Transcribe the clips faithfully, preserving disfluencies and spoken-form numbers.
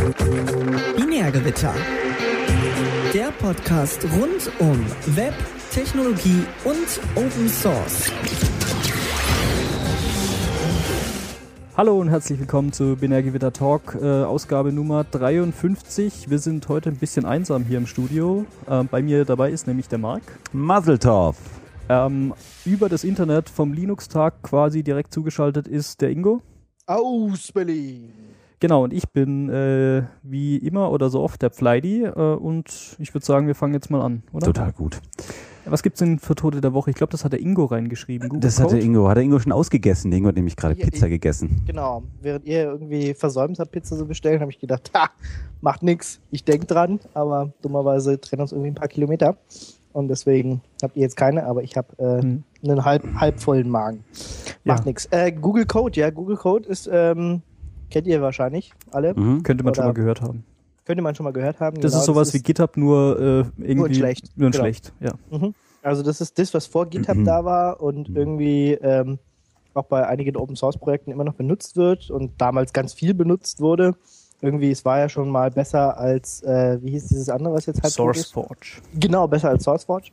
Binärgewitter. Der Podcast rund um Web, Technologie und Open Source. Hallo und herzlich willkommen zu Binärgewitter Talk, äh, Ausgabe Nummer dreiundfünfzig. Wir sind heute ein bisschen einsam hier im Studio. Äh, bei mir dabei ist nämlich der Marc. Mazeltov. Ähm, über das Internet vom Linux-Tag quasi direkt zugeschaltet ist der Ingo. Aus Berlin. Genau, und ich bin äh, wie immer oder so oft der Pfleidi äh, und ich würde sagen, wir fangen jetzt mal an, oder? Total gut. Was gibt's denn für Tote der Woche? Ich glaube, das hat der Ingo reingeschrieben. Google das Code? hat der Ingo. Hat der Ingo schon ausgegessen? Der Ingo hat nämlich gerade Ja, Pizza ich- gegessen. Genau. Während ihr irgendwie versäumt habt, Pizza zu bestellen, habe ich gedacht, ha, macht nix. Ich denke dran, aber dummerweise trennen uns irgendwie ein paar Kilometer. Und deswegen habt ihr jetzt keine, aber ich habe äh, Hm. einen halb, halb vollen Magen. Macht Ja. nix. Äh, Google Code, ja, Google Code ist, ähm, kennt ihr wahrscheinlich alle. Mhm. Könnte man schon Oder- mal gehört haben. Könnte man schon mal gehört haben. Das Genau, ist sowas wie GitHub, nur äh, irgendwie... Nur in schlecht. Nur in Genau. schlecht, ja. Mhm. Also das ist das, was vor GitHub Mhm. da war und Mhm. irgendwie ähm, auch bei einigen Open-Source-Projekten immer noch benutzt wird und damals ganz viel benutzt wurde. Irgendwie, es war ja schon mal besser als, äh, wie hieß dieses andere, was jetzt halt tot ist? SourceForge. Genau, besser als SourceForge.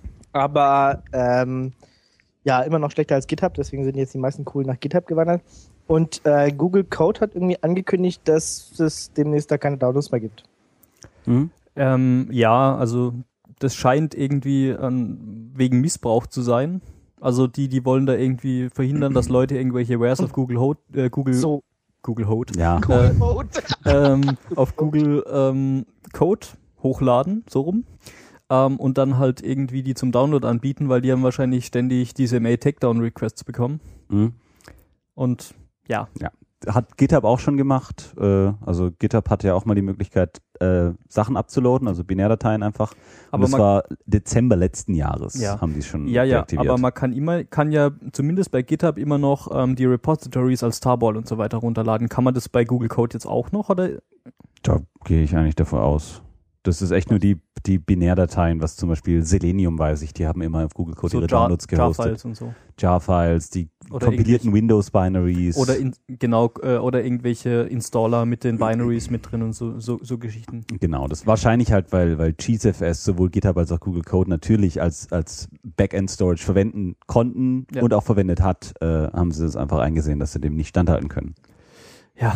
Aber ähm, ja, immer noch schlechter als GitHub, deswegen sind jetzt die meisten coolen nach GitHub gewandert. Und äh, Google Code hat irgendwie angekündigt, dass es demnächst da keine Downloads mehr gibt. Mhm. Ähm, ja, also das scheint irgendwie ähm, wegen Missbrauch zu sein. Also die, die wollen da irgendwie verhindern, dass Leute irgendwelche Wares auf Google Hot, äh, Google, So, Google Hot, Ja. äh, Code. ähm, auf Google ähm, Code hochladen, so rum. Ähm, und dann halt irgendwie die zum Download anbieten, weil die haben wahrscheinlich ständig diese M A-Takedown-Requests bekommen. Mhm. Und ja, Hat GitHub auch schon gemacht. Äh, also GitHub hatte ja auch mal die Möglichkeit, äh, Sachen abzuladen, also Binärdateien einfach. aber Und das man, war Dezember letzten Jahres, Ja. haben die schon ja, ja, deaktiviert. aber man kann immer, kann ja zumindest bei GitHub immer noch ähm, die Repositories als Tarball und so weiter runterladen. Kann man das bei Google Code jetzt auch noch, oder? Da gehe ich eigentlich davon aus. Das ist echt nur die, die Binärdateien, was zum Beispiel Selenium weiß ich, die haben immer auf Google Code So ihre Jar- Downloads gehostet. Jar-Files und so. Jar-Files, die Oder kompilierten Windows-Binaries. Oder in, genau, äh, oder irgendwelche Installer mit den Binaries mit drin und so, so, so Geschichten. Genau, das wahrscheinlich halt, weil, weil CheeseFS sowohl GitHub als auch Google Code natürlich als, als Backend-Storage verwenden konnten Ja. und auch verwendet hat, äh, haben sie es einfach eingesehen, dass sie dem nicht standhalten können. Ja,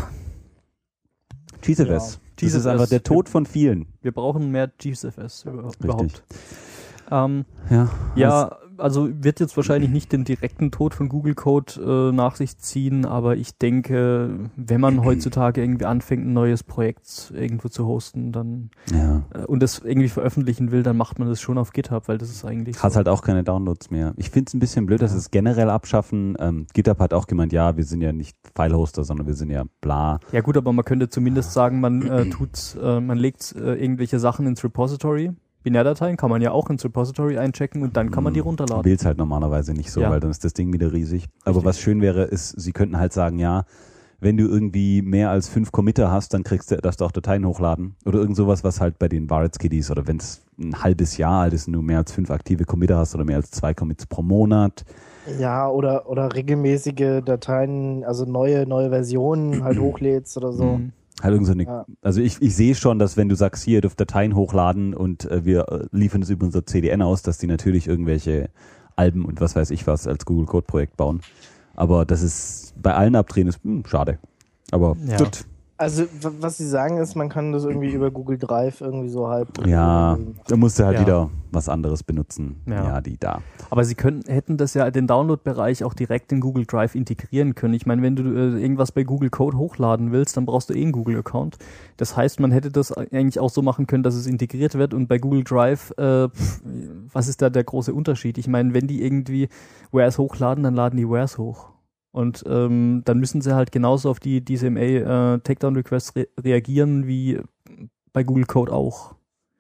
CheeseFS. Das ist CheeseFS. einfach der Tod von vielen. wir brauchen mehr GeFS über, überhaupt. Ähm, Ja, ja, also wird jetzt wahrscheinlich nicht den direkten Tod von Google Code äh, nach sich ziehen, aber ich denke, wenn man heutzutage irgendwie anfängt, ein neues Projekt irgendwo zu hosten, dann ja. äh, und das irgendwie veröffentlichen will, dann macht man das schon auf GitHub, weil das ist eigentlich Hat so. halt auch keine Downloads mehr. Ich finde es ein bisschen blöd, dass sie es generell abschaffen. Ähm, GitHub hat auch gemeint, ja, wir sind ja nicht File-Hoster, sondern wir sind ja bla. Ja gut, aber man könnte zumindest sagen, man äh, tut, äh, man legt äh, irgendwelche Sachen ins Repository. Binärdateien kann man ja auch ins Repository einchecken und dann kann man die runterladen. Will es halt normalerweise nicht so, Ja. weil dann ist das Ding wieder riesig. Aber Richtig. was schön wäre, ist, sie könnten halt sagen, ja, wenn du irgendwie mehr als fünf Committer hast, dann kriegst du, darfst du auch Dateien hochladen. Oder irgend sowas, was halt bei den Varets-Kiddies oder wenn es ein halbes Jahr alt ist und du mehr als fünf aktive Committer hast oder mehr als zwei Commits pro Monat. Ja, oder, oder regelmäßige Dateien, also neue, neue Versionen halt hochlädst oder so. Mhm. Halt irgend so eine, Ja. also ich, ich sehe schon, dass wenn du sagst, hier, ihr dürft Dateien hochladen und äh, wir äh, liefern es über unser C D N aus, dass die natürlich irgendwelche Alben und was weiß ich was als Google Code Projekt bauen. Aber das ist bei allen Abdrehen ist hm, schade. Aber Ja. gut. Also, w- was sie sagen ist, man kann das irgendwie über Google Drive irgendwie so halb. Ja, da musst du halt Ja. wieder was anderes benutzen. Ja. Ja, die da. Aber sie könnten, hätten das ja den Download-Bereich auch direkt in Google Drive integrieren können. Ich meine, wenn du äh, irgendwas bei Google Code hochladen willst, dann brauchst du eh einen Google-Account. Das heißt, man hätte das eigentlich auch so machen können, dass es integriert wird und bei Google Drive, äh, pff, was ist da der große Unterschied? Ich meine, wenn die irgendwie Wares hochladen, dann laden die Wares hoch. Und ähm, dann müssen sie halt genauso auf die D C M A äh, Takedown-Requests re reagieren wie bei Google Code auch.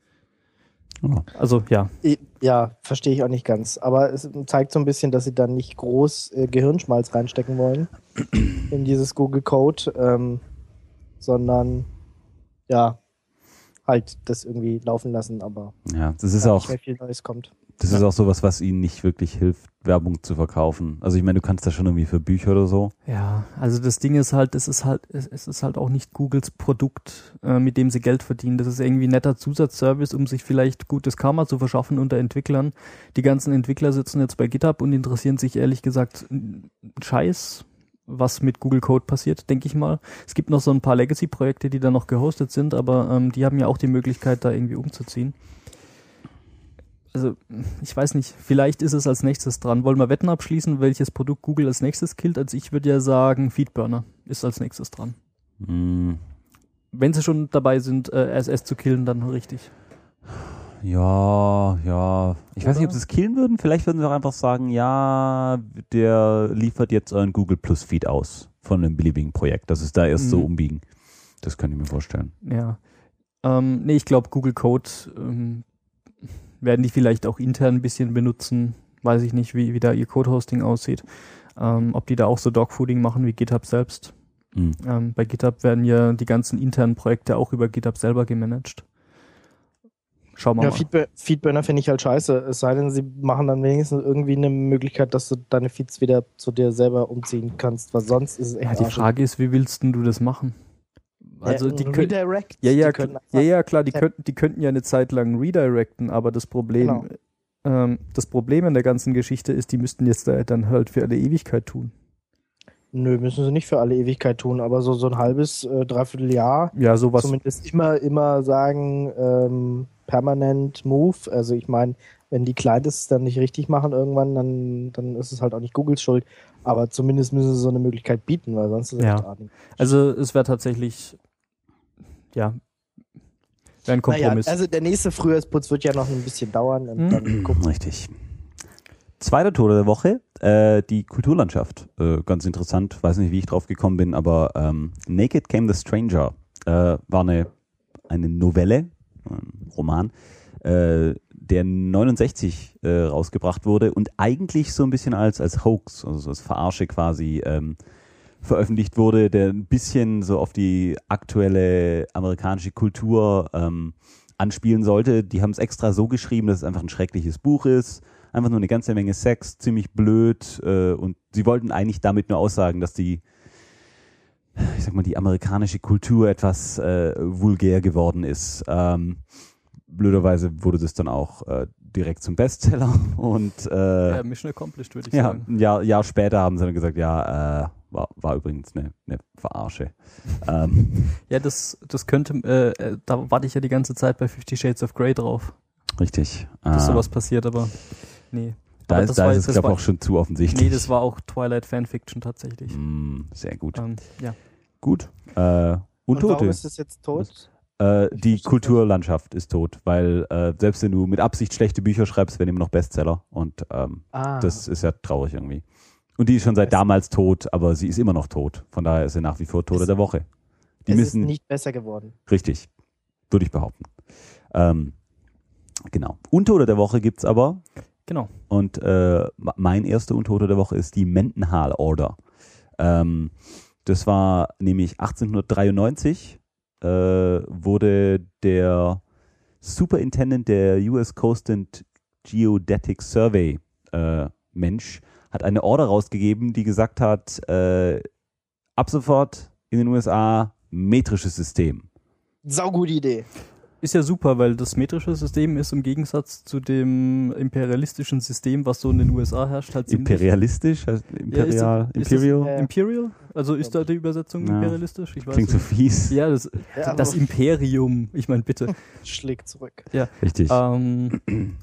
Ja. Also ja, I- Ja, verstehe ich auch nicht ganz. Aber es zeigt so ein bisschen, dass sie dann nicht groß äh, Gehirnschmalz reinstecken wollen in dieses Google Code, ähm, sondern ja, halt das irgendwie laufen lassen, aber Ja, das ist ja, auch nicht mehr viel Neues kommt. Das Ja. ist auch sowas, was ihnen nicht wirklich hilft, Werbung zu verkaufen. Also ich meine, du kannst das schon irgendwie für Bücher oder so. Ja, also das Ding ist halt, es ist halt, es es ist halt auch nicht Googles Produkt, äh, mit dem sie Geld verdienen. Das ist irgendwie ein netter Zusatzservice, um sich vielleicht gutes Karma zu verschaffen unter Entwicklern. Die ganzen Entwickler sitzen jetzt bei GitHub und interessieren sich ehrlich gesagt n- Scheiß, was mit Google Code passiert, denke ich mal. Es gibt noch so ein paar Legacy-Projekte, die da noch gehostet sind, aber ähm, die haben ja auch die Möglichkeit, da irgendwie umzuziehen. Also, ich weiß nicht, vielleicht ist es als nächstes dran. Wollen wir Wetten abschließen, welches Produkt Google als nächstes killt? Also ich würde ja sagen, Feedburner ist als nächstes dran. Hm, Wenn sie schon dabei sind, äh, R S S zu killen, dann richtig. ja, ja. Ich weiß nicht, ob sie es killen würden. Vielleicht würden sie auch einfach sagen, ja, der liefert jetzt euren Google Plus Feed aus von einem beliebigen Projekt. Das ist da erst Mhm. so umbiegen. Das kann ich mir vorstellen. Ja. Ähm, nee, ich glaube, Google Code ähm, werden die vielleicht auch intern ein bisschen benutzen. Weiß ich nicht, wie, wie da ihr Code-Hosting aussieht. Ähm, ob die da auch so Dogfooding machen wie GitHub selbst. Hm. Ähm, bei GitHub werden ja die ganzen internen Projekte auch über GitHub selber gemanagt. Schauen wir Ja, mal. Feedbur- Feedburner finde ich halt scheiße. Es sei denn, sie machen dann wenigstens irgendwie eine Möglichkeit, dass du deine Feeds wieder zu dir selber umziehen kannst, weil sonst ist es echt Ja, die arschig. Frage ist, wie willst denn du das machen? Also Ja, die ein können, Redirect. ja, ja, die können kl- einfach- ja, ja, klar, die Tab- könnten, die könnten ja eine Zeit lang redirecten, aber das Problem, Genau. ähm, das Problem in der ganzen Geschichte ist, die müssten jetzt da dann halt für alle Ewigkeit tun. Nö, müssen sie nicht für alle Ewigkeit tun, aber so, so ein halbes, äh, dreiviertel Jahr Ja, sowas. zumindest immer, immer sagen, ähm, permanent Move. Also ich meine, wenn die Clients dann nicht richtig machen irgendwann, dann, dann ist es halt auch nicht Googles Schuld. Aber zumindest müssen sie so eine Möglichkeit bieten, weil sonst ist es Ja. echt artig. Also es wäre tatsächlich, ja, wäre ein Kompromiss. Naja, also der nächste Frühjahrsputz wird ja noch ein bisschen dauern und Mhm. dann gucken. Richtig. Zweiter Tod der Woche, äh, die Kulturlandschaft. Äh, ganz interessant, weiß nicht, wie ich drauf gekommen bin, aber ähm, Naked Came the Stranger äh, war eine, eine Novelle, ein Roman, äh, der neunundsechzig äh, rausgebracht wurde und eigentlich so ein bisschen als, als Hoax, also als Verarsche quasi ähm, veröffentlicht wurde, der ein bisschen so auf die aktuelle amerikanische Kultur ähm, anspielen sollte. Die haben es extra so geschrieben, dass es einfach ein schreckliches Buch ist. Einfach nur eine ganze Menge Sex, ziemlich blöd. Äh, und sie wollten eigentlich damit nur aussagen, dass die, ich sag mal, die amerikanische Kultur etwas äh, vulgär geworden ist. Ähm, blöderweise wurde das dann auch äh, direkt zum Bestseller. Und äh, ja, Mission accomplished, würde ich ja, sagen. ein Jahr, Jahr später haben sie dann gesagt, ja, äh, war, war übrigens eine, eine Verarsche. ähm, Ja, das, das könnte, äh, äh, da warte ich ja die ganze Zeit bei Fifty Shades of Grey drauf, richtig. dass Äh, sowas passiert, aber nee. da aber ist, das da war- ist es, das glaube ich, war- auch schon zu offensichtlich. Nee, das war auch Twilight Fanfiction tatsächlich. Mm, sehr gut. Ähm, ja. Gut. Äh, Und warum Untote. ist das jetzt tot? Äh, Ich die versteh's Kulturlandschaft ist tot, weil äh, selbst wenn du mit Absicht schlechte Bücher schreibst, werden immer noch Bestseller. Und ähm, Ah, das ist ja traurig irgendwie. Und die ist schon seit damals tot, aber sie ist immer noch tot. Von daher ist sie nach wie vor Tode Es- der Woche. Die es müssen ist nicht besser geworden. Richtig, würde ich behaupten. Ähm, genau. Untote der Woche gibt's aber. Genau. Und äh, mein erster Untote der Woche ist die Mendenhall Order. Ähm, das war nämlich achtzehnhundertdreiundneunzig, äh, wurde der Superintendent der U S Coast and Geodetic Survey äh, Mensch, hat eine Order rausgegeben, die gesagt hat, äh, ab sofort in den U S A metrisches System. Saugute Idee. Ist ja super, weil das metrische System ist im Gegensatz zu dem imperialistischen System, was so in den U S A herrscht, halt ziemlich- Imperialistisch? heißt Imperial? ist es- Imperial? Ja. Imperial? Also ist da die Übersetzung Ja. imperialistisch? Ich weiß Klingt so nicht. fies. Ja, das, Ja, das aber- Imperium, ich meine bitte, Schlägt zurück. Richtig. ähm,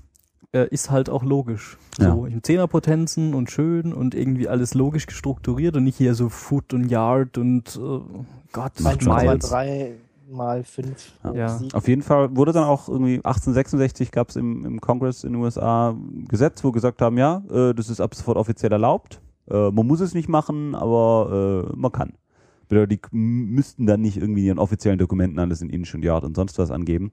äh, ist halt auch logisch. Ja. So in Zehnerpotenzen und schön und irgendwie alles logisch gestrukturiert und nicht hier so Foot und Yard und äh, Gott, Macht schon mal Miles. drei mal fünf. Ja. Ja. sieben. Auf jeden Fall wurde dann auch irgendwie achtzehnhundertsechsundsechzig gab es im, im Kongress in den U S A ein Gesetz, wo gesagt haben, ja, äh, das ist ab sofort offiziell erlaubt. Äh, man muss es nicht machen, aber äh, man kann. Bedeutet, die k- müssten dann nicht irgendwie in ihren offiziellen Dokumenten alles in Inch und Yard und sonst was angeben.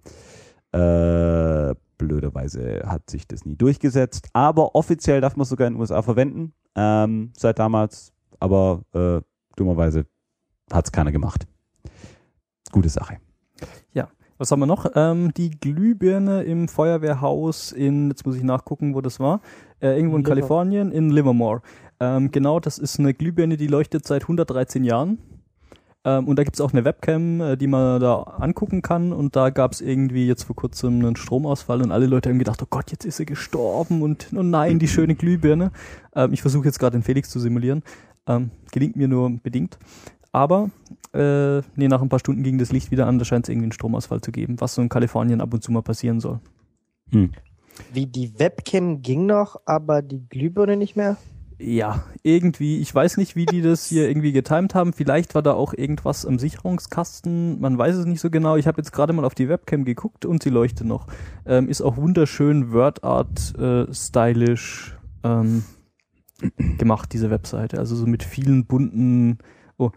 Äh, blöderweise hat sich das nie durchgesetzt. Aber offiziell darf man es sogar in den U S A verwenden, ähm, seit damals. Aber äh, dummerweise hat es keiner gemacht. Gute Sache. Was haben wir noch? Ähm, die Glühbirne im Feuerwehrhaus in, jetzt muss ich nachgucken, wo das war, äh, irgendwo in Livermore. Kalifornien, in Livermore. Ähm, genau, das ist eine Glühbirne, die leuchtet seit hundertdreizehn Jahren. Ähm, und da gibt's auch eine Webcam, äh, die man da angucken kann. Und da gab's irgendwie jetzt vor kurzem einen Stromausfall und alle Leute haben gedacht, oh Gott, jetzt ist sie gestorben und oh nein, die schöne Glühbirne. Ähm, ich versuche jetzt gerade den Felix zu simulieren. Ähm, gelingt mir nur bedingt. Aber äh, nee, nach ein paar Stunden ging das Licht wieder an, da scheint es irgendwie einen Stromausfall zu geben, was so in Kalifornien ab und zu mal passieren soll. Hm. Wie die Webcam ging noch, aber die Glühbirne nicht mehr? Ja, irgendwie, ich weiß nicht, wie die das hier irgendwie getimt haben. Vielleicht war da auch irgendwas am Sicherungskasten, man weiß es nicht so genau. Ich habe jetzt gerade mal auf die Webcam geguckt und sie leuchtet noch. Ähm, ist auch wunderschön WordArt äh, stylisch ähm, gemacht, diese Webseite. Also so mit vielen bunten oh,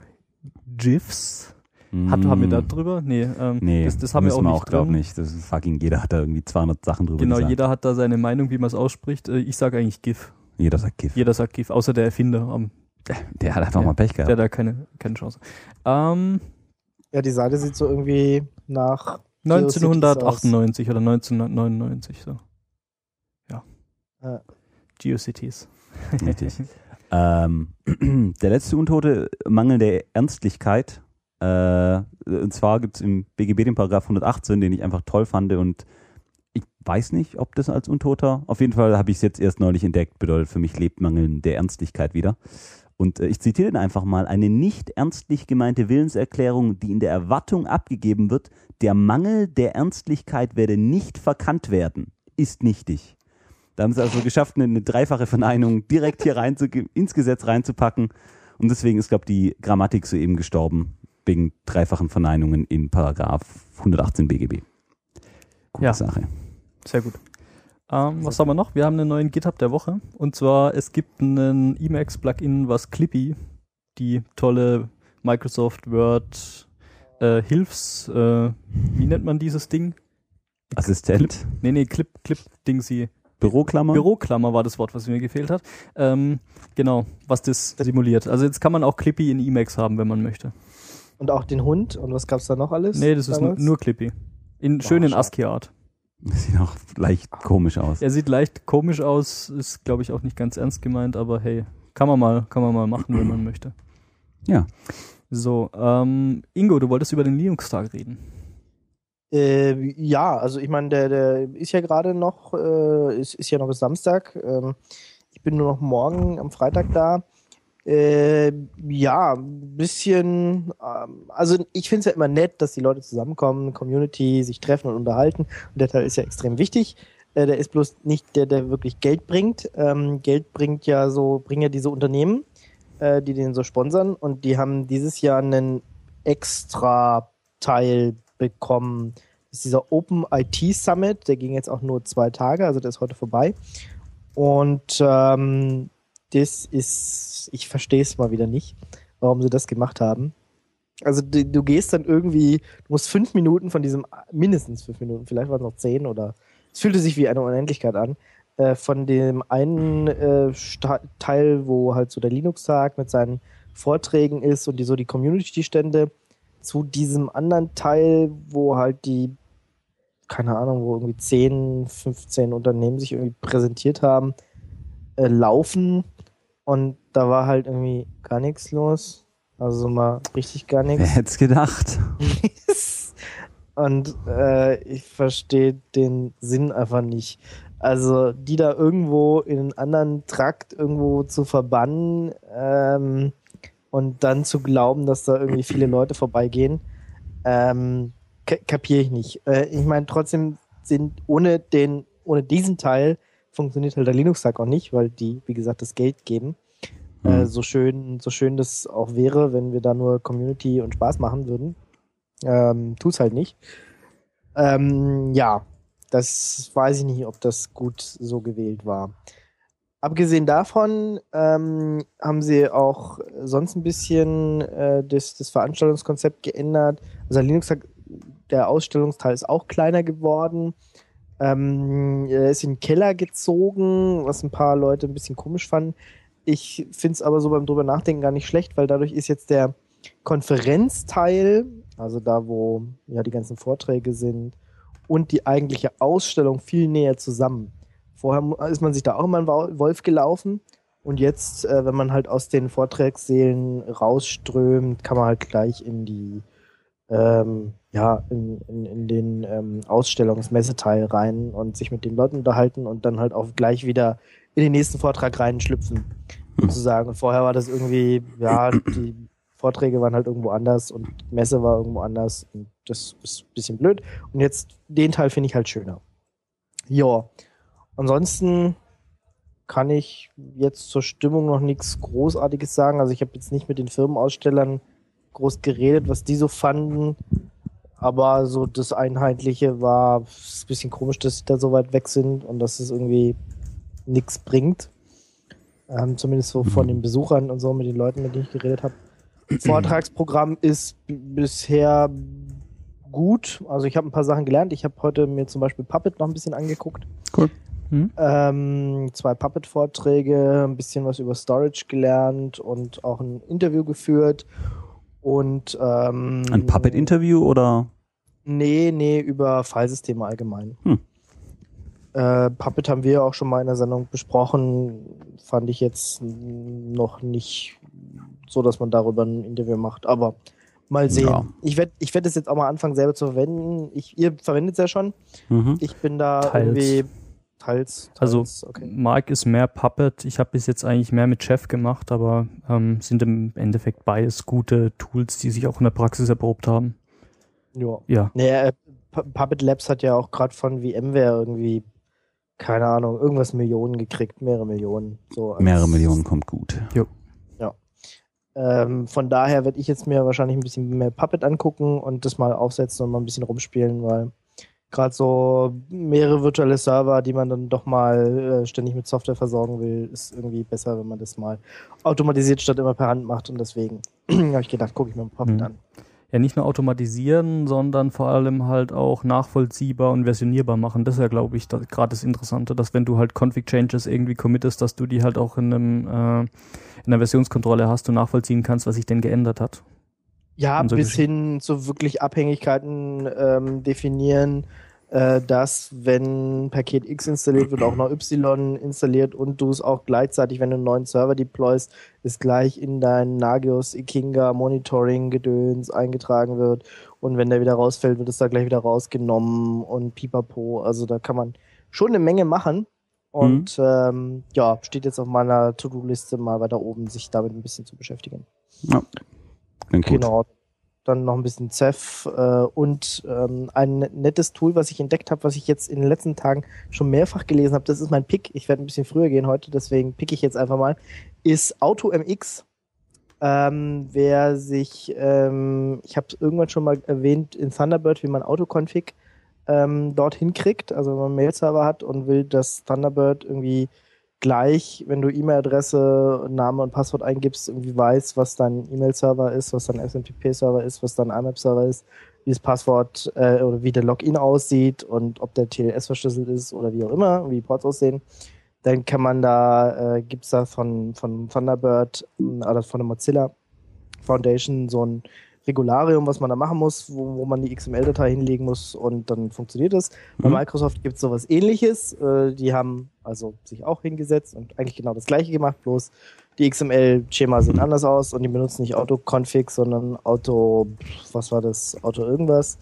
GIFs. Hat, haben wir da drüber? Nee, ähm, Nee, das, das haben wir auch nicht. auch, glaube nicht. Das ist fucking, jeder hat da irgendwie zweihundert Sachen drüber Genau, gesagt. jeder hat da seine Meinung, wie man es ausspricht. Äh, Ich sage eigentlich GIF. Jeder sagt GIF. Jeder sagt GIF, außer der Erfinder. Ähm, Der, der hat einfach der, mal Pech Der gehabt. hat da keine, keine Chance. Ähm, Ja, die Seite sieht so irgendwie nach neunzehnhundertachtundneunzig oder neunzehnhundertneunundneunzig, so. Ja. Ja. GeoCities. Richtig. ähm, der letzte Untote, mangelnde Ernstlichkeit. Äh, und zwar gibt es im B G B den Paragraph hundertachtzehn, den ich einfach toll fand und ich weiß nicht, ob das als Untoter, auf jeden Fall habe ich es jetzt erst neulich entdeckt, bedeutet für mich lebt mangelnde Ernstlichkeit wieder. Und äh, ich zitiere den einfach mal, eine nicht ernstlich gemeinte Willenserklärung, die in der Erwartung abgegeben wird, der Mangel der Ernstlichkeit werde nicht verkannt werden, ist nichtig. Da haben sie also geschafft, eine, eine dreifache Verneinung direkt hier rein zu, ins Gesetz reinzupacken und deswegen ist, glaube ich, die Grammatik soeben gestorben, wegen dreifachen Verneinungen in Paragraph hundertachtzehn B G B. Gute Ja. Sache. Sehr gut. Ähm, was haben wir noch? Wir haben einen neuen GitHub der Woche. Und zwar, es gibt einen Emacs-Plugin, was Clippy, die tolle Microsoft Word äh, Hilfs, äh, wie nennt man dieses Ding? Assistent, Nee, nee, Clip, Clip-Ding sie. Büroklammer. Büroklammer war das Wort, was mir gefehlt hat. Ähm, genau, was das simuliert. Also jetzt kann man auch Clippy in Emacs haben, wenn man möchte. Und auch den Hund. Und was gab's da noch alles? Nee, das ist nur, damals? nur Clippy. In, schön in schade. ASCII-Art. Das sieht auch leicht komisch aus. Er sieht leicht komisch aus, ist glaube ich auch nicht ganz ernst gemeint, aber hey, kann man mal, kann man mal machen, wenn man möchte. Ja. So, ähm, Ingo, du wolltest über den Linux-Tag reden. Äh, ja, also ich meine, der, der ist ja gerade noch, äh, ist, ist ja noch bis Samstag. Ähm, ich bin nur noch morgen am Freitag da. Äh, ja, ein bisschen, ähm, also ich finde es ja immer nett, dass die Leute zusammenkommen, Community, sich treffen und unterhalten. Und der Teil ist ja extrem wichtig. Äh, der ist bloß nicht der, der wirklich Geld bringt. Ähm, Geld bringt ja so, bringen ja diese Unternehmen, äh, die den so sponsern. Und die haben dieses Jahr einen extra Teil bekommen. Das ist dieser Open I T Summit, der ging jetzt auch nur zwei Tage, also der ist heute vorbei. Und ähm, das ist, ich verstehe es mal wieder nicht, warum sie das gemacht haben. Also du, du gehst dann irgendwie, du musst fünf Minuten von diesem, mindestens fünf Minuten, vielleicht waren es noch zehn oder, es fühlte sich wie eine Unendlichkeit an, äh, von dem einen äh, Sta- Teil, wo halt so der Linux-Tag mit seinen Vorträgen ist und die so die Community-Stände, zu diesem anderen Teil, wo halt die, keine Ahnung, wo irgendwie zehn, fünfzehn Unternehmen sich irgendwie präsentiert haben, äh, laufen und da war halt irgendwie gar nichts los. Also mal richtig gar Wer nichts. hätte es gedacht? Und äh, ich verstehe den Sinn einfach nicht. Also die da irgendwo in einen anderen Trakt irgendwo zu verbannen, ähm, und dann zu glauben, dass da irgendwie viele Leute vorbeigehen, ähm, k- kapiere ich nicht. Äh, ich meine, trotzdem sind ohne den, ohne diesen Teil funktioniert halt der Linux-Tag auch nicht, weil die, wie gesagt, das Geld geben. Mhm. Äh, so schön, so schön das auch wäre, wenn wir da nur Community und Spaß machen würden. Ähm, tut's halt nicht. Ähm, ja, das weiß ich nicht, ob das gut so gewählt war. Abgesehen davon ähm, haben sie auch sonst ein bisschen äh, das, das Veranstaltungskonzept geändert. Also der Linux, der Ausstellungsteil ist auch kleiner geworden. Ähm, er ist in den Keller gezogen, was ein paar Leute ein bisschen komisch fanden. Ich finde es aber so beim drüber nachdenken gar nicht schlecht, weil dadurch ist jetzt der Konferenzteil also da, wo ja die ganzen Vorträge sind und die eigentliche Ausstellung viel näher zusammen. Vorher ist man sich da auch immer einen Wolf gelaufen und jetzt, äh, wenn man halt aus den Vortragssälen rausströmt, kann man halt gleich in die ähm, ja, in, in, in den ähm, Ausstellungsmesseteil rein und sich mit den Leuten unterhalten und dann halt auch gleich wieder in den nächsten Vortrag reinschlüpfen, sozusagen. Und vorher war das irgendwie, ja, die Vorträge waren halt irgendwo anders und die Messe war irgendwo anders und das ist ein bisschen blöd. Und jetzt, den Teil finde ich halt schöner. Ja, ansonsten kann ich jetzt zur Stimmung noch nichts Großartiges sagen. Also ich habe jetzt nicht mit den Firmenausstellern groß geredet, was die so fanden. Aber so das Einheitliche war ist ein bisschen komisch, dass sie da so weit weg sind und dass es irgendwie nichts bringt. Ähm, zumindest so von den Besuchern und so, mit den Leuten, mit denen ich geredet habe. Vortragsprogramm ist b- bisher gut. Also ich habe ein paar Sachen gelernt. Ich habe heute mir zum Beispiel Puppet noch ein bisschen angeguckt. Cool. Hm? Ähm, zwei Puppet-Vorträge, ein bisschen was über Storage gelernt und auch ein Interview geführt. Und ähm, Ein Puppet-Interview oder? Nee, nee, über Filesysteme allgemein. Hm. Äh, Puppet haben wir auch schon mal in der Sendung besprochen. Fand ich jetzt noch nicht so, dass man darüber ein Interview macht. Aber mal sehen. Ja. Ich werde ich werd das jetzt auch mal anfangen selber zu verwenden. Ich, ihr verwendet es ja schon. Mhm. Ich bin da Teils. irgendwie teils. teils Also okay. Mark ist mehr Puppet. Ich habe bis jetzt eigentlich mehr mit Chef gemacht, aber ähm, sind im Endeffekt beides gute Tools, die sich auch in der Praxis erprobt haben. Ja. Ja. Naja, äh, Pu- Puppet Labs hat ja auch gerade von VMware irgendwie, keine Ahnung, irgendwas Millionen gekriegt, mehrere Millionen. So als- Mehrere Millionen kommt gut. Ähm, von daher werde ich jetzt mir wahrscheinlich ein bisschen mehr Puppet angucken und das mal aufsetzen und mal ein bisschen rumspielen, weil gerade so mehrere virtuelle Server, die man dann doch mal äh, ständig mit Software versorgen will, ist irgendwie besser, wenn man das mal automatisiert statt immer per Hand macht und deswegen habe ich gedacht, gucke ich mir Puppet Mhm. an. Ja, nicht nur automatisieren, sondern vor allem halt auch nachvollziehbar und versionierbar machen. Das ist ja, glaube ich, da- gerade das Interessante, dass wenn du halt Config-Changes irgendwie committest, dass du die halt auch in einem äh, in einer Versionskontrolle hast und nachvollziehen kannst, was sich denn geändert hat. Ja, Und so bis Geschichten. hin zu wirklich Abhängigkeiten ähm, definieren, äh, dass wenn Paket X installiert wird, auch noch Y installiert und du es auch gleichzeitig, wenn du einen neuen Server deployst, es gleich in dein Nagios, Ikinga, Monitoring, Gedöns eingetragen wird und wenn der wieder rausfällt, wird es da gleich wieder rausgenommen und pipapo. Also da kann man schon eine Menge machen und ähm, ja, steht jetzt auf meiner To-Do-Liste mal weiter oben, sich damit ein bisschen zu beschäftigen. Ja. Klingt gut. Genau. Dann noch ein bisschen Ceph äh, und ähm, ein nettes Tool, was ich entdeckt habe, was ich jetzt in den letzten Tagen schon mehrfach gelesen habe. Das ist mein Pick. Ich werde ein bisschen früher gehen heute, deswegen pick ich jetzt einfach mal. Ist AutoMX. Ähm, wer sich, ähm, ich habe es irgendwann schon mal erwähnt, in Thunderbird, wie man Autoconfig ähm, dorthin kriegt. Also wenn man einen Mail-Server hat und will, dass Thunderbird irgendwie gleich, wenn du E-Mail-Adresse, Name und Passwort eingibst, irgendwie weiß, was dein E-Mail-Server ist, was dein S M T P-Server ist, was dein I M A P-Server ist, wie das Passwort äh, oder wie der Login aussieht und ob der T L S verschlüsselt ist oder wie auch immer, wie die Ports aussehen, dann kann man da, äh, gibt's da von, von Thunderbird oder von der Mozilla Foundation so ein Regularium, was man da machen muss, wo, wo man die X M L-Datei hinlegen muss und dann funktioniert es. Bei Mhm. Microsoft gibt es sowas ähnliches. Äh, die haben also sich auch hingesetzt und eigentlich genau das gleiche gemacht, bloß die X M L-Schema sehen anders aus und die benutzen nicht Auto-Config, sondern Auto, was war das? Auto irgendwas.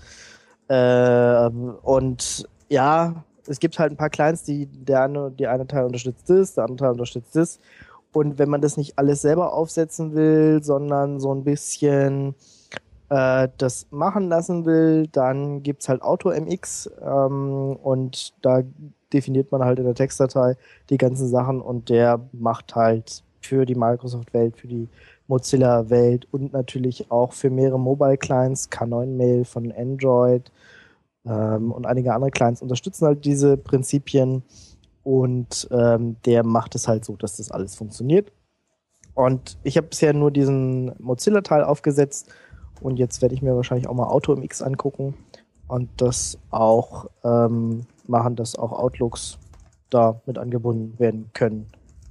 Äh, und ja, es gibt halt ein paar Clients, die der eine, die eine Teil unterstützt das, der andere Teil unterstützt das. Und wenn man das nicht alles selber aufsetzen will, sondern so ein bisschen äh, das machen lassen will, dann gibt's halt AutoMX ähm, und da definiert man halt in der Textdatei die ganzen Sachen und der macht halt für die Microsoft-Welt, für die Mozilla-Welt und natürlich auch für mehrere Mobile-Clients, K neun Mail von Android ähm, und einige andere Clients unterstützen halt diese Prinzipien und ähm, der macht es halt so, dass das alles funktioniert. Und ich habe bisher nur diesen Mozilla-Teil aufgesetzt und jetzt werde ich mir wahrscheinlich auch mal AutoMX angucken und das auch ähm, machen, dass auch Outlooks da mit angebunden werden können.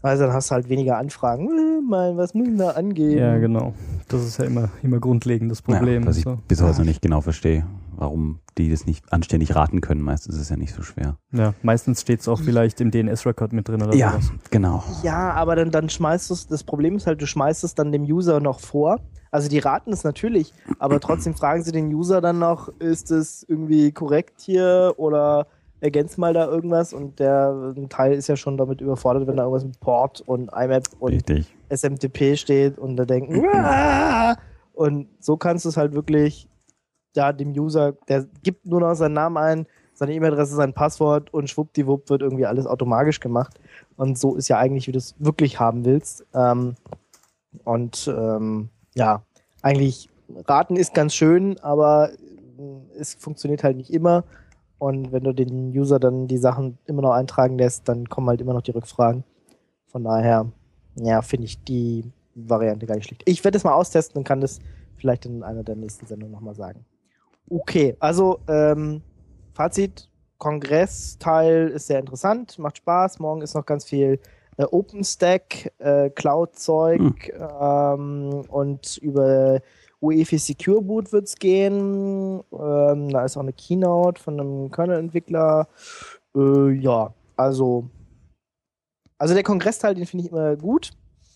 Also dann hast du halt weniger Anfragen. Äh, mein, was müssen da angehen? Ja, genau. Das ist ja immer, immer grundlegendes Problem. Ja, was ich so. bis heute noch nicht genau verstehe, warum die das nicht anständig raten können. Meistens ist es ja nicht so schwer. Ja, meistens steht es auch vielleicht im D N S-Record mit drin oder Ja, sowas. genau. Ja, aber dann, dann schmeißt du es, das Problem ist halt, du schmeißt es dann dem User noch vor. Also die raten es natürlich, aber trotzdem fragen sie den User dann noch, ist es irgendwie korrekt hier oder ergänzt mal da irgendwas, und der ein Teil ist ja schon damit überfordert, wenn da irgendwas mit Port und I M A P und Richtig. S M T P steht und da denken, Wah! Und so kannst du es halt wirklich da dem User, der gibt nur noch seinen Namen ein, seine E-Mail-Adresse, sein Passwort und schwuppdiwupp wird irgendwie alles automatisch gemacht. Und so ist ja eigentlich, wie du es wirklich haben willst. Ähm, und ähm, ja, eigentlich raten ist ganz schön, aber es funktioniert halt nicht immer. Und wenn du den User dann die Sachen immer noch eintragen lässt, dann kommen halt immer noch die Rückfragen. Von daher, ja, finde ich die Variante gar nicht schlecht. Ich werde es mal austesten und kann das vielleicht in einer der nächsten Sendungen nochmal sagen. Okay, also ähm, Fazit, Kongressteil ist sehr interessant, macht Spaß. Morgen ist noch ganz viel äh, OpenStack, äh, Cloud-Zeug hm. ähm, und über U E F I Secure Boot wird es gehen. Ähm, da ist auch eine Keynote von einem Kernel-Entwickler. Äh, ja, also also der Kongressteil, den finde ich immer gut.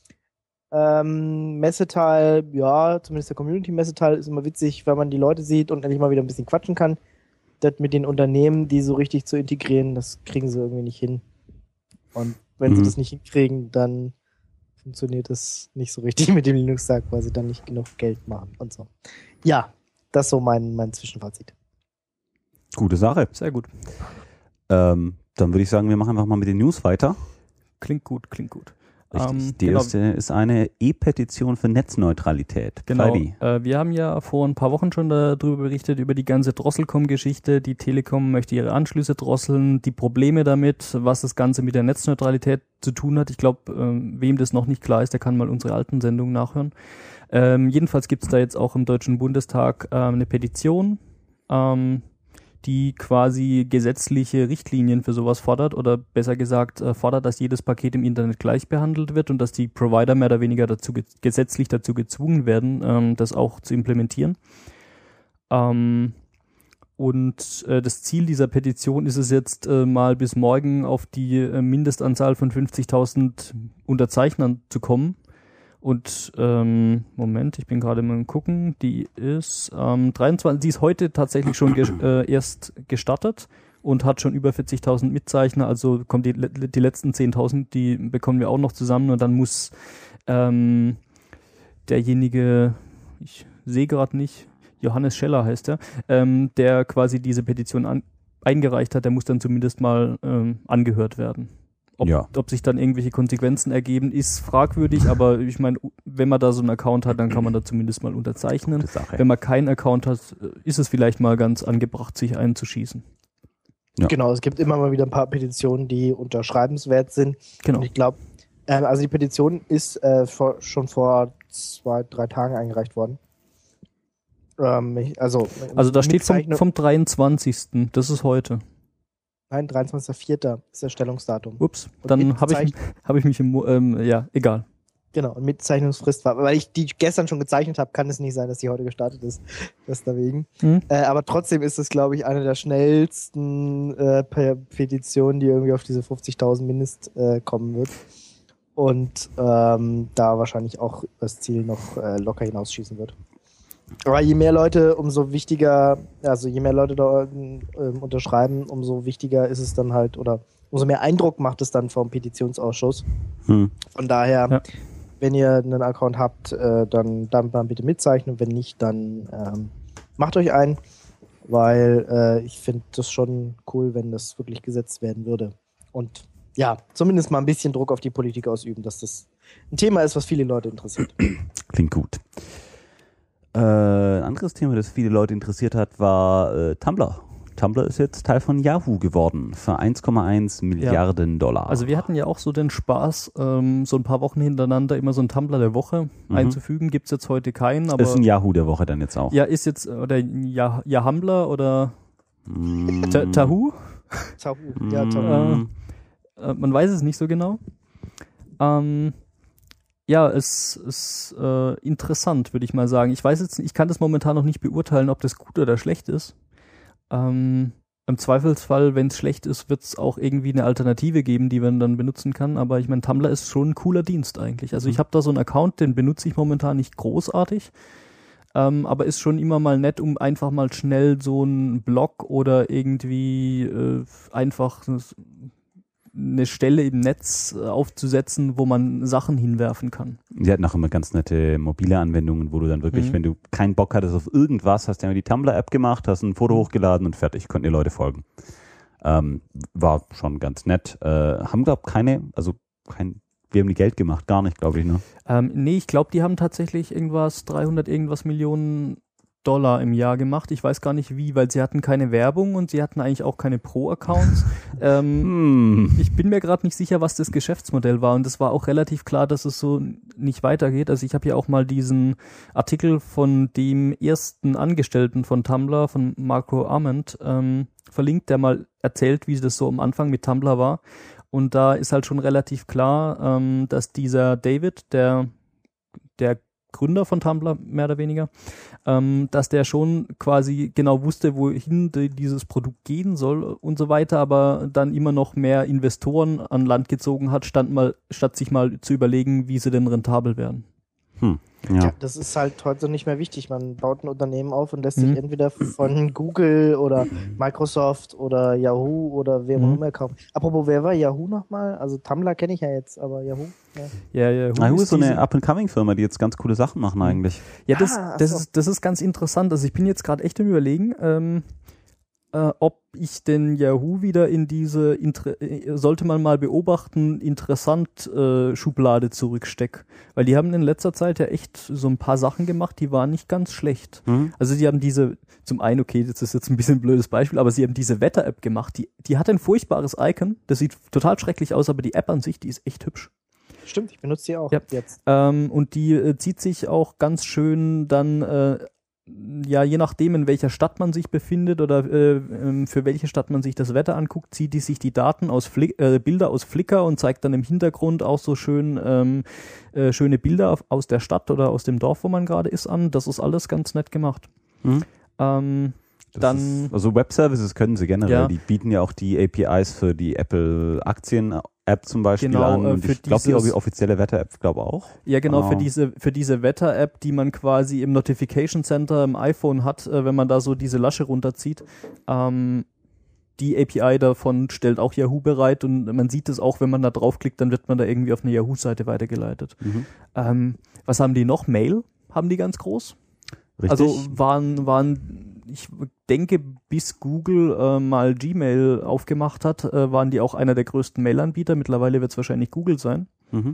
Ähm, Messeteil, ja, zumindest der Community-Messeteil ist immer witzig, weil man die Leute sieht und endlich mal wieder ein bisschen quatschen kann. Das mit den Unternehmen, die so richtig zu integrieren, das kriegen sie irgendwie nicht hin. Und wenn mhm. sie das nicht hinkriegen, dann funktioniert das nicht so richtig mit dem Linux-Tag, weil sie dann nicht genug Geld machen und so. Ja, das ist so mein, mein Zwischenfazit. Gute Sache. Sehr gut. Ähm, dann würde ich sagen, wir machen einfach mal mit den News weiter. Klingt gut, klingt gut. Richtig. Ähm, Die genau. erste ist eine E-Petition für Netzneutralität. Genau. Äh, wir haben ja vor ein paar Wochen schon darüber berichtet, über die ganze Drosselcom-Geschichte. Die Telekom möchte ihre Anschlüsse drosseln, die Probleme damit, was das Ganze mit der Netzneutralität zu tun hat. Ich glaube, ähm, wem das noch nicht klar ist, der kann mal unsere alten Sendungen nachhören. Ähm, jedenfalls gibt es da jetzt auch im Deutschen Bundestag ähm, eine Petition, ähm, die quasi gesetzliche Richtlinien für sowas fordert, oder besser gesagt äh, fordert, dass jedes Paket im Internet gleich behandelt wird und dass die Provider mehr oder weniger dazu ge- gesetzlich dazu gezwungen werden, ähm, das auch zu implementieren. Ähm, und äh, das Ziel dieser Petition ist es jetzt äh, mal bis morgen auf die äh, Mindestanzahl von fünfzigtausend Unterzeichnern zu kommen. Und ähm, Moment, ich bin gerade mal gucken, die ist ähm, dreiundzwanzig, die ist heute tatsächlich schon ge- äh, erst gestartet und hat schon über vierzigtausend Mitzeichner, also kommt die, die letzten zehntausend, die bekommen wir auch noch zusammen, und dann muss ähm, derjenige, ich sehe gerade nicht, Johannes Scheller heißt er, ähm, der quasi diese Petition an, eingereicht hat, der muss dann zumindest mal ähm, angehört werden. Ob, ja. ob sich dann irgendwelche Konsequenzen ergeben, ist fragwürdig, aber ich meine, wenn man da so einen Account hat, dann kann man da zumindest mal unterzeichnen. Wenn man keinen Account hat, ist es vielleicht mal ganz angebracht, sich einzuschießen. Ja. Genau, es gibt immer mal wieder ein paar Petitionen, die unterschreibenswert sind. Genau. Und ich glaube, äh, also die Petition ist äh, vor, schon vor zwei, drei Tagen eingereicht worden. Ähm, ich, also, also da steht vom, vom dreiundzwanzigsten Das ist heute. Nein, dreiundzwanzigster vierter ist das Stellungsdatum. Ups, und dann habe ich, hab ich mich im, ähm, ja, egal. Genau, und Mitzeichnungsfrist war, weil ich die gestern schon gezeichnet habe, kann es nicht sein, dass die heute gestartet ist. Deswegen. Mhm. Äh, aber trotzdem ist es, glaube ich, eine der schnellsten äh, Petitionen, die irgendwie auf diese fünfzigtausend Mindest äh, kommen wird. Und ähm, da wahrscheinlich auch das Ziel noch äh, locker hinausschießen wird. Aber je mehr Leute, umso wichtiger, also je mehr Leute da äh, unterschreiben, umso wichtiger ist es dann halt, oder umso mehr Eindruck macht es dann vom Petitionsausschuss. Hm. Von daher, ja. Wenn ihr einen Account habt, äh, dann, dann dann bitte mitzeichnen. Wenn nicht, dann ähm, macht euch einen, weil äh, ich finde das schon cool, wenn das wirklich gesetzt werden würde. Und ja, zumindest mal ein bisschen Druck auf die Politik ausüben, dass das ein Thema ist, was viele Leute interessiert. Klingt gut. Äh, ein anderes Thema, das viele Leute interessiert hat, war äh, Tumblr. Tumblr ist jetzt Teil von Yahoo geworden für eins Komma eins Milliarden Dollar. Also wir hatten ja auch so den Spaß, ähm, so ein paar Wochen hintereinander immer so ein Tumblr der Woche mhm. einzufügen. Gibt es jetzt heute keinen. Aber ist ein Yahoo der Woche dann jetzt auch. Ja, ist jetzt, oder ja, Yahumbler oder mm. Tahu? Tahu, ja, Tahu. Äh, äh, man weiß es nicht so genau. Ähm, ja, es ist äh, interessant, würde ich mal sagen. Ich weiß jetzt, ich kann das momentan noch nicht beurteilen, ob das gut oder schlecht ist. Ähm, Im Zweifelsfall, wenn es schlecht ist, wird es auch irgendwie eine Alternative geben, die man dann benutzen kann. Aber ich meine, Tumblr ist schon ein cooler Dienst eigentlich. Also ich habe da so einen Account, den benutze ich momentan nicht großartig. Ähm, aber ist schon immer mal nett, um einfach mal schnell so einen Blog oder irgendwie äh, einfach eine Stelle im Netz äh, aufzusetzen, wo man Sachen hinwerfen kann. Die hatten auch immer ganz nette mobile Anwendungen, wo du dann wirklich, mhm. wenn du keinen Bock hattest auf irgendwas, hast du immer die Tumblr-App gemacht, hast ein Foto hochgeladen und fertig, konnten dir Leute folgen. Ähm, war schon ganz nett. Äh, haben, glaube ich, keine, also kein Wir haben die Geld gemacht, gar nicht, glaube ich, ne? Ähm, nee, ich glaube, die haben tatsächlich irgendwas, dreihundert irgendwas Millionen Dollar im Jahr gemacht. Ich weiß gar nicht wie, weil sie hatten keine Werbung und sie hatten eigentlich auch keine Pro-Accounts. ähm, hm. Ich bin mir gerade nicht sicher, was das Geschäftsmodell war und es war auch relativ klar, dass es so nicht weitergeht. Also ich habe ja auch mal diesen Artikel von dem ersten Angestellten von Tumblr, von Marco Arment, ähm, verlinkt, der mal erzählt, wie das so am Anfang mit Tumblr war. Und da ist halt schon relativ klar, ähm, dass dieser David, der, der Gründer von Tumblr, mehr oder weniger, ähm, dass der schon quasi genau wusste, wohin die, dieses Produkt gehen soll und so weiter, aber dann immer noch mehr Investoren an Land gezogen hat, stand mal, statt sich mal zu überlegen, wie sie denn rentabel werden. Hm. Ja. ja, das ist halt heute nicht mehr wichtig. Man baut ein Unternehmen auf und lässt mhm. sich entweder von Google oder Microsoft oder Yahoo oder wer auch mhm. immer kaufen. Apropos, wer war Yahoo nochmal? Also Tumblr kenne ich ja jetzt, aber Yahoo? Ja, ja Yahoo, Yahoo ist, ist so diese... eine Up-and-Coming-Firma, die jetzt ganz coole Sachen machen eigentlich. Ja, das, ah, das, so. ist, das ist ganz interessant. Also ich bin jetzt gerade echt im Überlegen, ähm, äh, ob ich den Yahoo wieder in diese, Inter- sollte man mal beobachten, interessant äh, Schublade zurücksteck. Weil die haben in letzter Zeit ja echt so ein paar Sachen gemacht, die waren nicht ganz schlecht. Mhm. Also die haben diese, zum einen, okay, das ist jetzt ein bisschen ein blödes Beispiel, aber sie haben diese Wetter-App gemacht, die, die hat ein furchtbares Icon, das sieht total schrecklich aus, aber die App an sich, die ist echt hübsch. Stimmt, ich benutze die auch ja. jetzt. Ähm, und die äh, zieht sich auch ganz schön dann äh, ja, je nachdem, in welcher Stadt man sich befindet oder äh, für welche Stadt man sich das Wetter anguckt, zieht die sich die Daten aus Fli- äh, Bilder aus Flickr und zeigt dann im Hintergrund auch so schön ähm, äh, schöne Bilder auf, aus der Stadt oder aus dem Dorf, wo man gerade ist, an. Das ist alles ganz nett gemacht. Mhm. Ähm, dann ist, also Web-Services können sie generell. Ja. Die bieten ja auch die A P Is für die Apple-Aktien-App zum Beispiel genau, an. Äh, und ich glaube, die offizielle Wetter-App, glaube auch. Ja, genau, genau. für diese für diese Wetter-App, die man quasi im Notification Center im iPhone hat, äh, wenn man da so diese Lasche runterzieht. Ähm, die A P I davon stellt auch Yahoo bereit und man sieht es auch, wenn man da draufklickt, dann wird man da irgendwie auf eine Yahoo-Seite weitergeleitet. Mhm. Ähm, was haben die noch? Mail haben die ganz groß. Richtig. Also waren, waren, ich denke, bis Google äh, mal Gmail aufgemacht hat, äh, waren die auch einer der größten Mail-Anbieter. Mittlerweile wird es wahrscheinlich Google sein. Mhm.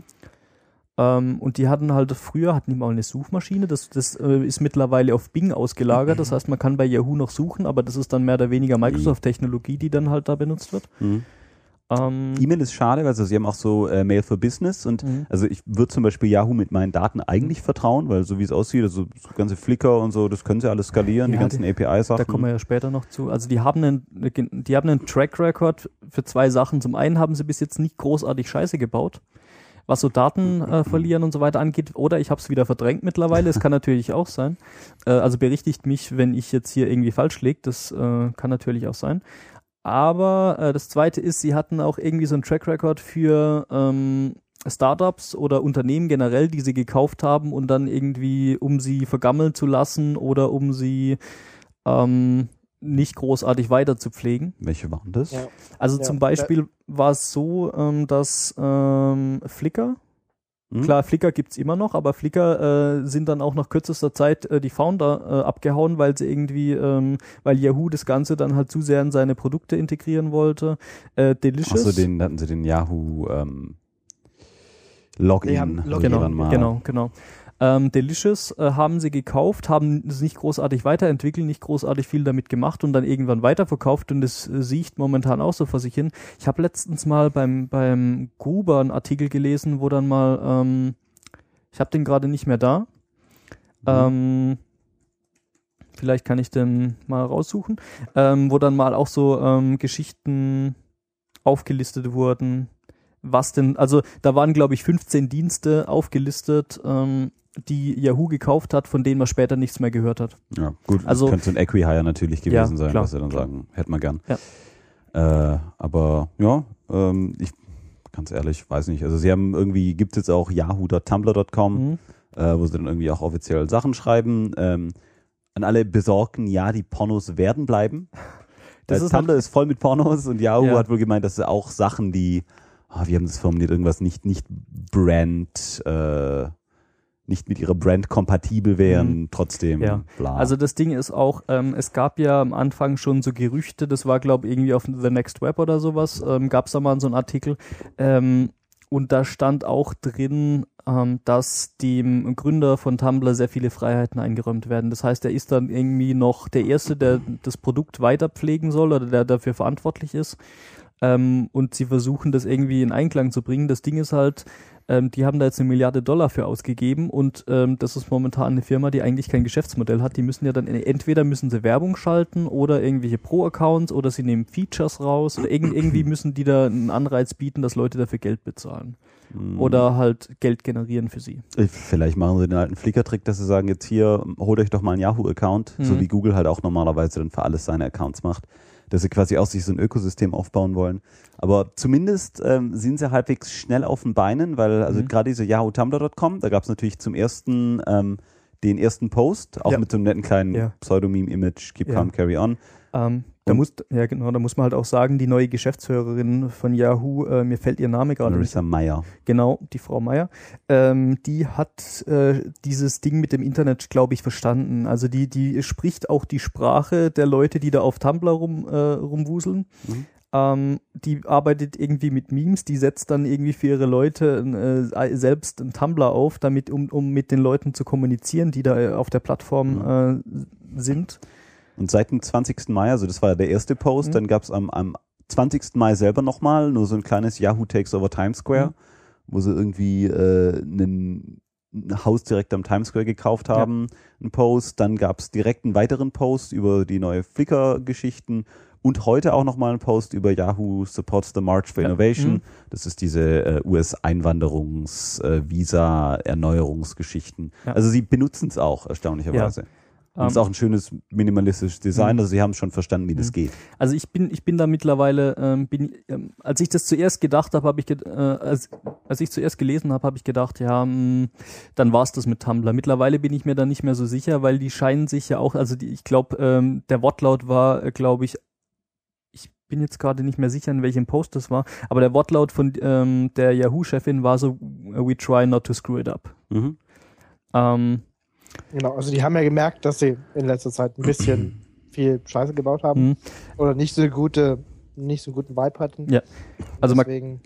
Ähm, und die hatten halt früher, hatten die mal eine Suchmaschine, das, das äh, ist mittlerweile auf Bing ausgelagert. Das heißt, man kann bei Yahoo noch suchen, aber das ist dann mehr oder weniger Microsoft-Technologie, die dann halt da benutzt wird. Mhm. Ähm, E-Mail ist schade, also sie haben auch so äh, Mail for Business und mhm. also ich würde zum Beispiel Yahoo mit meinen Daten eigentlich vertrauen, weil so wie es aussieht, also so ganze Flickr und so, das können sie alles skalieren, ja, die ganzen die, A P I-Sachen. Da kommen wir ja später noch zu. Also die haben einen, die haben einen Track Record für zwei Sachen. Zum einen haben sie bis jetzt nicht großartig Scheiße gebaut, was so Daten äh, verlieren und so weiter angeht, oder ich habe es wieder verdrängt mittlerweile, es kann natürlich auch sein. Äh, also berichtigt mich, wenn ich jetzt hier irgendwie falsch liege, das äh, kann natürlich auch sein. Aber äh, das Zweite ist, sie hatten auch irgendwie so einen Track Record für ähm, Startups oder Unternehmen generell, die sie gekauft haben und dann irgendwie, um sie vergammeln zu lassen oder um sie ähm, nicht großartig weiter zu pflegen. Welche waren das? Ja. Also ja. zum Beispiel war es so, ähm, dass ähm, Flickr, hm? klar, Flickr gibt's immer noch, aber Flickr äh, sind dann auch nach kürzester Zeit äh, die Founder äh, abgehauen, weil sie irgendwie, ähm, weil Yahoo das Ganze dann halt zu sehr in seine Produkte integrieren wollte. Äh, Delicious. Achso, den hatten sie den Yahoo ähm, Login. Login. Genau, mal. genau, genau. Ähm, Delicious äh, haben sie gekauft, haben es nicht großartig weiterentwickelt, nicht großartig viel damit gemacht und dann irgendwann weiterverkauft und das äh, sieht momentan auch so vor sich hin. Ich habe letztens mal beim beim Gruber einen Artikel gelesen, wo dann mal, ähm, ich habe den gerade nicht mehr da, mhm. ähm, vielleicht kann ich den mal raussuchen, ähm, wo dann mal auch so ähm, Geschichten aufgelistet wurden, was denn, also da waren, glaube ich, fünfzehn Dienste aufgelistet, ähm, die Yahoo gekauft hat, von denen man später nichts mehr gehört hat. Ja, gut, also, das könnte so ein Acquihire natürlich gewesen ja, sein, klar, was sie dann klar. sagen, hätte man gern. Ja. Äh, aber ja, ähm, ich ganz ehrlich, weiß nicht. Also sie haben irgendwie, gibt es jetzt auch yahoo Punkt tumblr Punkt com, Mhm. äh, wo sie dann irgendwie auch offiziell Sachen schreiben. Ähm, an alle Besorgten, ja, die Pornos werden bleiben. Das äh, ist Tumblr halt- ist voll mit Pornos und Yahoo Ja. hat wohl gemeint, dass sie auch Sachen, die, ah, wie haben sie es formuliert, irgendwas nicht, nicht Brand, äh, nicht mit ihrer Brand kompatibel wären, Mhm. trotzdem Ja. bla. Also das Ding ist auch, ähm, es gab ja am Anfang schon so Gerüchte, das war glaube ich irgendwie auf The Next Web oder sowas, ähm, gab es da mal so einen Artikel, ähm, und da stand auch drin, ähm, dass dem Gründer von Tumblr sehr viele Freiheiten eingeräumt werden. Das heißt, er ist dann irgendwie noch der Erste, der das Produkt weiter pflegen soll oder der dafür verantwortlich ist. Ähm, und sie versuchen das irgendwie in Einklang zu bringen. Das Ding ist halt, ähm, die haben da jetzt eine Milliarde Dollar für ausgegeben und ähm, das ist momentan eine Firma, die eigentlich kein Geschäftsmodell hat. Die müssen ja dann, entweder müssen sie Werbung schalten oder irgendwelche Pro-Accounts oder sie nehmen Features raus oder irgend, irgendwie müssen die da einen Anreiz bieten, dass Leute dafür Geld bezahlen. Hm. Oder halt Geld generieren für sie. Vielleicht machen sie den alten Flickr-Trick, dass sie sagen, jetzt hier, holt euch doch mal einen Yahoo-Account, Mhm. so wie Google halt auch normalerweise dann für alles seine Accounts macht, dass sie quasi auch sich so ein Ökosystem aufbauen wollen. Aber zumindest ähm, sind sie halbwegs schnell auf den Beinen, weil also Mhm. gerade diese yahoo tumblr Punkt com, da gab es natürlich zum ersten ähm, den ersten Post, auch Ja. mit so einem netten kleinen Ja. Pseudonym-Image, Keep Ja. Calm, Carry On. Ähm, da Und- muss, ja genau, da muss man halt auch sagen, die neue Geschäftsführerin von Yahoo, äh, mir fällt ihr Name gerade nicht. Marissa Meyer. Genau, die Frau Meier, ähm, die hat äh, dieses Ding mit dem Internet, glaube ich, verstanden. Also die, die spricht auch die Sprache der Leute, die da auf Tumblr rum, äh, rumwuseln. Mhm. Ähm, die arbeitet irgendwie mit Memes, die setzt dann irgendwie für ihre Leute äh, selbst einen Tumblr auf, damit um, um mit den Leuten zu kommunizieren, die da äh, auf der Plattform äh, sind. Und seit dem zwanzigsten Mai, also das war ja der erste Post, Mhm. dann gab es am, am zwanzigsten Mai selber nochmal nur so ein kleines Yahoo Takes over Times Square, Mhm. wo sie irgendwie äh, einen, ein Haus direkt am Times Square gekauft haben, einen Post. Dann gab es direkt einen weiteren Post über die neue Flickr-Geschichten und heute auch nochmal einen Post über Yahoo Supports the March for Ja. Innovation. Mhm. Das ist diese äh, U S-Einwanderungs-Visa-Erneuerungsgeschichten. Ja. Also sie benutzen es auch, erstaunlicherweise. Und es ist Ähm, auch ein schönes minimalistisches Design, Mhm. also sie haben schon verstanden, wie das Mhm. geht. Also ich bin, ich bin da mittlerweile, ähm, bin, ähm, als ich das zuerst gedacht habe, habe ich, ge- äh, als, als ich zuerst gelesen habe, habe ich gedacht, ja, mh, dann war's das mit Tumblr. Mittlerweile bin ich mir da nicht mehr so sicher, weil die scheinen sich ja auch, also die, ich glaube, ähm, der Wortlaut war, äh, glaube ich, ich bin jetzt gerade nicht mehr sicher, in welchem Post das war, aber der Wortlaut von ähm, der Yahoo-Chefin war so, we try not to screw it up. Mhm. Ähm, Genau, also die haben ja gemerkt, dass sie in letzter Zeit ein bisschen viel Scheiße gebaut haben mh. oder nicht so eine gute, nicht so einen guten Vibe hatten. Ja. Also man, Deswegen,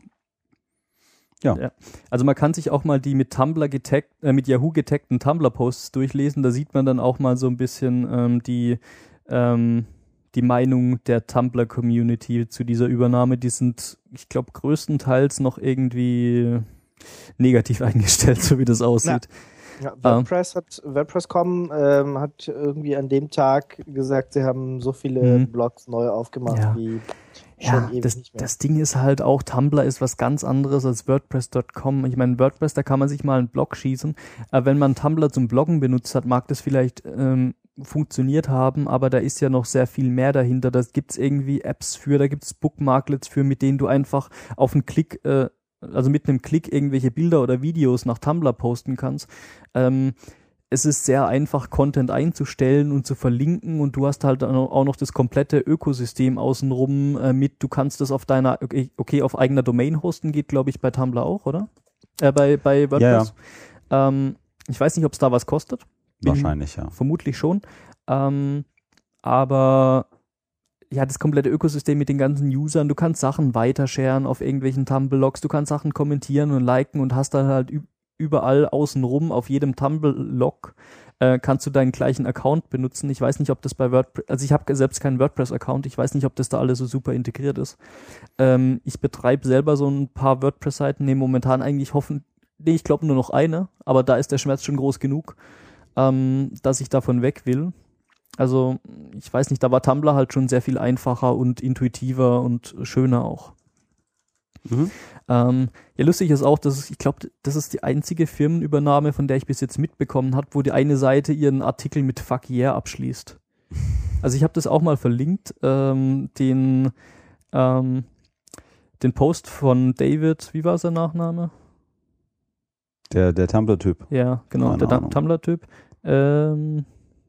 Also man kann sich auch mal die mit Tumblr getaggt, äh, mit Yahoo getaggten Tumblr-Posts durchlesen. Da sieht man dann auch mal so ein bisschen ähm, die, ähm, die Meinung der Tumblr-Community zu dieser Übernahme. Die sind, ich glaube, größtenteils noch irgendwie negativ eingestellt, so wie das aussieht. ja, WordPress hat WordPress Punkt com ähm, hat irgendwie an dem Tag gesagt, sie haben so viele Mhm. Blogs neu aufgemacht Ja. wie schon Ja, ewig das, nicht mehr. das Ding ist halt auch, Tumblr ist was ganz anderes als WordPress Punkt com. Ich meine, WordPress, da kann man sich mal einen Blog schießen. Aber wenn man Tumblr zum Bloggen benutzt hat, mag das vielleicht ähm, funktioniert haben, aber da ist ja noch sehr viel mehr dahinter. Da gibt's irgendwie Apps für, da gibt's Bookmarklets für, mit denen du einfach auf einen Klick, äh, also mit einem Klick irgendwelche Bilder oder Videos nach Tumblr posten kannst. Ähm, es ist sehr einfach, Content einzustellen und zu verlinken und du hast halt auch noch das komplette Ökosystem außenrum äh, mit. Du kannst das auf deiner, okay, okay auf eigener Domain hosten, geht glaube ich bei Tumblr auch, oder? Äh, bei, bei WordPress. Ja, ja. Ähm, ich weiß nicht, ob es da was kostet. Bin Wahrscheinlich, ja. Vermutlich schon. Ähm, aber ja, das komplette Ökosystem mit den ganzen Usern, du kannst Sachen weitersharen auf irgendwelchen Tumblr-Logs, du kannst Sachen kommentieren und liken und hast dann halt überall außenrum auf jedem Tumblr-Log äh, kannst du deinen gleichen Account benutzen. Ich weiß nicht, ob das bei WordPress, also ich habe selbst keinen WordPress-Account, ich weiß nicht, ob das da alles so super integriert ist. Ähm, ich betreibe selber so ein paar WordPress-Seiten, nee, momentan eigentlich hoffen, nee, ich glaube nur noch eine, aber da ist der Schmerz schon groß genug, ähm, dass ich davon weg will. Also, ich weiß nicht, da war Tumblr halt schon sehr viel einfacher und intuitiver und schöner auch. Mhm. Ähm, ja, lustig ist auch, dass es, ich glaube, das ist die einzige Firmenübernahme, von der ich bis jetzt mitbekommen habe, wo die eine Seite ihren Artikel mit Fuck yeah abschließt. Also ich habe das auch mal verlinkt, ähm, den, ähm, den Post von David, wie war sein Nachname? Der, der Tumblr-Typ. Ja, genau, Keine der Ahnung. Tumblr-Typ. Ähm,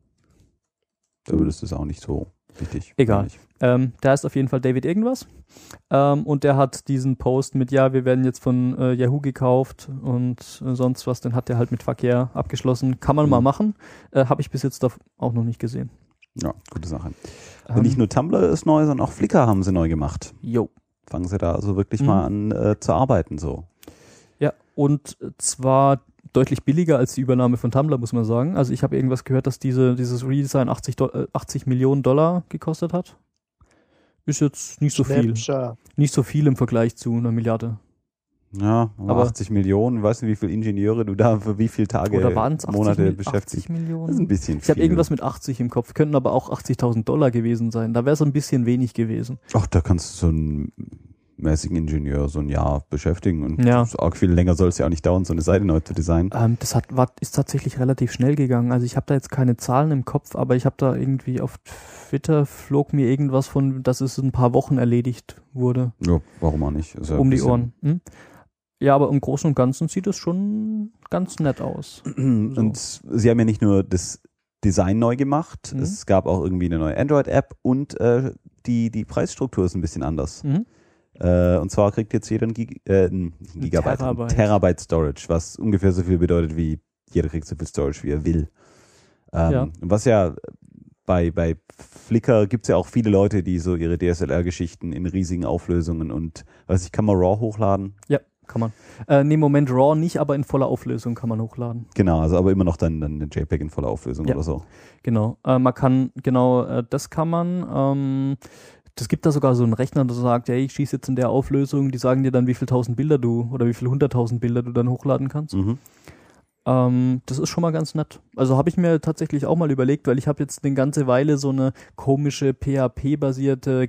Da würdest du es auch nicht so richtig. Egal. Ähm, der heißt auf jeden Fall David irgendwas. Ähm, und der hat diesen Post mit, ja, wir werden jetzt von äh, Yahoo gekauft und äh, sonst was, den hat der halt mit Fuck yeah abgeschlossen. Kann man Mhm. mal machen. Äh, Habe ich bis jetzt da auch noch nicht gesehen. Ja, gute Sache. Ähm, Und nicht nur Tumblr ist neu, sondern auch Flickr haben sie neu gemacht. Jo. Fangen sie da also wirklich Mhm. mal an äh, zu arbeiten so. Ja, und zwar deutlich billiger als die Übernahme von Tumblr, muss man sagen. Also ich habe irgendwas gehört, dass diese, dieses Redesign achtzig, Do- äh, achtzig Millionen Dollar gekostet hat. Ist jetzt nicht so viel. Snapchat. Nicht so viel im Vergleich zu einer Milliarde. Ja, aber Aber- achtzig Millionen, weißt du, wie viele Ingenieure du da für wie viele Tage, Oder waren es Monate achtzig beschäftigt? Millionen? Das ist ein bisschen Ich habe viel. irgendwas mit achtzig im Kopf, könnten aber auch achtzigtausend Dollar gewesen sein. Da wäre es ein bisschen wenig gewesen. Ach, da kannst du so einen mäßigen Ingenieur so ein Jahr beschäftigen und Ja. so arg viel länger soll es ja auch nicht dauern, so eine Seite neu zu designen. Ähm, das hat, war, ist tatsächlich relativ schnell gegangen. Also ich habe da jetzt keine Zahlen im Kopf, aber ich habe da irgendwie auf Twitter flog mir irgendwas von, dass es in ein paar Wochen erledigt wurde. Ja, warum auch nicht? Ist ja um ein die bisschen- Ohren. Hm? Ja, aber im Großen und Ganzen sieht es schon ganz nett aus. Und sie haben ja nicht nur das Design neu gemacht, Mhm. es gab auch irgendwie eine neue Android-App und äh, die, die Preisstruktur ist ein bisschen anders. Mhm. Äh, und zwar kriegt jetzt jeder ein, Gig äh, ein Gigabyte, Terabyte. ein Terabyte Storage, was ungefähr so viel bedeutet wie jeder kriegt so viel Storage, wie er will. Ähm, Ja. Was ja bei, bei Flickr gibt es ja auch viele Leute, die so ihre D S L R-Geschichten in riesigen Auflösungen und, weiß ich, kann man RAW hochladen? Ja, kann man. Äh, nee, Moment, RAW nicht, aber in voller Auflösung kann man hochladen. Genau, also aber immer noch dann, dann eine JPEG in voller Auflösung Ja. oder so. Genau. Äh, man kann, genau, äh, das kann man. Ähm, das gibt da sogar so einen Rechner, der sagt, hey, ich schieße jetzt in der Auflösung, die sagen dir dann, wie viel tausend Bilder du oder wie viel hunderttausend Bilder du dann hochladen kannst. Mhm. Ähm, das ist schon mal ganz nett. Also habe ich mir tatsächlich auch mal überlegt, weil ich habe jetzt eine ganze Weile so eine komische P H P-basierte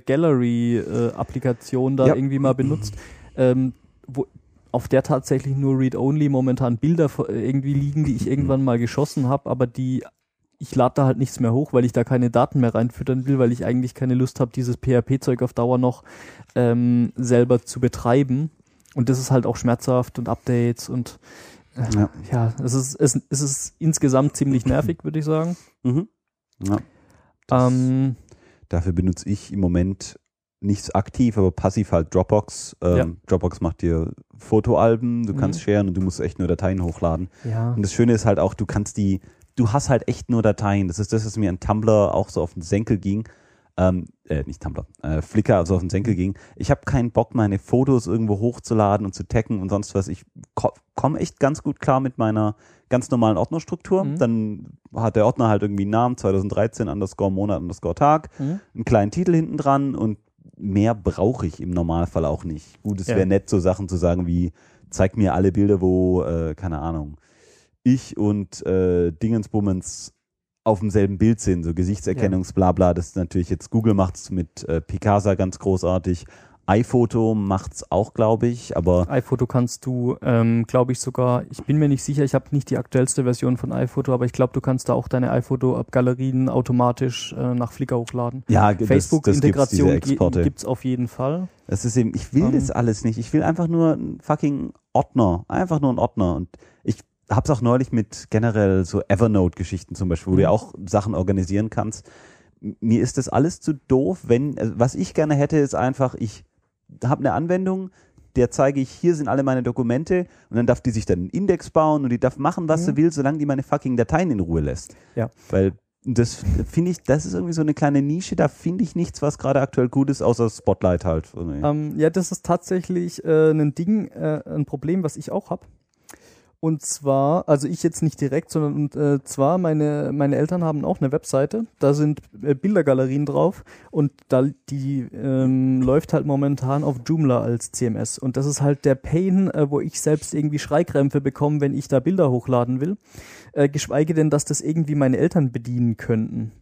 Gallery-Applikation da Ja. irgendwie mal benutzt, ähm, wo, auf der tatsächlich nur Read-Only momentan Bilder vor- irgendwie liegen, die ich irgendwann mal geschossen habe, aber die ich lade da halt nichts mehr hoch, weil ich da keine Daten mehr reinfüttern will, weil ich eigentlich keine Lust habe, dieses P H P-Zeug auf Dauer noch ähm, selber zu betreiben. Und das ist halt auch schmerzhaft und Updates und äh, Ja. ja, es ist, es, es ist insgesamt ziemlich nervig, würde ich sagen. Mhm. Ja. Das- Ähm, Dafür benutze ich im Moment nicht aktiv, aber passiv halt Dropbox. Ähm, Ja. Dropbox macht dir Fotoalben, du Mhm. kannst sharen und du musst echt nur Dateien hochladen. ja. Und das Schöne ist halt auch, du kannst die, du hast halt echt nur Dateien. Das ist das, was mir an Tumblr auch so auf den Senkel ging. Ähm, äh, nicht Tumblr, äh, Flickr, also auf den Senkel ging. Ich habe keinen Bock, meine Fotos irgendwo hochzuladen und zu taggen und sonst was. Ich ko komme echt ganz gut klar mit meiner ganz normalen Ordnerstruktur. Mhm. Dann hat der Ordner halt irgendwie einen Namen, zwanzig dreizehn underscore Monat underscore Tag, Mhm. einen kleinen Titel hinten dran und mehr brauche ich im Normalfall auch nicht. Gut, es Ja. wäre nett, so Sachen zu sagen wie, zeig mir alle Bilder, wo, äh, keine Ahnung, ich und äh, Dingensbummens auf demselben Bild sind, so Gesichtserkennungsblabla, das ist natürlich jetzt, Google macht's mit äh, Picasa ganz großartig, iPhoto macht's auch, glaube ich, aber iPhoto kannst du, ähm, glaube ich sogar, ich bin mir nicht sicher, ich habe nicht die aktuellste Version von iPhoto, aber ich glaube, du kannst da auch deine iPhoto-Galerien automatisch äh, nach Flickr hochladen. ja, das, das gibt's, Facebook-Integration diese Exporte. gibt es auf jeden Fall. Das ist eben, ich will Ähm. das alles nicht. Ich will einfach nur einen fucking Ordner. Einfach nur einen Ordner. Und ich hab's auch neulich mit generell so Evernote-Geschichten zum Beispiel, wo Mhm. du ja auch Sachen organisieren kannst. M- Mir ist das alles zu doof, wenn, also was ich gerne hätte, ist einfach, ich habe eine Anwendung, der zeige ich, hier sind alle meine Dokumente und dann darf die sich dann einen Index bauen und die darf machen, was Mhm. sie will, solange die meine fucking Dateien in Ruhe lässt. Ja. Weil das finde ich, das ist irgendwie so eine kleine Nische, da finde ich nichts, was gerade aktuell gut ist, außer Spotlight halt. irgendwie. Ähm, ja, das ist tatsächlich äh, ein Ding, äh, ein Problem, was ich auch habe. Und zwar, also ich jetzt nicht direkt, sondern und, äh, zwar meine meine Eltern haben auch eine Webseite, da sind äh, Bildergalerien drauf und da die ähm, läuft halt momentan auf Joomla als C M S und das ist halt der Pain, äh, wo ich selbst irgendwie Schreikrämpfe bekomme, wenn ich da Bilder hochladen will, äh, geschweige denn, dass das irgendwie meine Eltern bedienen könnten.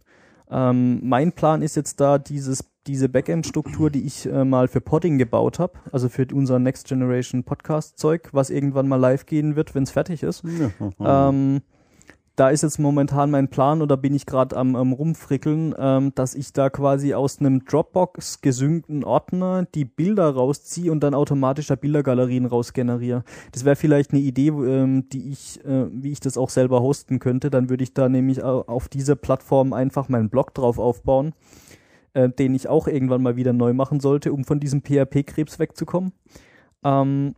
Ähm, mein Plan ist jetzt da, dieses, diese Backend-Struktur, die ich äh, mal für Podding gebaut habe, also für unser Next Generation Podcast-Zeug, was irgendwann mal live gehen wird, wenn es fertig ist. Ja. Ähm, da ist jetzt momentan mein Plan, oder bin ich gerade am, am rumfrickeln, ähm, dass ich da quasi aus einem Dropbox gesynkten Ordner die Bilder rausziehe und dann automatisch da Bildergalerien rausgeneriere. Das wäre vielleicht eine Idee, ähm, die ich, äh, wie ich das auch selber hosten könnte. Dann würde ich da nämlich auf dieser Plattform einfach meinen Blog drauf aufbauen, äh, den ich auch irgendwann mal wieder neu machen sollte, um von diesem P H P-Krebs wegzukommen. Ähm,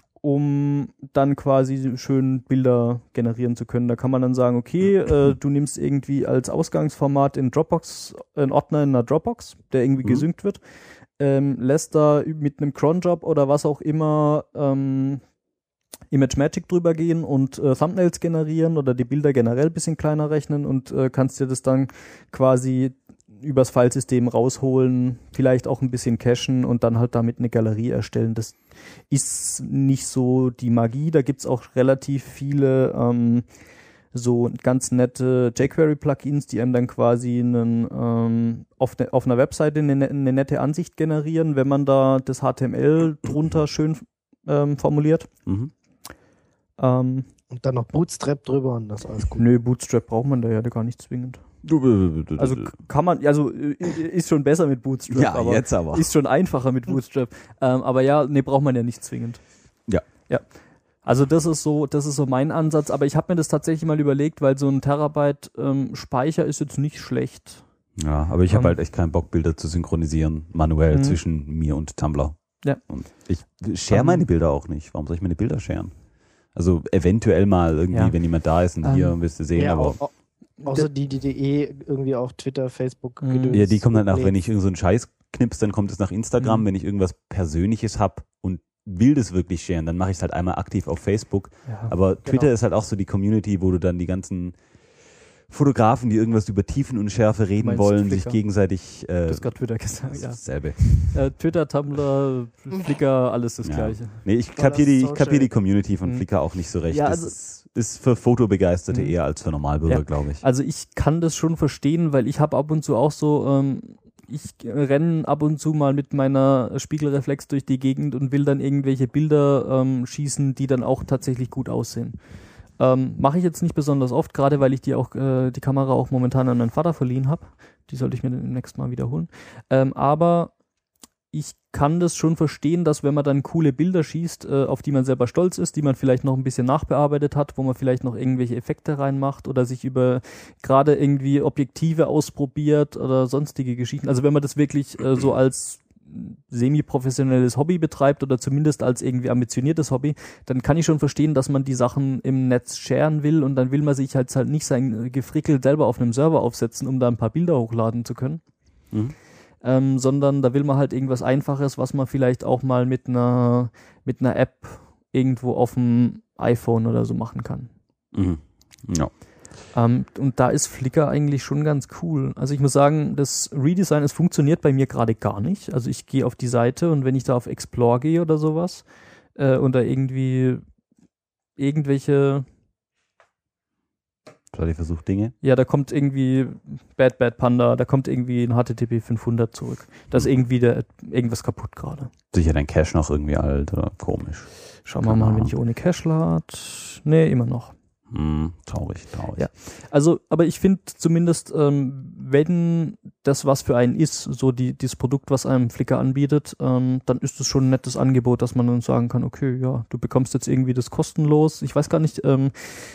um dann quasi schön Bilder generieren zu können. Da kann man dann sagen, okay, äh, du nimmst irgendwie als Ausgangsformat in Dropbox, einen Ordner in einer Dropbox, der irgendwie mhm. gesynkt wird, ähm, lässt da mit einem Cronjob oder was auch immer ähm, ImageMagick drüber gehen und äh, Thumbnails generieren oder die Bilder generell ein bisschen kleiner rechnen und äh, kannst dir das dann quasi übers Filesystem rausholen, vielleicht auch ein bisschen cachen und dann halt damit eine Galerie erstellen. Das ist nicht so die Magie. Da gibt's auch relativ viele ähm, so ganz nette jQuery-Plugins, die einem dann quasi einen, ähm, auf, ne, auf einer Webseite eine, eine nette Ansicht generieren, wenn man da das H T M L drunter schön ähm, formuliert. Mhm. Ähm, und dann noch Bootstrap drüber und das ist alles gut. Nö, Bootstrap braucht man da ja gar nicht zwingend. Also kann man, also ist schon besser mit Bootstrap, ja, aber, jetzt aber ist schon einfacher mit Bootstrap. ähm, aber ja, nee, braucht man ja nicht zwingend. Ja. Ja. Also das ist so, das ist so mein Ansatz, aber ich habe mir das tatsächlich mal überlegt, weil so ein Terabyte ähm, Speicher ist jetzt nicht schlecht. Ja, aber ich habe um, halt echt keinen Bock, Bilder zu synchronisieren, manuell mhm. zwischen mir und Tumblr. Ja. Und ich share um, meine Bilder auch nicht. Warum soll ich meine Bilder sharen? Also eventuell mal irgendwie, ja. wenn jemand da ist und um, hier wirst du sehen, ja, aber... Auch, außer die, die, die eh irgendwie auf Twitter, Facebook gedöns. Ja, die kommen dann auch, wenn ich irgend so einen Scheiß knips, dann kommt es nach Instagram. Mhm. Wenn ich irgendwas Persönliches hab und will das wirklich sharen, dann mache ich es halt einmal aktiv auf Facebook. Ja, aber Twitter genau. ist halt auch so die Community, wo du dann die ganzen Fotografen, die irgendwas über Tiefen und Schärfe reden Meinst wollen, sich gegenseitig... Äh, du hast gerade Twitter gesagt, ja. Dasselbe. Äh, Twitter, Tumblr, Flickr, alles das ja. Gleiche. Nee, ich kapiere die, ich kapier die Community von mhm. Flickr auch nicht so recht. Ja, also, das ist, ist für Fotobegeisterte mhm. eher als für Normalbürger, ja. glaube ich. Also ich kann das schon verstehen, weil ich habe ab und zu auch so... Ähm, ich renne ab und zu mal mit meiner Spiegelreflex durch die Gegend und will dann irgendwelche Bilder ähm, schießen, die dann auch tatsächlich gut aussehen. Ähm, mache ich jetzt nicht besonders oft, gerade weil ich die auch äh, die Kamera auch momentan an meinen Vater verliehen habe. Die sollte ich mir demnächst mal wiederholen. Ähm, aber ich kann das schon verstehen, dass wenn man dann coole Bilder schießt, äh, auf die man selber stolz ist, die man vielleicht noch ein bisschen nachbearbeitet hat, wo man vielleicht noch irgendwelche Effekte reinmacht oder sich über gerade irgendwie Objektive ausprobiert oder sonstige Geschichten. Also wenn man das wirklich äh, so als semi-professionelles Hobby betreibt oder zumindest als irgendwie ambitioniertes Hobby, dann kann ich schon verstehen, dass man die Sachen im Netz sharen will und dann will man sich halt halt nicht sein Gefrickel selber auf einem Server aufsetzen, um da ein paar Bilder hochladen zu können. Mhm. Ähm, sondern da will man halt irgendwas Einfaches, was man vielleicht auch mal mit einer mit einer App irgendwo auf dem iPhone oder so machen kann. Mhm. Ja. Ähm, und da ist Flickr eigentlich schon ganz cool. Also ich muss sagen, das Redesign, es funktioniert bei mir gerade gar nicht. Also ich gehe auf die Seite und wenn ich da auf Explore gehe oder sowas äh, und da irgendwie irgendwelche Vielleicht versucht Dinge. Ja, da kommt irgendwie Bad Bad Panda, da kommt irgendwie ein H T T P fünfhundert zurück. Da ist irgendwie der, irgendwas kaputt gerade. Sicher dein Cache noch irgendwie alt oder komisch. Schauen wir mal, wenn ich ohne Cache lade. Nee, immer noch. Hm, traurig, traurig. Ja, also, aber ich finde zumindest, ähm, wenn das was für einen ist, so die dieses Produkt, was einem Flickr anbietet, ähm, dann ist es schon ein nettes Angebot, dass man dann sagen kann, okay, ja, du bekommst jetzt irgendwie das kostenlos. Ich weiß gar nicht, ähm,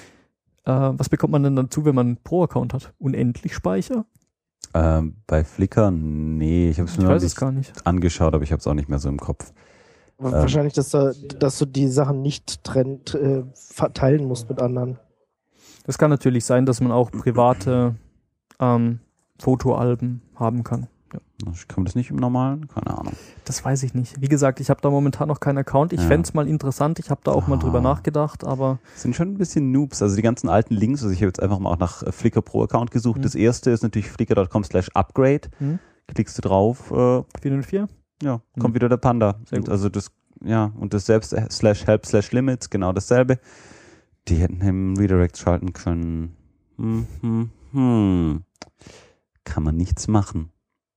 was bekommt man denn dazu, wenn man einen Pro-Account hat? Unendlich Speicher? Ähm, bei Flickr, nee, ich habe es mir noch gar nicht angeschaut, aber ich habe es auch nicht mehr so im Kopf. Wahrscheinlich, dass du, dass du die Sachen nicht trennt, äh, verteilen musst mit anderen. Das kann natürlich sein, dass man auch private ähm, Fotoalben haben kann. Ja. Kann man das nicht im Normalen? Keine Ahnung. Das weiß ich nicht. Wie gesagt, ich habe da momentan noch keinen Account. Ich ja. fände es mal interessant. Ich habe da auch ah. mal drüber nachgedacht, aber... Sind schon ein bisschen Noobs. Also die ganzen alten Links, also ich habe jetzt einfach mal auch nach Flickr Pro Account gesucht. Mhm. Das erste ist natürlich flickr punkt com slash upgrade. Mhm. Klickst du drauf. Äh, vier null vier? Ja, kommt mhm. wieder der Panda. Und also das, ja, und das selbst äh, slash help slash limits, genau dasselbe. Die hätten im Redirect schalten können. Hm, hm, hm. kann man nichts machen.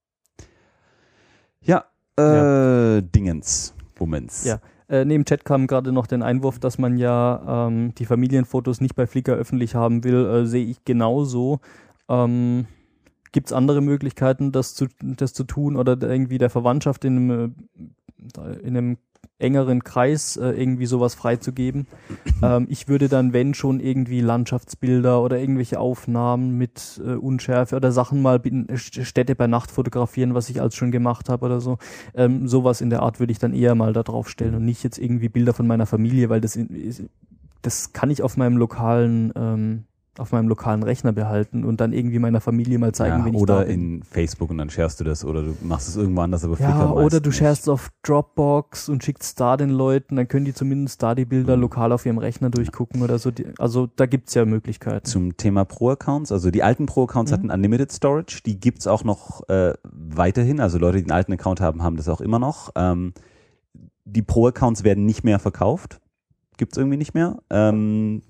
Ja, äh, ja. Dingens, Womens. Ja. Äh, neben Chat kam gerade noch den Einwurf, dass man ja ähm, die Familienfotos nicht bei Flickr öffentlich haben will, äh, sehe ich genauso. Ähm, Gibt es andere Möglichkeiten, das zu, das zu tun oder irgendwie der Verwandtschaft in einem, in einem engeren Kreis äh, irgendwie sowas freizugeben? ähm, ich würde dann, wenn schon, irgendwie Landschaftsbilder oder irgendwelche Aufnahmen mit äh, Unschärfe oder Sachen mal bin, Städte bei Nacht fotografieren, was ich als schon gemacht habe oder so. Ähm, sowas in der Art würde ich dann eher mal da drauf stellen und nicht jetzt irgendwie Bilder von meiner Familie, weil das, in, das kann ich auf meinem lokalen ähm, auf meinem lokalen Rechner behalten und dann irgendwie meiner Familie mal zeigen, ja, wenn ich oder da bin. in Facebook und dann sharest du das oder du machst es irgendwo anders, aber Flickr Ja, oder du nicht. sharest auf Dropbox und schickst da den Leuten, dann können die zumindest da die Bilder mhm. lokal auf ihrem Rechner durchgucken oder so. Die, also da gibt's ja Möglichkeiten. Zum Thema Pro-Accounts, also die alten Pro-Accounts mhm. hatten Unlimited Storage, die gibt's auch noch äh, weiterhin, also Leute, die einen alten Account haben, haben das auch immer noch. Ähm, die Pro-Accounts werden nicht mehr verkauft, gibt's irgendwie nicht mehr. Ähm,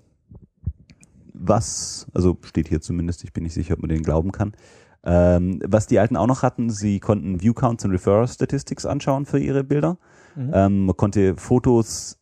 Was, also steht hier zumindest, ich bin nicht sicher, ob man denen glauben kann, ähm, was die Alten auch noch hatten, sie konnten View-Counts und Referrer-Statistics anschauen für ihre Bilder. Mhm. Ähm, man konnte Fotos,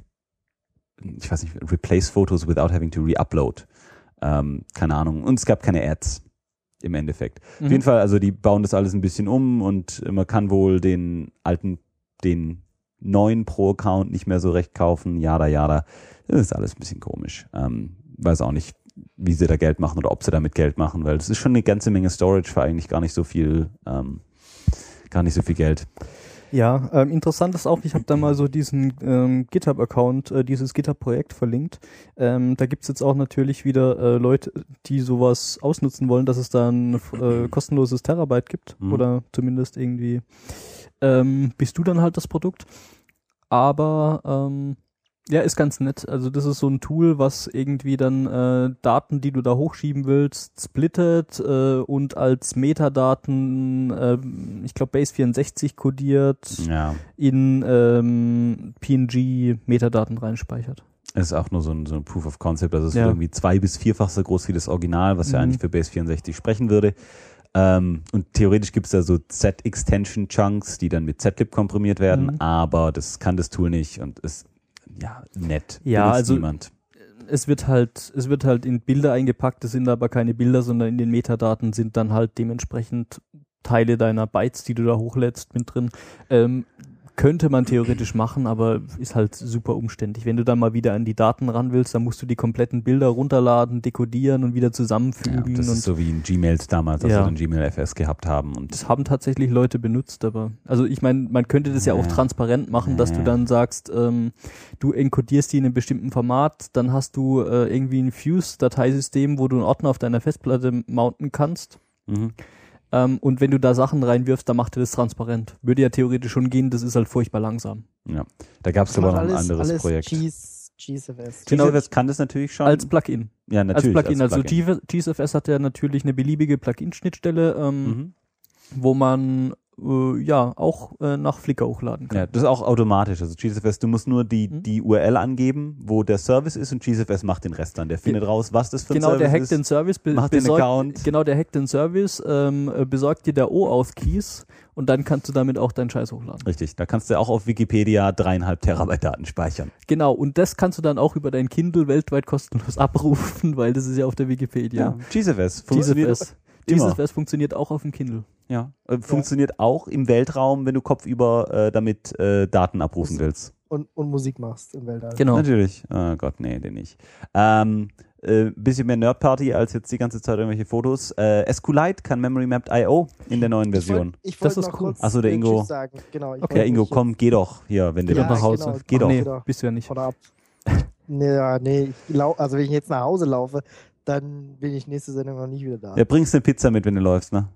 ich weiß nicht, replace Fotos without having to re-upload. Ähm, keine Ahnung. Und es gab keine Ads im Endeffekt. Mhm. Auf jeden Fall, also die bauen das alles ein bisschen um und man kann wohl den alten, den neuen Pro-Account nicht mehr so recht kaufen, jada, jada. Das ist alles ein bisschen komisch. Ähm, weiß auch nicht, wie sie da Geld machen oder ob sie damit Geld machen, weil das ist schon eine ganze Menge Storage für eigentlich gar nicht so viel, ähm, gar nicht so viel Geld. Ja, ähm, interessant ist auch, ich habe da mal so diesen ähm, GitHub-Account, äh, dieses GitHub-Projekt verlinkt. Ähm, da gibt's jetzt auch natürlich wieder äh, Leute, die sowas ausnutzen wollen, dass es da ein äh, kostenloses Terabyte gibt mhm. oder zumindest irgendwie ähm, bist du dann halt das Produkt. Aber ähm, ja, ist ganz nett. Also das ist so ein Tool, was irgendwie dann äh, Daten, die du da hochschieben willst, splittet äh, und als Metadaten, äh, ich glaube Base vierundsechzig kodiert, ja. in ähm, P N G-Metadaten reinspeichert. Es ist auch nur so ein, so ein Proof of Concept, also es ja. ist irgendwie zwei- bis vierfach so groß wie das Original, was ja mhm. eigentlich für Base vierundsechzig sprechen würde. Ähm, und theoretisch gibt es da so Z-Extension-Chunks, die dann mit Z-Lib komprimiert werden, mhm. aber das kann das Tool nicht und ist ja, nett. Ja, also niemand. es wird halt, es wird halt in Bilder eingepackt, das sind aber keine Bilder, sondern in den Metadaten sind dann halt dementsprechend Teile deiner Bytes, die du da hochlädst, mit drin. Ähm, könnte man theoretisch machen, aber ist halt super umständlich. Wenn du dann mal wieder an die Daten ran willst, dann musst du die kompletten Bilder runterladen, dekodieren und wieder zusammenfügen. Ja, das und ist so wie in Gmails damals, als ja. wir dann Gmail F S gehabt haben. Und das haben tatsächlich Leute benutzt, aber also ich meine, man könnte das ja auch transparent machen, dass du dann sagst, ähm, du enkodierst die in einem bestimmten Format, dann hast du äh, irgendwie ein Fuse-Dateisystem, wo du einen Ordner auf deiner Festplatte mounten kannst. Mhm. Um, und wenn du da Sachen reinwirfst, dann macht er das transparent. Würde ja theoretisch schon gehen, das ist halt furchtbar langsam. Ja, da gab es aber noch ein alles, anderes alles Projekt. G S F S. Genau, G S F S kann das natürlich schon. Als Plugin. Ja, natürlich. Als Plugin. Als also Plugin. G S F S hat ja natürlich eine beliebige Plugin-Schnittstelle, ähm, mhm. wo man äh, ja auch äh, nach Flickr hochladen kann. Ja, das ist auch automatisch. Also G S F S, du musst nur die, mhm. die U R L angeben, wo der Service ist und G S F S macht den Rest dann. Der findet ja. raus, was das für ein genau, Service der hackt ist. Den Service be- macht besorgt, den Account. Genau, der hackt den Service, ähm, besorgt dir der O-Auth-Keys und dann kannst du damit auch deinen Scheiß hochladen. Richtig, da kannst du auch auf Wikipedia dreieinhalb Terabyte Daten speichern. Genau, und das kannst du dann auch über dein Kindle weltweit kostenlos abrufen, weil das ist ja auf der Wikipedia. Ja, G S F S. G S F S. G S F S funktioniert auch auf dem Kindle. Ja, äh, funktioniert ja. auch im Weltraum, wenn du kopfüber äh, damit äh, Daten abrufen willst. Und, und Musik machst im Weltall. Genau. Natürlich. Oh Gott, nee, den nicht. Ähm, äh, bisschen mehr Nerdparty als jetzt die ganze Zeit irgendwelche Fotos. Äh, SQLite kann Memory Mapped I O in der neuen Version. Ich wollt, ich wollt das ist noch cool. kurz Achso, der Ingo. sagen. Genau, ich okay, Ingo, komm, geh doch hier, wenn du ja, ja, nach Hause. Genau, Geh doch. Nee, bist du ja nicht. Oder ab. nee, ja, nee, ich lau- also wenn ich jetzt nach Hause laufe, dann bin ich nächste Sendung noch nicht wieder da. Ja, bringst eine Pizza mit, wenn du läufst, ne?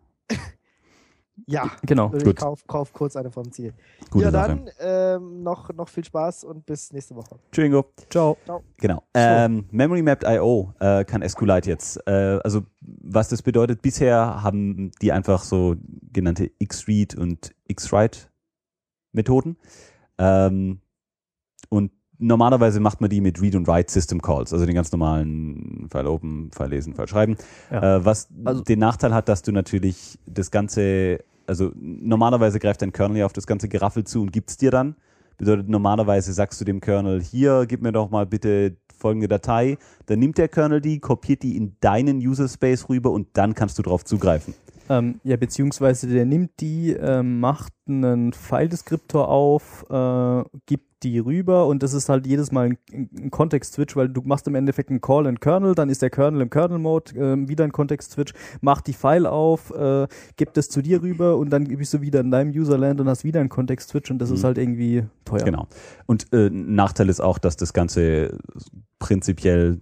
Ja, genau. Also ich kauf, kauf kurz eine vom Ziel. Gute ja, Sache. dann ähm, noch, noch viel Spaß und bis nächste Woche. Tschüss, Ingo. Ciao. Ciao. Genau. So. Ähm, Memory Mapped I O äh, kann SQLite jetzt. Äh, also was das bedeutet, bisher haben die einfach so genannte X-Read und X-Write Methoden. Ähm, und normalerweise macht man die mit Read- und Write-System-Calls, also den ganz normalen File open, File lesen, File schreiben. Ja. Äh, was also, den Nachteil hat, dass du natürlich das Ganze, also normalerweise greift dein Kernel ja auf das ganze Geraffel zu und gibt es dir dann. Bedeutet, normalerweise sagst du dem Kernel, hier, gib mir doch mal bitte folgende Datei. Dann nimmt der Kernel die, kopiert die in deinen User-Space rüber und dann kannst du drauf zugreifen. Ähm, ja, beziehungsweise der nimmt die, äh, macht einen File-Deskriptor auf, äh, gibt die rüber und das ist halt jedes Mal ein, ein Kontext-Switch, weil du machst im Endeffekt einen Call in Kernel, dann ist der Kernel im Kernel-Mode, äh, wieder ein Kontext-Switch, macht die File auf, äh, gibt es zu dir rüber und dann bist du wieder in deinem Userland und hast wieder einen Kontext-Switch und das mhm. ist halt irgendwie teuer. Genau. Und äh, Nachteil ist auch, dass das Ganze prinzipiell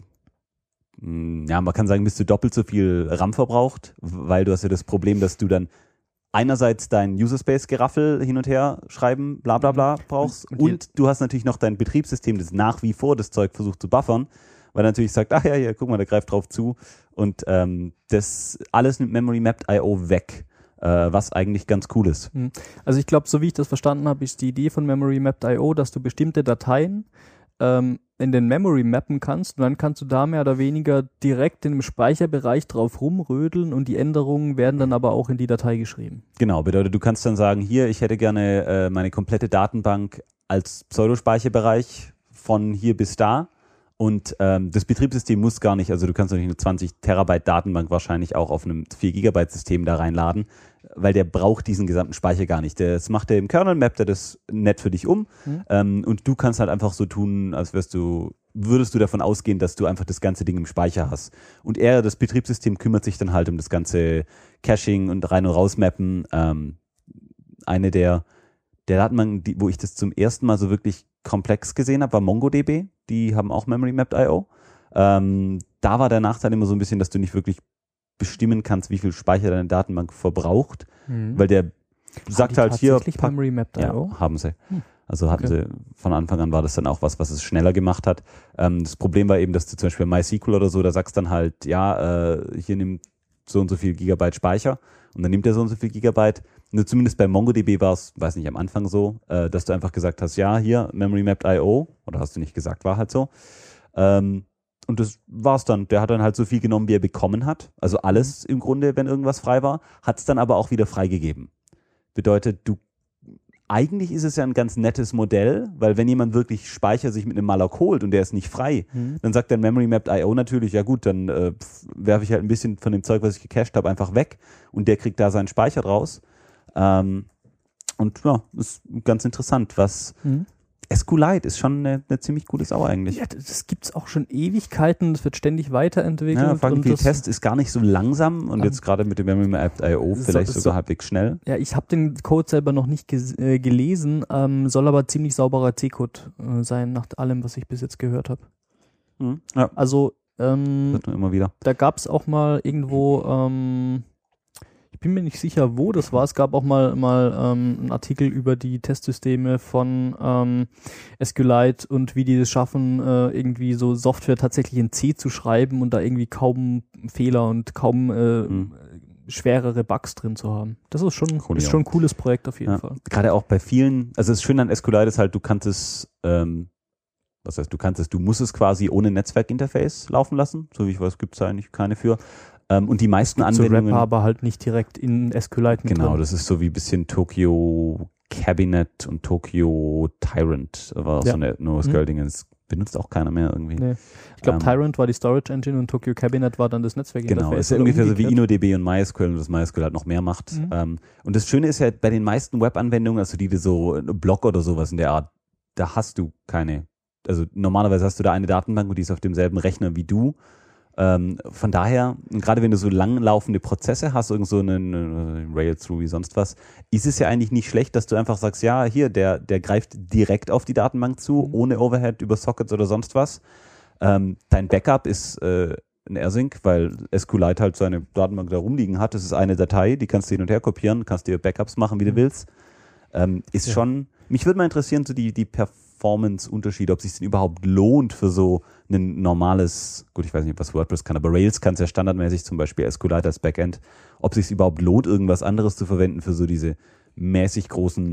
ja, man kann sagen, bist du doppelt so viel RAM verbraucht, weil du hast ja das Problem, dass du dann einerseits dein User-Space-Geraffel hin und her schreiben, bla bla bla brauchst und, und du hast natürlich noch dein Betriebssystem, das nach wie vor das Zeug versucht zu buffern, weil er natürlich sagt, ach ja, ja, guck mal, der greift drauf zu und ähm, das alles mit Memory Mapped I O weg, äh, was eigentlich ganz cool ist. Also ich glaube, so wie ich das verstanden habe, ist die Idee von Memory Mapped I O, dass du bestimmte Dateien ähm, in den Memory mappen kannst und dann kannst du da mehr oder weniger direkt in dem Speicherbereich drauf rumrödeln und die Änderungen werden dann aber auch in die Datei geschrieben. Genau, bedeutet, du kannst dann sagen, hier, ich hätte gerne äh, meine komplette Datenbank als Pseudospeicherbereich von hier bis da und ähm, das Betriebssystem muss gar nicht, also du kannst natürlich eine zwanzig Terabyte Datenbank wahrscheinlich auch auf einem vier Gigabyte System da reinladen, weil der braucht diesen gesamten Speicher gar nicht. Das macht er im Kernel, mappt er das nett für dich um mhm. ähm, und du kannst halt einfach so tun, als wärst du, würdest du davon ausgehen, dass du einfach das ganze Ding im Speicher hast. Und er, das Betriebssystem, kümmert sich dann halt um das ganze Caching und rein- und rausmappen. Ähm, eine der, der Datenbanken, die, wo ich das zum ersten Mal so wirklich komplex gesehen habe, war MongoDB. Die haben auch Memory Mapped I O. Ähm, da war der Nachteil immer so ein bisschen, dass du nicht wirklich bestimmen kannst, wie viel Speicher deine Datenbank verbraucht, mhm. weil der haben sagt halt hier, pack, Memory Mapped I O? Ja, haben sie. Hm. Also hatten Okay. sie, von Anfang an war das dann auch was, was es schneller gemacht hat. Ähm, das Problem war eben, dass du zum Beispiel MySQL oder so, da sagst dann halt, ja, äh, hier nimmt so und so viel Gigabyte Speicher und dann nimmt er so und so viel Gigabyte. Nur zumindest bei MongoDB war es, weiß nicht, am Anfang so, äh, dass du einfach gesagt hast, ja, hier, Memory Mapped I O, oder hast du nicht gesagt, war halt so. Ähm, Und das war's dann. Der hat dann halt so viel genommen, wie er bekommen hat. Also alles im Grunde, wenn irgendwas frei war, hat es dann aber auch wieder freigegeben. Bedeutet, du eigentlich ist es ja ein ganz nettes Modell, weil wenn jemand wirklich Speicher sich mit einem Malloc holt und der ist nicht frei, mhm. dann sagt der Memory Mapped I O natürlich, ja gut, dann äh, werfe ich halt ein bisschen von dem Zeug, was ich gecached habe, einfach weg und der kriegt da seinen Speicher draus. Ähm, und ja, ist ganz interessant, was mhm. SQLite ist schon eine, eine ziemlich coole Sau eigentlich. Ja, das gibt's auch schon Ewigkeiten, das wird ständig weiterentwickelt. Ja, vor allem und viel das Test ist gar nicht so langsam und um, jetzt gerade mit dem Memory Mapped I O vielleicht so, sogar so, halbwegs schnell. Ja, ich habe den Code selber noch nicht ges- äh, gelesen, ähm, soll aber ziemlich sauberer C-Code äh, sein, nach allem, was ich bis jetzt gehört habe. Mhm. Ja. Also, ähm, wird nur immer wieder. Da gab's auch mal irgendwo, ähm, ich bin mir nicht sicher, wo das war. Es gab auch mal mal ähm, einen Artikel über die Testsysteme von ähm, SQLite und wie die es schaffen, äh, irgendwie so Software tatsächlich in C zu schreiben und da irgendwie kaum Fehler und kaum äh, hm. schwerere Bugs drin zu haben. Das ist schon, cool, ist ja. schon ein cooles Projekt auf jeden ja. Fall. Gerade auch bei vielen, also das Schöne an SQLite ist halt, du kannst es, ähm, was heißt, du kannst es, du musst es quasi ohne Netzwerkinterface laufen lassen. So wie ich weiß, gibt es eigentlich keine für. Und die meisten Anwendungen. So aber halt nicht direkt in SQLite mit Genau, drin. das ist so wie ein bisschen Tokyo Cabinet und Tokyo Tyrant. War ja. so eine NoSQL-Ding. Das benutzt auch keiner mehr irgendwie. Nee. Ich glaube, ähm, Tyrant war die Storage Engine und Tokyo Cabinet war dann das Netzwerkinterface. Genau, ist ja ungefähr so wie InnoDB und MySQL und das MySQL halt noch mehr macht. Mhm. Ähm, und das Schöne ist ja bei den meisten Web-Anwendungen, also die, die so Blog oder sowas in der Art, da hast du keine. Also normalerweise hast du da eine Datenbank und die ist auf demselben Rechner wie du. Ähm, von daher, gerade wenn du so langlaufende Prozesse hast, irgend so einen äh, Rail-Through wie sonst was, ist es ja eigentlich nicht schlecht, dass du einfach sagst, ja, hier, der, der greift direkt auf die Datenbank zu, mhm. ohne Overhead über Sockets oder sonst was. Ähm, dein Backup ist äh, ein AirSync, weil SQLite halt seine Datenbank da rumliegen hat. Das ist eine Datei, die kannst du hin und her kopieren, kannst dir Backups machen, wie du willst. Ähm, ist ja. schon, mich würde mal interessieren, so die, die Performance-Unterschiede, ob es sich denn überhaupt lohnt für so ein normales, gut, ich weiß nicht, was WordPress kann, aber Rails kann es ja standardmäßig, zum Beispiel SQLite als Backend, ob es sich überhaupt lohnt, irgendwas anderes zu verwenden für so diese mäßig großen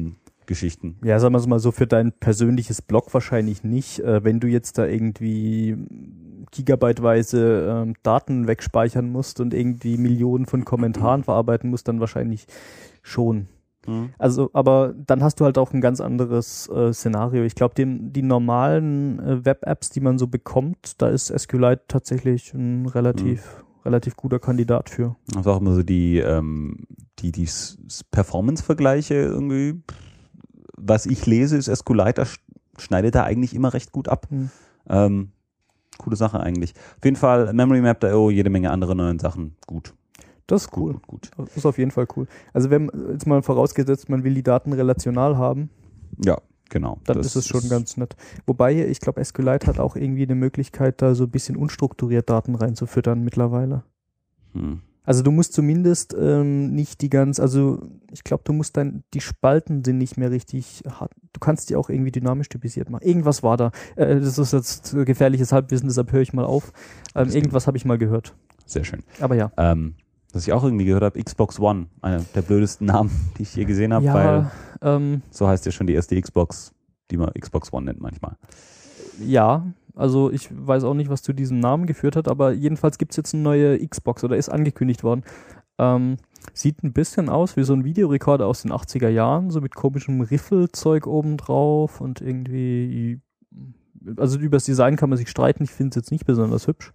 Geschichten. Ja, sagen wir es mal so, für dein persönliches Blog wahrscheinlich nicht. Äh, wenn du jetzt da irgendwie gigabyteweise ähm, Daten wegspeichern musst und irgendwie Millionen von Kommentaren verarbeiten musst, dann wahrscheinlich schon. Mhm. Also, aber dann hast du halt auch ein ganz anderes äh, Szenario. Ich glaube, die normalen äh, Web-Apps, die man so bekommt, da ist SQLite tatsächlich ein relativ, mhm. relativ guter Kandidat für. Das ist auch immer so die, ähm, die, die S- Performance-Vergleiche irgendwie. Was ich lese, ist SQLite, das schneidet da eigentlich immer recht gut ab. Mhm. Ähm, coole Sache eigentlich. Auf jeden Fall Memory Map, oh, jede Menge andere neue Sachen. Gut. Das ist cool. Gut, gut. Das ist auf jeden Fall cool. Also wenn jetzt mal vorausgesetzt, man will die Daten relational haben, Ja, genau. dann Das ist es schon ganz nett. Wobei, ich glaube, SQLite hat auch irgendwie eine Möglichkeit, da so ein bisschen unstrukturiert Daten reinzufüttern mittlerweile. Hm. Also du musst zumindest ähm, nicht die ganz, also ich glaube, du musst dann, die Spalten sind nicht mehr richtig hart. Du kannst die auch irgendwie dynamisch typisiert machen. Irgendwas war da. Äh, das ist jetzt gefährliches Halbwissen, deshalb höre ich mal auf. Ähm, irgendwas habe ich mal gehört. Sehr schön. Aber ja. Ähm, was ich auch irgendwie gehört habe, Xbox One, einer der blödesten Namen, die ich je gesehen habe, Ja, weil ähm, so heißt ja schon die erste Xbox, die man Xbox One nennt manchmal. ja, also ich weiß auch nicht, was zu diesem Namen geführt hat, aber jedenfalls gibt es jetzt eine neue Xbox oder ist angekündigt worden. Ähm, sieht ein bisschen aus wie so ein Videorekorder aus den achtziger Jahren, so mit komischem Riffelzeug obendrauf und irgendwie, also über das Design kann man sich streiten, ich finde es jetzt nicht besonders hübsch.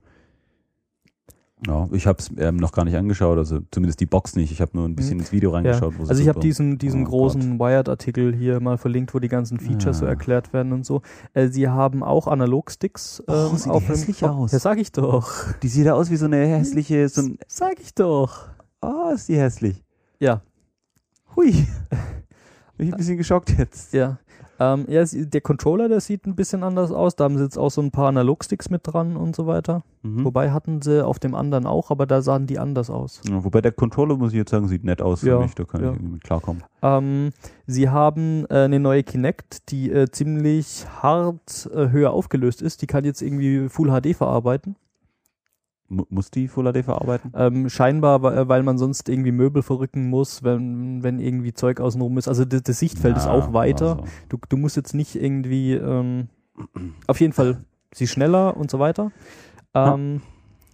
Ja, ich habe es ähm, noch gar nicht angeschaut, also zumindest die Box nicht. Ich habe nur ein bisschen ins Video reingeschaut. Ja. Wo Also sie ich so habe diesen, diesen oh großen Wired-Artikel hier mal verlinkt, wo die ganzen Features Ja. so erklärt werden und so. Äh, sie haben auch Analog-Sticks. Oh, ähm, sieht auf dem- hässlich aus. Ja, sag ich doch. Die sieht ja aus wie so eine hässliche, so ein, Sag ich doch. oh, ist die hässlich. Ja, Hui. Bin ich ein bisschen geschockt jetzt. ja. Ähm, ja, sie- der Controller, der sieht ein bisschen anders aus. Da haben sie jetzt auch so ein paar Analog-Sticks mit dran und so weiter. Mhm. Wobei hatten sie auf dem anderen auch, aber da sahen die anders aus. Ja, wobei der Controller, muss ich jetzt sagen, sieht nett aus für Ja, mich. Da kann ja. ich irgendwie mit klarkommen. Ähm, sie haben äh, eine neue Kinect, die äh, ziemlich hart äh, höher aufgelöst ist. Die kann jetzt irgendwie Full H D verarbeiten. M- muss die Full H D verarbeiten? Ähm, scheinbar, weil weil man sonst irgendwie Möbel verrücken muss, wenn, wenn irgendwie Zeug außenrum ist. Also das, das Sichtfeld ist auch weiter. Also. Du, du musst jetzt nicht irgendwie, ähm, auf jeden Fall, sie ist schneller und so weiter. Ähm,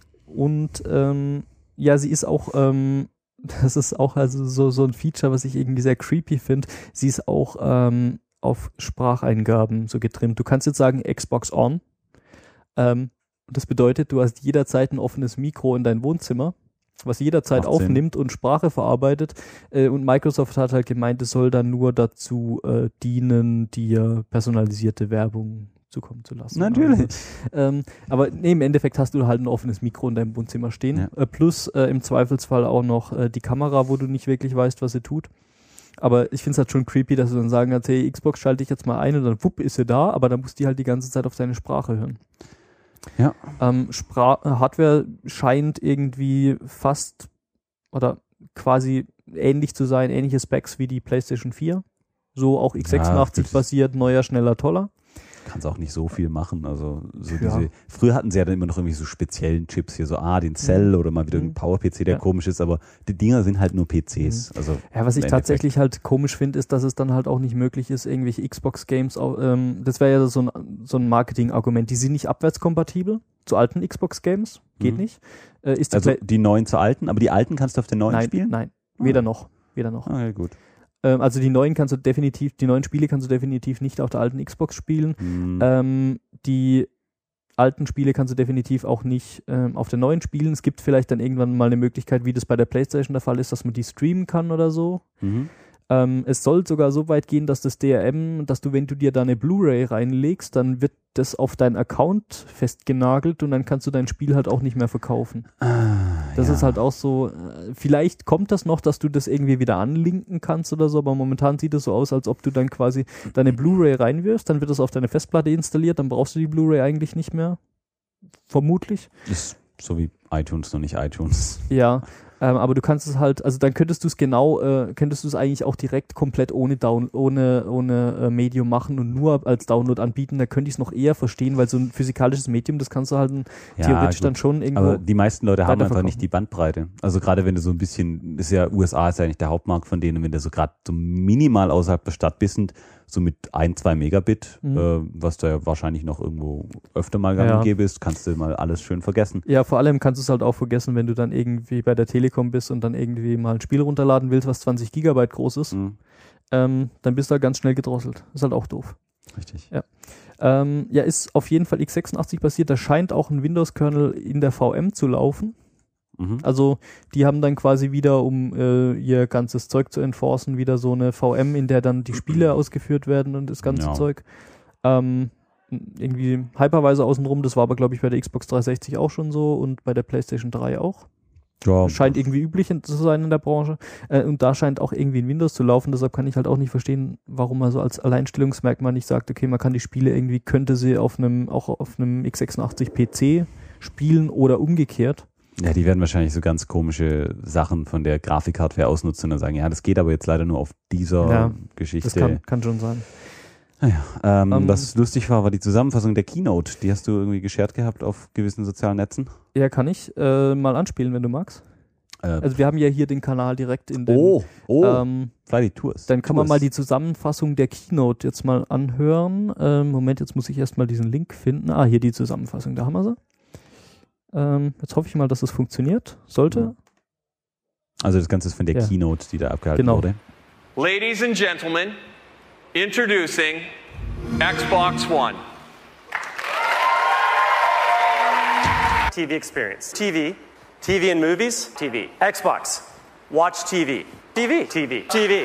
und ähm, ja, sie ist auch, ähm, das ist auch also so, so ein Feature, was ich irgendwie sehr creepy finde. Sie ist auch ähm, auf Spracheingaben so getrimmt. Du kannst jetzt sagen Xbox on. Ähm, das bedeutet, du hast jederzeit ein offenes Mikro in dein Wohnzimmer, was jederzeit Macht Sinn. aufnimmt und Sprache verarbeitet. Äh, und Microsoft hat halt gemeint, es soll dann nur dazu äh, dienen, dir personalisierte Werbung zukommen zu lassen. Natürlich. Also, ähm, aber nee, im Endeffekt hast du halt ein offenes Mikro in deinem Wohnzimmer stehen. Ja. Äh, plus äh, im Zweifelsfall auch noch äh, die Kamera, wo du nicht wirklich weißt, was sie tut. Aber ich finde es halt schon creepy, dass du dann sagen kannst, hey, Xbox schalte ich jetzt mal ein und dann wupp ist sie da, aber dann musst du halt die ganze Zeit auf deine Sprache hören. Ja. Ähm, Spra- Hardware scheint irgendwie fast oder quasi ähnlich zu sein, ähnliche Specs wie die PlayStation vier. So auch x sechsundachtzig das- basiert, neuer, schneller, toller. Kannst auch nicht so viel machen. Also so Ja. diese. Früher hatten sie ja dann immer noch irgendwie so speziellen Chips hier, so ah, den Cell oder mal wieder Mhm. ein Power-P C, der Ja. komisch ist, aber die Dinger sind halt nur P Cs. Also Ja, was ich im tatsächlich halt komisch finde, ist, dass es dann halt auch nicht möglich ist, irgendwelche Xbox-Games, au- ähm, das wäre ja so ein, so ein Marketing-Argument, die sind nicht abwärtskompatibel zu alten Xbox-Games, geht Mhm. nicht. Äh, ist die Also Play- die neuen zu alten, aber die alten kannst du auf den neuen nein, spielen? nein, Ah. weder noch, weder noch. Ah, ja, gut. Ähm, also die neuen kannst du definitiv, die neuen Spiele kannst du definitiv nicht auf der alten Xbox spielen. Hm. Ähm, die alten Spiele kannst du definitiv auch nicht ähm, auf der neuen spielen. Es gibt vielleicht dann irgendwann mal eine Möglichkeit, wie das bei der PlayStation der Fall ist, dass man die streamen kann oder so. Mhm. Ähm, es soll sogar so weit gehen, dass das D R M, dass du, wenn du dir da eine Blu-ray reinlegst, dann wird das auf deinen Account festgenagelt und dann kannst du dein Spiel halt auch nicht mehr verkaufen. Ah, Das ja. ist halt auch so, äh, vielleicht kommt das noch, dass du das irgendwie wieder anlinken kannst oder so, aber momentan sieht es so aus, als ob du dann quasi deine Blu-ray reinwirfst, dann wird das auf deine Festplatte installiert, dann brauchst du die Blu-ray eigentlich nicht mehr. Vermutlich. Ist so wie iTunes, noch nicht iTunes. Ja. Ähm, aber du kannst es halt, also dann könntest du es genau, äh, könntest du es eigentlich auch direkt komplett ohne Down, ohne, ohne äh, Medium machen und nur als Download anbieten. Da könnte ich es noch eher verstehen, weil so ein physikalisches Medium, das kannst du halt ein, Ja, theoretisch gut. dann schon irgendwo. Aber die meisten Leute haben einfach weiterverkaufen. nicht die Bandbreite. Also gerade wenn du so ein bisschen, ist ja U S A ist ja eigentlich der Hauptmarkt von denen, wenn du so gerade so minimal außerhalb der Stadt bist, so mit ein, zwei Megabit, Mhm. äh, was da ja wahrscheinlich noch irgendwo öfter mal gang Ja. und gäbe ist, kannst du mal alles schön vergessen. Ja, vor allem kannst du es halt auch vergessen, wenn du dann irgendwie bei der Telekom bist und dann irgendwie mal ein Spiel runterladen willst, was zwanzig Gigabyte groß ist, Mhm. ähm, dann bist du halt ganz schnell gedrosselt. Ist halt auch doof. Richtig. Ähm, ja, ist auf jeden Fall x sechsundachtzig basiert. Da scheint auch ein Windows-Kernel in der V M zu laufen. Mhm. Also die haben dann quasi wieder, um äh, ihr ganzes Zeug zu enforcen, wieder so eine V M, in der dann die Spiele ausgeführt werden und das ganze Ja. Zeug. Ähm, irgendwie Hypervisor außenrum, das war aber glaube ich bei der Xbox dreihundertsechzig auch schon so und bei der PlayStation drei auch. Ja, Scheint irgendwie üblich zu sein in der Branche. Äh, und da scheint auch irgendwie ein Windows zu laufen. Deshalb kann ich halt auch nicht verstehen, warum man so als Alleinstellungsmerkmal nicht sagt, okay, man kann die Spiele irgendwie, könnte sie auf einem, auch auf einem x sechsundachtzig P C spielen oder umgekehrt. Ja, die werden wahrscheinlich so ganz komische Sachen von der Grafikhardware ausnutzen und dann sagen, ja, das geht aber jetzt leider nur auf dieser Ja, Geschichte. Das kann, kann schon sein. Naja, ähm, Ähm, was lustig war, war die Zusammenfassung der Keynote. Die hast du irgendwie geshared gehabt auf gewissen sozialen Netzen. Ja, kann ich äh, mal anspielen, wenn du magst. Äh, Also wir haben ja hier den Kanal direkt in den... oh, oh, Ähm, Fly Tours. dann kann man Tours. mal die Zusammenfassung der Keynote jetzt mal anhören. Ähm, Moment, jetzt muss ich erstmal diesen Link finden. Ah, hier die Zusammenfassung, da haben wir sie. Ähm, jetzt hoffe ich mal, dass es funktioniert. Sollte. Also das Ganze ist von der Ja. Keynote, die da abgehalten Genau. wurde. Ladies and gentlemen, introducing Xbox One. T V experience. T V. T V and movies. T V. Xbox. Watch T V. T V. T V. T V.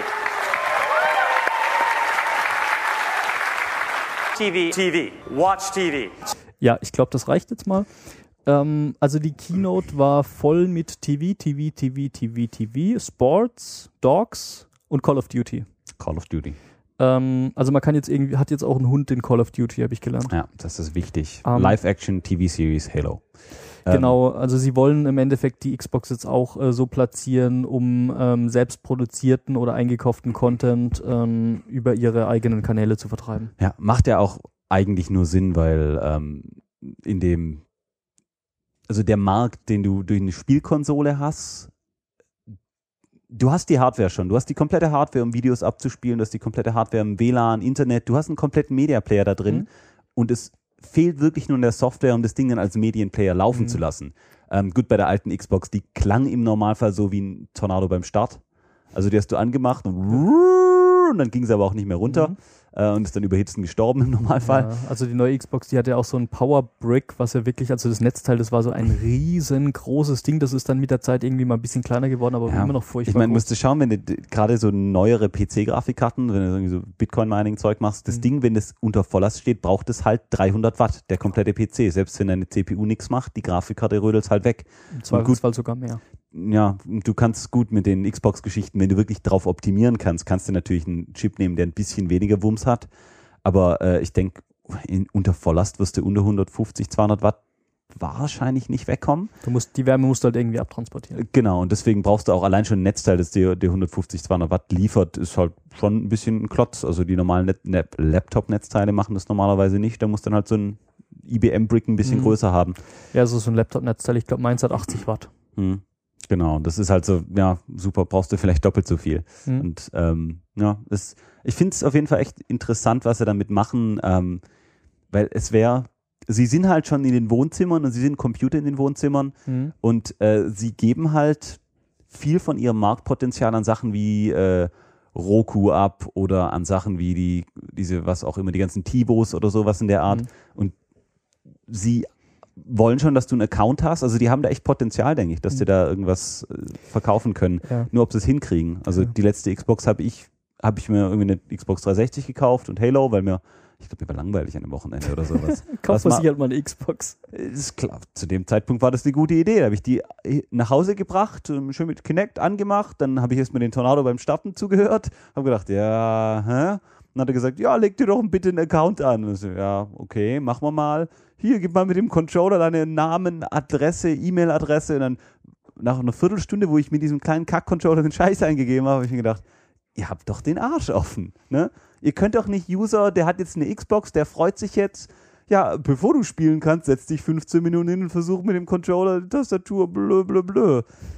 T V. T V. Watch T V. Ja, ich glaube, das reicht jetzt mal. Ähm, also die Keynote war voll mit T V, T V, T V, T V, T V, Sports, Dogs und Call of Duty. Call of Duty. Ähm, also man kann jetzt irgendwie, hat jetzt auch einen Hund in Call of Duty, habe ich gelernt. Ja, das ist wichtig. Ähm, Live-Action T V-Series Halo. Genau, also sie wollen im Endeffekt die Xbox jetzt auch äh, so platzieren, um ähm, selbst produzierten oder eingekauften Content ähm, über ihre eigenen Kanäle zu vertreiben. Ja, macht ja auch eigentlich nur Sinn, weil ähm, in dem, also der Markt, den du durch eine Spielkonsole hast, du hast die Hardware schon, du hast die komplette Hardware, um Videos abzuspielen, du hast die komplette Hardware im W L A N, Internet, du hast einen kompletten Media-Player da drin Mhm. und es fehlt wirklich nur in der Software, um das Ding dann als Medienplayer laufen Mhm. zu lassen. Ähm, gut, bei der alten Xbox, die klang im Normalfall so wie ein Tornado beim Start. Also die hast du angemacht und, und dann ging sie aber auch nicht mehr runter. Mhm. äh, und ist dann überhitzt und gestorben im Normalfall. Ja, also die neue Xbox, die hat ja auch so ein Power Brick, was ja wirklich, also das Netzteil, das war so ein riesengroßes Ding, das ist dann mit der Zeit irgendwie mal ein bisschen kleiner geworden, aber Ja. immer noch furchtbar Ich meine, groß. musst du schauen, wenn du d- gerade so neuere P C-Grafikkarten, wenn du irgendwie so Bitcoin-Mining-Zeug machst, das Mhm. Ding, wenn das unter Volllast steht, braucht es halt dreihundert Watt, der komplette P C. Selbst wenn deine C P U nichts macht, die Grafikkarte rödelt halt weg. Im Zweifelsfall sogar mehr. Ja, du kannst gut mit den Xbox-Geschichten, wenn du wirklich drauf optimieren kannst, kannst du natürlich einen Chip nehmen, der ein bisschen weniger Wumms hat. Aber äh, ich denke, unter Volllast wirst du unter hundertfünfzig, zweihundert Watt wahrscheinlich nicht wegkommen. Du musst, die Wärme musst du halt irgendwie abtransportieren. Genau, und deswegen brauchst du auch allein schon ein Netzteil, das dir, dir hundertfünfzig, zweihundert Watt liefert, ist halt schon ein bisschen ein Klotz. Also die normalen Net- Net- Laptop-Netzteile machen das normalerweise nicht. Da musst du dann halt so ein I B M-Brick ein bisschen Mhm. größer haben. Ja, so, so ein Laptop-Netzteil, ich glaube, meins hat achtzig Watt. Hm. Genau, das ist halt so, ja, super, brauchst du vielleicht doppelt so viel. Mhm. Und ähm, ja, das, ich finde es auf jeden Fall echt interessant, was sie damit machen, ähm, weil es wäre, sie sind halt schon in den Wohnzimmern und sie sind Computer in den Wohnzimmern Mhm. und äh, sie geben halt viel von ihrem Marktpotenzial an Sachen wie äh, Roku ab oder an Sachen wie die, diese, was auch immer, die ganzen T-Bos oder sowas in der Art. Mhm. Und sie wollen schon, dass du einen Account hast. Also die haben da echt Potenzial, denke ich, dass die da irgendwas äh, verkaufen können. Ja. Nur ob sie es hinkriegen. Also Ja. die letzte Xbox habe ich, habe ich mir irgendwie eine Xbox dreihundertsechzig gekauft und Halo, weil mir, ich glaube, mir war langweilig an dem Wochenende oder sowas. Kauft Was man ma- sich halt mal eine Xbox. Ist klar, zu dem Zeitpunkt war das eine gute Idee. Da habe ich die nach Hause gebracht, ähm, schön mit Kinect angemacht, dann habe ich erstmal den Tornado beim Starten zugehört, habe gedacht, ja, hä? Dann hat er gesagt, ja, leg dir doch bitte einen Account an. Und ich so, ja, okay, machen wir mal. Hier, gib mal mit dem Controller deinen Namen, Adresse, E-Mail-Adresse. Und dann nach einer Viertelstunde, wo ich mit diesem kleinen Kack-Controller den Scheiß eingegeben habe, habe ich mir gedacht, ihr habt doch den Arsch offen. Ne? Ihr könnt doch nicht User, der hat jetzt eine Xbox, der freut sich jetzt, ja, bevor du spielen kannst, setz dich fünfzehn Minuten hin und versuch mit dem Controller die Tastatur, blö, blö, blö.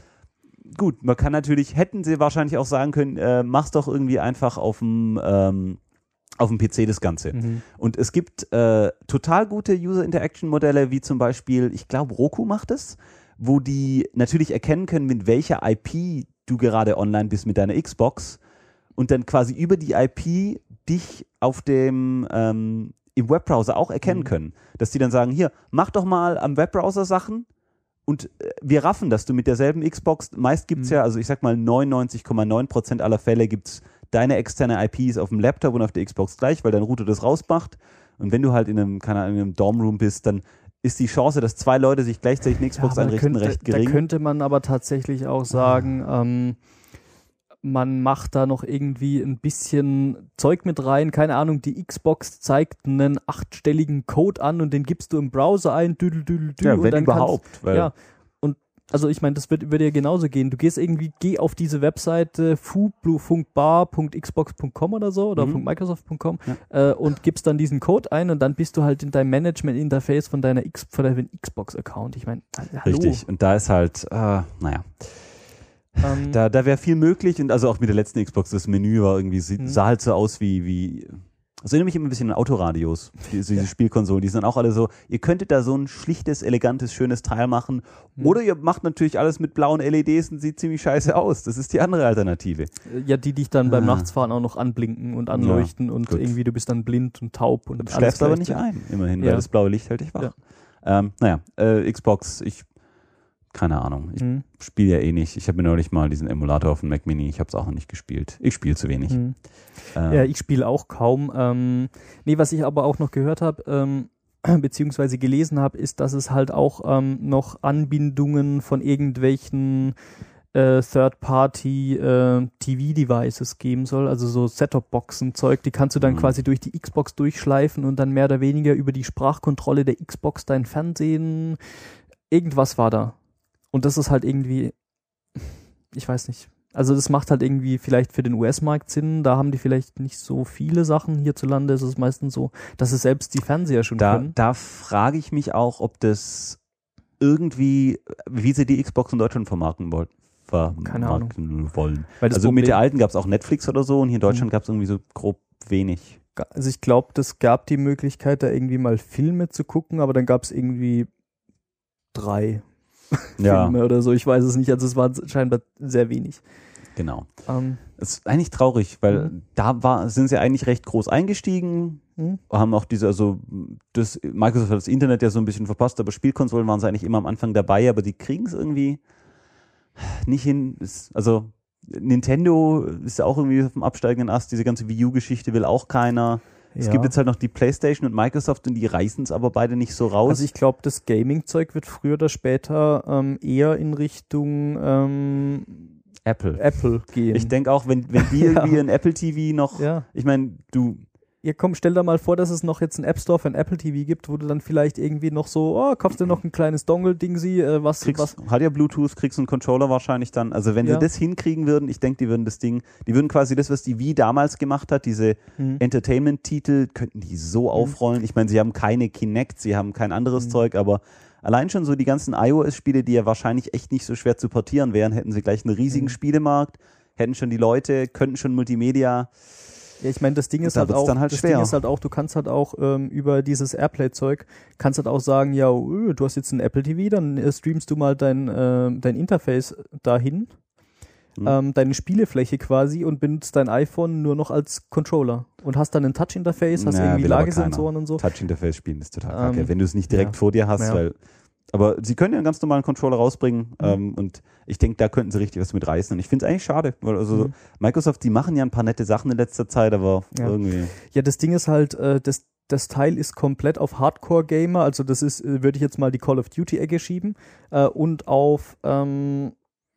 Gut, man kann natürlich, hätten sie wahrscheinlich auch sagen können, äh, mach's doch irgendwie einfach auf dem ähm, auf dem P C das Ganze. Mhm. Und es gibt äh, total gute User-Interaction-Modelle, wie zum Beispiel, ich glaube, Roku macht es, wo die natürlich erkennen können, mit welcher I P du gerade online bist mit deiner Xbox und dann quasi über die I P dich auf dem ähm, im Webbrowser auch erkennen mhm. können. Dass die dann sagen, hier, mach doch mal am Webbrowser Sachen und äh, wir raffen, dass du mit derselben Xbox, meist gibt's mhm. ja, also ich sag mal neunundneunzig Komma neun Prozent aller Fälle gibt's deine externe I P ist auf dem Laptop und auf der Xbox gleich, weil dein Router das rausmacht. Und wenn du halt in einem, keine Ahnung, in einem Dormroom bist, dann ist die Chance, dass zwei Leute sich gleichzeitig eine Xbox ja, einrichten, könnte, recht gering. Da könnte man aber tatsächlich auch sagen, ah. ähm, man macht da noch irgendwie ein bisschen Zeug mit rein. Keine Ahnung, die Xbox zeigt einen achtstelligen Code an und den gibst du im Browser ein, düdel, düdel, düdel. Ja, und wenn dann überhaupt. Kannst, weil ja, und also ich meine, das wird, würde ja genauso gehen. Du gehst irgendwie, geh auf diese Webseite fu.bar punkt xbox punkt com oder so oder mhm. .microsoft punkt com ja. äh, und gibst dann diesen Code ein und dann bist du halt in deinem Management-Interface von deiner X, von deinem Xbox-Account. Ich meine, hallo. Richtig. Und da ist halt, äh, naja. Um, da da wäre viel möglich und also auch mit der letzten Xbox, das Menü war irgendwie, mhm. sah halt so aus wie, wie also erinnere mich immer ein bisschen an Autoradios, die, diese ja. Spielkonsolen, die sind auch alle so, ihr könntet da so ein schlichtes, elegantes, schönes Teil machen mhm. oder ihr macht natürlich alles mit blauen L E Ds und sieht ziemlich scheiße aus, das ist die andere Alternative. Ja, die dich dann ah. beim Nachtsfahren auch noch anblinken und anleuchten ja, und gut. irgendwie du bist dann blind und taub. Und du schläfst aber nicht ein, immerhin, ja. weil das blaue Licht hält dich wach. Ja. Ähm, naja, äh, Xbox, ich keine Ahnung. Ich mhm. spiele ja eh nicht. Ich habe mir neulich mal diesen Emulator auf dem Mac Mini. Ich habe es auch noch nicht gespielt. Ich spiele zu wenig. Mhm. Ähm. Ja, ich spiele auch kaum. Ähm, nee, was ich aber auch noch gehört habe, ähm, beziehungsweise gelesen habe, ist, dass es halt auch ähm, noch Anbindungen von irgendwelchen äh, Third-Party äh, T V-Devices geben soll. Also so Set-Top-Boxen-Zeug. Die kannst du dann mhm. quasi durch die Xbox durchschleifen und dann mehr oder weniger über die Sprachkontrolle der Xbox dein Fernsehen. Irgendwas war da. Und das ist halt irgendwie, ich weiß nicht, also das macht halt irgendwie vielleicht für den U S-Markt Sinn, da haben die vielleicht nicht so viele Sachen, hierzulande ist es meistens so, dass es selbst die Fernseher schon da, können. Da frage ich mich auch, ob das irgendwie, wie sie die Xbox in Deutschland vermarkten wollen. Keine Ahnung. Wollen. Also Problem, mit der alten gab es auch Netflix oder so und hier in Deutschland mhm. gab es irgendwie so grob wenig. Also ich glaube, das gab die Möglichkeit, da irgendwie mal Filme zu gucken, aber dann gab es irgendwie drei ja. Filme oder so, ich weiß es nicht, also es war scheinbar sehr wenig. Genau. Um, das ist eigentlich traurig, weil mhm. da war, sind sie eigentlich recht groß eingestiegen, mhm. haben auch diese, also das, Microsoft hat das Internet ja so ein bisschen verpasst, aber Spielkonsolen waren sie eigentlich immer am Anfang dabei, aber die kriegen es irgendwie nicht hin. Also Nintendo ist ja auch irgendwie auf dem absteigenden Ast, diese ganze Wii U-Geschichte will auch keiner. Es ja. gibt jetzt halt noch die PlayStation und Microsoft und die reißen es aber beide nicht so raus. Also ich glaube, das Gaming-Zeug wird früher oder später ähm, eher in Richtung ähm, Apple. Apple gehen. Ich denke auch, wenn, wenn die irgendwie ja. ein Apple T V noch, ja. ich meine, du... Ja, komm, stell dir mal vor, dass es noch jetzt einen App Store für ein Apple T V gibt, wo du dann vielleicht irgendwie noch so, oh, kaufst du noch ein kleines Dongle-Dingsi, äh, was, kriegst, was... Hat ja Bluetooth, kriegst einen Controller wahrscheinlich dann. Also wenn ja. sie das hinkriegen würden, ich denke, die würden das Ding, die würden quasi das, was die Wii damals gemacht hat, diese mhm. Entertainment-Titel, könnten die so mhm. aufrollen. Ich meine, sie haben keine Kinect, sie haben kein anderes mhm. Zeug, aber allein schon so die ganzen iOS-Spiele, die ja wahrscheinlich echt nicht so schwer zu portieren wären, hätten sie gleich einen riesigen mhm. Spielemarkt, hätten schon die Leute, könnten schon Multimedia... Ja, ich meine, das Ding ist da halt auch, halt das schwer. Ding ist halt auch, du kannst halt auch ähm, über dieses Airplay-Zeug, kannst halt auch sagen, ja, öh, du hast jetzt ein Apple T V, dann äh, streamst du mal dein, äh, dein Interface dahin, mhm. ähm, deine Spielefläche quasi und benutzt dein iPhone nur noch als Controller und hast dann ein Touch-Interface, hast ja, irgendwie Lagesensoren und so. Touch-Interface spielen ist total kacke, ähm, wenn du es nicht direkt ja. vor dir hast, ja. weil aber sie können ja einen ganz normalen Controller rausbringen mhm. ähm, und ich denke, da könnten sie richtig was mit reißen. Und ich finde es eigentlich schade, weil also mhm. Microsoft, die machen ja ein paar nette Sachen in letzter Zeit, aber ja. irgendwie... Ja, das Ding ist halt, äh, das, das Teil ist komplett auf Hardcore-Gamer, also das ist, äh, würde ich jetzt mal die Call of Duty-Ecke schieben äh, und auf ähm,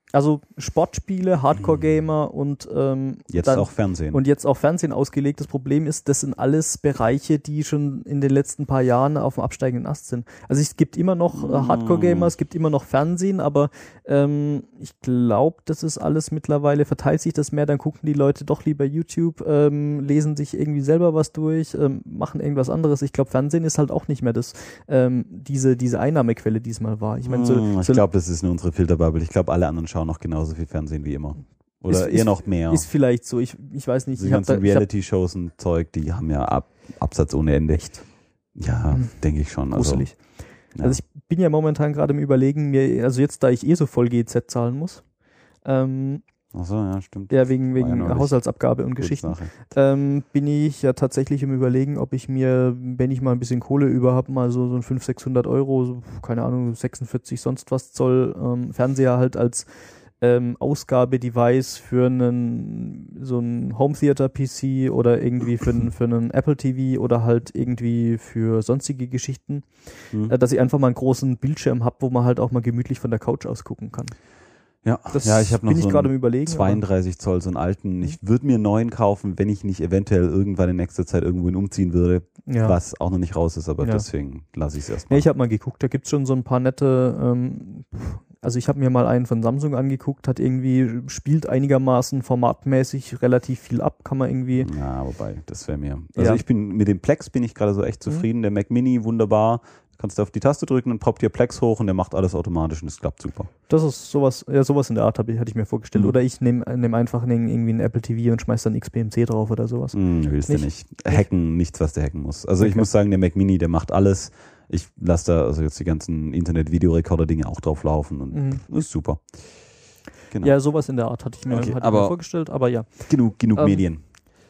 Also Sportspiele, Hardcore-Gamer und ähm, Jetzt dann, auch Fernsehen. Und jetzt auch Fernsehen ausgelegt. Das Problem ist, das sind alles Bereiche, die schon in den letzten paar Jahren auf dem absteigenden Ast sind. Also es gibt immer noch äh, Hardcore-Gamer, es gibt immer noch Fernsehen, aber ähm, ich glaube, das ist alles mittlerweile, verteilt sich das mehr, dann gucken die Leute doch lieber YouTube, ähm, lesen sich irgendwie selber was durch, ähm, machen irgendwas anderes. Ich glaube, Fernsehen ist halt auch nicht mehr das, ähm, diese, diese Einnahmequelle diesmal war. Ich meine, so, hm, ich so glaube, das ist nur unsere Filterbubble. Ich glaube, alle anderen schauen noch genauso viel Fernsehen wie immer. Oder ist, eher ist, noch mehr. Ist vielleicht so, ich, ich weiß nicht. Die Ich hab ganzen da, ich hab, Reality-Shows und Zeug, die haben ja Ab Absatz ohne Ende. Echt? Ja, Hm. denke ich schon. Also, gruselig. ja. Also ich bin ja momentan gerade im Überlegen, mir, also jetzt, da ich eh so voll G E Z zahlen muss, ähm, Ach so, ja, stimmt. ja, wegen, War ja wegen neulich. Haushaltsabgabe und Gute Geschichten, Sache. ähm, bin ich ja tatsächlich im Überlegen, ob ich mir, wenn ich mal ein bisschen Kohle über habe, mal so, so ein fünfhundert, sechshundert Euro, so, keine Ahnung, sechsundvierzig sonst was Zoll ähm, Fernseher halt als ähm, Ausgabe-Device für einen, so einen Home-Theater-P C oder irgendwie für einen, für einen Apple T V oder halt irgendwie für sonstige Geschichten, Hm. äh, dass ich einfach mal einen großen Bildschirm habe, wo man halt auch mal gemütlich von der Couch aus gucken kann. Ja, Das ja, ich habe noch bin ich so gerade im einen Überlegen. zweiunddreißig Zoll, so einen alten. Ich würde mir einen neuen kaufen, wenn ich nicht eventuell irgendwann in nächster Zeit irgendwohin umziehen würde, aber, ja. was auch noch nicht raus ist, aber Ja. deswegen lasse ich es Nee, erstmal. ich habe mal geguckt, da gibt's schon so ein paar nette, ähm, also ich habe mir mal einen von Samsung angeguckt, hat irgendwie, spielt einigermaßen formatmäßig relativ viel ab, kann man irgendwie, Ja, wobei, das wäre mir. Also Ja. ich bin mit dem Plex bin ich gerade so echt zufrieden. Der Mac Mini, wunderbar. Kannst du auf die Taste drücken, dann poppt dir Plex hoch und der macht alles automatisch und das klappt super. das ist sowas, ja sowas in der Art hab ich, hatte ich mir vorgestellt. Mhm. Oder ich nehme nehm einfach einen, irgendwie einen Apple T V und schmeiß dann X P M C drauf oder sowas. Hm, willst Nicht? du nicht. Hacken, nichts, was der hacken muss. Also ich Okay. muss sagen, der Mac Mini, der macht alles. Ich lasse da also jetzt die ganzen Internet-Videorekorder-Dinge auch drauf laufen und Mhm. das ist super. Genau. Ja, sowas in der Art hatte ich mir, Okay, hatte ich aber- mir vorgestellt, aber ja. Genug, genug Ähm, Medien.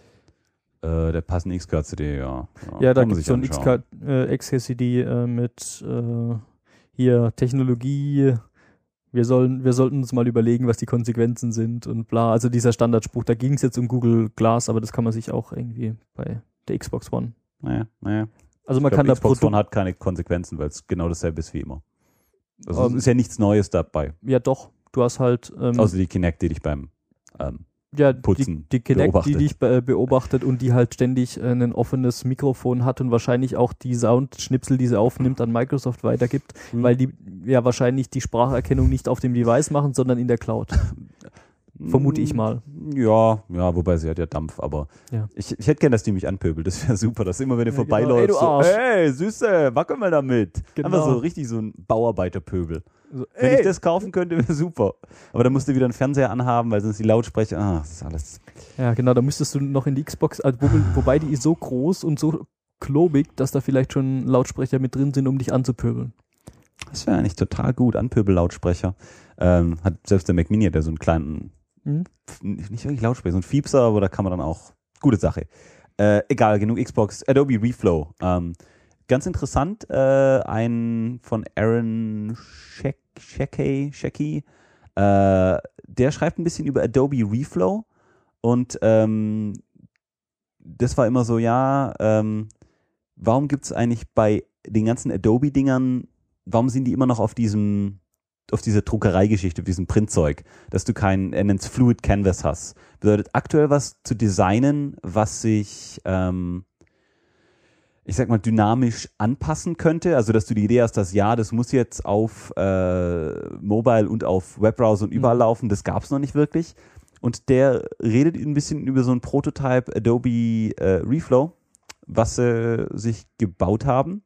Äh, der passende X K C D, ja. Ja, da kann man gibt es sich so ein anschauen. X K, äh, X K C D äh, mit äh, hier Technologie. Wir sollen, wir sollten uns mal überlegen, was die Konsequenzen sind und bla. Also dieser Standardspruch, da ging es jetzt um Google Glass, aber das kann man sich auch irgendwie bei der Xbox One. Naja, naja. Also man Ich kann glaub, da Xbox Produkt, One hat keine Konsequenzen, weil es genau dasselbe ist wie immer. Also Ähm, es ist ja nichts Neues dabei. ja doch, du hast halt ähm, Außer die Kinect, die dich beim ähm, ja, Putzen die, die Kinect, die beobachtet. dich be beobachtet und die halt ständig äh, ein offenes Mikrofon hat und wahrscheinlich auch die Soundschnipsel, die sie aufnimmt, an Microsoft weitergibt, Hm. weil die ja wahrscheinlich die Spracherkennung nicht auf dem Device machen, sondern in der Cloud. Vermute ich mal. Ja, ja, wobei sie hat ja Dampf, aber Ja. ich, ich hätte gern, dass die mich anpöbelt. Das wäre super, dass immer, wenn du Ja, vorbeiläufst, genau. Ey, du so, Arsch. hey, Süße, wackel mal damit. Genau. Einfach so richtig so ein Bauarbeiterpöbel. So, Wenn ey, ich das kaufen könnte, wäre super. Aber dann musst du wieder einen Fernseher anhaben, weil sonst die Lautsprecher, ah, das ist alles. ja, genau, da müsstest du noch in die Xbox, also, wo, wobei die ist so groß und so klobig, dass da vielleicht schon Lautsprecher mit drin sind, um dich anzupöbeln. Das wäre eigentlich total gut, Anpöbel-Lautsprecher. Ähm, hat selbst der Mac Mini hat ja so einen kleinen, Mhm. nicht wirklich Lautsprecher, so ein Fiepser, aber da kann man dann auch, gute Sache. Äh, egal, genug Xbox, Adobe Reflow. Ähm, ganz interessant, äh, ein von Aaron Shecky, Shecky, äh, der schreibt ein bisschen über Adobe Reflow und ähm, das war immer so, ja, ähm, warum gibt es eigentlich bei den ganzen Adobe-Dingern, warum sind die immer noch auf diesem, auf dieser Druckereigeschichte, auf diesem Printzeug, dass du kein, er nennt es Fluid Canvas hast. Bedeutet aktuell was zu designen, was sich, ähm, ich sag mal, dynamisch anpassen könnte, also dass du die Idee hast, dass ja, das muss jetzt auf äh, Mobile und auf Webbrowser und überall Mhm. laufen, das gab es noch nicht wirklich. Und der redet ein bisschen über so ein Prototype Adobe äh, Reflow, was sie sich gebaut haben.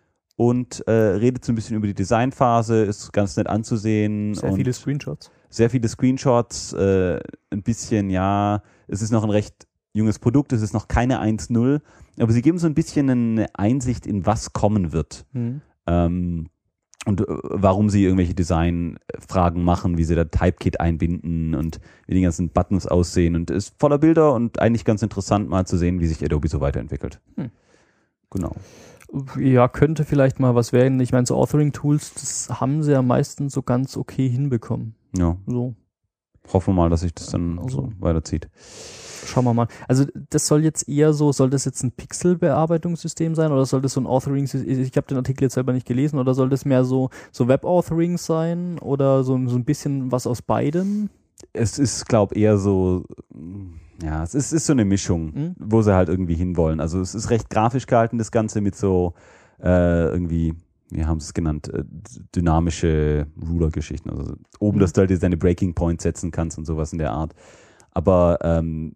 Und äh, redet so ein bisschen über die Designphase, ist ganz nett anzusehen. Sehr und viele Screenshots. sehr viele Screenshots, äh, ein bisschen, ja, es ist noch ein recht junges Produkt, es ist noch keine eins null, aber sie geben so ein bisschen eine Einsicht in was kommen wird. Mhm. Ähm, und äh, warum sie irgendwelche Designfragen machen, wie sie da Typekit einbinden und wie die ganzen Buttons aussehen. Und ist voller Bilder und eigentlich ganz interessant mal zu sehen, wie sich Adobe so weiterentwickelt. Hm. Genau. Ja, könnte vielleicht mal was werden. Ich meine, so Authoring-Tools, das haben sie ja meistens so ganz okay hinbekommen. Ja. So. Hoffen wir mal, dass sich das dann Also. so weiterzieht. Schauen wir mal. Also das soll jetzt eher so, soll das jetzt ein Pixel-Bearbeitungssystem sein oder soll das so ein Authoring-System, ich habe den Artikel jetzt selber nicht gelesen, oder soll das mehr so, so Web-Authoring sein oder so, so ein bisschen was aus beidem? Es ist, glaube ich, eher so, ja, es ist, ist so eine Mischung, Mhm. wo sie halt irgendwie hinwollen. Also es ist recht grafisch gehalten, das Ganze mit so äh, irgendwie, wie haben sie es genannt, äh, dynamische Ruler-Geschichten. Also oben, Mhm. dass du halt deine Breaking Points setzen kannst und sowas in der Art. Aber ähm,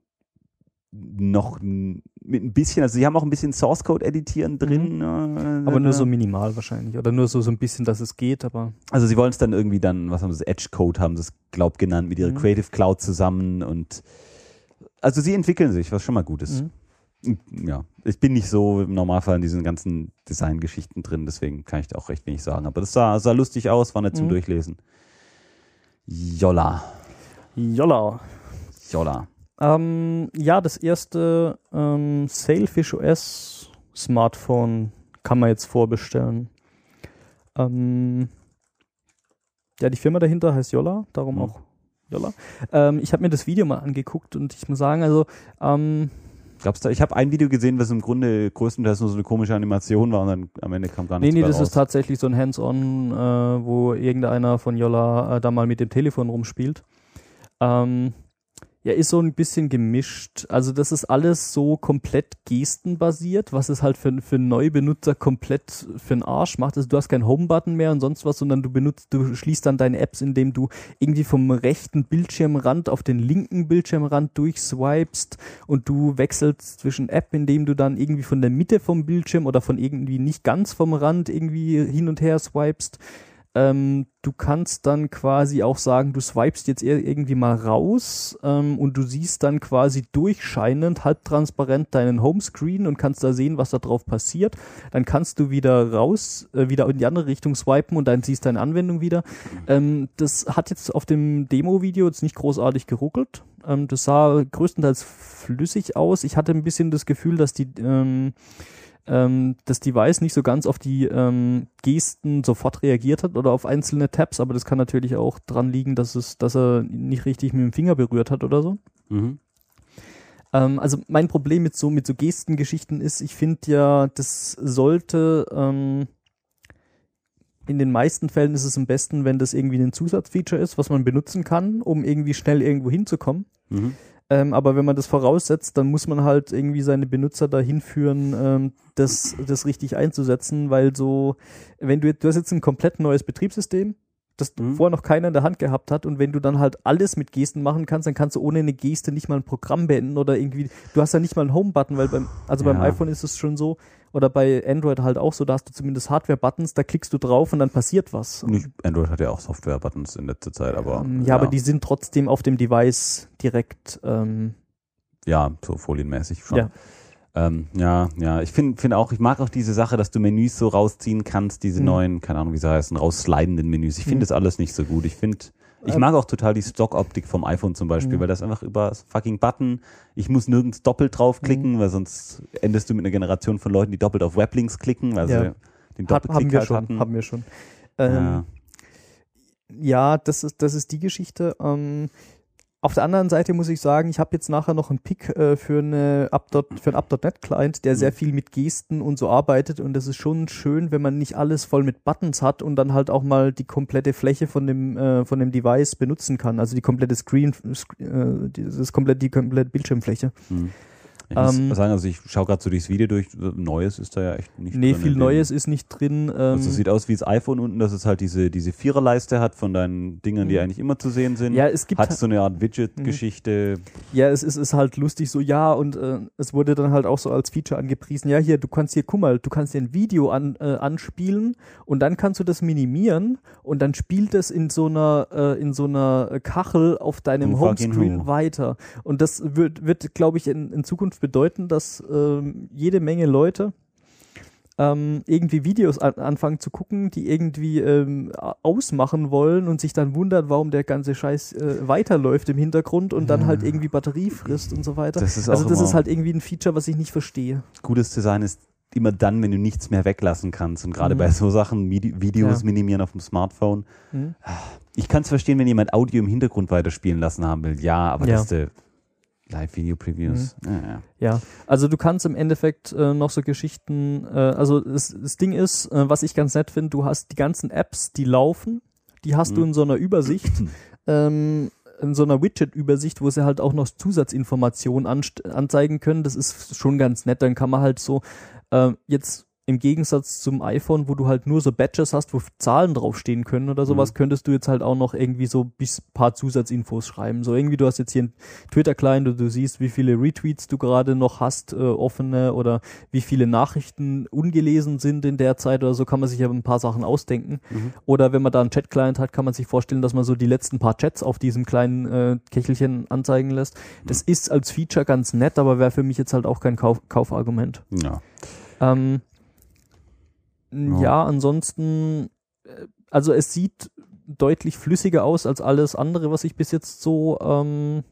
noch n- mit ein bisschen, also sie haben auch ein bisschen Source Code editieren drin. äh, Aber nur so minimal wahrscheinlich. Oder nur so, so ein bisschen, dass es geht, aber. Also sie wollen es dann irgendwie dann, was haben sie, Edge Code haben sie es, glaub, genannt, mit ihrer Mhm. Creative Cloud zusammen und also sie entwickeln sich, was schon mal gut ist. Mhm. Ja, ich bin nicht so im Normalfall in diesen ganzen Designgeschichten drin, deswegen kann ich da auch recht wenig sagen. Aber das sah, sah lustig aus, war nicht zum Mhm. Durchlesen. Jolla. Jolla. Jolla. Ähm, ja, das erste ähm, Sailfish O S Smartphone kann man jetzt vorbestellen. Ähm, ja, die Firma dahinter heißt Jolla, darum Mhm. auch Jolla. Ähm, ich habe mir das Video mal angeguckt und ich muss sagen, also ähm, Gab's da, ich habe ein Video gesehen, was im Grunde größtenteils nur so eine komische Animation war und dann am Ende kam gar nee, nichts nee, mehr das raus. ist tatsächlich so ein Hands-on, äh, wo irgendeiner von Jolla äh, da mal mit dem Telefon rumspielt. Ähm, ja, ist so ein bisschen gemischt. Also das ist alles so komplett gestenbasiert, was es halt für, für Neubenutzer komplett für den Arsch macht. Also du hast keinen Home-Button mehr und sonst was, sondern du benutzt, du schließt dann deine Apps, indem du irgendwie vom rechten Bildschirmrand auf den linken Bildschirmrand durchswipest und du wechselst zwischen App, indem du dann irgendwie von der Mitte vom Bildschirm oder von irgendwie nicht ganz vom Rand irgendwie hin und her swipest. Ähm, du kannst dann quasi auch sagen, du swipest jetzt eher irgendwie mal raus ähm, und du siehst dann quasi durchscheinend, halbtransparent deinen Homescreen und kannst da sehen, was da drauf passiert. Dann kannst du wieder raus, äh, wieder in die andere Richtung swipen und dann siehst deine Anwendung wieder. Ähm, das hat jetzt auf dem Demo-Video jetzt nicht großartig geruckelt. Ähm, das sah größtenteils flüssig aus. Ich hatte ein bisschen das Gefühl, dass die ähm, ähm, das Device nicht so ganz auf die ähm, Gesten sofort reagiert hat oder auf einzelne Tabs, aber das kann natürlich auch dran liegen, dass es, dass er nicht richtig mit dem Finger berührt hat oder so. Mhm. Ähm, also mein Problem mit so mit so Gestengeschichten ist, ich finde ja, das sollte ähm, in den meisten Fällen ist es am besten, wenn das irgendwie ein Zusatzfeature ist, was man benutzen kann, um irgendwie schnell irgendwo hinzukommen. Mhm. Ähm, aber wenn man das voraussetzt, dann muss man halt irgendwie seine Benutzer dahin führen, ähm, das, das richtig einzusetzen, weil so, wenn du, du hast jetzt ein komplett neues Betriebssystem, das Mhm. vorher noch keiner in der Hand gehabt hat und wenn du dann halt alles mit Gesten machen kannst, dann kannst du ohne eine Geste nicht mal ein Programm beenden oder irgendwie, du hast ja nicht mal einen Home-Button, weil beim, also beim Ja. iPhone ist es schon so, oder bei Android halt auch so, da hast du zumindest Hardware-Buttons, da klickst du drauf und dann passiert was. Nicht, Android hat ja auch Software-Buttons in letzter Zeit, aber Ähm, ja, aber die sind trotzdem auf dem Device direkt, ähm, ja, so folienmäßig schon. ja. Ähm, ja, ja, ich finde find auch, ich mag auch diese Sache, dass du Menüs so rausziehen kannst, diese Mhm. neuen, keine Ahnung, wie sie heißen, rausslidenden Menüs. Ich finde Mhm. das alles nicht so gut. Ich finde, ich Ähm. mag auch total die Stock-Optik vom iPhone zum Beispiel, Mhm. weil das einfach über das fucking Button, ich muss nirgends doppelt draufklicken, Mhm. weil sonst endest du mit einer Generation von Leuten, die doppelt auf Weblinks klicken, weil Ja. sie den Hat, Doppelklick haben wir halt schon, hatten. haben wir schon. Ähm, Ja. ja, das ist, das ist die Geschichte. Ähm, auf der anderen Seite muss ich sagen, ich habe jetzt nachher noch einen Pick äh, für, eine Up. für einen Up Punkt net Client, der Mhm. sehr viel mit Gesten und so arbeitet und das ist schon schön, wenn man nicht alles voll mit Buttons hat und dann halt auch mal die komplette Fläche von dem äh, von dem Device benutzen kann, also die komplette Screen, äh, das ist komplett die komplette Bildschirmfläche. Hm. Ich muss Ähm, sagen, also ich schaue gerade so durchs Video durch, Neues ist da ja echt nicht Nee, drin. viel in dem- Neues ist nicht drin. Ähm, Also es sieht aus wie das iPhone unten, dass es halt diese, diese Viererleiste hat von deinen Dingern, die Mhm. eigentlich immer zu sehen sind. ja, es gibt Hat so eine Art Widget-Geschichte. Ja, es ist, ist halt lustig so, ja, und äh, es wurde dann halt auch so als Feature angepriesen, ja, hier, du kannst hier, guck mal, du kannst hier ein Video an, äh, anspielen und dann kannst du das minimieren und dann spielt es in so einer, äh, in so einer Kachel auf deinem Oh, fucking Homescreen who. weiter. Und das wird, wird glaube ich, in, in Zukunft bedeuten, dass ähm, jede Menge Leute ähm, irgendwie Videos an, anfangen zu gucken, die irgendwie ähm, a- ausmachen wollen und sich dann wundern, warum der ganze Scheiß äh, weiterläuft im Hintergrund und dann halt irgendwie Batterie frisst und so weiter. Das ist also auch das immer- ist halt irgendwie ein Feature, was ich nicht verstehe. Gutes Design ist immer dann, wenn du nichts mehr weglassen kannst. Und gerade Mhm. bei so Sachen, Midi- Videos Ja. minimieren auf dem Smartphone. Mhm. Ich kann es verstehen, wenn jemand Audio im Hintergrund weiterspielen lassen haben will. Ja, aber Ja. das ist Live-Video-Previews. Ja, ja. Ja, also du kannst im Endeffekt äh, noch so Geschichten, äh, also das, das Ding ist, äh, was ich ganz nett finde, du hast die ganzen Apps, die laufen, die hast Mhm. du in so einer Übersicht, ähm, in so einer Widget-Übersicht, wo sie halt auch noch Zusatzinformationen anst- anzeigen können. Das ist schon ganz nett. Dann kann man halt so äh, jetzt im Gegensatz zum iPhone, wo du halt nur so Badges hast, wo Zahlen draufstehen können oder sowas, Mhm. ein könntest du jetzt halt auch noch irgendwie so bis paar Zusatzinfos schreiben. So irgendwie, du hast jetzt hier einen Twitter-Client und du siehst, wie viele Retweets du gerade noch hast, äh, offene, oder wie viele Nachrichten ungelesen sind in der Zeit oder so, kann man sich ja ein paar Sachen ausdenken. Mhm. Oder wenn man da einen Chat-Client hat, kann man sich vorstellen, dass man so die letzten paar Chats auf diesem kleinen äh, Kächelchen anzeigen lässt. Das ist als Feature ganz nett, aber wäre für mich jetzt halt auch kein Kauf- Kaufargument. Ja. Ähm, Ja. ja, ansonsten, äh, also es sieht deutlich flüssiger aus als alles andere, was ich bis jetzt so ähm,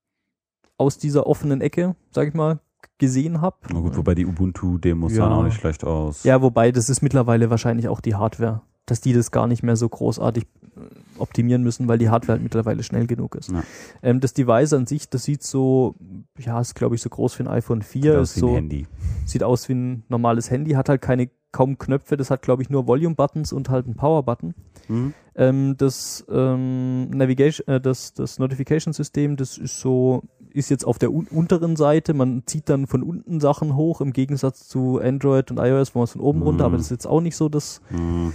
aus dieser offenen Ecke, sag ich mal, gesehen habe. Na gut, wobei die Ubuntu-Demos Ja. sahen auch nicht schlecht aus. Ja, wobei das ist mittlerweile wahrscheinlich auch die Hardware, dass die das gar nicht mehr so großartig äh, optimieren müssen, weil die Hardware halt mittlerweile schnell genug ist. Ja. Ähm, das Device an sich, das sieht so, ja, ist glaube ich so groß wie ein iPhone vier, Sieht aus ist wie so, ein Handy. sieht aus wie ein normales Handy, hat halt keine kaum Knöpfe, das hat glaube ich nur Volume-Buttons und halt einen Power-Button. Mhm. Ähm, das ähm, Navigation, äh, das, das Notification-System, das ist so, ist jetzt auf der un unteren Seite, man zieht dann von unten Sachen hoch, im Gegensatz zu Android und iOS, wo man es von oben Mhm. runter, aber das ist jetzt auch nicht so das, Mhm.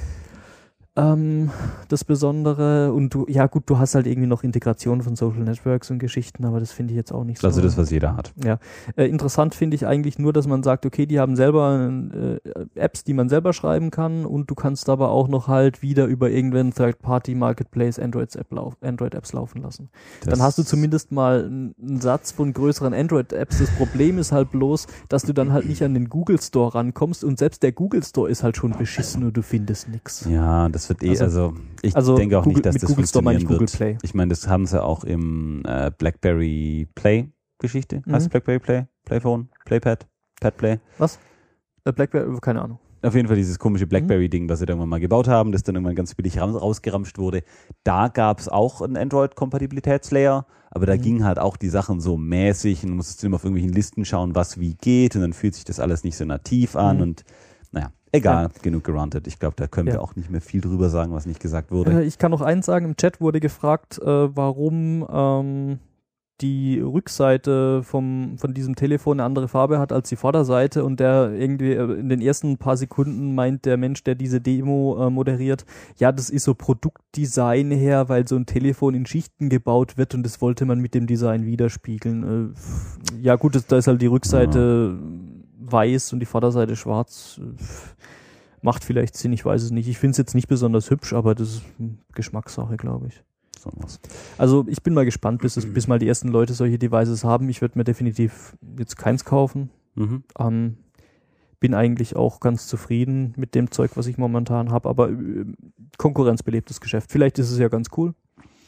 ähm, das Besondere. Und du, ja gut, du hast halt irgendwie noch Integration von Social Networks und Geschichten, aber das finde ich jetzt auch nicht so. Also das, was jeder hat. Ja, äh, interessant finde ich eigentlich nur, dass man sagt, okay, die haben selber äh, Apps, die man selber schreiben kann, und du kannst aber auch noch halt wieder über irgendeinen Third-Party-Marketplace Android-App lauf, Android-Apps laufen lassen. Das Dann hast du zumindest mal einen einen Satz von größeren Android-Apps. Das Problem ist halt bloß, dass du dann halt nicht an den Google Store rankommst, und selbst der Google Store ist halt schon beschissen und du findest nichts. Ja, das wird eh, also, Also- ich also denke auch Google- nicht, dass mit das Google Store meine ich funktionieren Google wird. Play. Ich meine, das haben sie auch im äh, BlackBerry Play Geschichte. Mhm. Heißt BlackBerry Play? Playphone? Playpad? Padplay? Was? Äh, BlackBerry, keine Ahnung. Auf jeden Fall dieses komische Mhm. BlackBerry-Ding, was sie da irgendwann mal gebaut haben, das dann irgendwann ganz billig raus, rausgeramscht wurde. Da gab es auch einen Android-Kompatibilitätslayer, aber da Mhm. gingen halt auch die Sachen so mäßig, und du musstest immer auf irgendwelchen Listen schauen, was wie geht, und dann fühlt sich das alles nicht so nativ an, Mhm. und naja, egal, genug gerantet. Ich glaube, da können Ja. wir auch nicht mehr viel drüber sagen, was nicht gesagt wurde. Äh, ich kann noch eins sagen, im Chat wurde gefragt, äh, warum ähm, die Rückseite vom, von diesem Telefon eine andere Farbe hat als die Vorderseite, und der irgendwie äh, in den ersten paar Sekunden meint der Mensch, der diese Demo äh, moderiert, ja, das ist so Produktdesign her, weil so ein Telefon in Schichten gebaut wird, und das wollte man mit dem Design widerspiegeln. Äh, ja gut, das, da ist halt die Rückseite weiß und die Vorderseite schwarz. Äh, macht vielleicht Sinn, ich weiß es nicht. Ich finde es jetzt nicht besonders hübsch, aber das ist hm, Geschmackssache, glaube ich. So was. Also ich bin mal gespannt, bis, es, bis mal die ersten Leute solche Devices haben. Ich würde mir definitiv jetzt keins kaufen. Mhm. Ähm, bin eigentlich auch ganz zufrieden mit dem Zeug, was ich momentan habe, aber äh, konkurrenzbelebtes Geschäft. Vielleicht ist es ja ganz cool.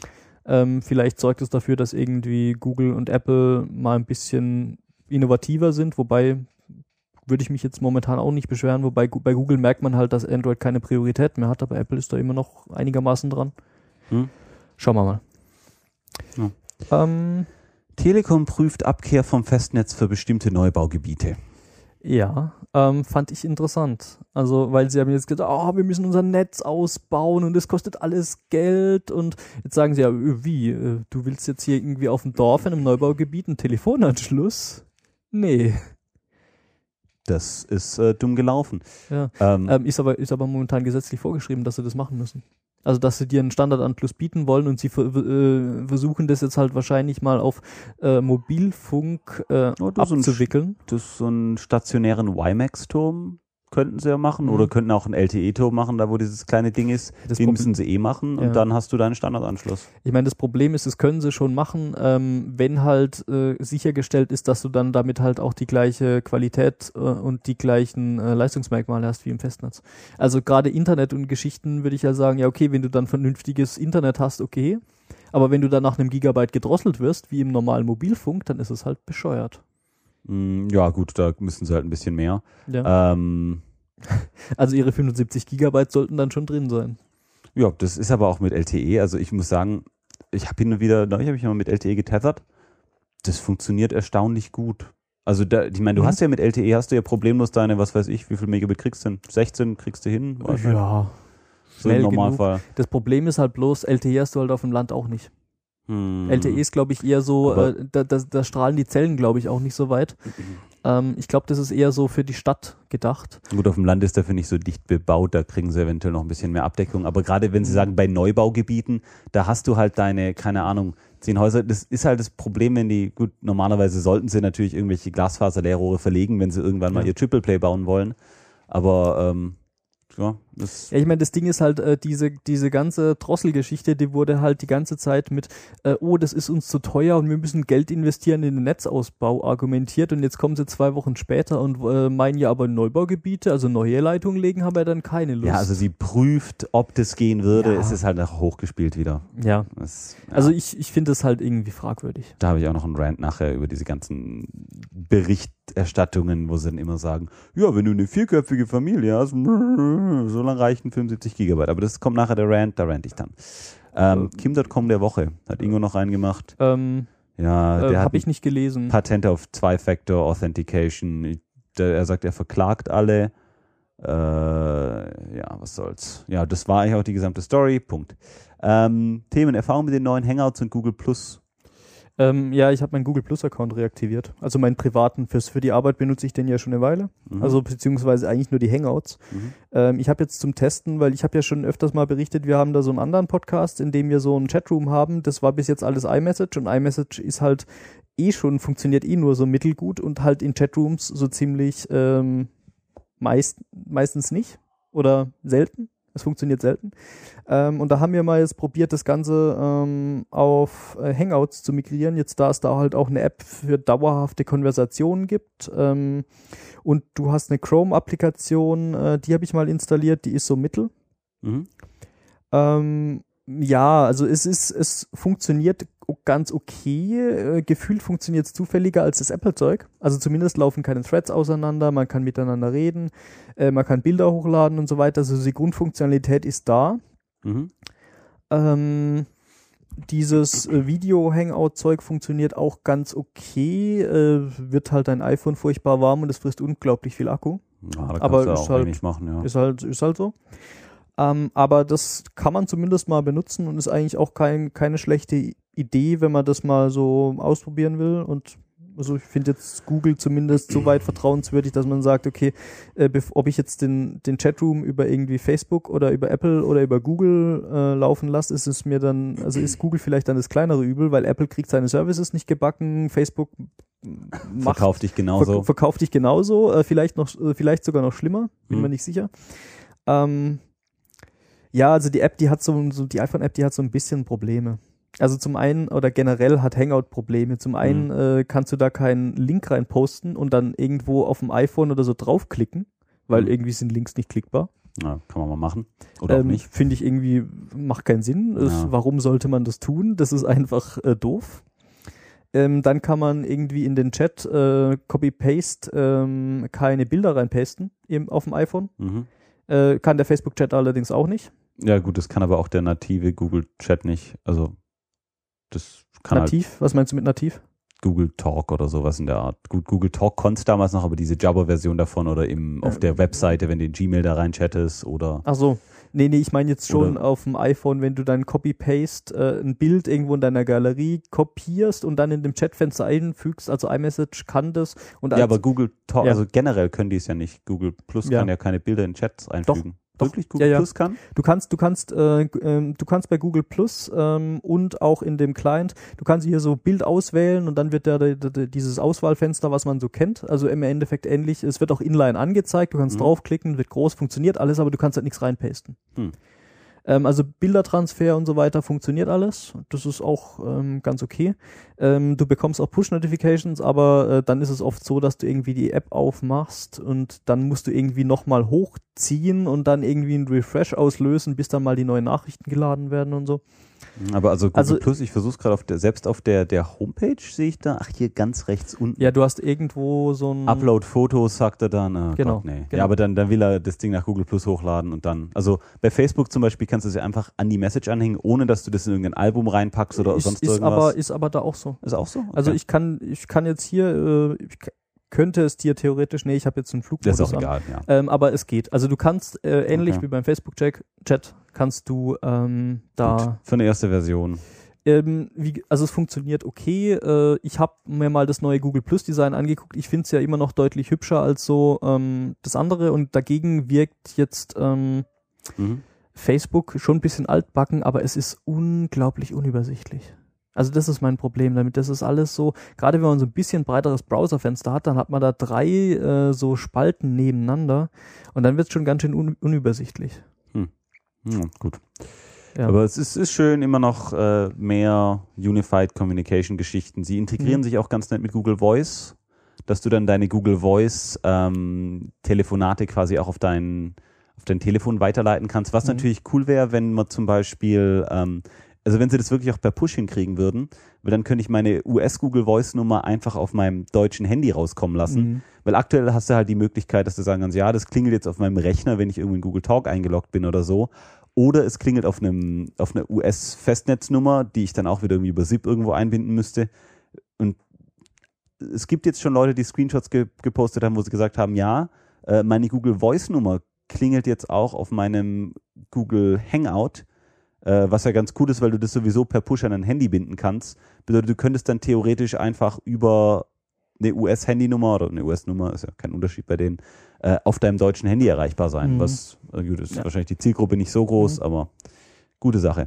Ähm, vielleicht sorgt es dafür, dass irgendwie Google und Apple mal ein bisschen innovativer sind, wobei würde ich mich jetzt momentan auch nicht beschweren, wobei gu- bei Google merkt man halt, dass Android keine Priorität mehr hat, aber Apple ist da immer noch einigermaßen dran. Hm. Schauen wir mal. Ja. Ähm, Telekom prüft Abkehr vom Festnetz für bestimmte Neubaugebiete. ja, ähm, fand ich interessant. Also, weil sie haben jetzt gesagt, oh, wir müssen unser Netz ausbauen und es kostet alles Geld, und jetzt sagen sie ja, äh, wie, äh, du willst jetzt hier irgendwie auf dem Dorf in einem Neubaugebiet einen Telefonanschluss? Nee. Das ist äh, dumm gelaufen. Ja. Ähm, Ähm, ist aber, ist aber momentan gesetzlich vorgeschrieben, dass sie das machen müssen. Also, dass sie dir einen Standardanschluss bieten wollen, und sie ver- äh, versuchen das jetzt halt wahrscheinlich mal auf äh, Mobilfunk äh, Oh, das ist ein abzuwickeln. das ist so einen stationären WiMAX-Turm könnten sie ja machen, Mhm. oder könnten auch einen L T E-Turm machen, da wo dieses kleine Ding ist. Das Den Problem- müssen sie eh machen, Ja. und dann hast du deinen Standardanschluss. Ich meine, das Problem ist, das können sie schon machen, ähm, wenn halt äh, sichergestellt ist, dass du dann damit halt auch die gleiche Qualität äh, und die gleichen äh, Leistungsmerkmale hast wie im Festnetz. Also gerade Internet und Geschichten würde ich ja sagen, ja okay, wenn du dann vernünftiges Internet hast, okay. Aber wenn du dann nach einem Gigabyte gedrosselt wirst, wie im normalen Mobilfunk, dann ist es halt bescheuert. Mm, ja, gut, da müssen sie halt ein bisschen mehr. Ja. Ähm, Also ihre fünfundsiebzig Gigabyte sollten dann schon drin sein. ja, das ist aber auch mit L T E. Also ich muss sagen, ich habe hin und wieder, neulich habe ich mal mit L T E getethert. Das funktioniert erstaunlich gut. Also da, ich meine, du Mhm. hast ja mit L T E, hast du ja problemlos deine, was weiß ich, wie viel Megabit kriegst du denn? sechzehn kriegst du hin? Ja, so im schnell Normalfall. Das Problem ist halt bloß, L T E hast du halt auf dem Land auch nicht. Hm. L T E ist, glaube ich, eher so, Aber- äh, da, da, da strahlen die Zellen, glaube ich, auch nicht so weit. Ähm, ich glaube, das ist eher so für die Stadt gedacht. Gut, auf dem Land ist dafür nicht so dicht bebaut, da kriegen sie eventuell noch ein bisschen mehr Abdeckung. Aber gerade wenn sie sagen, bei Neubaugebieten, da hast du halt deine, keine Ahnung, zehn Häuser. Das ist halt das Problem, wenn die, gut, normalerweise sollten sie natürlich irgendwelche Glasfaserleerrohre verlegen, wenn sie irgendwann mal Ja. ihr Triple Play bauen wollen. Aber, ähm, ja, das, Ja, ich meine, das Ding ist halt, äh, diese, diese ganze Drosselgeschichte, die wurde halt die ganze Zeit mit, äh, oh, das ist uns zu teuer und wir müssen Geld investieren in den Netzausbau argumentiert und jetzt kommen sie zwei Wochen später und äh, meinen ja aber Neubaugebiete, also neue Leitungen legen, haben wir dann keine Lust. ja, also sie prüft, ob das gehen würde. Ja. Es ist halt auch hochgespielt wieder. ja. Das, ja. Also ich, ich finde es halt irgendwie fragwürdig. Da habe ich auch noch einen Rant nachher über diese ganzen Berichterstattungen, wo sie dann immer sagen, ja, wenn du eine vierköpfige Familie hast, so lange reichen fünfundsiebzig Gigabyte. Aber das kommt nachher der Rant, da rant ich dann. Ähm, Kim Punkt com der Woche hat Ingo noch reingemacht. Ähm, Ja, äh, der hat Habe ich nicht gelesen. Patent auf Zwei-Factor Authentication. Der, er sagt, er verklagt alle. Äh, ja, was soll's. Ja, das war eigentlich auch die gesamte Story. Punkt. Ähm, Themen, Erfahrung mit den neuen Hangouts und Google Plus. Ähm, ja, ich habe meinen Google Plus Account reaktiviert. Also meinen privaten. Fürs, für die Arbeit benutze ich den ja schon eine Weile. Mhm. Also beziehungsweise eigentlich nur die Hangouts. Mhm. Ähm, ich habe jetzt zum Testen, weil ich habe ja schon öfters mal berichtet, wir haben da so einen anderen Podcast, in dem wir so einen Chatroom haben. Das war bis jetzt alles iMessage und iMessage ist halt eh schon, funktioniert eh nur so mittelgut und halt in Chatrooms so ziemlich ähm, meist, meistens nicht oder selten. Es funktioniert selten. Ähm, und da haben wir mal jetzt probiert, das Ganze ähm, auf äh, Hangouts zu migrieren. Jetzt, da es da halt auch eine App für dauerhafte Konversationen gibt. Ähm, und du hast eine Chrome-Applikation, äh, die habe ich mal installiert, die ist so mittel. Mhm. Ähm, ja, also es ist, es funktioniert ganz okay. Äh, gefühlt funktioniert es zufälliger als das Apple-Zeug. Also zumindest laufen keine Threads auseinander, man kann miteinander reden, äh, man kann Bilder hochladen und so weiter. Also die Grundfunktionalität ist da. Mhm. Ähm, dieses äh, Video-Hangout-Zeug funktioniert auch ganz okay. Äh, wird halt dein iPhone furchtbar warm und es frisst unglaublich viel Akku. Ja, da kannst Aber du ist auch halt- wenig machen, ja. Ist halt, ist halt so. Ähm, aber das kann man zumindest mal benutzen und ist eigentlich auch kein, keine schlechte Idee, wenn man das mal so ausprobieren will. Und also ich finde jetzt Google zumindest so weit vertrauenswürdig, dass man sagt, okay, äh, bev- ob ich jetzt den, den Chatroom über irgendwie Facebook oder über Apple oder über Google äh, laufen lasse, ist es mir dann, also ist Google vielleicht dann das kleinere Übel, weil Apple kriegt seine Services nicht gebacken, Facebook macht Verkauf dich genauso. Verk verkauft dich genauso, äh, vielleicht noch, äh, vielleicht sogar noch schlimmer, bin Mhm. mir nicht sicher. Ähm, ja, also die App, die hat so, so die iPhone-App, die hat so ein bisschen Probleme. Also zum einen, oder generell hat Hangout Probleme. Zum einen Mhm. äh, kannst du da keinen Link rein posten und dann irgendwo auf dem iPhone oder so draufklicken, weil Mhm. irgendwie sind Links nicht klickbar. Ja, kann man mal machen. Oder auch Ähm, nicht. Finde ich irgendwie, macht keinen Sinn. Es, Ja. warum sollte man das tun? Das ist einfach äh, doof. Ähm, dann kann man irgendwie in den Chat äh, Copy-Paste ähm, keine Bilder reinpasten im, auf dem iPhone. Mhm. Äh, kann der Facebook-Chat allerdings auch nicht. Ja, gut, das kann aber auch der native Google Chat nicht. Also, das kann halt Nativ? Was meinst du mit nativ? Google Talk oder sowas in der Art. Gut, Google Talk konnte es damals noch, aber diese Jabber-Version davon oder im, auf Ähm. der Webseite, wenn du in Gmail da rein chattest oder. Ach so. Nee, nee, ich meine jetzt schon Oder- auf dem iPhone, wenn du dann Copy-Paste äh, ein Bild irgendwo in deiner Galerie kopierst und dann in dem Chatfenster einfügst, also iMessage kann das. Und Ja, als- aber Google Talk, Ja. also generell können die es ja nicht. Google Plus Ja. kann ja keine Bilder in Chats einfügen. doch. Wirklich Google Ja, ja. Plus kann? Du kannst, du kannst, äh, ähm, du kannst bei Google Plus ähm, und auch in dem Client, du kannst hier so Bild auswählen und dann wird da, da, da dieses Auswahlfenster, was man so kennt, also im Endeffekt ähnlich, es wird auch inline angezeigt, du kannst Mhm. draufklicken, wird groß, funktioniert alles, aber du kannst halt nichts reinpasten. Hm. Ähm, also Bildertransfer und so weiter funktioniert alles, das ist auch ähm, ganz okay. Ähm, du bekommst auch Push-Notifications, aber äh, dann ist es oft so, dass du irgendwie die App aufmachst und dann musst du irgendwie nochmal hochziehen und dann irgendwie einen Refresh auslösen, bis dann mal die neuen Nachrichten geladen werden und so. Aber also Google Also- Plus, ich versuche es gerade auf der, selbst auf der, der Homepage sehe ich da, ach hier ganz rechts unten. Ja, du hast irgendwo so ein... Upload Fotos, sagt er dann. Oh Genau, Gott, nee. genau. Ja, aber dann, dann will er das Ding nach Google Plus hochladen und dann, also bei Facebook zum Beispiel kannst du es ja einfach an die Message anhängen, ohne dass du das in irgendein Album reinpackst oder ist, sonst ist irgendwas. aber Ist aber da auch so. ist auch so? Okay. Also ich kann ich kann jetzt hier, äh, ich k- könnte es dir theoretisch, nee, ich habe jetzt einen das ist Flugmodus auch an. egal, ja. Ähm, aber es geht. Also du kannst, äh, ähnlich Okay. wie beim Facebook-Chat, Chat, kannst du ähm, da... Gut, für eine erste Version. Ähm, wie, also es funktioniert okay. Äh, ich habe mir mal das neue Google Plus Design angeguckt. Ich finde es ja immer noch deutlich hübscher als so ähm, das andere und dagegen wirkt jetzt ähm, Mhm. Facebook schon ein bisschen altbacken, aber es ist unglaublich unübersichtlich. Also das ist mein Problem damit. Das ist alles so, gerade wenn man so ein bisschen breiteres Browserfenster hat, dann hat man da drei äh, so Spalten nebeneinander und dann wird es schon ganz schön un unübersichtlich. Ja, gut. Ja. Aber es ist, ist schön, immer noch äh, mehr Unified Communication Geschichten. Sie integrieren Mhm. sich auch ganz nett mit Google Voice, dass du dann deine Google Voice ähm, Telefonate quasi auch auf dein, auf dein Telefon weiterleiten kannst. Was Mhm. natürlich cool wäre, wenn man zum Beispiel, ähm, also wenn sie das wirklich auch per Push hinkriegen würden, weil dann könnte ich meine U S Google Voice Nummer einfach auf meinem deutschen Handy rauskommen lassen. Mhm. Weil aktuell hast du halt die Möglichkeit, dass du sagen kannst, ja, das klingelt jetzt auf meinem Rechner, wenn ich irgendwie in Google Talk eingeloggt bin oder so. Oder es klingelt auf einem auf einer U S-Festnetznummer, die ich dann auch wieder irgendwie über S I P irgendwo einbinden müsste. Und es gibt jetzt schon Leute, die Screenshots ge gepostet haben, wo sie gesagt haben, ja, äh, meine Google Voice-Nummer klingelt jetzt auch auf meinem Google Hangout, äh, was ja ganz cool ist, weil du das sowieso per Push an ein Handy binden kannst. Bedeutet, du könntest dann theoretisch einfach über eine U S-Handynummer oder eine U S-Nummer, ist ja kein Unterschied bei denen, äh, auf deinem deutschen Handy erreichbar sein. Mhm. Was, äh, gut, ist Ja. wahrscheinlich die Zielgruppe nicht so groß, Mhm. aber gute Sache.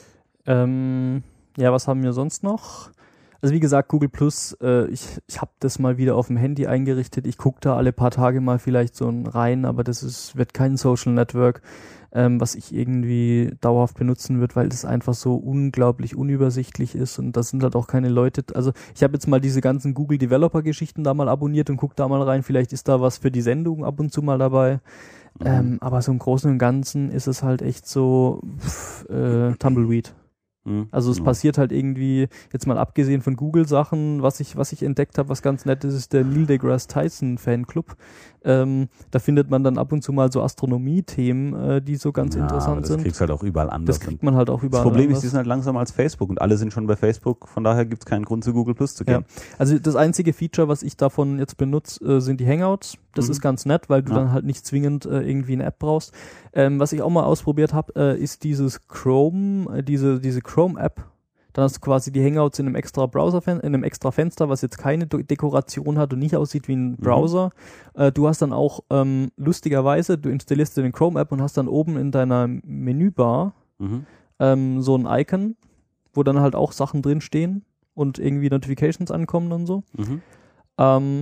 Ähm, ja, was haben wir sonst noch? Also wie gesagt, Google Plus, äh, ich, ich habe das mal wieder auf dem Handy eingerichtet. Ich gucke da alle paar Tage mal vielleicht so rein, aber das ist, wird kein Social Network, ähm, was ich irgendwie dauerhaft benutzen wird, weil das einfach so unglaublich unübersichtlich ist und das sind halt auch keine Leute. Also ich habe jetzt mal diese ganzen Google Developer Geschichten da mal abonniert und guck da mal rein. Vielleicht ist da was für die Sendung ab und zu mal dabei. Mhm. Ähm, aber so im Großen und Ganzen ist es halt echt so pff, äh, Tumbleweed. Mhm. Also es Ja. passiert halt irgendwie, jetzt mal abgesehen von Google-Sachen, was ich, was ich entdeckt habe, was ganz nett ist, ist der Neil deGrasse Tyson Fanclub. Ähm, da findet man dann ab und zu mal so Astronomie-Themen, äh, die so ganz Ja, aber interessant das sind. kriegst du halt auch überall anders. Das kriegt man halt auch das überall Problem anders. ist, die sind halt langsamer als Facebook und alle sind schon bei Facebook, von daher gibt es keinen Grund, zu Google Plus zu gehen. Also das einzige Feature, was ich davon jetzt benutze, äh, sind die Hangouts. Das Mhm. ist ganz nett, weil du Ja. dann halt nicht zwingend äh, irgendwie eine App brauchst. Ähm, was ich auch mal ausprobiert habe, äh, ist dieses Chrome, äh, diese, diese Chrome-App. Dann hast du quasi die Hangouts in einem extra Browser, in einem extra Fenster, was jetzt keine Do- Dekoration hat und nicht aussieht wie ein Browser. Äh, du hast dann auch ähm, lustigerweise, du installierst dir den Chrome-App und hast dann oben in deiner Menübar Mhm. ähm, so ein Icon, wo dann halt auch Sachen drinstehen und irgendwie Notifications ankommen und so. Mhm. Ähm,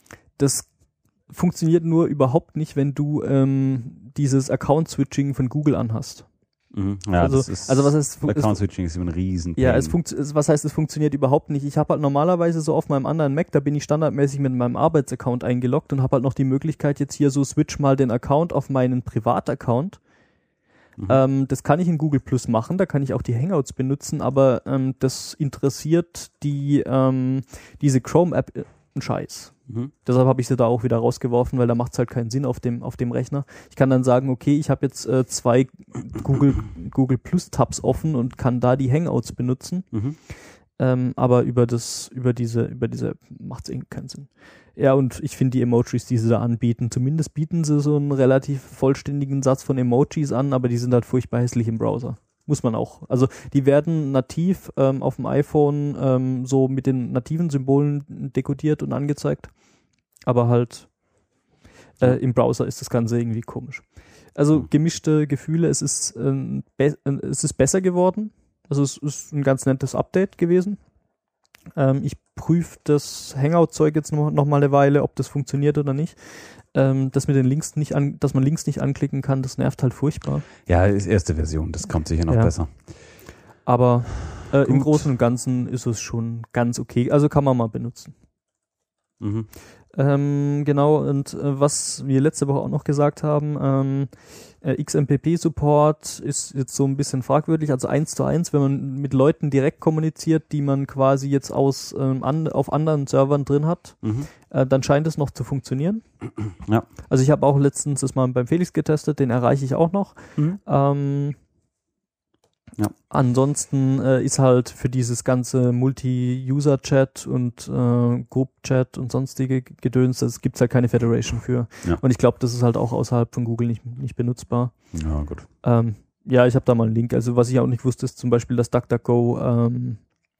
das funktioniert nur überhaupt nicht, wenn du ähm, dieses Account-Switching von Google anhast. Mhm. Ja, Also- das ist, also was heißt, fu- Account Switching ist immer ein riesen Ja, Pain. es funkt, es, was heißt, es funktioniert überhaupt nicht. Ich habe halt normalerweise so auf meinem anderen Mac, da bin ich standardmäßig mit meinem Arbeitsaccount eingeloggt und habe halt noch die Möglichkeit jetzt hier so switch mal den Account auf meinen Privataccount. Mhm. Ähm, das kann ich in Google Plus machen, da kann ich auch die Hangouts benutzen, aber ähm, das interessiert die ähm, diese Chrome-App äh, einen Scheiß. Mhm. Deshalb habe ich sie da auch wieder rausgeworfen, weil da macht es halt keinen Sinn auf dem auf dem Rechner. Ich kann dann sagen, okay, ich habe jetzt äh, zwei Google Google Plus Tabs offen und kann da die Hangouts benutzen. Mhm. Ähm, aber über das über diese über diese macht es irgendwie keinen Sinn. Ja, und ich finde die Emojis, die sie da anbieten, zumindest bieten sie so einen relativ vollständigen Satz von Emojis an, aber die sind halt furchtbar hässlich im Browser. Muss man auch. Also die werden nativ ähm, auf dem iPhone ähm, so mit den nativen Symbolen dekodiert und angezeigt. Aber halt äh, im Browser ist das Ganze irgendwie komisch. Also gemischte Gefühle, es ist, ähm, be- äh, es ist besser geworden. Also es ist ein ganz nettes Update gewesen. Ähm, ich prüfe das Hangout-Zeug jetzt noch, noch mal eine Weile, ob das funktioniert oder nicht. Ähm, dass mit den Links nicht an, dass man Links nicht anklicken kann, das nervt halt furchtbar. Ja, ist erste Version, das kommt sicher noch Ja. besser. Aber äh, im Gut. Großen und Ganzen ist es schon ganz okay. Also kann man mal benutzen. Mhm. Ähm, genau, und äh, was wir letzte Woche auch noch gesagt haben, ähm, äh, X M P P-Support ist jetzt so ein bisschen fragwürdig, also eins zu eins, wenn man mit Leuten direkt kommuniziert, die man quasi jetzt aus ähm, an, auf anderen Servern drin hat, Mhm. äh, dann scheint es noch zu funktionieren. Ja. Also ich habe auch letztens das mal beim Felix getestet, den erreiche ich auch noch. Mhm. Ähm, Ja. Ansonsten äh, ist halt für dieses ganze Multi-User-Chat und äh, Group-Chat und sonstige G- Gedöns, das gibt's halt keine Federation für. Ja. Und ich glaube, das ist halt auch außerhalb von Google nicht, nicht benutzbar. Ja, gut. Ähm, ja, ich habe da mal einen Link. Also was ich auch nicht wusste, ist zum Beispiel, dass DuckDuckGo ähm,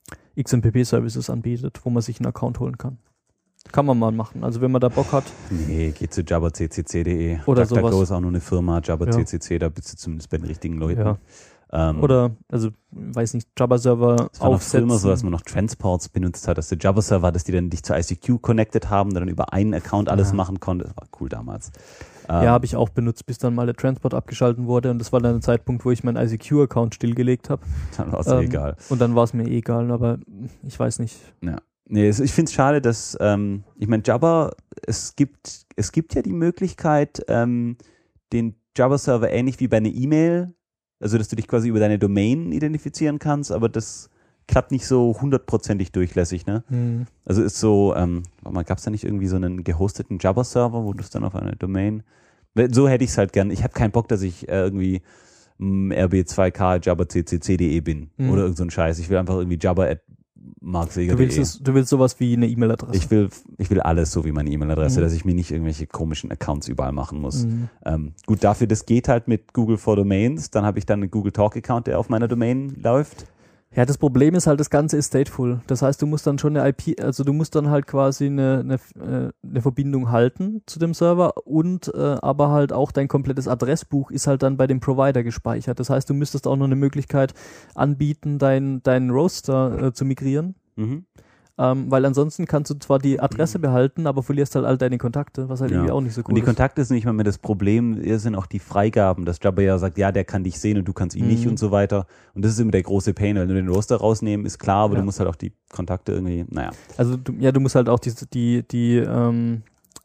X M P P-Services anbietet, wo man sich einen Account holen kann. Kann man mal machen. Also wenn man da Bock hat. Nee, geht zu jabber c c c punkt d e. Oder DuckDuckGo sowas. ist auch nur eine Firma, Jabber Ja. C C C, da bist du zumindest bei den richtigen Leuten. Ja. Ähm, Oder, also, weiß nicht, Jabber-Server Es war noch aufsetzen. früher so, dass man noch Transports benutzt hat, dass der Jabber-Server, dass die dann dich zu I C Q connected haben, dann über einen Account alles Ja. machen konnte. Das war cool damals. Ja, habe ich auch benutzt, bis dann mal der Transport abgeschalten wurde und das war dann ein Zeitpunkt, wo ich meinen I C Q-Account stillgelegt habe. Dann war es Ähm, egal. Und dann war es mir eh egal, aber ich weiß nicht. Ja. Nee, es- ich finde es schade, dass, ähm, ich meine, Jabber, es gibt, es gibt ja die Möglichkeit, ähm, den Jabber-Server ähnlich wie bei einer E-Mail, also dass du dich quasi über deine Domain identifizieren kannst, aber das klappt nicht so hundertprozentig durchlässig, ne? Hm. Also ist so, ähm, warte mal, gab es da nicht irgendwie so einen gehosteten Jabber-Server, wo du es dann auf eine Domain, so hätte ich es halt gern. Ich habe keinen Bock, dass ich äh, irgendwie m, R B zwei K jabber c c c punkt d e bin Mhm. oder irgend so ein Scheiß. Ich will einfach irgendwie jabber at markseger Du willst, punkt d e. es, du willst sowas wie eine E-Mail-Adresse. Ich will, ich will alles so wie meine E-Mail-Adresse, Mhm. dass ich mir nicht irgendwelche komischen Accounts überall machen muss. Mhm. Ähm, gut, dafür, das geht halt mit Google for Domains. Dann habe ich dann einen Google Talk-Account, der auf meiner Domain läuft. Ja, das Problem ist halt, das Ganze ist stateful. Das heißt, du musst dann schon eine I P, also du musst dann halt quasi eine, eine, äh, eine Verbindung halten zu dem Server und äh, aber halt auch dein komplettes Adressbuch ist halt dann bei dem Provider gespeichert. Das heißt, du müsstest auch noch eine Möglichkeit anbieten, deinen deinen Roster äh, zu migrieren. Mhm. Ähm, weil ansonsten kannst du zwar die Adresse behalten, aber verlierst halt all deine Kontakte, was halt Ja. irgendwie auch nicht so cool Und die ist. Kontakte sind nicht mal mehr das Problem, es sind auch die Freigaben, dass Jabber ja sagt, ja, der kann dich sehen und du kannst ihn Mhm. nicht und so weiter. Und das ist immer der große Pain, weil du den Roster rausnehmen, ist klar, aber Ja. du musst halt auch die Kontakte irgendwie, naja. Also du, ja, du musst halt auch die, die, die ähm,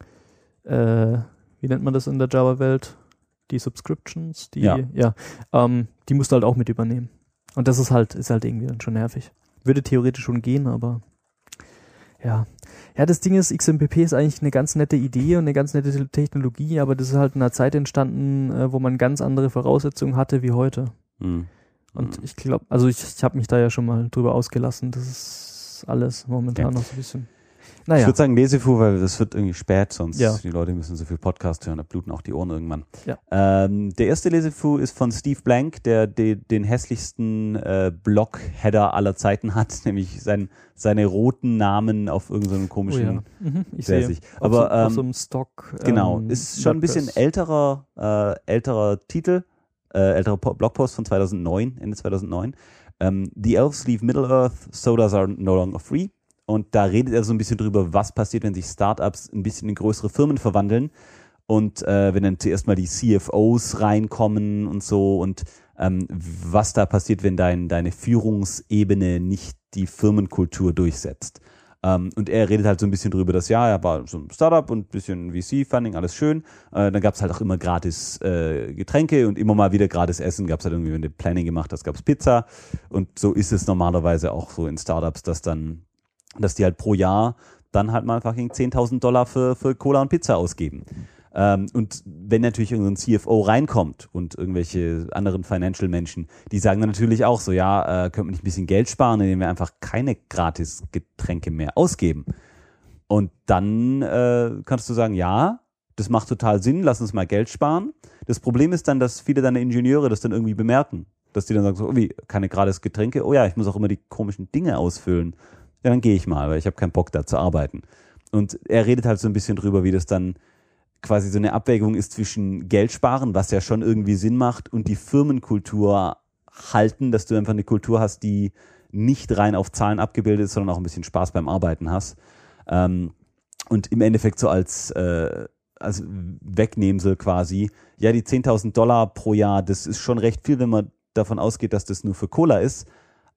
äh, wie nennt man das in der Java-Welt? Die Subscriptions, die, Ja. ja, ähm, die musst du halt auch mit übernehmen. Und das ist halt, ist halt irgendwie dann schon nervig. Würde theoretisch schon gehen, aber ja. Ja, das Ding ist, X M P P ist eigentlich eine ganz nette Idee und eine ganz nette Technologie, aber das ist halt in einer Zeit entstanden, äh, wo man ganz andere Voraussetzungen hatte wie heute. Hm. Und Hm. ich glaube, also ich, ich habe mich da ja schon mal drüber ausgelassen. Das ist alles momentan Ja. noch so ein bisschen. Ich Naja. würde sagen Lesefu, weil das wird irgendwie spät, sonst Ja. die Leute müssen so viel Podcast hören, da bluten auch die Ohren irgendwann. Ja. Ähm, der erste Lesefu ist von Steve Blank, der de, den hässlichsten äh, Blog-Header aller Zeiten hat, nämlich sein, seine roten Namen auf irgendeinem Oh komischen. ja. Mhm, ich Sehr sehe. sich. Auf Aber, so, auf ähm, so einem Stock. Genau, ähm, ist schon ein bisschen WordPress. älterer, äh, älterer Titel, äh, älterer Po- Blogpost von zweitausendneun, Ende zweitausendneun. Ähm, The Elves leave Middle-earth, sodas are no longer free. Und da redet er so ein bisschen drüber, was passiert, wenn sich Startups ein bisschen in größere Firmen verwandeln und äh, wenn dann zuerst mal die C F Os reinkommen und so und ähm, was da passiert, wenn dein, deine Führungsebene nicht die Firmenkultur durchsetzt. Ähm, und er redet halt so ein bisschen drüber, dass ja, er war so ein Startup und ein bisschen V C-Funding, alles schön. Äh, dann gab es halt auch immer gratis äh, Getränke und immer mal wieder gratis Essen. Gab es halt irgendwie, wenn du Planning gemacht hast, gab es Pizza. Und so ist es normalerweise auch so in Startups, dass dann dass die halt pro Jahr dann halt mal fucking zehntausend Dollar für, für Cola und Pizza ausgeben. Ähm, und wenn natürlich irgendein C F O reinkommt und irgendwelche anderen Financial-Menschen, die sagen dann natürlich auch so, ja, äh, können wir nicht ein bisschen Geld sparen, indem wir einfach keine gratis Getränke mehr ausgeben. Und dann äh, kannst du sagen, ja, das macht total Sinn, lass uns mal Geld sparen. Das Problem ist dann, dass viele deiner Ingenieure das dann irgendwie bemerken. Dass die dann sagen, so, oh, wie, keine gratis Getränke? Oh ja, ich muss auch immer die komischen Dinge ausfüllen. Ja, dann gehe ich mal, weil ich habe keinen Bock, da zu arbeiten. Und er redet halt so ein bisschen drüber, wie das dann quasi so eine Abwägung ist zwischen Geld sparen, was ja schon irgendwie Sinn macht, und die Firmenkultur halten, dass du einfach eine Kultur hast, die nicht rein auf Zahlen abgebildet ist, sondern auch ein bisschen Spaß beim Arbeiten hast. Ähm, und im Endeffekt so als, äh, als Wegnehmsel quasi, ja, die zehntausend Dollar pro Jahr, das ist schon recht viel, wenn man davon ausgeht, dass das nur für Cola ist.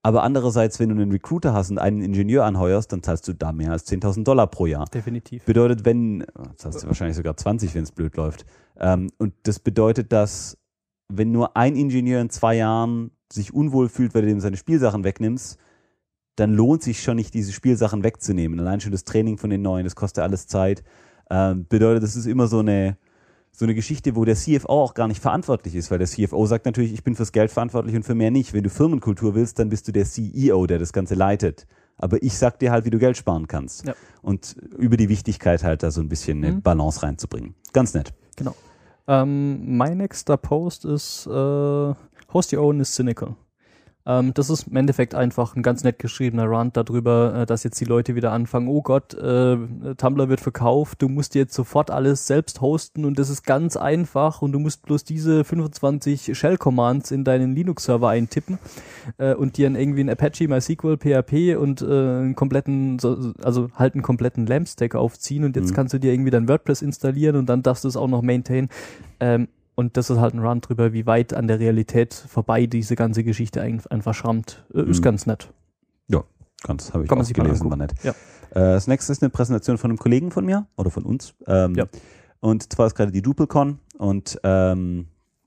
Aber andererseits, wenn du einen Recruiter hast und einen Ingenieur anheuerst, dann zahlst du da mehr als zehntausend Dollar pro Jahr. Definitiv. Bedeutet, wenn, zahlst du wahrscheinlich sogar zwanzig, wenn es blöd läuft. Ähm, und das bedeutet, dass wenn nur ein Ingenieur in zwei Jahren sich unwohl fühlt, weil du ihm seine Spielsachen wegnimmst, dann lohnt sich schon nicht, diese Spielsachen wegzunehmen. Allein schon das Training von den Neuen, das kostet alles Zeit. Ähm, bedeutet, das ist immer so eine so eine Geschichte, wo der C F O auch gar nicht verantwortlich ist, weil der C F O sagt natürlich, ich bin fürs Geld verantwortlich und für mehr nicht. Wenn du Firmenkultur willst, dann bist du der C E O, der das Ganze leitet. Aber ich sag dir halt, wie du Geld sparen kannst. Ja. Und über die Wichtigkeit halt da so ein bisschen eine mhm. Balance reinzubringen. Ganz nett. Genau. Ähm, mein nächster Post ist äh, Host Your Own is Cynical. Ähm, das ist im Endeffekt einfach ein ganz nett geschriebener Rant darüber, äh, dass jetzt die Leute wieder anfangen, oh Gott, äh, Tumblr wird verkauft, du musst jetzt sofort alles selbst hosten und das ist ganz einfach und du musst bloß diese fünfundzwanzig Shell-Commands in deinen Linux-Server eintippen äh, und dir irgendwie ein Apache, MySQL, P H P und äh, einen kompletten, also halt einen kompletten LAMP-Stack aufziehen und jetzt mhm. kannst du dir irgendwie dein WordPress installieren und dann darfst du es auch noch maintainen. Ähm, Und das ist halt ein Run drüber, wie weit an der Realität vorbei diese ganze Geschichte einfach schrammt. Äh, ist mhm. ganz nett. Ja, ganz, habe ich Kann auch gelesen, war nett. Ja. Äh, das nächste ist eine Präsentation von einem Kollegen von mir oder von uns. Ähm, ja. Und zwar ist gerade die DrupalCon und ähm,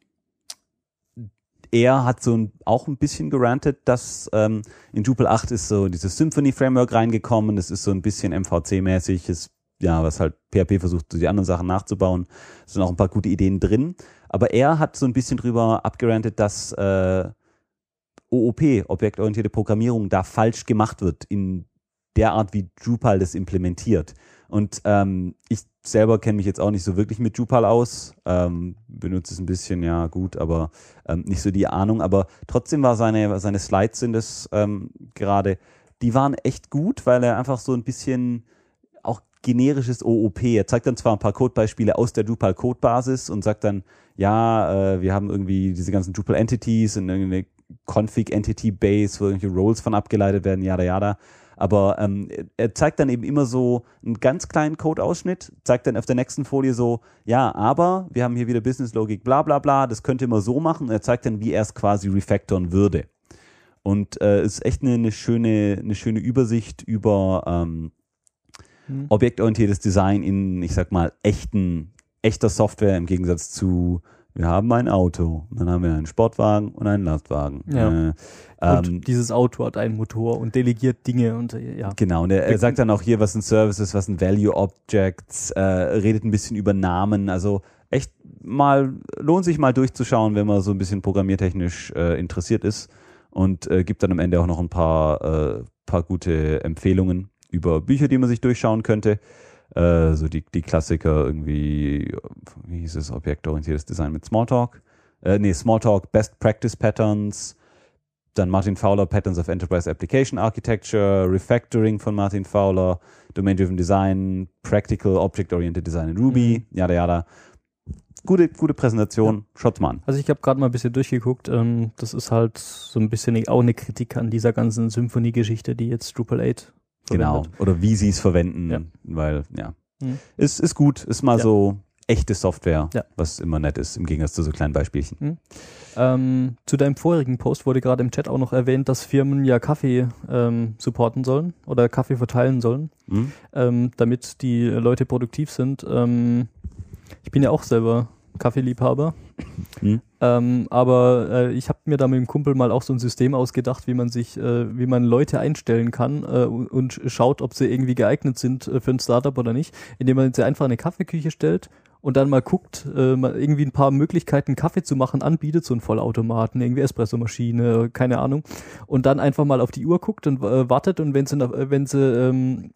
er hat so ein, auch ein bisschen gerantet, dass ähm, in Drupal acht ist so dieses Symfony-Framework reingekommen. Das ist so ein bisschen M V C-mäßig, ist ja, was halt P H P versucht, die anderen Sachen nachzubauen. Es sind auch ein paar gute Ideen drin. Aber er hat so ein bisschen drüber abgerantet, dass äh, O O P, objektorientierte Programmierung, da falsch gemacht wird in der Art, wie Drupal das implementiert. Und ähm, ich selber kenne mich jetzt auch nicht so wirklich mit Drupal aus, ähm, benutze es ein bisschen, ja gut, aber ähm, nicht so die Ahnung. Aber trotzdem war seine, seine Slides sind es ähm, gerade, die waren echt gut, weil er einfach so ein bisschen auch generisches O O P. Er zeigt dann zwar ein paar Codebeispiele aus der Drupal-Codebasis und sagt dann, ja, äh, wir haben irgendwie diese ganzen Drupal-Entities und eine Config-Entity-Base, wo irgendwelche Roles von abgeleitet werden, yada yada. Aber ähm, er zeigt dann eben immer so einen ganz kleinen Code-Ausschnitt, zeigt dann auf der nächsten Folie so, ja, aber wir haben hier wieder Business-Logik, bla bla bla, das könnte man so machen. Und er zeigt dann, wie er es quasi refactoren würde. Und äh, ist echt eine, eine, schöne, eine schöne Übersicht über ähm, hm. objektorientiertes Design in, ich sag mal, echten, echter Software im Gegensatz zu, wir haben ein Auto, dann haben wir einen Sportwagen und einen Lastwagen. Ja. Äh, und ähm, dieses Auto hat einen Motor und delegiert Dinge und äh, ja. Genau, und er, er sagt dann auch hier, was sind Services, was sind Value Objects, äh, redet ein bisschen über Namen, also echt mal, lohnt sich mal durchzuschauen, wenn man so ein bisschen programmiertechnisch äh, interessiert ist und äh, gibt dann am Ende auch noch ein paar, äh, paar gute Empfehlungen über Bücher, die man sich durchschauen könnte. Äh, so die, die Klassiker irgendwie, wie hieß es, objektorientiertes Design mit Smalltalk. Äh, nee, Smalltalk, Best Practice Patterns, dann Martin Fowler, Patterns of Enterprise Application Architecture, Refactoring von Martin Fowler, Domain-Driven Design, Practical Object-Oriented Design in Ruby, mhm. yada yada. Gute, gute Präsentation, ja. Schaut's mal an. Also ich habe gerade mal ein bisschen durchgeguckt, ähm, das ist halt so ein bisschen auch eine Kritik an dieser ganzen Symphony-Geschichte, die jetzt Drupal acht Genau, verwendet. oder wie sie es verwenden, ja. weil, ja, mhm. ist, ist gut, ist mal ja. so echte Software, ja. was immer nett ist, im Gegensatz zu so kleinen Beispielchen. Mhm. Ähm, zu deinem vorigen Post wurde gerade im Chat auch noch erwähnt, dass Firmen ja Kaffee ähm, supporten sollen oder Kaffee verteilen sollen, mhm. ähm, damit die Leute produktiv sind. Ähm, ich bin ja auch selber Kaffeeliebhaber, mhm. ähm, aber äh, ich habe mir da mit dem Kumpel mal auch so ein System ausgedacht, wie man sich, äh, wie man Leute einstellen kann äh, und, und schaut, ob sie irgendwie geeignet sind äh, für ein Startup oder nicht, indem man sie einfach in eine Kaffeeküche stellt und dann mal guckt, äh, mal irgendwie ein paar Möglichkeiten Kaffee zu machen anbietet, so ein Vollautomaten, irgendwie Espressomaschine, keine Ahnung, und dann einfach mal auf die Uhr guckt und äh, wartet und wenn sie, äh, wenn sie ähm,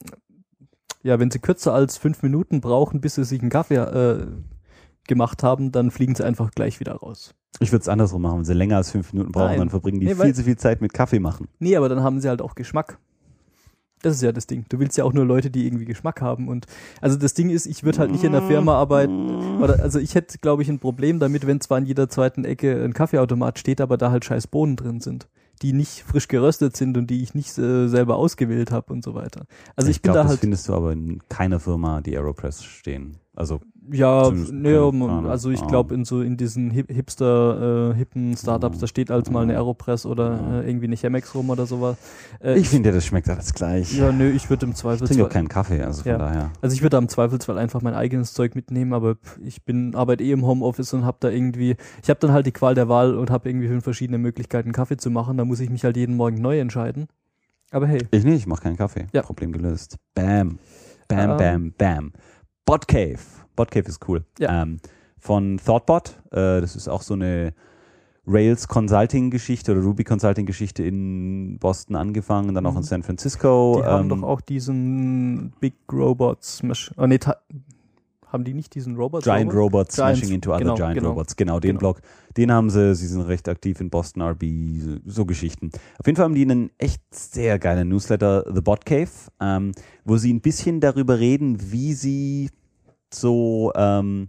ja, wenn sie kürzer als fünf Minuten brauchen, bis sie sich einen Kaffee äh, gemacht haben, dann fliegen sie einfach gleich wieder raus. Ich würde es andersrum machen. Wenn sie länger als fünf Minuten brauchen, Nein. dann verbringen die nee, viel zu viel Zeit mit Kaffee machen. Nee, aber dann haben sie halt auch Geschmack. Das ist ja das Ding. Du willst ja auch nur Leute, die irgendwie Geschmack haben. Und also das Ding ist, ich würde halt nicht in der Firma arbeiten. Oder also ich hätte, glaube ich, ein Problem damit, wenn zwar in jeder zweiten Ecke ein Kaffeeautomat steht, aber da halt scheiß Bohnen drin sind, die nicht frisch geröstet sind und die ich nicht äh, selber ausgewählt habe und so weiter. Also ich, ich bin glaub, da halt. Das findest du aber in keiner Firma, die AeroPress stehen. Also Ja, zumindest nee, keine um, Ahnung. also ich Ah. glaube in so in diesen Hip Hipster, äh, hippen Startups, da steht als mal eine Aeropress oder äh, irgendwie eine Chemex rum oder sowas. Äh, ich finde, das schmeckt alles gleich. Ja, nö, ich würde im Ich trinke Zweifelsfall, auch keinen Kaffee, also von Ja. daher. also ich würde am Zweifelsfall einfach mein eigenes Zeug mitnehmen, aber pff, ich bin arbeite eh im Homeoffice und habe da irgendwie, ich habe dann halt die Qual der Wahl und habe irgendwie fünf verschiedene Möglichkeiten Kaffee zu machen, da muss ich mich halt jeden Morgen neu entscheiden. Aber hey, Ich nicht, ich mache keinen Kaffee. Ja. Problem gelöst. Bam. Bam, Ähm. bam, bam. Botcave. Botcave ist cool. Ja. Ähm, von Thoughtbot. Äh, das ist auch so eine Rails Consulting Geschichte oder Ruby Consulting Geschichte in Boston angefangen, dann auch in San Francisco. die haben ähm, doch auch diesen Big Robots Smash, oh nee, ta- haben die nicht diesen Robots? Giant Robots Giants, Smashing into Other genau, Giant genau. Robots. Genau, den Genau. Blog. Den haben sie. Sie sind recht aktiv in Boston R B, so, so Geschichten. Auf jeden Fall haben die einen echt sehr geilen Newsletter, The Bot Cave, ähm, wo sie ein bisschen darüber reden, wie sie so, ähm,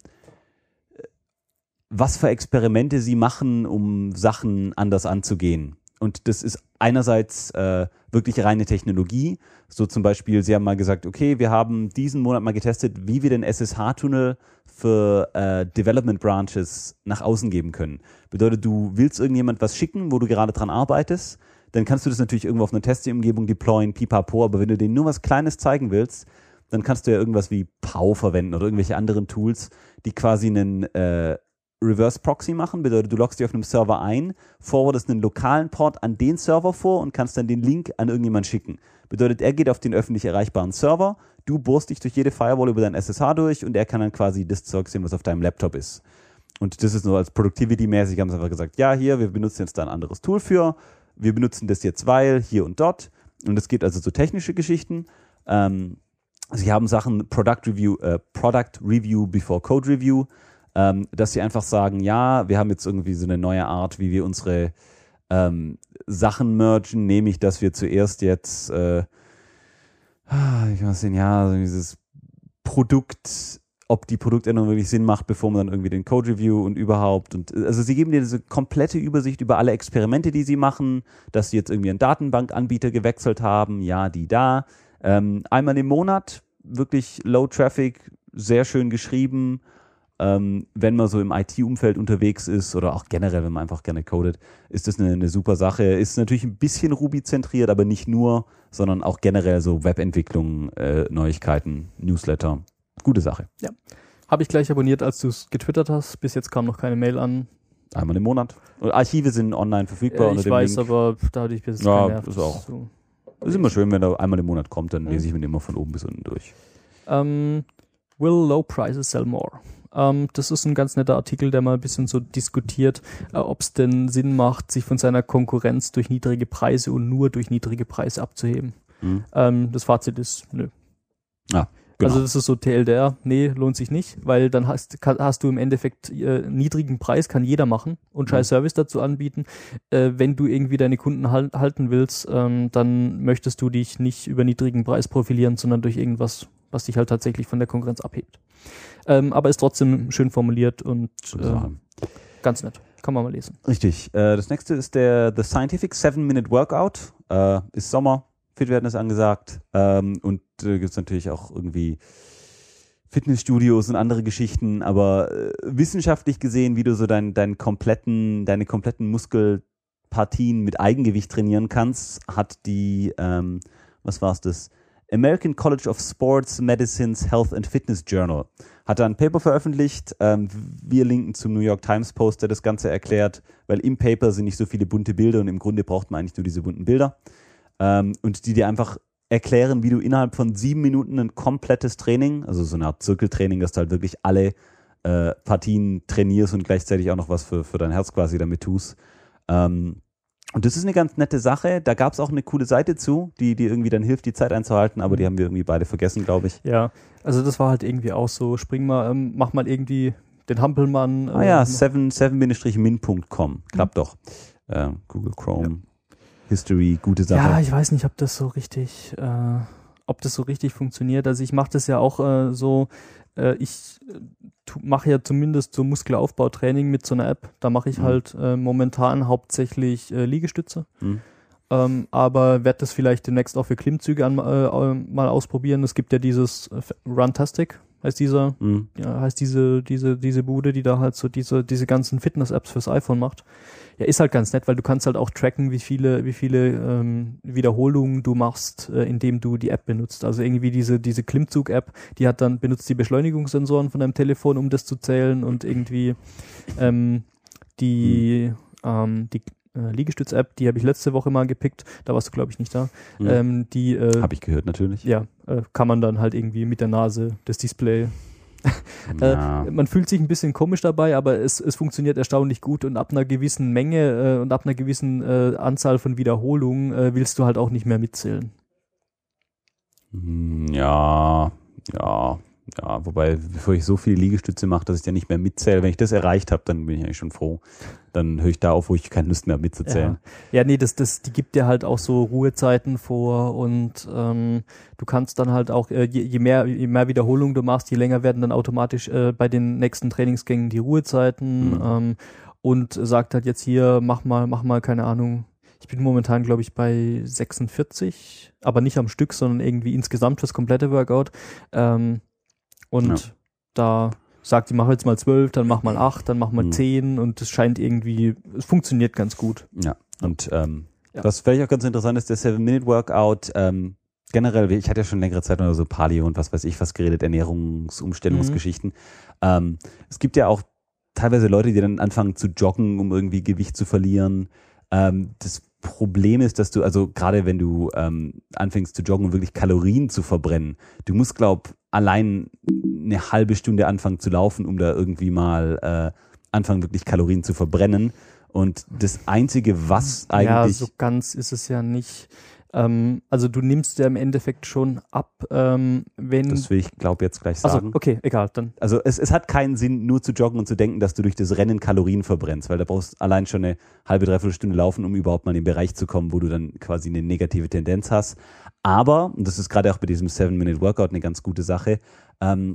was für Experimente sie machen, um Sachen anders anzugehen. Und das ist einerseits äh, wirklich reine Technologie. So zum Beispiel, sie haben mal gesagt, okay, wir haben diesen Monat mal getestet, wie wir den S S H-Tunnel für äh, Development Branches nach außen geben können. Bedeutet, du willst irgendjemand was schicken, wo du gerade dran arbeitest, dann kannst du das natürlich irgendwo auf einer Testumgebung deployen, pipapo, aber wenn du denen nur was Kleines zeigen willst, dann kannst du ja irgendwas wie P A U verwenden oder irgendwelche anderen Tools, die quasi einen äh, Reverse Proxy machen. Bedeutet, du loggst dich auf einem Server ein, forwardest einen lokalen Port an den Server vor und kannst dann den Link an irgendjemanden schicken. Bedeutet, er geht auf den öffentlich erreichbaren Server, du bohrst dich durch jede Firewall über dein S S H durch und er kann dann quasi das Zeug sehen, was auf deinem Laptop ist. Und das ist nur als Productivity-mäßig, haben sie einfach gesagt, ja, hier, wir benutzen jetzt da ein anderes Tool für, wir benutzen das jetzt, weil, hier und dort. Und es geht also so technische Geschichten. Ähm, sie haben Sachen Product Review, äh, Product Review before Code Review, ähm, dass sie einfach sagen, ja, wir haben jetzt irgendwie so eine neue Art, wie wir unsere ähm, Sachen mergen, nämlich, dass wir zuerst jetzt, äh, ich weiß nicht, ja, so dieses Produkt, ob die Produktänderung wirklich Sinn macht, bevor man dann irgendwie den Code Review und überhaupt und also sie geben dir diese komplette Übersicht über alle Experimente, die sie machen, dass sie jetzt irgendwie einen Datenbankanbieter gewechselt haben, ja, die da, ähm, einmal im Monat, wirklich Low Traffic, sehr schön geschrieben, ähm, wenn man so im I T-Umfeld unterwegs ist oder auch generell, wenn man einfach gerne codet, ist das eine, eine super Sache. Ist natürlich ein bisschen Ruby-zentriert, aber nicht nur, sondern auch generell so Webentwicklung, äh, Neuigkeiten, Newsletter. Gute Sache. Ja. Habe ich gleich abonniert, als du es getwittert hast. Bis jetzt kam noch keine Mail an. Einmal im Monat. Und Archive sind online verfügbar. Äh, unter ich dem weiß, Link. aber da hatte ich bis jetzt Ja, keinen Nerv. ist auch. So. ist immer schön, wenn er einmal im Monat kommt, dann lese ich mir den immer von oben bis unten durch. Ähm, will low prices sell more? Ähm, das ist ein ganz netter Artikel, der mal ein bisschen so diskutiert, äh, ob es denn Sinn macht, sich von seiner Konkurrenz durch niedrige Preise und nur durch niedrige Preise abzuheben. Mhm. Ähm, das Fazit ist, nö. Ja, genau. Also das ist so T L D R, nee, lohnt sich nicht, weil dann hast, kann, hast du im Endeffekt äh, niedrigen Preis, kann jeder machen und scheiß Service dazu anbieten. Äh, wenn du irgendwie deine Kunden hal- halten willst, ähm, dann möchtest du dich nicht über niedrigen Preis profilieren, sondern durch irgendwas, was dich halt tatsächlich von der Konkurrenz abhebt. Ähm, aber ist trotzdem schön formuliert und äh, ganz nett. Kann man mal lesen. Richtig. Äh, das nächste ist der The Scientific seven minute Workout. Äh, ist Sommer. Fit werden ist angesagt. Ähm, und äh, gibt es natürlich auch irgendwie Fitnessstudios und andere Geschichten. Aber äh, wissenschaftlich gesehen, wie du so dein, dein kompletten, deine kompletten Muskelpartien mit Eigengewicht trainieren kannst, hat die, ähm, was war es das? American College of Sports Medicine's Health and Fitness Journal hat da ein Paper veröffentlicht. Ähm, wir linken zum New York Times Post, der das Ganze erklärt, weil im Paper sind nicht so viele bunte Bilder und im Grunde braucht man eigentlich nur diese bunten Bilder. Ähm, und die dir einfach erklären, wie du innerhalb von sieben Minuten ein komplettes Training, also so eine Art Zirkeltraining, dass du halt wirklich alle äh, Partien trainierst und gleichzeitig auch noch was für, für dein Herz quasi damit tust. Ähm, Und das ist eine ganz nette Sache. Da gab es auch eine coole Seite zu, die, die irgendwie dann hilft, die Zeit einzuhalten, aber die haben wir irgendwie beide vergessen, glaube ich. Ja, also das war halt irgendwie auch so, spring mal, ähm, mach mal irgendwie den Hampelmann. Ah ja, ähm, seven min punkt com. Klappt doch. Äh, Google Chrome, ja. History, gute Sache. Ja, ich weiß nicht, ob das so richtig, äh, ob das so richtig funktioniert. Also ich mache das ja auch äh, so, äh, ich äh, mache ja zumindest so Muskelaufbautraining mit so einer App. Da mache ich mhm. halt äh, momentan hauptsächlich äh, Liegestütze. Mhm. Ähm, aber werde das vielleicht demnächst auch für Klimmzüge an, äh, mal ausprobieren. Es gibt ja dieses Runtastic, heißt dieser, Mhm. ja, heißt diese, diese, diese Bude, die da halt so diese, diese ganzen Fitness-Apps fürs iPhone macht. Ja, ist halt ganz nett, weil du kannst halt auch tracken, wie viele, wie viele ähm, Wiederholungen du machst, äh, indem du die App benutzt. Also irgendwie diese, diese Klimmzug-App, die hat dann, benutzt die Beschleunigungssensoren von deinem Telefon, um das zu zählen, und irgendwie ähm, die, mhm. ähm, die äh, Liegestütz-App, die habe ich letzte Woche mal gepickt, da warst du, glaube ich, nicht da. Mhm. Ähm, die äh, Habe ich gehört, natürlich. Ja, äh, kann man dann halt irgendwie mit der Nase das Display Ja. Äh, man fühlt sich ein bisschen komisch dabei, aber es, es funktioniert erstaunlich gut, und ab einer gewissen Menge äh, und ab einer gewissen äh, Anzahl von Wiederholungen äh, willst du halt auch nicht mehr mitzählen. Ja, ja, ja, wobei, bevor ich so viele Liegestütze mache, dass ich dann nicht mehr mitzähle, wenn ich das erreicht habe, dann bin ich eigentlich schon froh. Dann höre ich da auf, wo ich keine Lust mehr habe mitzuzählen. Ja, ja nee, das, das, die gibt dir halt auch so Ruhezeiten vor, und ähm, du kannst dann halt auch, äh, je, je mehr je mehr Wiederholungen du machst, je länger werden dann automatisch äh, bei den nächsten Trainingsgängen die Ruhezeiten, Mhm. ähm, und sagt halt jetzt hier, mach mal, mach mal, keine Ahnung, ich bin momentan, glaube ich, bei sechsundvierzig, aber nicht am Stück, sondern irgendwie insgesamt fürs komplette Workout. Ähm, und Ja. da sagt, ich mache jetzt mal zwölf, dann mach mal acht, dann mach mal Mhm. zehn, und es scheint irgendwie, es funktioniert ganz gut. Ja, und ähm, Ja. was vielleicht auch ganz interessant ist, der Seven-Minute-Workout, ähm, generell, ich hatte ja schon längere Zeit über so Paleo und was weiß ich was geredet, Ernährungsumstellungsgeschichten. Ähm, es gibt ja auch teilweise Leute, die dann anfangen zu joggen, um irgendwie Gewicht zu verlieren. Ähm, das Problem ist, dass du, also gerade wenn du ähm, anfängst zu joggen und wirklich Kalorien zu verbrennen, du musst, glaub, allein eine halbe Stunde anfangen zu laufen, um da irgendwie mal äh, anfangen, wirklich Kalorien zu verbrennen. Und das Einzige, was Ja, eigentlich... so ganz ist es ja nicht. Ähm, also du nimmst ja im Endeffekt schon ab, ähm, wenn... Das will ich, glaube jetzt gleich Also sagen. okay, egal, dann. Also es, es hat keinen Sinn, nur zu joggen und zu denken, dass du durch das Rennen Kalorien verbrennst, weil da brauchst du allein schon eine halbe, dreiviertel Stunde laufen, um überhaupt mal in den Bereich zu kommen, wo du dann quasi eine negative Tendenz hast. Aber, und das ist gerade auch bei diesem Seven-Minute-Workout eine ganz gute Sache, ähm,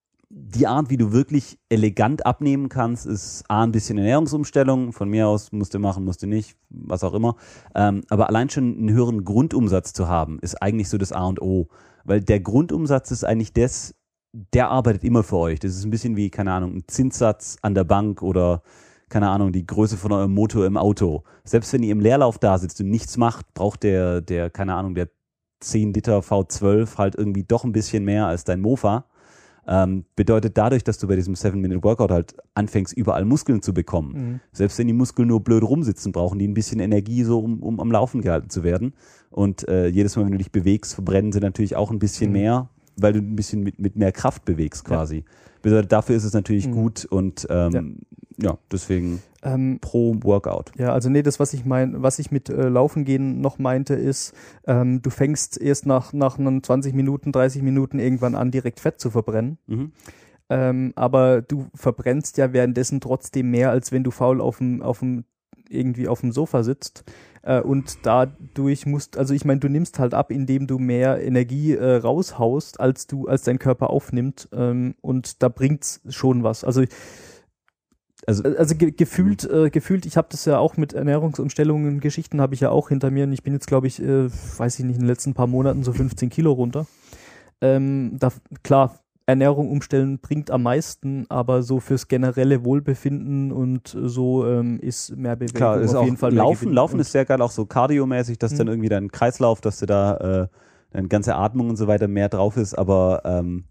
die Art, wie du wirklich elegant abnehmen kannst, ist A, ein bisschen Ernährungsumstellung, von mir aus musst du machen, musst du nicht, was auch immer, ähm, aber allein schon einen höheren Grundumsatz zu haben, ist eigentlich so das A und O, weil der Grundumsatz ist eigentlich das, der arbeitet immer für euch. Das ist ein bisschen wie, keine Ahnung, ein Zinssatz an der Bank oder, keine Ahnung, die Größe von eurem Motor im Auto. Selbst wenn ihr im Leerlauf da sitzt und nichts macht, braucht der, der, keine Ahnung, der zehn Liter V zwölf halt irgendwie doch ein bisschen mehr als dein Mofa. Ähm, bedeutet dadurch, dass du bei diesem Seven-Minute-Workout halt anfängst, überall Muskeln zu bekommen. Mhm. Selbst wenn die Muskeln nur blöd rumsitzen, brauchen die ein bisschen Energie, so um, um am Laufen gehalten zu werden. Und äh, jedes Mal, wenn du dich bewegst, verbrennen sie natürlich auch ein bisschen Mhm. mehr, weil du ein bisschen mit, mit mehr Kraft bewegst quasi. Ja. Bedeutet, dafür ist es natürlich Mhm. gut und ähm, ja. ja, deswegen Ähm, pro Workout. Ja, also nee, das, was ich mein, was ich mit äh, Laufen gehen noch meinte, ist, ähm, du fängst erst nach, nach einen zwanzig Minuten, dreißig Minuten irgendwann an, direkt Fett zu verbrennen. Mhm. Ähm, aber du verbrennst ja währenddessen trotzdem mehr, als wenn du faul auf dem, auf dem, irgendwie auf dem Sofa sitzt. Äh, und dadurch musst, also ich meine, du nimmst halt ab, indem du mehr Energie äh, raushaust, als du, als dein Körper aufnimmt. Ähm, und da bringt's schon was. Also Also, Also ge gefühlt, äh, gefühlt, ich habe das ja auch mit Ernährungsumstellungen, Geschichten habe ich ja auch hinter mir, und ich bin jetzt, glaube ich, äh, weiß ich nicht, in den letzten paar Monaten so fünfzehn Kilo runter. Ähm, da, klar, Ernährung umstellen bringt am meisten, aber so fürs generelle Wohlbefinden und so ähm, ist mehr Bewegung klar, ist auf auch jeden Fall mehr Laufen, Gewinn. Laufen Und ist sehr geil, auch so kardiomäßig, dass Mhm. dann irgendwie dein Kreislauf, dass du da äh, deine ganze Atmung und so weiter mehr drauf ist, aber ähm,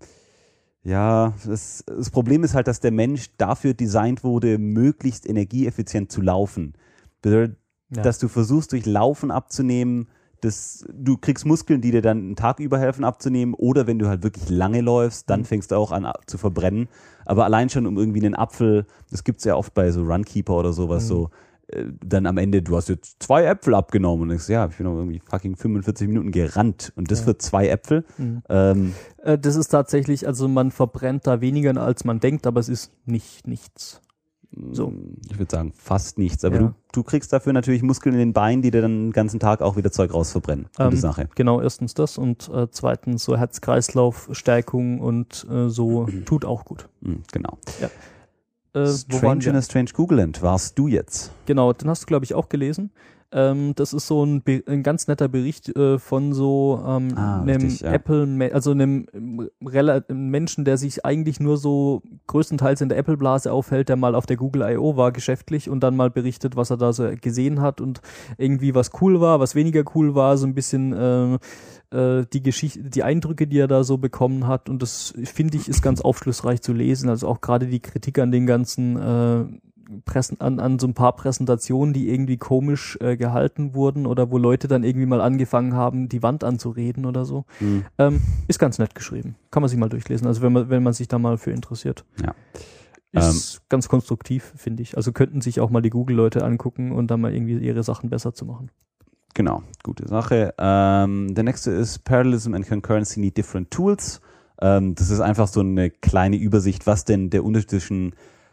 ja, das, das Problem ist halt, dass der Mensch dafür designt wurde, möglichst energieeffizient zu laufen. Bedeutet, Ja. dass du versuchst, durch Laufen abzunehmen, das, du kriegst Muskeln, die dir dann einen Tag über helfen abzunehmen, oder wenn du halt wirklich lange läufst, dann Mhm. fängst du auch an zu verbrennen. Aber allein schon um irgendwie einen Apfel, das gibt's ja oft bei so Runkeeper oder sowas, Mhm. so äh, dann am Ende, du hast jetzt zwei Äpfel abgenommen und denkst, ja, ich bin noch irgendwie fucking fünfundvierzig Minuten gerannt und das Ja. für zwei Äpfel. Mhm. Ähm, Äh, das ist tatsächlich, also man verbrennt da weniger, als man denkt, aber es ist nicht nichts. So. Ich würde sagen, fast nichts. Aber Ja. du, du kriegst dafür natürlich Muskeln in den Beinen, die dir dann den ganzen Tag auch wieder Zeug rausverbrennen. Gute Ähm, Sache. Genau, erstens das und äh, zweitens so Herz-Kreislauf-Stärkung und äh, so tut auch gut. Mhm, genau. Äh, wo waren Strange in wir? a Strange Googleland warst du jetzt. Genau, den hast du, glaube ich, auch gelesen. Ähm, das ist so ein, Be- ein ganz netter Bericht äh, von so ähm, Ah, einem richtig, ja. Apple, also einem ähm, Rela- Menschen, der sich eigentlich nur so größtenteils in der Apple-Blase aufhält, der mal auf der Google I O war geschäftlich und dann mal berichtet, was er da so gesehen hat und irgendwie was cool war, was weniger cool war, so ein bisschen äh, äh, die Geschichte, die Eindrücke, die er da so bekommen hat, und das finde ich ist ganz aufschlussreich zu lesen, also auch gerade die Kritik an den ganzen äh, Pressen, an, an so ein paar Präsentationen, die irgendwie komisch äh, gehalten wurden oder wo Leute dann irgendwie mal angefangen haben, die Wand anzureden oder so. Mhm. Ähm, ist ganz nett geschrieben. Kann man sich mal durchlesen. Also wenn man, wenn man sich da mal für interessiert. Ja. Ist ähm, ganz konstruktiv, finde ich. Also könnten sich auch mal die Google-Leute angucken und dann mal irgendwie ihre Sachen besser zu machen. Genau, gute Sache. Ähm, der nächste ist Parallelism and Concurrency need different tools. Ähm, das ist einfach so eine kleine Übersicht, was denn der Unterschied zwischen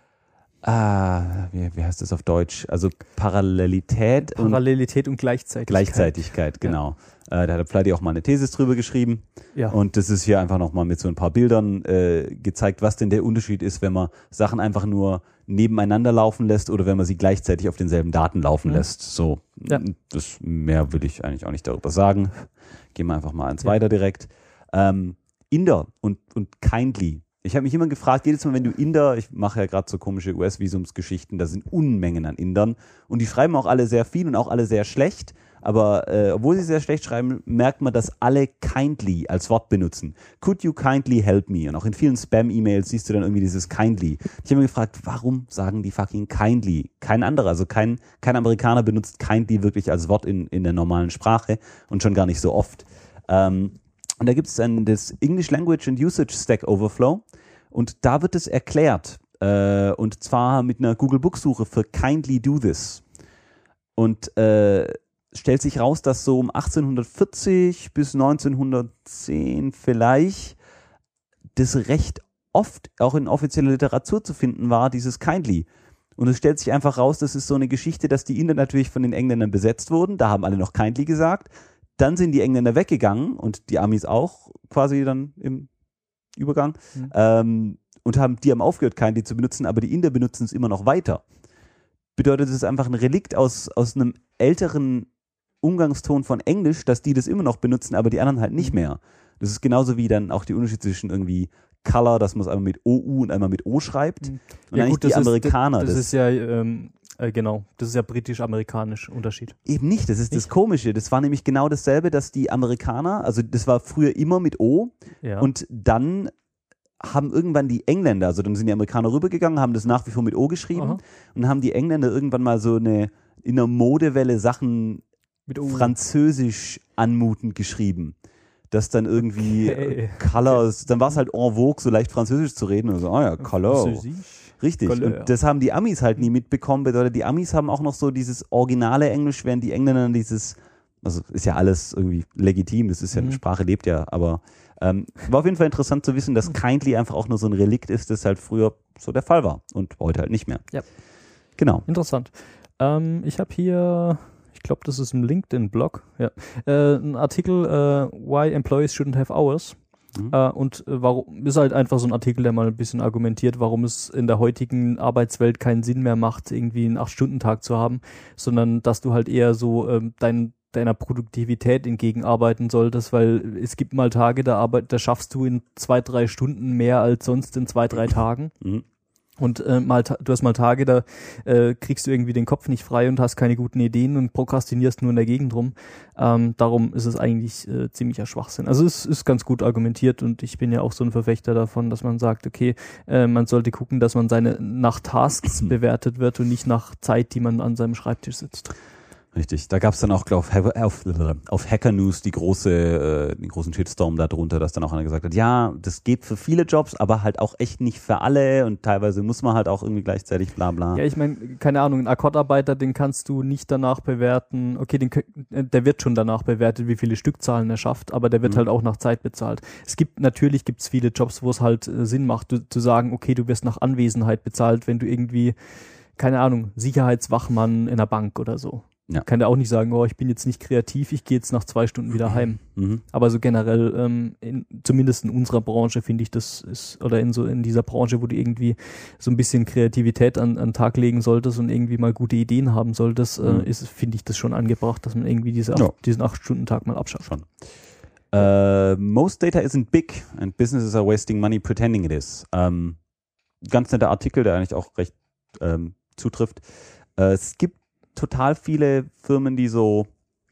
Ah, wie, wie heißt das auf Deutsch? Also Parallelität, Parallelität und, und Gleichzeitigkeit. Gleichzeitigkeit, genau. Ja. Äh, da hat Flatty auch mal eine Thesis drüber geschrieben. Ja. Und das ist hier einfach nochmal mit so ein paar Bildern äh, gezeigt, was denn der Unterschied ist, wenn man Sachen einfach nur nebeneinander laufen lässt oder wenn man sie gleichzeitig auf denselben Daten laufen mhm. lässt. So, ja. Das mehr will ich eigentlich auch nicht darüber sagen. Gehen wir einfach mal eins ja. weiter direkt. Ähm, Inder und, und Kindly. Ich habe mich immer gefragt, jedes Mal, wenn du Inder, ich mache ja gerade so komische U S-Visumsgeschichten, da sind Unmengen an Indern und die schreiben auch alle sehr viel und auch alle sehr schlecht, aber äh, obwohl sie sehr schlecht schreiben, merkt man, dass alle kindly als Wort benutzen. Could you kindly help me? Und auch in vielen Spam-E-Mails siehst du dann irgendwie dieses kindly. Ich habe mir gefragt, warum sagen die fucking kindly? Kein anderer, also kein, kein Amerikaner benutzt kindly wirklich als Wort in, in der normalen Sprache und schon gar nicht so oft. Ähm, Und da gibt es dann das English Language and Usage Stack Overflow und da wird es erklärt äh, und zwar mit einer Google Book Suche für Kindly Do This und äh, stellt sich raus, dass so um achtzehnhundertvierzig bis neunzehnhundertzehn vielleicht das recht oft auch in offizieller Literatur zu finden war, dieses Kindly. Und es stellt sich einfach raus, das ist so eine Geschichte, dass die Inder natürlich von den Engländern besetzt wurden, da haben alle noch Kindly gesagt. Dann sind die Engländer weggegangen und die Amis auch quasi dann im Übergang mhm. ähm, und haben die haben aufgehört, Kindly zu benutzen, aber die Inder benutzen es immer noch weiter. Bedeutet, es ist einfach ein Relikt aus, aus einem älteren Umgangston von Englisch, dass die das immer noch benutzen, aber die anderen halt nicht mehr. Das ist genauso wie dann auch die Unterschied zwischen irgendwie Color, dass man es einmal mit O U und einmal mit O schreibt. Mhm. Und ja, eigentlich gut, die das Amerikaner. Ist, das, das das ist ja ähm Äh, genau, das ist ja britisch-amerikanisch Unterschied. Eben nicht, das ist nicht? das Komische. Das war nämlich genau dasselbe, dass die Amerikaner, also das war früher immer mit O ja. und dann haben irgendwann die Engländer, also dann sind die Amerikaner rübergegangen, haben das nach wie vor mit O geschrieben Aha. und haben die Engländer irgendwann mal so eine in der Modewelle Sachen mit französisch anmutend geschrieben. Das dann irgendwie okay. Colors, dann war es halt en vogue, so leicht französisch zu reden und so, ah ja, Color. Französisch. Richtig, Golle, und ja. das haben die Amis halt nie mitbekommen, bedeutet, die Amis haben auch noch so dieses originale Englisch, während die Engländer dieses, also ist ja alles irgendwie legitim, das ist ja, mhm. Sprache lebt ja, aber ähm, war auf jeden Fall interessant zu wissen, dass Kindly einfach auch nur so ein Relikt ist, das halt früher so der Fall war und heute halt nicht mehr. Ja. Genau. Interessant. Ähm, ich habe hier, ich glaube, das ist ein LinkedIn-Blog, ja, äh, ein Artikel, äh, Why Employees Shouldn't Have Hours. Mhm. Äh, und äh, warum ist halt einfach so ein Artikel, der mal ein bisschen argumentiert, warum es in der heutigen Arbeitswelt keinen Sinn mehr macht, irgendwie einen acht-Stunden-Tag zu haben, sondern dass du halt eher so ähm, dein, deiner Produktivität entgegenarbeiten solltest, weil es gibt mal Tage, da, arbeit, da schaffst du in zwei, drei Stunden mehr als sonst in zwei, drei Tagen. Mhm. Und äh, mal du hast mal Tage, da äh, kriegst du irgendwie den Kopf nicht frei und hast keine guten Ideen und prokrastinierst nur in der Gegend rum. Ähm, darum ist es eigentlich äh, ziemlicher Schwachsinn. Also es ist ganz gut argumentiert und ich bin ja auch so ein Verfechter davon, dass man sagt, okay, äh, man sollte gucken, dass man seine nach Tasks bewertet wird und nicht nach Zeit, die man an seinem Schreibtisch sitzt. Richtig, da gab es dann auch, glaube ich, auf, auf Hacker News die große, äh, den großen Shitstorm darunter, dass dann auch einer gesagt hat, ja, das geht für viele Jobs, aber halt auch echt nicht für alle und teilweise muss man halt auch irgendwie gleichzeitig bla bla. Ja, ich meine, keine Ahnung, ein Akkordarbeiter, den kannst du nicht danach bewerten, okay, den, der wird schon danach bewertet, wie viele Stückzahlen er schafft, aber der wird mhm. halt auch nach Zeit bezahlt. Es gibt, natürlich gibt es viele Jobs, wo es halt äh, Sinn macht, du, zu sagen, okay, du wirst nach Anwesenheit bezahlt, wenn du irgendwie, keine Ahnung, Sicherheitswachmann in einer Bank oder so. Ja. Kann der auch nicht sagen, oh, ich bin jetzt nicht kreativ, ich gehe jetzt nach zwei Stunden wieder heim. Mhm. Aber so generell, ähm, in, zumindest in unserer Branche finde ich das ist, oder in so in dieser Branche, wo du irgendwie so ein bisschen Kreativität an, an den Tag legen solltest und irgendwie mal gute Ideen haben solltest, mhm. äh, ist, finde ich das schon angebracht, dass man irgendwie diese ja. acht, diesen acht-Stunden-Tag mal abschafft. Schon. Uh, most data isn't big and businesses are wasting money pretending it is. Um, ganz netter Artikel, der eigentlich auch recht ähm, zutrifft. Uh, es gibt total viele Firmen, die so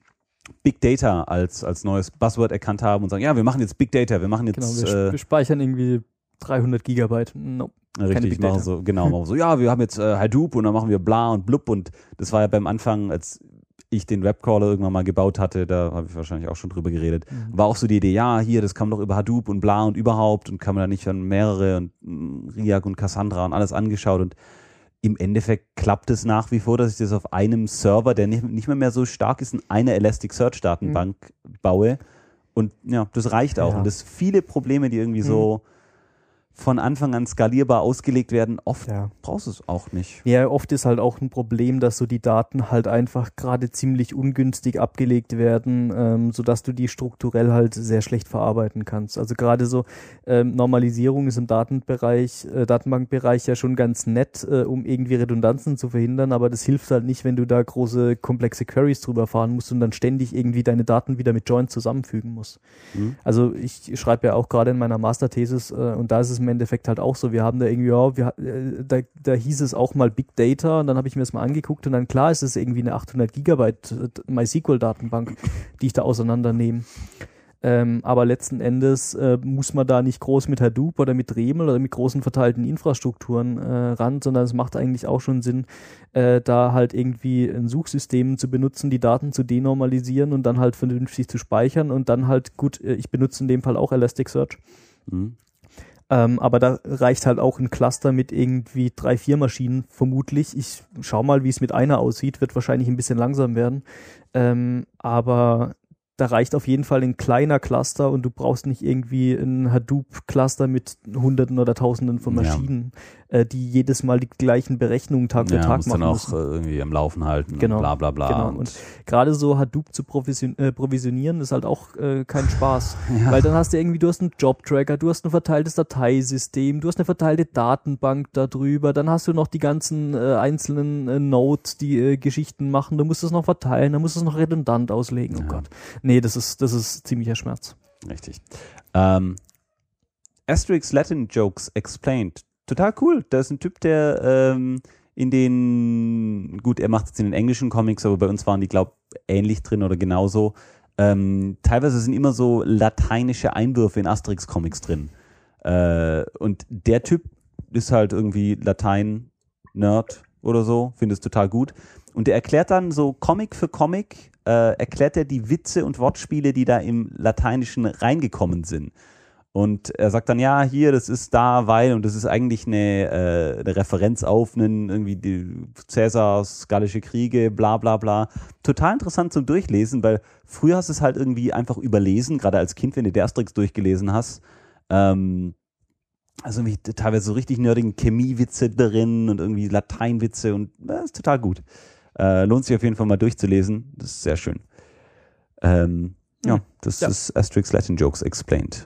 Big Data als, als neues Buzzword erkannt haben und sagen, ja, wir machen jetzt Big Data, wir machen jetzt... Genau, wir, äh, wir speichern irgendwie dreihundert Gigabyte. Nope. Richtig, machen so, genau, machen so, ja, wir haben jetzt äh, Hadoop und dann machen wir bla und blub und das war ja beim Anfang, als ich den Webcrawler irgendwann mal gebaut hatte, da habe ich wahrscheinlich auch schon drüber geredet, mhm. war auch so die Idee, ja, hier, das kann man doch über Hadoop und bla und überhaupt und kann man da nicht an mehrere und mh, Riak und Cassandra und alles angeschaut und im Endeffekt klappt es nach wie vor, dass ich das auf einem Server, der nicht, nicht mehr, mehr so stark ist, in einer Elasticsearch-Datenbank mhm. baue. Und ja, das reicht auch. Ja. Und das viele Probleme, die irgendwie mhm. so von Anfang an skalierbar ausgelegt werden, oft ja. brauchst du es auch nicht. Ja, oft ist halt auch ein Problem, dass so die Daten halt einfach gerade ziemlich ungünstig abgelegt werden, ähm, sodass du die strukturell halt sehr schlecht verarbeiten kannst. Also gerade so ähm, Normalisierung ist im Datenbereich, äh, Datenbankbereich ja schon ganz nett, äh, um irgendwie Redundanzen zu verhindern, aber das hilft halt nicht, wenn du da große, komplexe Queries drüber fahren musst und dann ständig irgendwie deine Daten wieder mit Joins zusammenfügen musst. Mhm. Also ich schreibe ja auch gerade in meiner Masterthesis äh, und da ist es im Endeffekt halt auch so, wir haben da irgendwie, ja, wir, äh, da, da hieß es auch mal Big Data und dann habe ich mir das mal angeguckt und dann klar ist es irgendwie eine achthundert Gigabyte äh, MySQL-Datenbank, die ich da auseinandernehme. Ähm, aber letzten Endes äh, muss man da nicht groß mit Hadoop oder mit Dremel oder mit großen verteilten Infrastrukturen äh, ran, sondern es macht eigentlich auch schon Sinn, äh, da halt irgendwie ein Suchsystem zu benutzen, die Daten zu denormalisieren und dann halt vernünftig zu speichern und dann halt, gut, äh, ich benutze in dem Fall auch Elasticsearch. Mhm. Ähm, aber da reicht halt auch ein Cluster mit irgendwie drei, vier Maschinen vermutlich. Ich schau mal, wie es mit einer aussieht, wird wahrscheinlich ein bisschen langsam werden. Ähm, aber da reicht auf jeden Fall ein kleiner Cluster und du brauchst nicht irgendwie ein Hadoop-Cluster mit Hunderten oder Tausenden von Maschinen, ja. äh, die jedes Mal die gleichen Berechnungen Tag für ja, Tag muss machen dann auch müssen. irgendwie am Laufen halten genau. und bla bla bla. Genau. Und, und gerade so Hadoop zu provision- äh, provisionieren ist halt auch äh, kein Spaß. Ja. Weil dann hast du irgendwie, du hast einen Job-Tracker, du hast ein verteiltes Dateisystem, du hast eine verteilte Datenbank darüber, dann hast du noch die ganzen äh, einzelnen äh, Nodes, die äh, Geschichten machen, du musst es noch verteilen, dann musst du es noch redundant auslegen. Oh ja. Gott. Nee, das ist, das ist ziemlicher Schmerz. Richtig. Ähm, Asterix Latin Jokes Explained. Total cool. Da ist ein Typ, der ähm, in den, gut, er macht jetzt in den englischen Comics, aber bei uns waren die, glaube ich, ähnlich drin oder genauso. Ähm, teilweise sind immer so lateinische Einwürfe in Asterix-Comics drin. Äh, und der Typ ist halt irgendwie Latein-Nerd oder so, finde es total gut. Und der erklärt dann so Comic für Comic, äh, erklärt er die Witze und Wortspiele, die da im Lateinischen reingekommen sind. Und er sagt dann, ja, hier, das ist da, weil, und das ist eigentlich eine, äh, eine Referenz auf einen, irgendwie die Cäsars gallische Kriege, bla bla bla. Total interessant zum Durchlesen, weil früher hast du es halt irgendwie einfach überlesen, gerade als Kind, wenn du der Asterix durchgelesen hast. Ähm, also irgendwie teilweise so richtig nerdigen Chemiewitze drin und irgendwie Lateinwitze und das ist total gut. Äh, lohnt sich auf jeden Fall mal durchzulesen. Das ist sehr schön. Ähm, ja, ja, das ja. ist Asterix Latin Jokes Explained.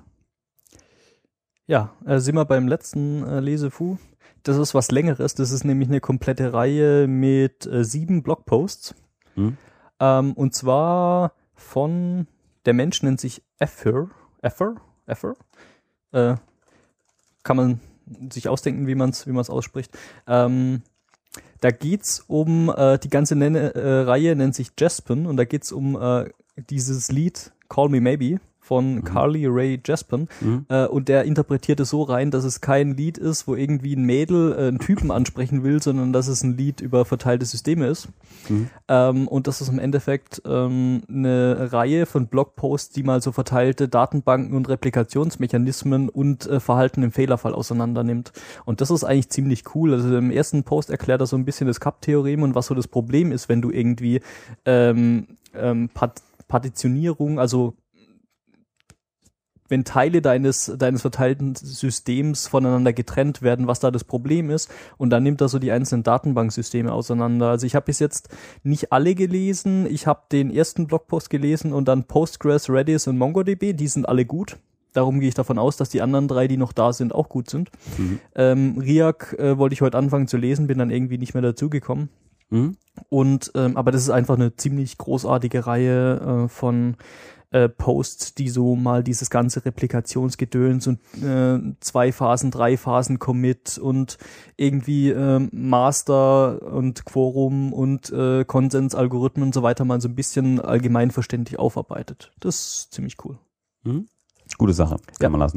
Ja, äh, sind wir beim letzten äh, Lesefu. Das ist was Längeres. Das ist nämlich eine komplette Reihe mit äh, sieben Blogposts. Hm. Ähm, und zwar von, der Mensch nennt sich Effer. Effer? Effer? Äh, kann man sich ausdenken, wie man es wie man es ausspricht. Ähm, da geht's um, äh, die ganze Nenne, äh, Reihe nennt sich Jaspen und da geht's um äh, dieses Lied Call Me Maybe von mhm. Carly Rae Jepsen mhm. äh, und der interpretiert es so rein, dass es kein Lied ist, wo irgendwie ein Mädel äh, einen Typen ansprechen will, sondern dass es ein Lied über verteilte Systeme ist. Mhm. Ähm, und das ist im Endeffekt ähm, eine Reihe von Blogposts, die mal so verteilte Datenbanken und Replikationsmechanismen und äh, Verhalten im Fehlerfall auseinander nimmt. Und das ist eigentlich ziemlich cool. Also im ersten Post erklärt er so ein bisschen das Cup-Theorem und was so das Problem ist, wenn du irgendwie ähm, ähm, Part- Partitionierung, also wenn Teile deines deines verteilten Systems voneinander getrennt werden, was da das Problem ist. Und dann nimmt er so die einzelnen Datenbanksysteme auseinander. Also ich habe bis jetzt nicht alle gelesen. Ich habe den ersten Blogpost gelesen und dann Postgres, Redis und MongoDB. Die sind alle gut. Darum gehe ich davon aus, dass die anderen drei, die noch da sind, auch gut sind. Mhm. Ähm, Riak äh, wollte ich heute anfangen zu lesen, bin dann irgendwie nicht mehr dazugekommen. Mhm. Und ähm, aber das ist einfach eine ziemlich großartige Reihe äh, von äh, Posts, die so mal dieses ganze Replikationsgedöns und äh, zwei Phasen, drei Phasen Commit und irgendwie äh, Master und Quorum und äh, Konsensalgorithmen und so weiter mal so ein bisschen allgemeinverständlich aufarbeitet. Das ist ziemlich cool. Mhm. Gute Sache, kann ja. man lassen.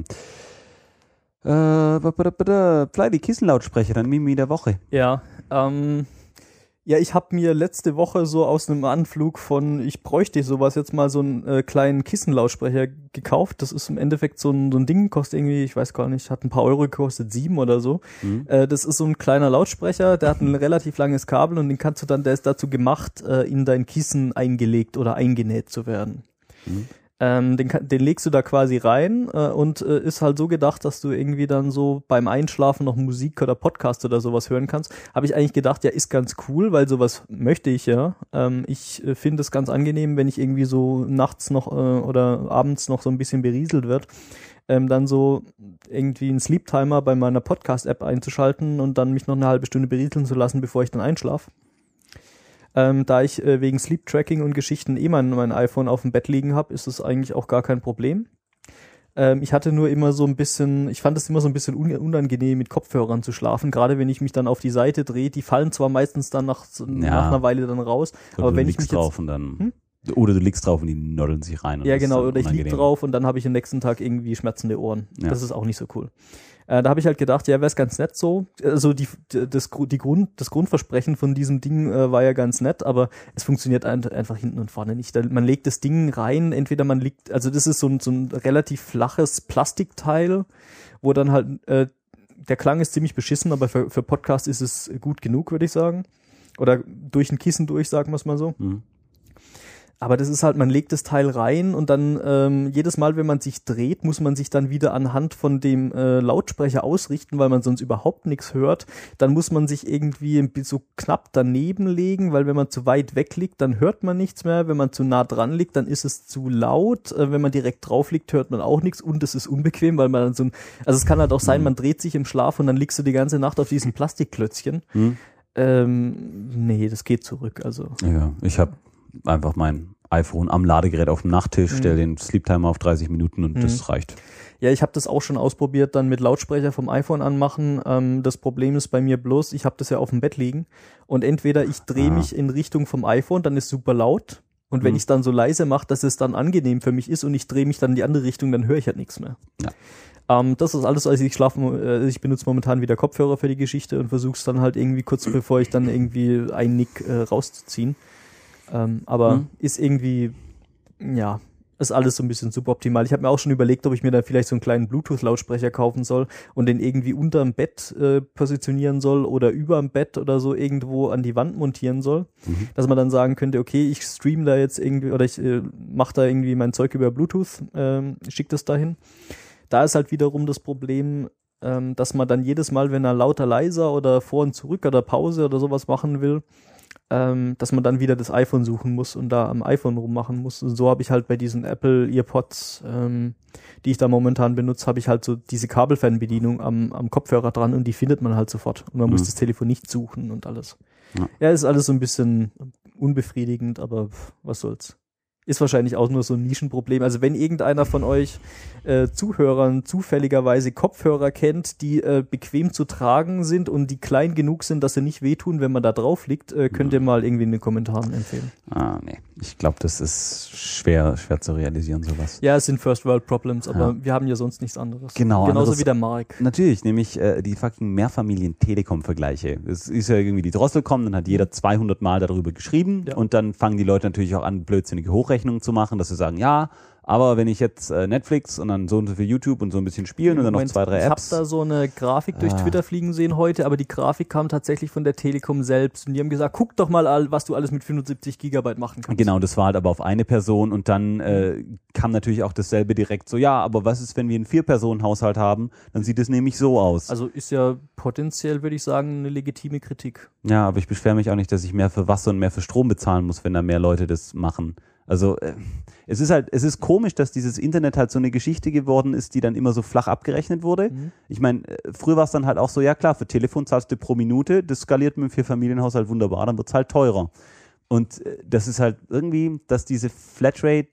Äh, Fly, die Kissenlautsprecher, dann Mimi der Woche. Ja, ähm, ja, ich habe mir letzte Woche so aus einem Anflug von, ich bräuchte sowas jetzt mal so einen äh, kleinen Kissenlautsprecher gekauft. Das ist im Endeffekt so ein, so ein Ding, kostet irgendwie, ich weiß gar nicht, hat ein paar Euro gekostet, sieben oder so. Mhm. Äh, das ist so ein kleiner Lautsprecher, der hat ein relativ langes Kabel und den kannst du dann, der ist dazu gemacht, äh, in dein Kissen eingelegt oder eingenäht zu werden. Mhm. Ähm, den, den legst du da quasi rein äh, und äh, ist halt so gedacht, dass du irgendwie dann so beim Einschlafen noch Musik oder Podcast oder sowas hören kannst. Habe ich eigentlich gedacht, ja, ist ganz cool, weil sowas möchte ich ja. Ähm, ich äh, finde es ganz angenehm, wenn ich irgendwie so nachts noch äh, oder abends noch so ein bisschen berieselt wird, ähm, dann so irgendwie einen Sleep-Timer bei meiner Podcast-App einzuschalten und dann mich noch eine halbe Stunde berieseln zu lassen, bevor ich dann einschlafe. Ähm, da ich äh, wegen Sleep-Tracking und Geschichten eh mein, mein iPhone auf dem Bett liegen habe, ist das eigentlich auch gar kein Problem. Ähm, ich hatte nur immer so ein bisschen, ich fand es immer so ein bisschen un- unangenehm, mit Kopfhörern zu schlafen, gerade wenn ich mich dann auf die Seite drehe. Die fallen zwar meistens dann nach, ja. nach einer Weile dann raus, oder aber du wenn ich liegst mich drauf jetzt, und dann hm? Oder du liegst drauf und die noddeln sich rein. Und ja, genau, oder ich lieg drauf und dann habe ich am nächsten Tag irgendwie schmerzende Ohren. Ja. Das ist auch nicht so cool. Äh, da habe ich halt gedacht, ja, wäre es ganz nett so. Also die, das, die Grund, das Grundversprechen von diesem Ding äh, war ja ganz nett, aber es funktioniert ein, einfach hinten und vorne nicht. Da, man legt das Ding rein, entweder man liegt, also das ist so ein, so ein relativ flaches Plastikteil, wo dann halt, äh, der Klang ist ziemlich beschissen, aber für, für Podcast ist es gut genug, würde ich sagen. Oder durch ein Kissen durch, sagen wir es mal so. Mhm. Aber das ist halt, man legt das Teil rein und dann ähm, jedes Mal, wenn man sich dreht, muss man sich dann wieder anhand von dem äh, Lautsprecher ausrichten, weil man sonst überhaupt nichts hört. Dann muss man sich irgendwie so knapp daneben legen, weil wenn man zu weit weg liegt, dann hört man nichts mehr. Wenn man zu nah dran liegt, dann ist es zu laut. Äh, wenn man direkt drauf liegt, hört man auch nichts und es ist unbequem, weil man dann so ein, also es kann halt auch sein, man dreht sich im Schlaf und dann liegst du die ganze Nacht auf diesen Plastikklötzchen. Hm. Ähm, nee, das geht zurück. Also ja, ich habe einfach mein iPhone am Ladegerät auf dem Nachttisch, mhm. stelle den Sleep-Timer auf dreißig Minuten und mhm. das reicht. Ja, ich habe das auch schon ausprobiert, dann mit Lautsprecher vom iPhone anmachen. Ähm, das Problem ist bei mir bloß, ich habe das ja auf dem Bett liegen und entweder ich drehe ah. mich in Richtung vom iPhone, dann ist super laut und wenn mhm. ich es dann so leise mache, dass es dann angenehm für mich ist und ich drehe mich dann in die andere Richtung, dann höre ich halt nichts mehr. Ja. Um, das ist alles, also ich schlafe, äh, ich benutze momentan wieder Kopfhörer für die Geschichte und versuche es dann halt irgendwie kurz bevor ich dann irgendwie einen Nick äh, rauszuziehen. Um, aber hm. ist irgendwie, ja, ist alles so ein bisschen suboptimal. Ich habe mir auch schon überlegt, ob ich mir da vielleicht so einen kleinen Bluetooth-Lautsprecher kaufen soll und den irgendwie unterm Bett äh, positionieren soll oder überm Bett oder so irgendwo an die Wand montieren soll. Mhm. Dass man dann sagen könnte, okay, ich stream da jetzt irgendwie oder ich äh, mache da irgendwie mein Zeug über Bluetooth, äh, schick das dahin. Da ist halt wiederum das Problem, ähm, dass man dann jedes Mal, wenn er lauter, leiser oder vor und zurück oder Pause oder sowas machen will, ähm, dass man dann wieder das iPhone suchen muss und da am iPhone rummachen muss. Und so habe ich halt bei diesen Apple EarPods, ähm, die ich da momentan benutze, habe ich halt so diese Kabelfernbedienung am, am Kopfhörer dran und die findet man halt sofort. Und man mhm. muss das Telefon nicht suchen und alles. Ja, ja, ist alles so ein bisschen unbefriedigend, aber was soll's. Ist wahrscheinlich auch nur so ein Nischenproblem. Also wenn irgendeiner von euch äh, Zuhörern zufälligerweise Kopfhörer kennt, die äh, bequem zu tragen sind und die klein genug sind, dass sie nicht wehtun, wenn man da drauf liegt, äh, könnt ihr mal irgendwie in den Kommentaren empfehlen. Ah, nee. Ich glaube, das ist schwer, schwer zu realisieren, sowas. Ja, es sind First World Problems, aber ja. wir haben ja sonst nichts anderes. Genau. Genauso anderes, wie der Mark. Natürlich, nämlich äh, die fucking Mehrfamilien-Telekom-Vergleiche. Es ist ja irgendwie die Drossel kommen, dann hat jeder zweihundert Mal darüber geschrieben ja. und dann fangen die Leute natürlich auch an, blödsinnige Hochrechnungen Abrechnungen zu machen, dass sie sagen, ja, aber wenn ich jetzt äh, Netflix und dann so und so viel YouTube und so ein bisschen spielen und dann noch Moment, zwei, drei Apps. Ich habe da so eine Grafik durch Ah. Twitter fliegen sehen heute, aber die Grafik kam tatsächlich von der Telekom selbst und die haben gesagt, guck doch mal, all, was du alles mit fünfundsiebzig Gigabyte machen kannst. Genau, das war halt aber auf eine Person und dann äh, kam natürlich auch dasselbe direkt so, ja, aber was ist, wenn wir einen Vier-Personen-Haushalt haben, dann sieht es nämlich so aus. Also ist ja potenziell, würde ich sagen, eine legitime Kritik. Ja, aber ich beschwere mich auch nicht, dass ich mehr für Wasser und mehr für Strom bezahlen muss, wenn da mehr Leute das machen. Also äh, es ist halt, es ist komisch, dass dieses Internet halt so eine Geschichte geworden ist, die dann immer so flach abgerechnet wurde. Mhm. Ich meine, äh, früher war es dann halt auch so, ja klar, für Telefon zahlst du pro Minute, das skaliert mit dem Vier-Familienhaushalt wunderbar, dann wird es halt teurer. Und äh, das ist halt irgendwie, dass diese Flatrate,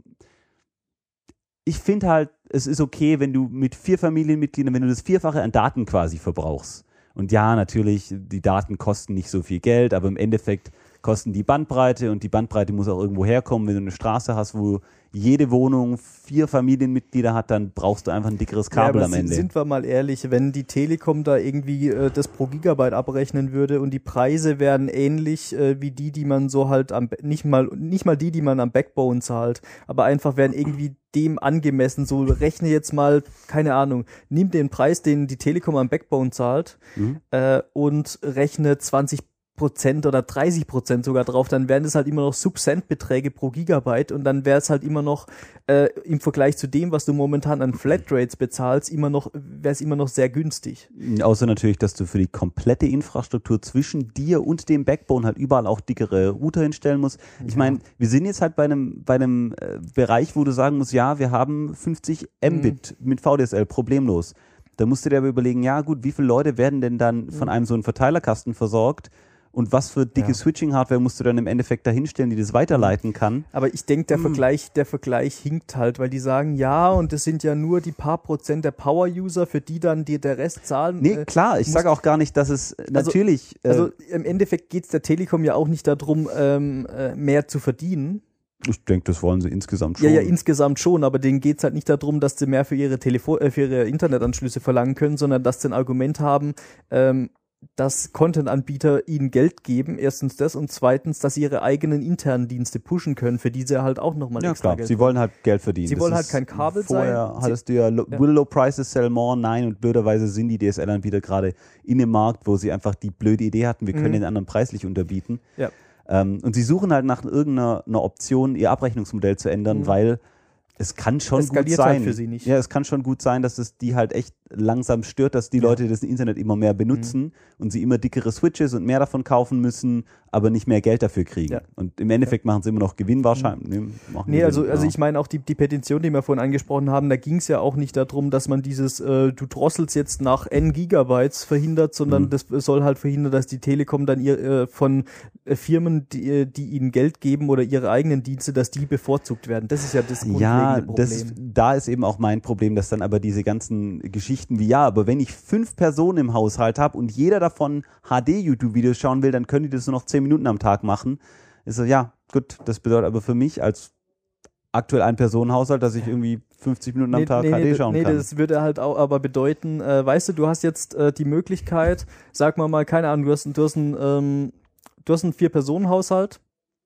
ich finde halt, es ist okay, wenn du mit vier Familienmitgliedern, wenn du das Vierfache an Daten quasi verbrauchst. Und ja, natürlich, die Daten kosten nicht so viel Geld, aber im Endeffekt kosten die Bandbreite und die Bandbreite muss auch irgendwo herkommen. Wenn du eine Straße hast, wo jede Wohnung vier Familienmitglieder hat, dann brauchst du einfach ein dickeres Kabel ja, am aber Ende. Sind wir mal ehrlich, wenn die Telekom da irgendwie äh, das pro Gigabyte abrechnen würde und die Preise wären ähnlich äh, wie die, die man so halt am nicht mal nicht mal die, die man am Backbone zahlt, aber einfach wären irgendwie dem angemessen. So rechne jetzt mal, keine Ahnung, nimm den Preis, den die Telekom am Backbone zahlt Mhm. äh, und rechne zwanzig Prozent oder dreißig Prozent sogar drauf, dann wären es halt immer noch Sub-Cent-Beträge pro Gigabyte und dann wäre es halt immer noch äh, im Vergleich zu dem, was du momentan an Flatrates bezahlst, immer noch wäre es immer noch sehr günstig. Außer natürlich, dass du für die komplette Infrastruktur zwischen dir und dem Backbone halt überall auch dickere Router hinstellen musst. Ich Ja. meine, wir sind jetzt halt bei einem bei einem äh, Bereich, wo du sagen musst, ja, wir haben fünfzig Mbit mit V D S L, problemlos. Da musst du dir aber überlegen, ja gut, wie viele Leute werden denn dann von einem so einem Verteilerkasten versorgt? Und was für dicke Ja. Switching-Hardware musst du dann im Endeffekt dahinstellen, die das weiterleiten kann? Aber ich denke, der Hm. Vergleich, der Vergleich hinkt halt, weil die sagen, ja, und das sind ja nur die paar Prozent der Power-User, für die dann die, der Rest zahlen. Nee, äh, klar, ich muss- sage auch gar nicht, dass es natürlich... äh, Also im Endeffekt geht's der Telekom ja auch nicht darum, ähm, äh, mehr zu verdienen. ich denke, das wollen sie insgesamt schon. Ja, ja, insgesamt schon, aber denen geht's halt nicht darum, dass sie mehr für ihre Telefon äh, für ihre Internetanschlüsse verlangen können, sondern dass sie ein Argument haben, ähm, dass Content-Anbieter ihnen Geld geben, erstens das und zweitens, dass sie ihre eigenen internen Dienste pushen können, für die sie halt auch nochmal Ja, extra klar, Geld sie wollen halt Geld verdienen. Sie Das wollen ist- halt kein Kabel vorher sein. hattest du ja, lo- Ja. will low prices sell more, nein, und blöderweise sind die D S L-Anbieter gerade in dem Markt, wo sie einfach die blöde Idee hatten, wir können Mhm. den anderen preislich unterbieten. Ja. Ähm, und sie suchen halt nach irgendeiner einer Option, ihr Abrechnungsmodell zu ändern, Mhm. weil es kann schon Es gut skaliert sein. halt für sie nicht. Ja, es kann schon gut sein, dass es die halt echt langsam stört, dass die Ja. Leute das Internet immer mehr benutzen Mhm. und sie immer dickere Switches und mehr davon kaufen müssen, aber nicht mehr Geld dafür kriegen. Ja. Und im Endeffekt machen sie immer noch Gewinn wahrscheinlich. Nee, machen Nee, Gewinn, also, also ja. ich meine auch die, die Petition, die wir vorhin angesprochen haben, da ging es ja auch nicht darum, dass man dieses, äh, du drosselst jetzt nach n Gigabytes verhindert, sondern Mhm. das soll halt verhindern, dass die Telekom dann ihr äh, von äh, Firmen, die, äh, die ihnen Geld geben oder ihre eigenen Dienste, dass die bevorzugt werden. Das ist ja das grundlegende Ja, Problem. das ist, da ist eben auch mein Problem, dass dann aber diese ganzen Geschichten wie, ja, aber wenn ich fünf Personen im Haushalt habe und jeder davon H D-YouTube-Videos schauen will, dann können die das nur noch zehn Minuten am Tag machen. Ist so, ja, gut, das bedeutet aber für mich als aktuell Ein-Personen-Haushalt, dass ich irgendwie fünfzig Minuten am Nee, Tag nee, H D nee, schauen nee, kann. das würde halt auch aber bedeuten, äh, weißt du, du hast jetzt äh, die Möglichkeit, sag mal mal, keine Ahnung, du hast, du hast einen, ähm, du hast einen Vier-Personen-Haushalt,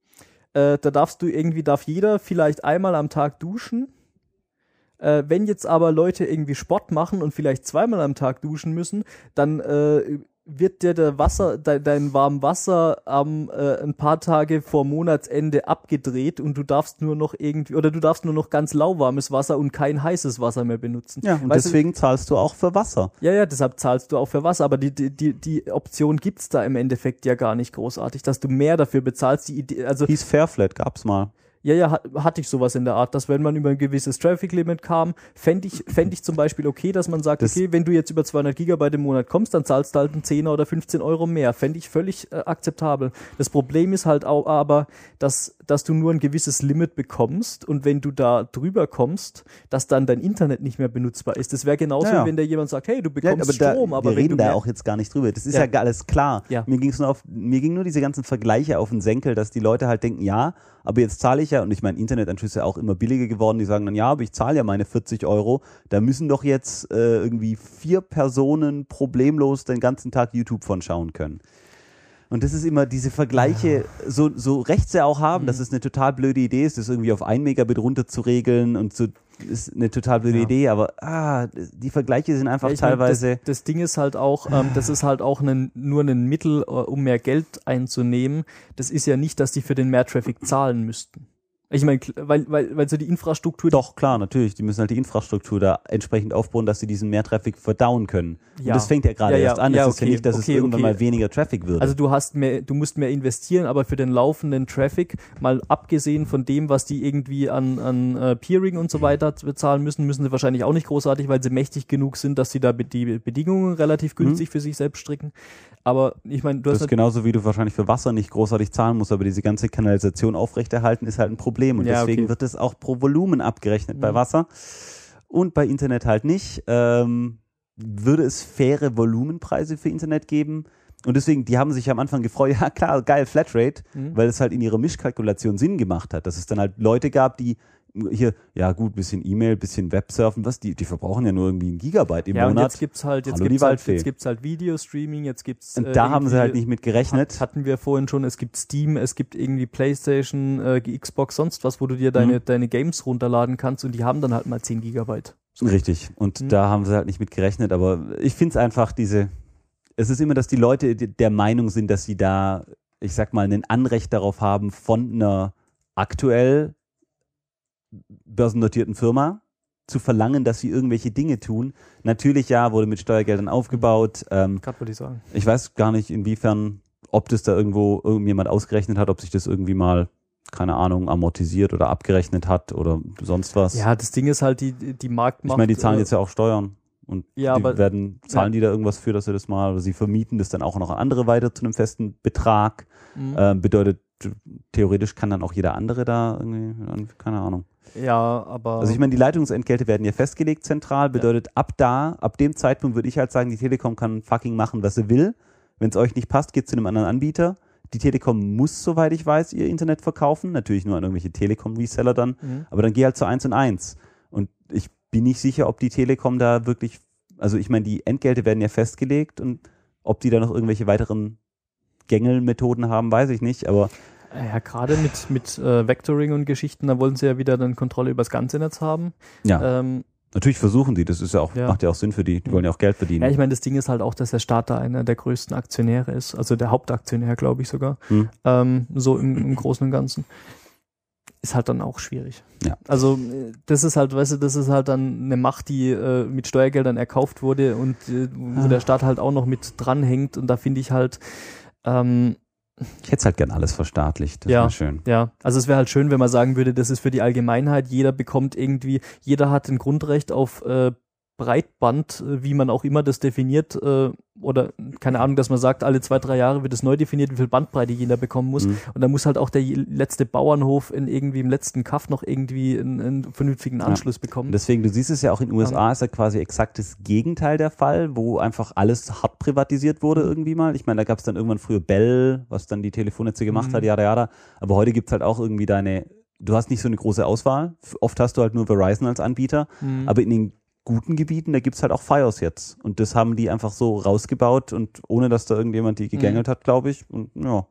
äh, da darfst du irgendwie, darf jeder vielleicht einmal am Tag duschen. Äh, wenn jetzt aber Leute irgendwie Sport machen und vielleicht zweimal am Tag duschen müssen, dann äh, wird dir der Wasser, de, dein warmes Wasser am äh, ein paar Tage vor Monatsende abgedreht und du darfst nur noch irgendwie, oder du darfst nur noch ganz lauwarmes Wasser und kein heißes Wasser mehr benutzen. Ja, und Weißt du, deswegen zahlst du auch für Wasser. ja, ja, deshalb zahlst du auch für Wasser, aber die, die, die, die Option gibt's da im Endeffekt ja gar nicht großartig, dass du mehr dafür bezahlst. Die Idee, also Hieß Fairflat, gab's mal. ja, ja, hat, hatte ich sowas in der Art, dass wenn man über ein gewisses Traffic-Limit kam, fände ich, fänd ich zum Beispiel okay, dass man sagt, Das- okay, wenn du jetzt über zweihundert Gigabyte im Monat kommst, dann zahlst du halt einen Zehner oder fünfzehn Euro mehr. Fände ich völlig äh, akzeptabel. Das Problem ist halt auch aber, dass, dass du nur ein gewisses Limit bekommst und wenn du da drüber kommst, dass dann dein Internet nicht mehr benutzbar ist. Das wäre genauso, Ja, ja. wenn da jemand sagt, hey, du Ja, bekommst aber da, Strom, aber wir wenn reden du da mehr- auch jetzt gar nicht drüber. Das ist Ja. ja, alles klar. Ja. Mir ging's nur auf, mir ging nur diese ganzen Vergleiche auf den Senkel, dass die Leute halt denken, ja, aber jetzt zahle ich ja, und ich meine, Internetanschlüsse auch immer billiger geworden, die sagen dann, ja, aber ich zahle ja meine vierzig Euro, da müssen doch jetzt äh, irgendwie vier Personen problemlos den ganzen Tag YouTube von schauen können. Und das ist immer diese Vergleiche, so, so recht sie auch haben, mhm. dass es eine total blöde Idee ist, das irgendwie auf ein Megabit runter zu regeln und so, ist eine total blöde ja. Idee, aber ah, die Vergleiche sind einfach ja, teilweise... Mein, das, das Ding ist halt auch, ähm, das ist halt auch ein, nur ein Mittel, uh, um mehr Geld einzunehmen. Das ist ja nicht, dass die für den Mehrtraffic zahlen müssten. Ich meine, weil, weil, weil so die Infrastruktur... Doch, klar, natürlich. Die müssen halt die Infrastruktur da entsprechend aufbauen, dass sie diesen Mehrtraffic verdauen können. Ja. Und das fängt ja gerade ja, ja. erst an. Das ja, okay. ist ja nicht, dass okay, es irgendwann okay. mal weniger Traffic wird. Also du hast mehr, du musst mehr investieren, aber für den laufenden Traffic, mal abgesehen von dem, was die irgendwie an, an uh, Peering und so weiter bezahlen müssen, müssen sie wahrscheinlich auch nicht großartig, weil sie mächtig genug sind, dass sie da die Bedingungen relativ günstig mhm. für sich selbst stricken. Aber ich meine, du hast... Das ist genauso, wie du wahrscheinlich für Wasser nicht großartig zahlen musst, aber diese ganze Kanalisation aufrechterhalten ist halt ein Problem und ja, deswegen okay. wird es auch pro Volumen abgerechnet mhm. bei Wasser und bei Internet halt nicht. Ähm, würde es faire Volumenpreise für Internet geben? Und deswegen, die haben sich am Anfang gefreut, ja klar, geil, Flatrate, mhm. weil es halt in ihrer Mischkalkulation Sinn gemacht hat, dass es dann halt Leute gab, die hier, ja gut, bisschen E-Mail, bisschen Websurfen, was, die, die verbrauchen ja nur irgendwie ein Gigabyte im ja, Monat. Ja, und jetzt gibt's halt, jetzt Hallo, gibt's halt, jetzt gibt's halt Videostreaming, jetzt gibt's... Und da äh, haben sie halt nicht mit gerechnet. Hat, hatten wir vorhin schon, es gibt Steam, es gibt irgendwie Playstation, äh, Xbox, sonst was, wo du dir deine, mhm. deine Games runterladen kannst und die haben dann halt mal zehn Gigabyte. So. Richtig, und mhm. da haben sie halt nicht mit gerechnet, aber ich find's einfach diese, es ist immer, dass die Leute der Meinung sind, dass sie da, ich sag mal, ein Anrecht darauf haben, von einer aktuell börsennotierten Firma zu verlangen, dass sie irgendwelche Dinge tun. Natürlich ja, wurde mit Steuergeldern aufgebaut. Ähm, Gerade wollte ich sagen. Ich weiß gar nicht, inwiefern, ob das da irgendwo irgendjemand ausgerechnet hat, ob sich das irgendwie mal, keine Ahnung, amortisiert oder abgerechnet hat oder sonst was. Ja, das Ding ist halt, die, die Marktmacht... Ich meine, die zahlen äh, jetzt ja auch Steuern. Und ja, die aber, werden, zahlen ja. die da irgendwas für, dass sie das mal, oder sie vermieten das dann auch noch an andere weiter zu einem festen Betrag. Mhm. Ähm, bedeutet, theoretisch kann dann auch jeder andere da irgendwie, keine Ahnung. Ja, aber... Also ich meine, die Leitungsentgelte werden ja festgelegt zentral, bedeutet ja. ab da, ab dem Zeitpunkt würde ich halt sagen, die Telekom kann fucking machen, was sie will. Wenn es euch nicht passt, geht zu einem anderen Anbieter. Die Telekom muss, soweit ich weiß, ihr Internet verkaufen, natürlich nur an irgendwelche Telekom-Reseller dann, mhm. aber dann geh halt zu eins und eins. Und ich bin nicht sicher, ob die Telekom da wirklich, also ich meine, die Entgelte werden ja festgelegt und ob die da noch irgendwelche weiteren Gängelmethoden haben, weiß ich nicht, aber... Ja, gerade mit, mit äh, Vectoring und Geschichten, da wollen sie ja wieder dann Kontrolle über das ganze Netz haben. Ja, ähm, natürlich versuchen die, das ist ja auch, ja. macht ja auch Sinn für die, die wollen ja auch Geld verdienen. Ja, ich meine, das Ding ist halt auch, dass der Staat da einer der größten Aktionäre ist, also der Hauptaktionär, glaube ich sogar, hm. ähm, so im, im Großen und Ganzen. Ist halt dann auch schwierig. Ja. Also das ist halt, weißt du, das ist halt dann eine Macht, die äh, mit Steuergeldern erkauft wurde und äh, wo ah. der Staat halt auch noch mit dranhängt und da finde ich halt, ähm, ich hätte es halt gern alles verstaatlicht, das ja, wäre schön. Ja, also es wäre halt schön, wenn man sagen würde, das ist für die Allgemeinheit, jeder bekommt irgendwie, jeder hat ein Grundrecht auf äh, Breitband, wie man auch immer das definiert, äh, oder keine Ahnung, dass man sagt, alle zwei, drei Jahre wird es neu definiert, wie viel Bandbreite jeder bekommen muss. Mhm. Und da muss halt auch der letzte Bauernhof in irgendwie im letzten Kaff noch irgendwie einen, einen vernünftigen Anschluss ja. bekommen. Deswegen, du siehst es ja auch in den U S A, um, ist ja quasi exakt das Gegenteil der Fall, wo einfach alles hart privatisiert wurde irgendwie mal. Ich meine, da gab es dann irgendwann früher Bell, was dann die Telefonnetze gemacht mhm. hat, jada, jada. Aber heute gibt's halt auch irgendwie deine, du hast nicht so eine große Auswahl. Oft hast du halt nur Verizon als Anbieter, mhm. aber in den guten Gebieten, da gibt's halt auch Fios jetzt. Und das haben die einfach so rausgebaut und ohne, dass da irgendjemand die gegängelt mhm. hat, glaube ich. Und ja.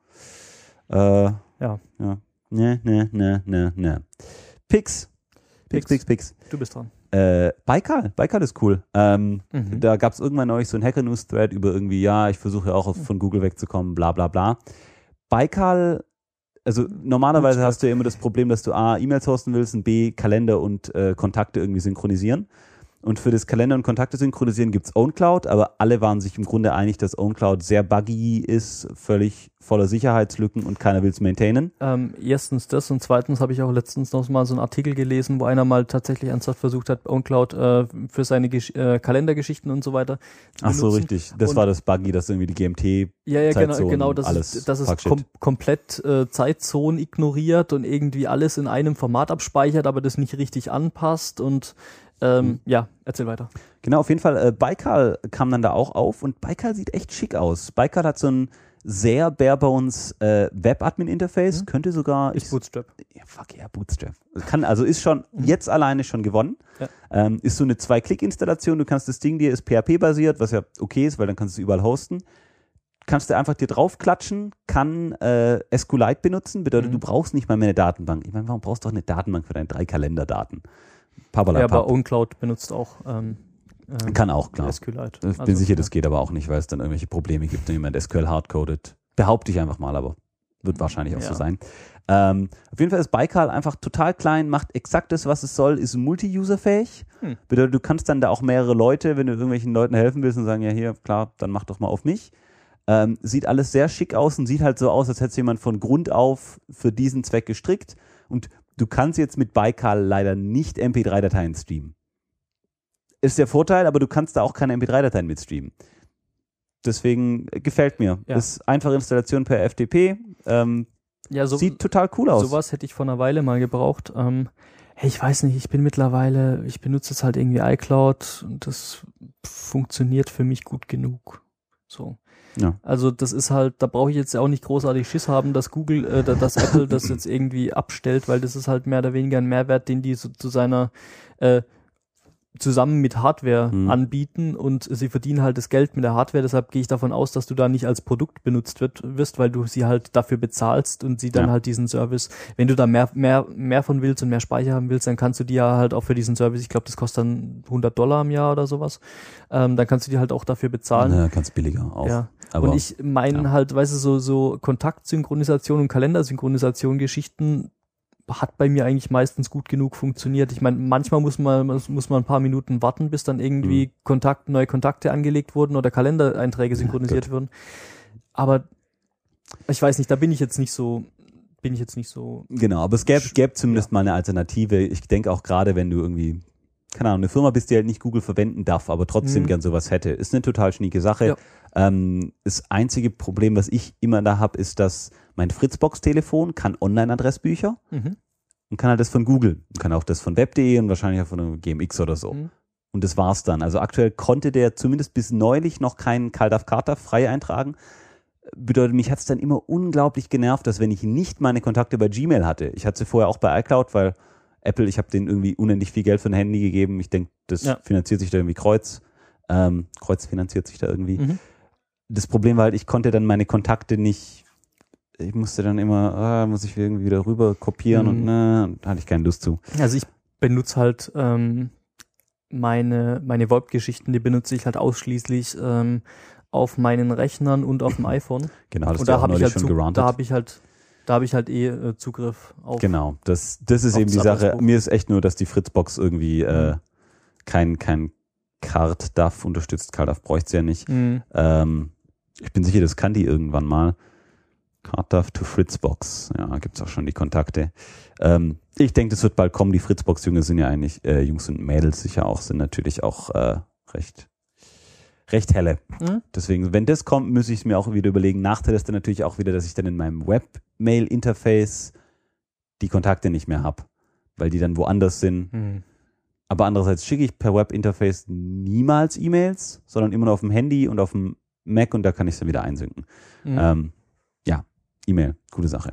Äh, ja. ja. Ne, ne, ne, ne, ne. Pix. Pix, Pix, Pix. Du bist dran. Äh, Baikal. Baikal ist cool. Ähm, mhm. Da gab's irgendwann neulich so ein Hacker-News-Thread über irgendwie, ja, ich versuche ja auch von Google wegzukommen, bla bla bla. Baikal, also normalerweise hast du ja immer das Problem, dass du A, E-Mails hosten willst und B, Kalender und äh, Kontakte irgendwie synchronisieren. Und für das Kalender- und Kontakte synchronisieren gibt's OwnCloud, aber alle waren sich im Grunde einig, dass OwnCloud sehr buggy ist, völlig voller Sicherheitslücken und keiner will's maintainen. Ähm, erstens das und zweitens habe ich auch letztens noch mal so einen Artikel gelesen, wo einer mal tatsächlich ernsthaft versucht hat, OwnCloud äh, für seine Gesch- äh, Kalendergeschichten und so weiter zu Ach so, benutzen. richtig. Das und war das Buggy, dass irgendwie die G M T Ja, ja, genau, Zeitzonen, genau, das alles ist, das ist kom- komplett äh, Zeitzonen ignoriert und irgendwie alles in einem Format abspeichert, aber das nicht richtig anpasst und Ähm, mhm. Ja, erzähl weiter. Genau, auf jeden Fall, äh, Baikal kam dann da auch auf und Baikal sieht echt schick aus. Baikal hat so ein sehr barebones äh, Web-Admin-Interface, mhm. könnte sogar... Ist Bootstrap. Ja, fuck yeah, Bootstrap. Kann, also ist schon mhm. jetzt alleine schon gewonnen. Ja. Ähm, ist so eine Zwei-Klick-Installation, du kannst das Ding dir, ist P H P-basiert, was ja okay ist, weil dann kannst du es überall hosten. kannst du einfach dir draufklatschen, kann äh, SQLite benutzen, bedeutet, Mhm. du brauchst nicht mal mehr eine Datenbank. Ich meine, warum brauchst du doch eine Datenbank für deine drei Kalenderdaten? Ja, Pappalapapp. aber OwnCloud benutzt auch ähm, ähm, Kann auch, klar. SQLite. Ich bin Also, sicher, ja. das geht aber auch nicht, weil es dann irgendwelche Probleme gibt, wenn jemand S Q L hardcodet. Behaupte ich einfach mal, aber wird wahrscheinlich auch Ja. so sein. Ähm, auf jeden Fall ist Baikal einfach total klein, macht exakt das, was es soll, ist multi-user-fähig. Hm. Bedeutet, du kannst dann da auch mehrere Leute, wenn du irgendwelchen Leuten helfen willst und sagen, ja hier, klar, dann mach doch mal auf mich. Ähm, sieht alles sehr schick aus und sieht halt so aus, als hätte es jemand von Grund auf für diesen Zweck gestrickt. Und du kannst jetzt mit Baikal leider nicht M P drei Dateien streamen. Ist der Vorteil, aber du kannst da auch keine M P drei Dateien mit streamen. Deswegen äh, gefällt mir. Ja. Ist einfache Installation per F T P. Ähm, Ja, so, sieht total cool aus. sowas hätte ich vor einer Weile mal gebraucht. Ähm, hey, ich weiß nicht, ich bin mittlerweile, ich benutze jetzt halt irgendwie iCloud und das funktioniert für mich gut genug. So. Ja. Also das ist halt, da brauche ich jetzt auch nicht großartig Schiss haben, dass Google, äh, dass Apple das jetzt irgendwie abstellt, weil das ist halt mehr oder weniger ein Mehrwert, den die so zu seiner äh, zusammen mit Hardware Mhm. anbieten und sie verdienen halt das Geld mit der Hardware, deshalb gehe ich davon aus, dass du da nicht als Produkt benutzt wird, wirst, weil du sie halt dafür bezahlst und sie dann Ja. halt diesen Service, wenn du da mehr, mehr, mehr von willst und mehr Speicher haben willst, dann kannst du die ja halt auch für diesen Service, ich glaube, das kostet dann hundert Dollar im Jahr oder sowas, ähm, dann kannst du die halt auch dafür bezahlen. Ja, ganz billiger auch. Ja. Aber und ich meine ja. halt, weißt du, so, so Kontaktsynchronisation und Kalendersynchronisation Geschichten hat bei mir eigentlich meistens gut genug funktioniert. Ich meine, manchmal muss man muss man ein paar Minuten warten, bis dann irgendwie Mhm. Kontakt, neue Kontakte angelegt wurden oder Kalendereinträge synchronisiert gut. wurden. Aber ich weiß nicht, da bin ich jetzt nicht so, bin ich jetzt nicht so. Genau, aber es gäbe, gäbe zumindest mal eine Alternative. Ich denke auch gerade, wenn du irgendwie, keine Ahnung, eine Firma bist, die halt nicht Google verwenden darf, aber trotzdem Mhm. gern sowas hätte. Ist eine total schnieke Sache. Ja. Ähm, das einzige Problem, was ich immer da habe, ist, dass mein Fritzbox-Telefon kann Online-Adressbücher Mhm. und kann halt das von Google. Und kann auch das von web punkt de und wahrscheinlich auch von G M X oder so. Mhm. Und das war's dann. Also aktuell konnte der zumindest bis neulich noch keinen CalDAV-Kata frei eintragen. Bedeutet, mich hat's dann immer unglaublich genervt, dass wenn ich nicht meine Kontakte bei Gmail hatte, ich hatte sie vorher auch bei iCloud, weil Apple, ich habe denen irgendwie unendlich viel Geld für ein Handy gegeben. Ich denke, das Ja. finanziert sich da irgendwie Kreuz. Ähm, Kreuz finanziert sich da irgendwie. Mhm. Das Problem war halt, ich konnte dann meine Kontakte nicht, ich musste dann immer, ah, muss ich irgendwie wieder rüber kopieren Mhm. und ne, da hatte ich keine Lust zu. Also ich benutze halt ähm, meine meine Web-Geschichten, die benutze ich halt ausschließlich ähm, auf meinen Rechnern und auf dem iPhone. Genau, das Und du da auch habe ich neulich halt schon Zug- gerantet. da habe ich halt da habe ich halt eh äh, Zugriff auf. Genau, das, das ist Auf eben die das Sache. Adressbuch. Mir ist echt nur, dass die Fritzbox irgendwie äh, Mhm. kein, kein CardDAV unterstützt. CardDAV bräuchte es ja nicht. Mhm. Ähm, ich bin sicher, das kann die irgendwann mal. CardDAV to Fritzbox. Ja, gibt's auch schon die Kontakte. Ähm, ich denke, das wird bald kommen. Die Fritzbox-Jünger sind ja eigentlich, äh, Jungs und Mädels sicher auch, sind natürlich auch äh, recht, recht helle. Mhm. Deswegen, wenn das kommt, muss ich es mir auch wieder überlegen. Nachteil ist dann natürlich auch wieder, dass ich dann in meinem Webmail-Interface die Kontakte nicht mehr habe, weil die dann woanders sind. Mhm. Aber andererseits schicke ich per Webinterface niemals E-Mails, sondern immer nur auf dem Handy und auf dem Mac und da kann ich es dann wieder einsynken. Mhm. Ähm, ja, E-Mail, gute Sache.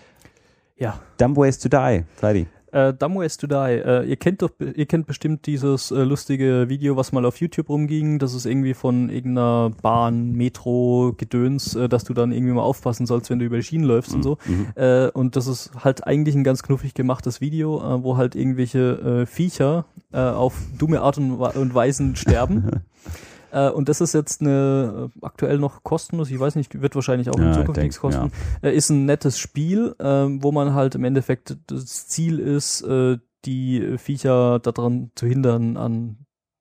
Ja. Dumb Ways to Die, Freddy. Äh, Dumb Ways to Die. Äh, ihr kennt doch, ihr kennt bestimmt dieses äh, lustige Video, was mal auf YouTube rumging. Das ist irgendwie von irgendeiner Bahn, Metro, Gedöns, äh, dass du dann irgendwie mal aufpassen sollst, wenn du über die Schienen läufst und so. Mhm. Äh, und das ist halt eigentlich ein ganz knuffig gemachtes Video, äh, wo halt irgendwelche äh, Viecher äh, auf dumme Art und, und Weisen sterben. Äh, und das ist jetzt eine äh, aktuell noch kostenlos, ich weiß nicht, wird wahrscheinlich auch in Ja, Zukunft ich nichts denk, kosten. Äh, ist ein nettes Spiel, äh, wo man halt im Endeffekt das Ziel ist, äh, die Viecher daran zu hindern, an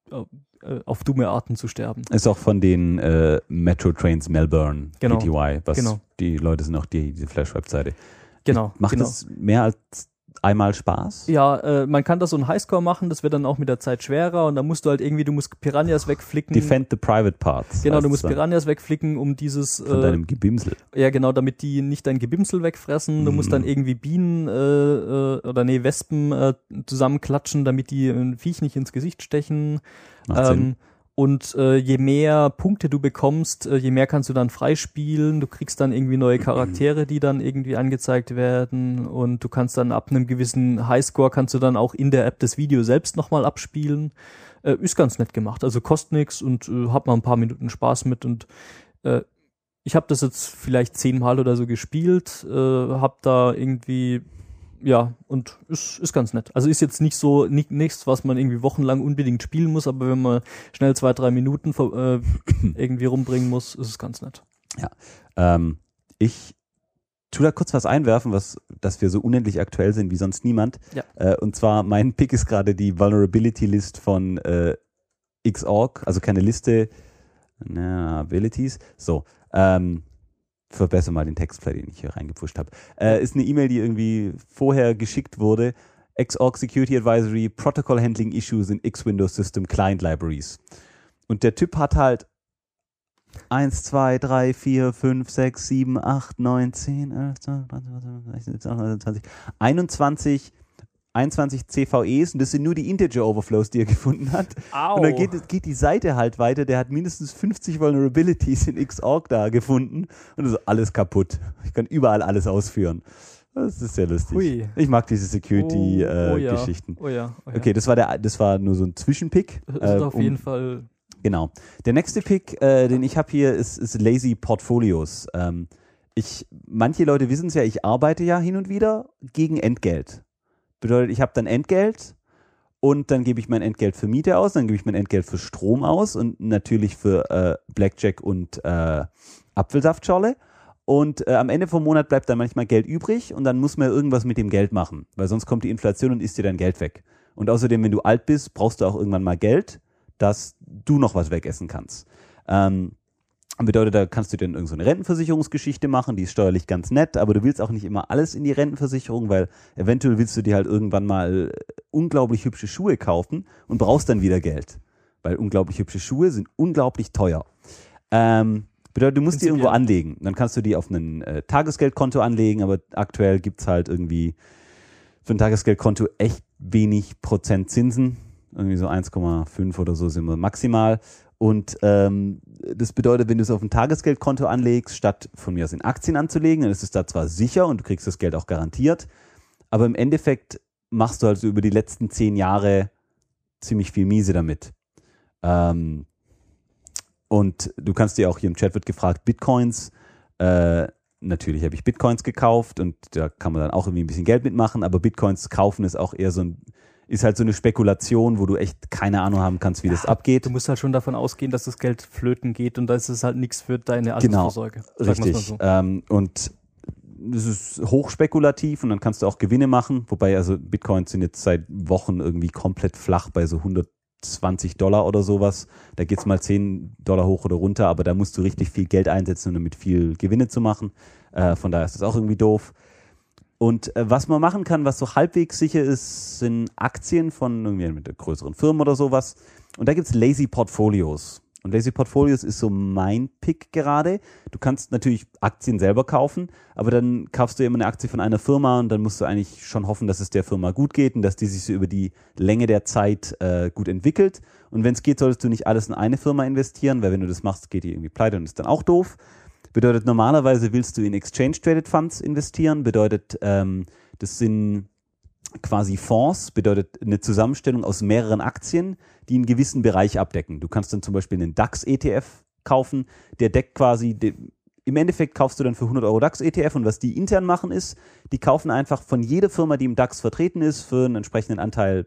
äh, auf dumme Arten zu sterben. Ist auch von den äh, Metro Trains Melbourne, Genau. P T Y, was Genau. die Leute sind auch die, diese Flash-Webseite. Genau. Macht genau. das mehr als einmal Spaß? Ja, äh, man kann da so einen Highscore machen, das wird dann auch mit der Zeit schwerer und dann musst du halt irgendwie, du musst Piranhas wegflicken. Defend the private parts. Genau, heißt du musst es dann. Piranhas wegflicken, um dieses Von äh, deinem Gebimsel. ja genau, damit die nicht dein Gebimsel wegfressen. Du musst dann irgendwie Bienen äh, äh, oder nee, Wespen äh, zusammenklatschen, damit die ein Viech nicht ins Gesicht stechen. Macht Sinn. Ähm, und äh, je mehr Punkte du bekommst, äh, je mehr kannst du dann freispielen. Du kriegst dann irgendwie neue Charaktere, die dann irgendwie angezeigt werden. Und du kannst dann ab einem gewissen Highscore kannst du dann auch in der App das Video selbst nochmal abspielen. Äh, ist ganz nett gemacht. Also kostet nix und äh, hat man ein paar Minuten Spaß mit. Und äh, ich habe das jetzt vielleicht zehnmal oder so gespielt, äh, habe da irgendwie, ja, und ist, ist ganz nett. Also ist jetzt nicht so, nicht, nichts, was man irgendwie wochenlang unbedingt spielen muss, aber wenn man schnell zwei, drei Minuten äh, irgendwie rumbringen muss, ist es ganz nett. Ja, ähm, ich tu da kurz was einwerfen, was, dass wir so unendlich aktuell sind wie sonst niemand. Ja. Äh, und zwar, mein Pick ist gerade die Vulnerability List von äh, Xorg, also keine Liste, na, Abilities. So, ähm, verbessere mal den Textplay, den ich hier reingepusht habe. Äh, ist eine E-Mail, die irgendwie vorher geschickt wurde. Xorg Security Advisory, Protocol Handling Issues in X-Windows System Client Libraries. Und der Typ hat halt eins, zwei, drei, vier, fünf, sechs, sieben, acht, neun, zehn, elf, zwölf, dreizehn, zwanzig, einundzwanzig, einundzwanzig C V Es und das sind nur die Integer-Overflows, die er gefunden hat. Au. Und dann geht, geht die Seite halt weiter, der hat mindestens fünfzig Vulnerabilities in Xorg da gefunden und das ist alles kaputt. Ich kann überall alles ausführen. Das ist sehr lustig. Hui. Ich mag diese Security-Geschichten. Oh, oh, ja. Oh ja, oh ja. Okay, das war, der, das war nur so ein Zwischenpick. Das ist äh, auf um, jeden Fall... Genau. Der nächste Pick, äh, den ich habe hier, ist, ist Lazy Portfolios. Ähm, ich, manche Leute wissen es ja, ich arbeite ja hin und wieder gegen Entgelt. Bedeutet, ich habe dann Entgelt und dann gebe ich mein Entgelt für Miete aus, dann gebe ich mein Entgelt für Strom aus und natürlich für äh, Blackjack und äh, Apfelsaftschorle. Und äh, am Ende vom Monat bleibt dann manchmal Geld übrig und dann muss man irgendwas mit dem Geld machen, weil sonst kommt die Inflation und isst dir dein Geld weg. Und außerdem, wenn du alt bist, brauchst du auch irgendwann mal Geld, dass du noch was wegessen kannst. Ähm, bedeutet, da kannst du dann irgend so eine Rentenversicherungsgeschichte machen, die ist steuerlich ganz nett, aber du willst auch nicht immer alles in die Rentenversicherung, weil eventuell willst du dir halt irgendwann mal unglaublich hübsche Schuhe kaufen und brauchst dann wieder Geld, weil unglaublich hübsche Schuhe sind unglaublich teuer. Ähm, bedeutet, du musst die irgendwo anlegen. Dann kannst du die auf ein äh, Tagesgeldkonto anlegen, aber aktuell gibt's halt irgendwie für ein Tagesgeldkonto echt wenig Prozent Zinsen. Irgendwie so eins Komma fünf oder so sind wir maximal. Und ähm, das bedeutet, wenn du es auf ein Tagesgeldkonto anlegst, statt von mir aus in Aktien anzulegen, dann ist es da zwar sicher und du kriegst das Geld auch garantiert, aber im Endeffekt machst du also über die letzten zehn Jahre ziemlich viel Miese damit. Ähm, und du kannst dir auch, hier im Chat wird gefragt, Bitcoins, äh, natürlich habe ich Bitcoins gekauft und da kann man dann auch irgendwie ein bisschen Geld mitmachen, aber Bitcoins kaufen ist auch eher so ein ist halt so eine Spekulation, wo du echt keine Ahnung haben kannst, wie ja, das abgeht. Du musst halt schon davon ausgehen, dass das Geld flöten geht und da ist es halt nichts für deine Altersvorsorge. Genau, richtig. So. Ähm, und es ist hochspekulativ und dann kannst du auch Gewinne machen, wobei also Bitcoins sind jetzt seit Wochen irgendwie komplett flach bei so hundertzwanzig Dollar oder sowas. Da geht's mal zehn Dollar hoch oder runter, aber da musst du richtig viel Geld einsetzen, um damit viel Gewinne zu machen. Äh, von daher ist das auch irgendwie doof. Und äh, was man machen kann, was so halbwegs sicher ist, sind Aktien von irgendwie mit größeren Firmen oder sowas. Und da gibt's Lazy Portfolios. Und Lazy Portfolios ist so mein Pick gerade. Du kannst natürlich Aktien selber kaufen, aber dann kaufst du immer eine Aktie von einer Firma und dann musst du eigentlich schon hoffen, dass es der Firma gut geht und dass die sich so über die Länge der Zeit äh, gut entwickelt. Und wenn es geht, solltest du nicht alles in eine Firma investieren, weil wenn du das machst, geht die irgendwie pleite und ist dann auch doof. Bedeutet, normalerweise willst du in Exchange-Traded Funds investieren, bedeutet, ähm, das sind quasi Fonds, bedeutet eine Zusammenstellung aus mehreren Aktien, die einen gewissen Bereich abdecken. Du kannst dann zum Beispiel einen DAX-E T F kaufen, der deckt quasi, de, im Endeffekt kaufst du dann für hundert Euro DAX-E T F und was die intern machen ist, die kaufen einfach von jeder Firma, die im DAX vertreten ist, für einen entsprechenden Anteil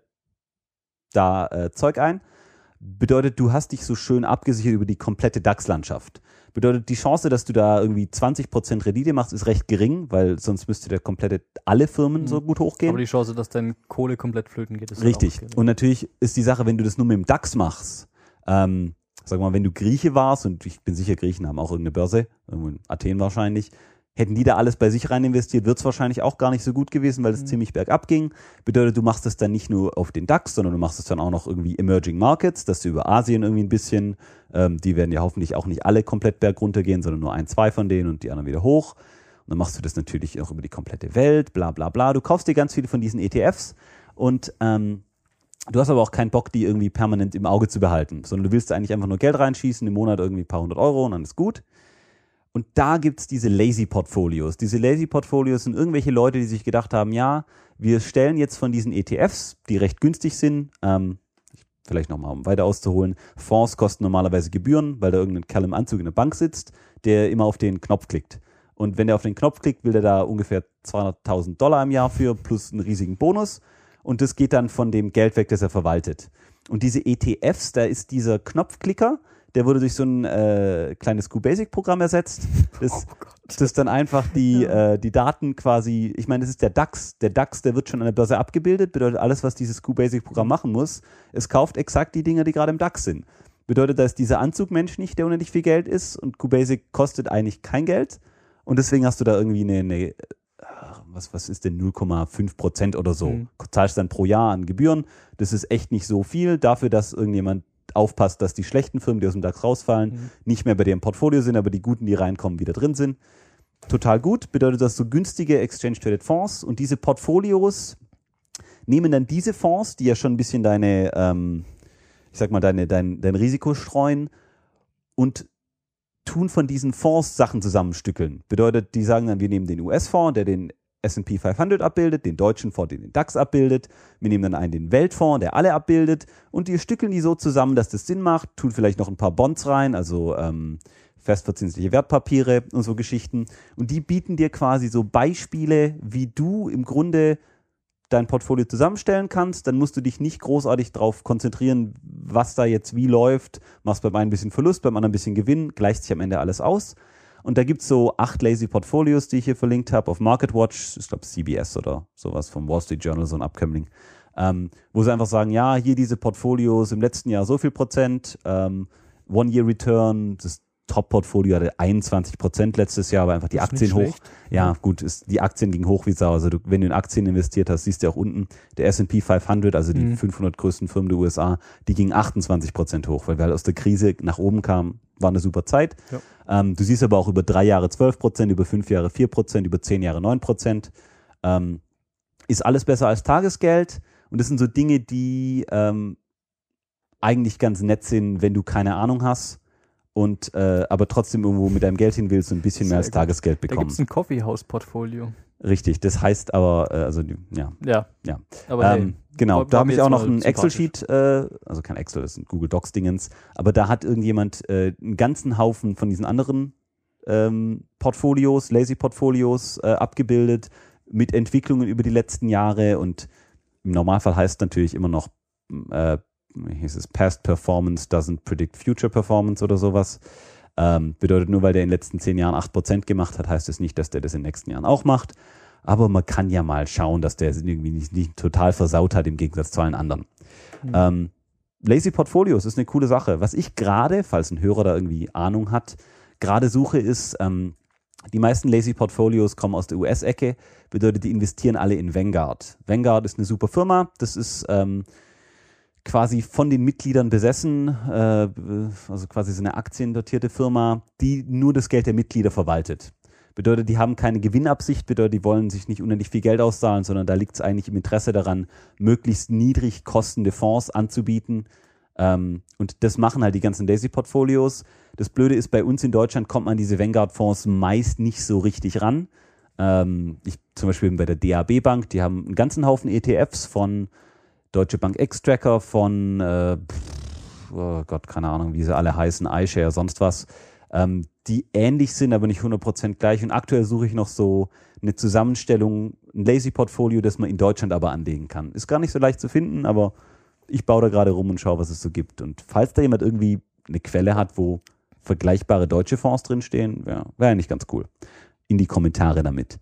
da äh, Zeug ein. Bedeutet, du hast dich so schön abgesichert über die komplette DAX-Landschaft. Bedeutet, die Chance, dass du da irgendwie zwanzig Prozent Rendite machst, ist recht gering, weil sonst müsste der komplette, alle Firmen mhm. so gut hochgehen. Aber die Chance, dass deine Kohle komplett flöten geht, ist richtig. Auch und natürlich ist die Sache, wenn du das nur mit dem DAX machst, ähm, sag mal, wenn du Grieche warst, und ich bin sicher, Griechen haben auch irgendeine Börse, irgendwo in Athen wahrscheinlich, hätten die da alles bei sich rein investiert, wird es wahrscheinlich auch gar nicht so gut gewesen, weil es mhm. ziemlich bergab ging. Bedeutet, du machst das dann nicht nur auf den DAX, sondern du machst es dann auch noch irgendwie Emerging Markets, dass du über Asien irgendwie ein bisschen, ähm, die werden ja hoffentlich auch nicht alle komplett bergunter gehen, sondern nur ein, zwei von denen und die anderen wieder hoch. Und dann machst du das natürlich auch über die komplette Welt, bla bla bla. Du kaufst dir ganz viele von diesen E T Fs und ähm, du hast aber auch keinen Bock, die irgendwie permanent im Auge zu behalten, sondern du willst eigentlich einfach nur Geld reinschießen, im Monat irgendwie ein paar hundert Euro und dann ist gut. Und da gibt's diese Lazy Portfolios. Diese Lazy Portfolios sind irgendwelche Leute, die sich gedacht haben, ja, wir stellen jetzt von diesen E T Fs, die recht günstig sind, ähm, vielleicht nochmal, um weiter auszuholen, Fonds kosten normalerweise Gebühren, weil da irgendein Kerl im Anzug in der Bank sitzt, der immer auf den Knopf klickt. Und wenn der auf den Knopf klickt, will der da ungefähr zweihunderttausend Dollar im Jahr für, plus einen riesigen Bonus. Und das geht dann von dem Geld weg, das er verwaltet. Und diese E T Fs, da ist dieser Knopfklicker, der wurde durch so ein äh, kleines QBasic-Programm ersetzt, das, oh das dann einfach die, ja. äh, die Daten quasi, ich meine, das ist der DAX. Der DAX, der wird schon an der Börse abgebildet, bedeutet alles, was dieses QBasic-Programm machen muss, es kauft exakt die Dinge, die gerade im DAX sind. Bedeutet, da ist dieser Anzugmensch nicht, der unendlich viel Geld ist, und QBasic kostet eigentlich kein Geld, und deswegen hast du da irgendwie eine, eine was, was ist denn null Komma fünf Prozent oder so, mhm. zahlst dann pro Jahr an Gebühren, das ist echt nicht so viel, dafür, dass irgendjemand aufpasst, dass die schlechten Firmen, die aus dem DAX rausfallen, mhm. nicht mehr bei dir im Portfolio sind, aber die guten, die reinkommen, wieder drin sind. Total gut. Bedeutet das so günstige Exchange-Traded Fonds, und diese Portfolios nehmen dann diese Fonds, die ja schon ein bisschen deine, ähm, ich sag mal, deine, dein, dein Risiko streuen, und tun von diesen Fonds Sachen zusammenstückeln. Bedeutet, die sagen dann, wir nehmen den U S-Fonds, der den S and P fünfhundert abbildet, den deutschen Fonds, den den DAX abbildet. Wir nehmen dann einen den Weltfonds, der alle abbildet, und die stückeln die so zusammen, dass das Sinn macht, tun vielleicht noch ein paar Bonds rein, also ähm, festverzinsliche Wertpapiere und so Geschichten. Und die bieten dir quasi so Beispiele, wie du im Grunde dein Portfolio zusammenstellen kannst. Dann musst du dich nicht großartig darauf konzentrieren, was da jetzt wie läuft. Machst beim einen ein bisschen Verlust, beim anderen ein bisschen Gewinn, gleicht sich am Ende alles aus. Und da gibt es so acht Lazy Portfolios, die ich hier verlinkt habe auf MarketWatch, ich glaube C B S oder sowas vom Wall Street Journal, so ein Abkömmling, ähm, wo sie einfach sagen, ja, hier diese Portfolios im letzten Jahr so viel Prozent, ähm, One-Year-Return, das Top-Portfolio hatte einundzwanzig Prozent letztes Jahr, aber einfach die Aktien hoch. Ja, gut, ist, die Aktien gingen hoch wie Sau. Also du, wenn du in Aktien investiert hast, siehst du auch unten, der S and P fünfhundert, also die mhm. fünfhundert größten Firmen der U S A, die gingen achtundzwanzig Prozent hoch, weil wir halt aus der Krise nach oben kamen, war eine super Zeit. Ja. Ähm, du siehst aber auch über drei Jahre zwölf Prozent, über fünf Jahre vier Prozent, über zehn Jahre neun Prozent. Ähm, ist alles besser als Tagesgeld, und das sind so Dinge, die ähm, eigentlich ganz nett sind, wenn du keine Ahnung hast. Und äh, aber trotzdem irgendwo mit deinem Geld hin willst und ein bisschen mehr als Tagesgeld bekommen. Da gibt es ein Coffeehouse-Portfolio. Richtig, das heißt aber, äh, also ja. Ja. ja. Aber ähm, hey, genau, da habe ich auch noch ein Excel-Sheet, äh, also kein Excel, das ist ein Google Docs-Dingens, aber da hat irgendjemand äh, einen ganzen Haufen von diesen anderen ähm, Portfolios, Lazy-Portfolios äh, abgebildet, mit Entwicklungen über die letzten Jahre, und im Normalfall heißt es natürlich immer noch äh, hieß es Past Performance doesn't predict future performance oder sowas. Ähm, bedeutet, nur weil der in den letzten zehn Jahren acht Prozent gemacht hat, heißt es das nicht, dass der das in den nächsten Jahren auch macht. Aber man kann ja mal schauen, dass der es irgendwie nicht, nicht total versaut hat im Gegensatz zu allen anderen. Mhm. Ähm, Lazy Portfolios ist eine coole Sache. Was ich gerade, falls ein Hörer da irgendwie Ahnung hat, gerade suche, ist, ähm, die meisten Lazy Portfolios kommen aus der U S-Ecke, bedeutet, die investieren alle in Vanguard. Vanguard ist eine super Firma, das ist ähm, quasi von den Mitgliedern besessen, äh, also quasi so eine aktiendotierte Firma, die nur das Geld der Mitglieder verwaltet. Bedeutet, die haben keine Gewinnabsicht, bedeutet, die wollen sich nicht unendlich viel Geld auszahlen, sondern da liegt es eigentlich im Interesse daran, möglichst niedrig kostende Fonds anzubieten. Ähm, und das machen halt die ganzen Lazy-Portfolios. Das Blöde ist, bei uns in Deutschland kommt man an diese Vanguard-Fonds meist nicht so richtig ran. Ähm, ich zum Beispiel bei der D A B Bank, die haben einen ganzen Haufen E T Fs von Deutsche Bank X-Tracker, von, äh, pff, oh Gott, keine Ahnung, wie sie alle heißen, iShare, sonst was, ähm, die ähnlich sind, aber nicht hundert Prozent gleich. Und aktuell suche ich noch so eine Zusammenstellung, ein Lazy-Portfolio, das man in Deutschland aber anlegen kann. Ist gar nicht so leicht zu finden, aber ich baue da gerade rum und schaue, was es so gibt. Und falls da jemand irgendwie eine Quelle hat, wo vergleichbare deutsche Fonds drinstehen, ja, wäre eigentlich ganz cool. In die Kommentare damit.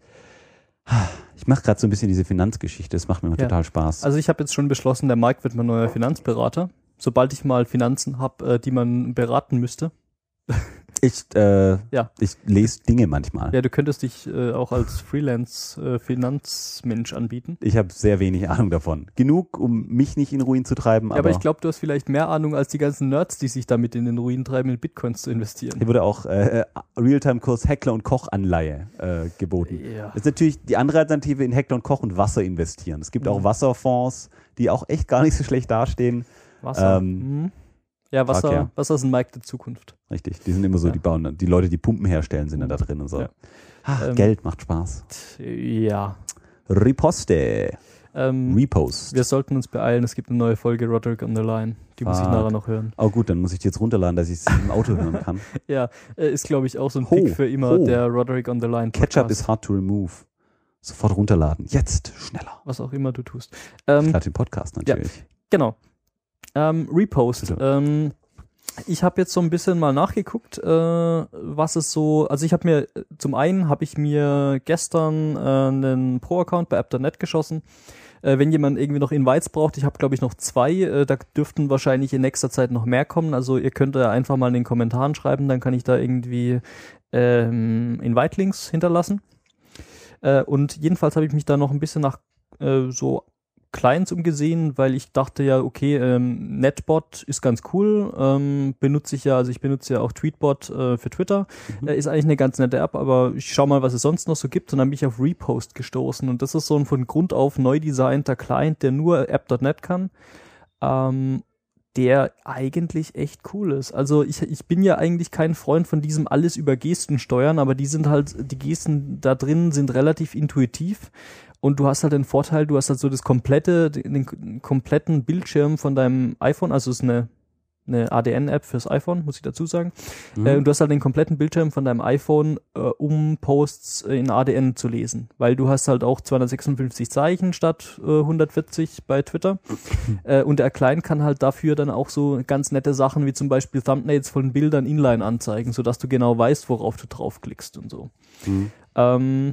Ich mache gerade so ein bisschen diese Finanzgeschichte, das macht mir immer ja. total Spaß. Also ich habe jetzt schon beschlossen, der Mike wird mein neuer Finanzberater. Sobald ich mal Finanzen habe, die man beraten müsste. Ich, äh, ja. ich lese Dinge manchmal. Ja, du könntest dich äh, auch als Freelance-Finanzmensch äh, anbieten. Ich habe sehr wenig Ahnung davon. Genug, um mich nicht in Ruin zu treiben. Ja, aber, aber ich glaube, du hast vielleicht mehr Ahnung als die ganzen Nerds, die sich damit in den Ruin treiben, in Bitcoins zu investieren. Hier wurde auch äh, Realtime-Kurs Heckler und Koch Anleihe äh, geboten. Ja. Das ist natürlich die andere Alternative, in Heckler und Koch und Wasser investieren. Es gibt mhm. auch Wasserfonds, die auch echt gar nicht so schlecht dastehen. Wasser. Ähm, mhm. Ja, Wasser, Fuck, ja. Wasser ist ein Markt der Zukunft. Richtig, die sind immer so, ja. die bauen, die Leute, die Pumpen herstellen, sind dann da drin und so. Ja. Ach, ähm, Geld macht Spaß. Ja. Riposte. Ähm, Repost. Wir sollten uns beeilen, es gibt eine neue Folge Roderick on the Line. Die muss ich Fuck. nachher noch hören. Oh gut, dann muss ich die jetzt runterladen, dass ich es im Auto hören kann. Ja, äh, ist glaube ich auch so ein Ho, Pick für immer, ho. der Roderick on the Line Podcast. Ketchup is hard to remove. Sofort runterladen. Jetzt, schneller. Was auch immer du tust. Ähm, Ich lade den Podcast natürlich. Genau. Ähm, Repost. Bitte. Ähm, ich habe jetzt so ein bisschen mal nachgeguckt, äh, was es so, also ich habe mir, zum einen habe ich mir gestern äh, einen Pro-Account bei app punkt net geschossen. Äh, wenn jemand irgendwie noch Invites braucht, ich habe glaube ich noch zwei, äh, da dürften wahrscheinlich in nächster Zeit noch mehr kommen, also ihr könnt da einfach mal in den Kommentaren schreiben, dann kann ich da irgendwie ähm, Invite-Links hinterlassen. Äh, und jedenfalls habe ich mich da noch ein bisschen nach äh, so Clients umgesehen, weil ich dachte ja, okay, ähm, Netbot ist ganz cool, ähm, benutze ich ja, also ich benutze ja auch Tweetbot äh, für Twitter, Mhm. äh, ist eigentlich eine ganz nette App, aber ich schau mal, was es sonst noch so gibt und dann bin ich auf Repost gestoßen und das ist so ein von Grund auf neu designter Client, der nur app punkt net kann, ähm, der eigentlich echt cool ist. Also ich, ich bin ja eigentlich kein Freund von diesem alles über Gesten steuern, aber die sind halt, die Gesten da drin sind relativ intuitiv. Und du hast halt den Vorteil, du hast halt so das komplette, den kompletten Bildschirm von deinem iPhone, also es ist eine, eine A D N-App fürs iPhone, muss ich dazu sagen. Mhm. Äh, und du hast halt den kompletten Bildschirm von deinem iPhone, äh, um Posts äh, in A D N zu lesen. Weil du hast halt auch zweihundertsechsundfünfzig Zeichen statt äh, hundertvierzig bei Twitter. äh, und der Client kann halt dafür dann auch so ganz nette Sachen wie zum Beispiel Thumbnails von Bildern inline anzeigen, sodass du genau weißt, worauf du draufklickst und so. Mhm. Ähm,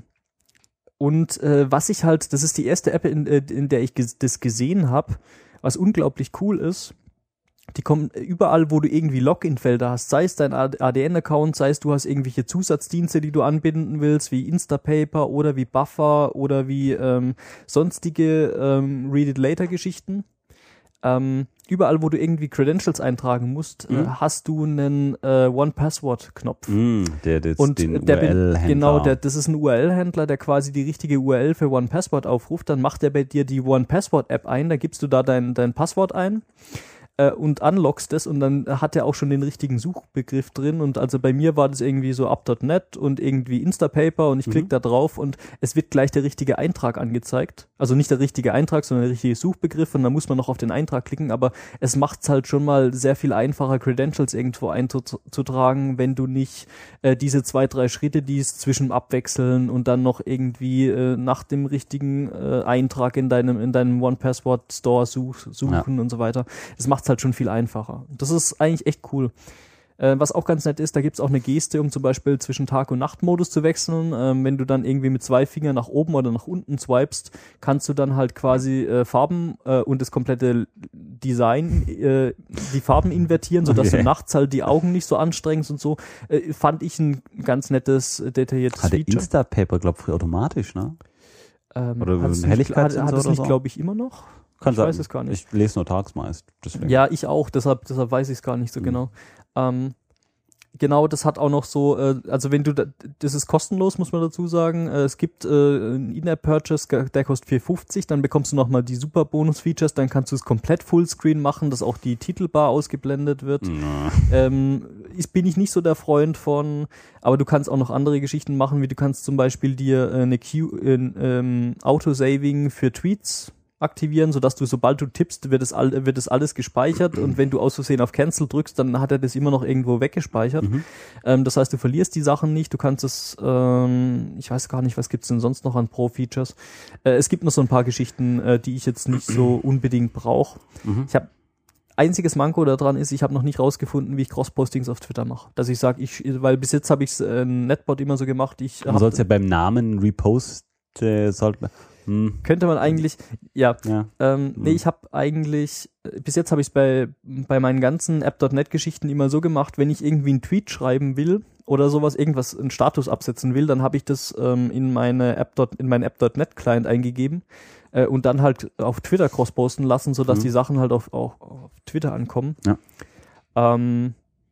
Und äh, was ich halt, das ist die erste App, in, äh, in der ich ges- das gesehen habe, was unglaublich cool ist, die kommen überall, wo du irgendwie Login-Felder hast, sei es dein A D N-Account, sei es du hast irgendwelche Zusatzdienste, die du anbinden willst, wie Instapaper oder wie Buffer oder wie ähm, sonstige ähm, Read-It-Later-Geschichten. Ähm, überall, wo du irgendwie Credentials eintragen musst, Mhm. äh, hast du einen äh, One-Password-Knopf. Mhm, der, der Und den der U R L-Händler. genau, der, das ist ein U R L-Händler, der quasi die richtige U R L für OnePassword aufruft. Dann macht er bei dir die OnePassword-App ein, da gibst du da dein, dein Passwort ein äh, und unlockst es und dann hat er auch schon den richtigen Suchbegriff drin. Und also bei mir war das irgendwie so app punkt net und irgendwie Instapaper und ich klicke Mhm. da drauf und es wird gleich der richtige Eintrag angezeigt. Also nicht der richtige Eintrag, sondern der richtige Suchbegriff und dann muss man noch auf den Eintrag klicken, aber es macht es halt schon mal sehr viel einfacher, Credentials irgendwo einzutragen, wenn du nicht äh, diese zwei, drei Schritte, die es zwischen abwechseln und dann noch irgendwie äh, nach dem richtigen äh, Eintrag in deinem in deinem One-Password-Store such, suchen Ja. und so weiter. Das macht es halt schon viel einfacher. Das ist eigentlich echt cool. Äh, was auch ganz nett ist, da gibt's auch eine Geste, um zum Beispiel zwischen Tag- und Nachtmodus zu wechseln. Ähm, wenn du dann irgendwie mit zwei Fingern nach oben oder nach unten swipest, kannst du dann halt quasi äh, Farben äh, und das komplette Design, äh, die Farben invertieren, sodass Okay. du nachts halt die Augen nicht so anstrengst und so. Äh, fand ich ein ganz nettes, detailliertes Hatte Feature. Instapaper, glaub ich, früher automatisch, ne? Ähm, oder hat's ein nicht- hat, hat Helligkeitssensor es oder nicht, so? glaube ich, immer noch? Kann ich sein. weiß es gar nicht. Ich lese nur tags meist. Deswegen. Ja, ich auch, deshalb, deshalb weiß ich es gar nicht so Mhm. genau. Ähm, genau, das hat auch noch so, äh, also wenn du, da, das ist kostenlos, muss man dazu sagen. Äh, es gibt äh, einen In-App-Purchase, der kostet vier fünfzig, dann bekommst du nochmal die super Bonus-Features, dann kannst du es komplett Fullscreen machen, dass auch die Titelbar ausgeblendet wird. Na. Ähm, ich, bin ich nicht so der Freund von, aber du kannst auch noch andere Geschichten machen, wie du kannst zum Beispiel dir äh, eine Q, äh, ähm, Autosaving für Tweets aktivieren, sodass du, sobald du tippst, wird es, all, wird es alles gespeichert und wenn du aus Versehen auf Cancel drückst, dann hat er das immer noch irgendwo weggespeichert. Mhm. Ähm, das heißt, du verlierst die Sachen nicht, du kannst es, ähm, ich weiß gar nicht, was gibt's denn sonst noch an Pro-Features. Äh, es gibt noch so ein paar Geschichten, äh, die ich jetzt nicht so unbedingt brauche. Mhm. Ich habe einziges Manko daran ist, ich habe noch nicht rausgefunden, wie ich Cross-Postings auf Twitter mache. Dass ich sage, ich, weil bis jetzt habe ich es äh, Netbot immer so gemacht, ich Man hab- soll es ja beim Namen Repost, äh, sollte man, hm, könnte man eigentlich, ja, ja. ähm, nee, Hm. ich habe eigentlich, äh, bis jetzt habe ich es bei, bei meinen ganzen app punkt net-Geschichten immer so gemacht, wenn ich irgendwie einen Tweet schreiben will oder sowas, irgendwas, einen Status absetzen will, dann habe ich das ähm, in meine App, in meinen app punkt net-Client eingegeben äh, und dann halt auf Twitter cross-posten lassen, sodass Mhm. die Sachen halt auf, auch auf Twitter ankommen. Ja. Ähm,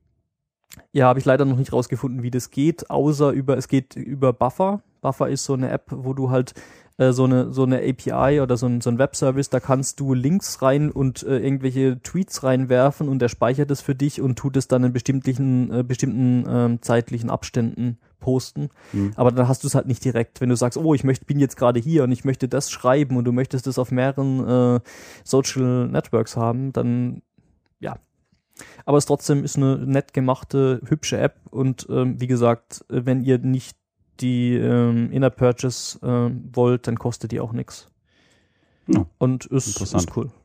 ja, habe ich leider noch nicht rausgefunden, wie das geht, außer über, es geht über Buffer. Buffer ist so eine App, wo du halt äh, so eine so eine A P I oder so ein, so ein Webservice, da kannst du Links rein und äh, irgendwelche Tweets reinwerfen und der speichert es für dich und tut es dann in bestimmten, äh, bestimmten äh, zeitlichen Abständen posten. Mhm. Aber dann hast du es halt nicht direkt. Wenn du sagst, oh, ich möchte, bin jetzt gerade hier und ich möchte das schreiben und du möchtest das auf mehreren äh, Social Networks haben, dann ja. Aber es trotzdem ist eine nett gemachte, hübsche App und ähm, wie gesagt, wenn ihr nicht die ähm, Inner Purchase ähm, wollt, dann kostet die auch nichts. Ja. Und ist, ist cool.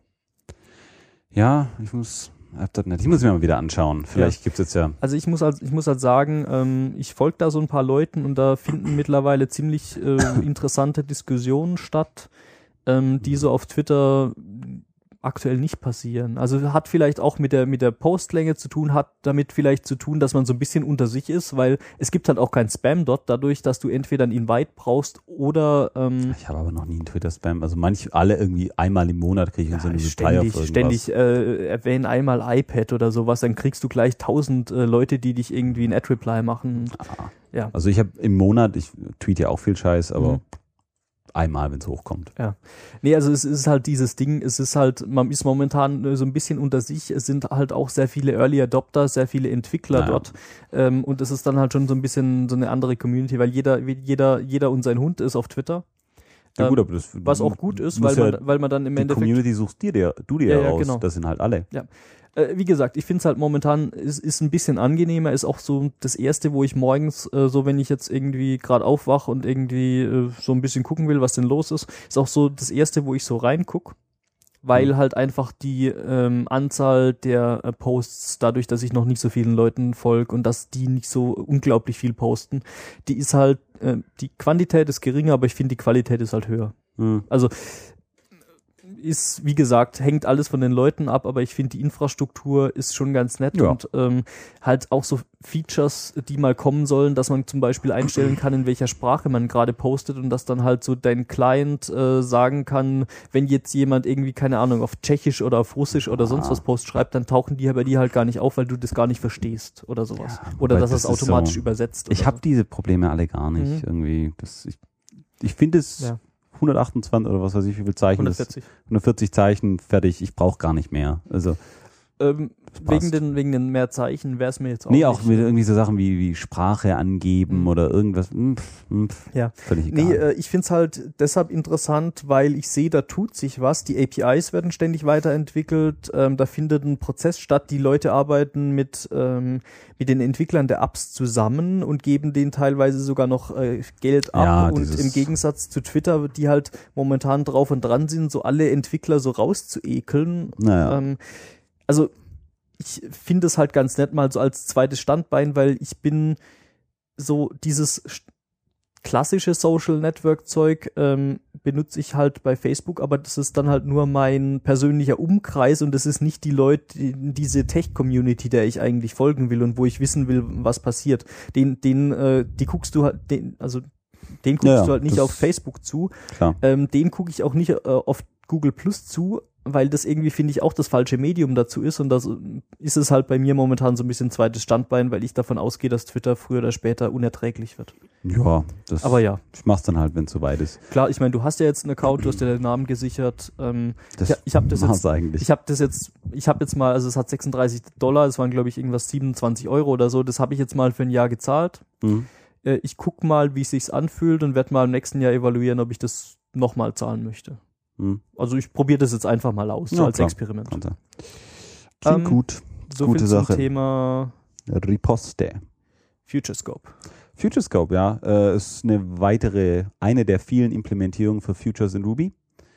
Ja, ich muss Ich muss mir mal wieder anschauen. Vielleicht ja. gibt es jetzt ja... Also ich muss halt, ich muss halt sagen, ähm, ich folge da so ein paar Leuten und da finden mittlerweile ziemlich äh, interessante Diskussionen statt, ähm, die so auf Twitter aktuell nicht passieren. Also hat vielleicht auch mit der mit der Postlänge zu tun, hat damit vielleicht zu tun, dass man so ein bisschen unter sich ist, weil es gibt halt auch kein Spam dort, dadurch, dass du entweder ein Invite brauchst oder ähm, ich habe aber noch nie einen Twitter-Spam. Also manche, alle irgendwie einmal im Monat kriege ich ja, so eine ständig, auf ständig äh, erwähnen einmal iPad oder sowas, dann kriegst du gleich tausend äh, Leute, die dich irgendwie ein Ad-Reply machen. Ah. Ja. Also ich habe im Monat, ich tweete ja auch viel Scheiß, aber mhm. einmal, wenn es hochkommt. Ja. Nee, also es ist halt dieses Ding, es ist halt, man ist momentan so ein bisschen unter sich, es sind halt auch sehr viele Early Adopter, sehr viele Entwickler naja. dort ähm, und es ist dann halt schon so ein bisschen so eine andere Community, weil jeder, jeder, jeder und sein Hund ist auf Twitter. Ja, gut, aber das, was auch gut ist, weil man, ja weil man dann im die Endeffekt... Die Community suchst dir, dir du dir ja, ja, raus, genau. Das sind halt alle. Ja. Wie gesagt, ich finde es halt momentan, ist, ist ein bisschen angenehmer, ist auch so das Erste, wo ich morgens, äh, so wenn ich jetzt irgendwie gerade aufwache und irgendwie äh, so ein bisschen gucken will, was denn los ist, ist auch so das Erste, wo ich so reinguck, weil mhm. halt einfach die ähm, Anzahl der äh, Posts, dadurch, dass ich noch nicht so vielen Leuten folge und dass die nicht so unglaublich viel posten, die ist halt, äh, die Quantität ist geringer, aber ich finde, die Qualität ist halt höher. Mhm. Also ist, wie gesagt, hängt alles von den Leuten ab, aber ich finde, die Infrastruktur ist schon ganz nett ja. und ähm, halt auch so Features, die mal kommen sollen, dass man zum Beispiel einstellen kann, in welcher Sprache man gerade postet und dass dann halt so dein Client äh, sagen kann, wenn jetzt jemand irgendwie, keine Ahnung, auf Tschechisch oder auf Russisch oder sonst was Post schreibt, dann tauchen die bei dir halt gar nicht auf, weil du das gar nicht verstehst oder sowas. Ja, oder dass das es automatisch so übersetzt. Ich habe diese Probleme alle gar nicht. Mhm. Irgendwie. Das, ich ich finde es... Ja. hundertachtundzwanzig oder was weiß ich, wie viel Zeichen. hundertvierzig. Das, hundertvierzig Zeichen, fertig. Ich brauche gar nicht mehr. Also ähm, wegen den wegen den mehr Zeichen wäre es mir jetzt auch nee, nicht. auch mit irgendwie so Sachen wie, wie Sprache angeben mhm. oder irgendwas. Pff, pff, ja. Völlig egal. Nee, äh, ich finde es halt deshalb interessant, weil ich sehe, da tut sich was. Die A P Is werden ständig weiterentwickelt. Ähm, da findet ein Prozess statt. Die Leute arbeiten mit ähm, mit den Entwicklern der Apps zusammen und geben denen teilweise sogar noch äh, Geld ab. Ja, und im Gegensatz zu Twitter, die halt momentan drauf und dran sind, so alle Entwickler so rauszuekeln. Naja. Ähm, also ich finde es halt ganz nett mal so als zweites Standbein, weil ich bin so dieses klassische Social Network Zeug ähm, benutze ich halt bei Facebook, aber das ist dann halt nur mein persönlicher Umkreis und das ist nicht die Leute, die, diese Tech-Community, der ich eigentlich folgen will und wo ich wissen will, was passiert. Den, den, äh, die guckst du halt, den, also den guckst ja, du halt nicht auf Facebook zu. Ähm, den gucke ich auch nicht äh, auf Google Plus zu, weil das irgendwie, finde ich, auch das falsche Medium dazu ist und das ist es halt bei mir momentan so ein bisschen zweites Standbein, weil ich davon ausgehe, dass Twitter früher oder später unerträglich wird. Ja, das aber ja. Ich mach's dann halt, wenn es soweit ist. Klar, ich meine, du hast ja jetzt einen Account, du hast ja den Namen gesichert. Ähm, das ich ich habe das jetzt, eigentlich. ich habe das jetzt, ich habe jetzt mal, also es hat sechsunddreißig Dollar, es waren glaube ich irgendwas siebenundzwanzig Euro oder so, das habe ich jetzt mal für ein Jahr gezahlt. Mhm. Äh, ich guck mal, wie es sich anfühlt und werde mal im nächsten Jahr evaluieren, ob ich das nochmal zahlen möchte. Also ich probiere das jetzt einfach mal aus, so ja, als klar. Experiment. Klingt ähm, gut. So Gute viel Sache. Zum Thema Riposte. FutureScope. FutureScope, ja, äh, ist eine weitere, eine der vielen Implementierungen für Futures in Ruby.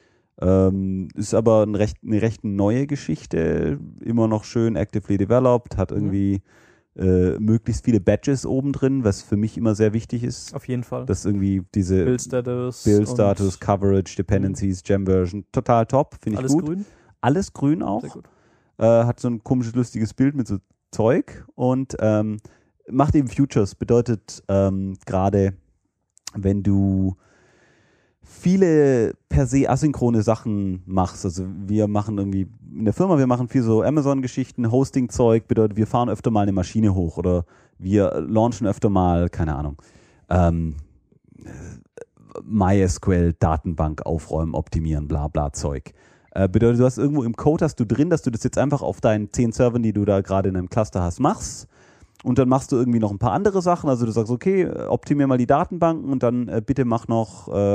Ähm, ist aber ein recht, eine recht neue Geschichte, immer noch schön actively developed, hat irgendwie mhm. Äh, möglichst viele Badges oben drin, was für mich immer sehr wichtig ist. Auf jeden Fall. Dass irgendwie diese Build Status, Build Status Coverage, Dependencies, Gem Version, total top, finde ich alles gut. Grün? Alles grün auch. Sehr gut. Äh, hat so ein komisches, lustiges Bild mit so Zeug und ähm, macht eben Futures. Bedeutet ähm, gerade, wenn du viele per se asynchrone Sachen machst. Also wir machen irgendwie in der Firma, wir machen viel so Amazon-Geschichten, Hosting-Zeug, bedeutet, wir fahren öfter mal eine Maschine hoch oder wir launchen öfter mal, keine Ahnung, ähm, MySQL, Datenbank aufräumen, optimieren, bla bla Zeug. Äh, bedeutet, du hast irgendwo im Code, hast du drin, dass du das jetzt einfach auf deinen zehn Servern, die du da gerade in einem Cluster hast, machst. Und dann machst du irgendwie noch ein paar andere Sachen. Also du sagst, okay, optimier mal die Datenbanken und dann äh, bitte mach noch, äh,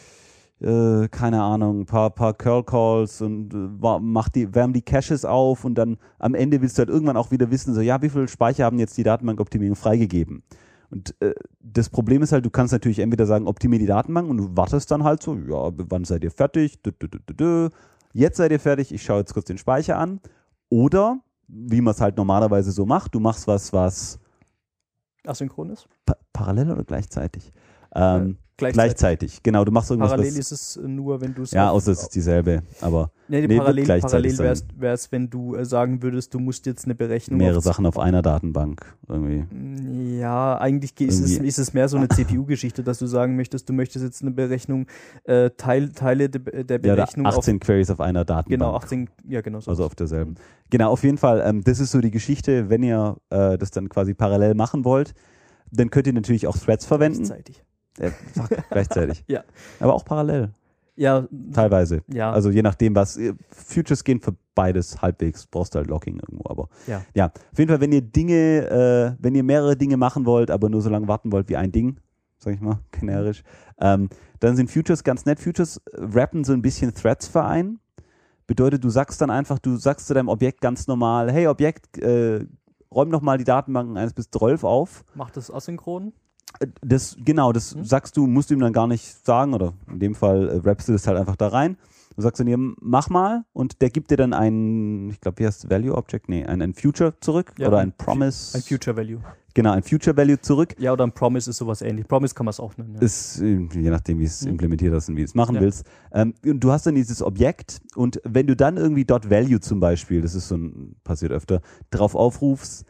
äh, keine Ahnung, ein paar, paar Curl-Calls und äh, mach die, wärm die Caches auf und dann am Ende willst du halt irgendwann auch wieder wissen, so ja, wie viel Speicher haben jetzt die Datenbankoptimierung freigegeben? Und äh, das Problem ist halt, du kannst natürlich entweder sagen, optimier die Datenbank und du wartest dann halt so, ja, wann seid ihr fertig? Dö, dö, dö, dö, dö. Jetzt seid ihr fertig, ich schaue jetzt kurz den Speicher an. Oder, wie man es halt normalerweise so macht, du machst was, was asynchron ist? Pa- parallel oder gleichzeitig? Ähm, Gleichzeitig. Gleichzeitig, genau. Du machst irgendwas. Parallel was, ist es nur, wenn du es. Ja, außer es ist dieselbe. Aber nee, nee, parallel, wird parallel gleichzeitig wäre es, wenn du äh, sagen würdest, du musst jetzt eine Berechnung. mehrere auf- Sachen auf einer Datenbank irgendwie. Ja, eigentlich ist es, Irgendwie. ist es mehr so eine C P U-Geschichte, dass du sagen möchtest, du möchtest jetzt eine Berechnung, äh, Teil, Teile de, der Ja, Berechnung oder achtzehn auf. Queries auf einer Datenbank. Genau, achtzehn, ja, genau so. Also auf derselben. Genau, auf jeden Fall, ähm, das ist so die Geschichte, wenn ihr äh, das dann quasi parallel machen wollt, dann könnt ihr natürlich auch Threads verwenden. Gleichzeitig. Äh, fuck, gleichzeitig. Ja. Aber auch parallel, Ja, teilweise. ja. Also je nachdem, was. äh, Futures gehen für beides halbwegs, brauchst du halt Locking irgendwo, aber. Ja. Ja, auf jeden Fall, wenn ihr Dinge, äh, wenn ihr mehrere Dinge machen wollt, aber nur so lange warten wollt wie ein Ding, sag ich mal, generisch, ähm, dann sind Futures ganz nett. Futures rappen so ein bisschen Threads verein. Bedeutet, du sagst dann einfach, du sagst zu deinem Objekt ganz normal, hey Objekt, äh, räum noch mal die Datenbanken eins bis zwölf auf. Macht das asynchron? Das, genau, das Mhm. sagst du, musst du ihm dann gar nicht sagen, oder in dem Fall äh, rappst du das halt einfach da rein. Du sagst dann hier, mach mal, und der gibt dir dann ein, ich glaube, wie heißt Value Object? Nee, ein, ein Future zurück, Ja, oder ein ein Promise. Ein Future Value. Genau, ein Future Value zurück. Ja, oder ein Promise ist sowas ähnlich. Promise kann man es auch nennen. Ja. Ist, äh, je nachdem, wie es Mhm. implementiert hast und wie du es machen Ja. willst. Ähm, und du hast dann dieses Objekt, und wenn du dann irgendwie .value zum Beispiel, das ist so ein, passiert öfter, drauf aufrufst,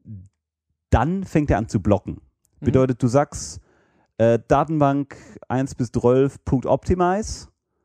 dann fängt er an zu blocken. Mhm. Bedeutet, du sagst äh, Datenbank eins bis zwölf Punkt optimize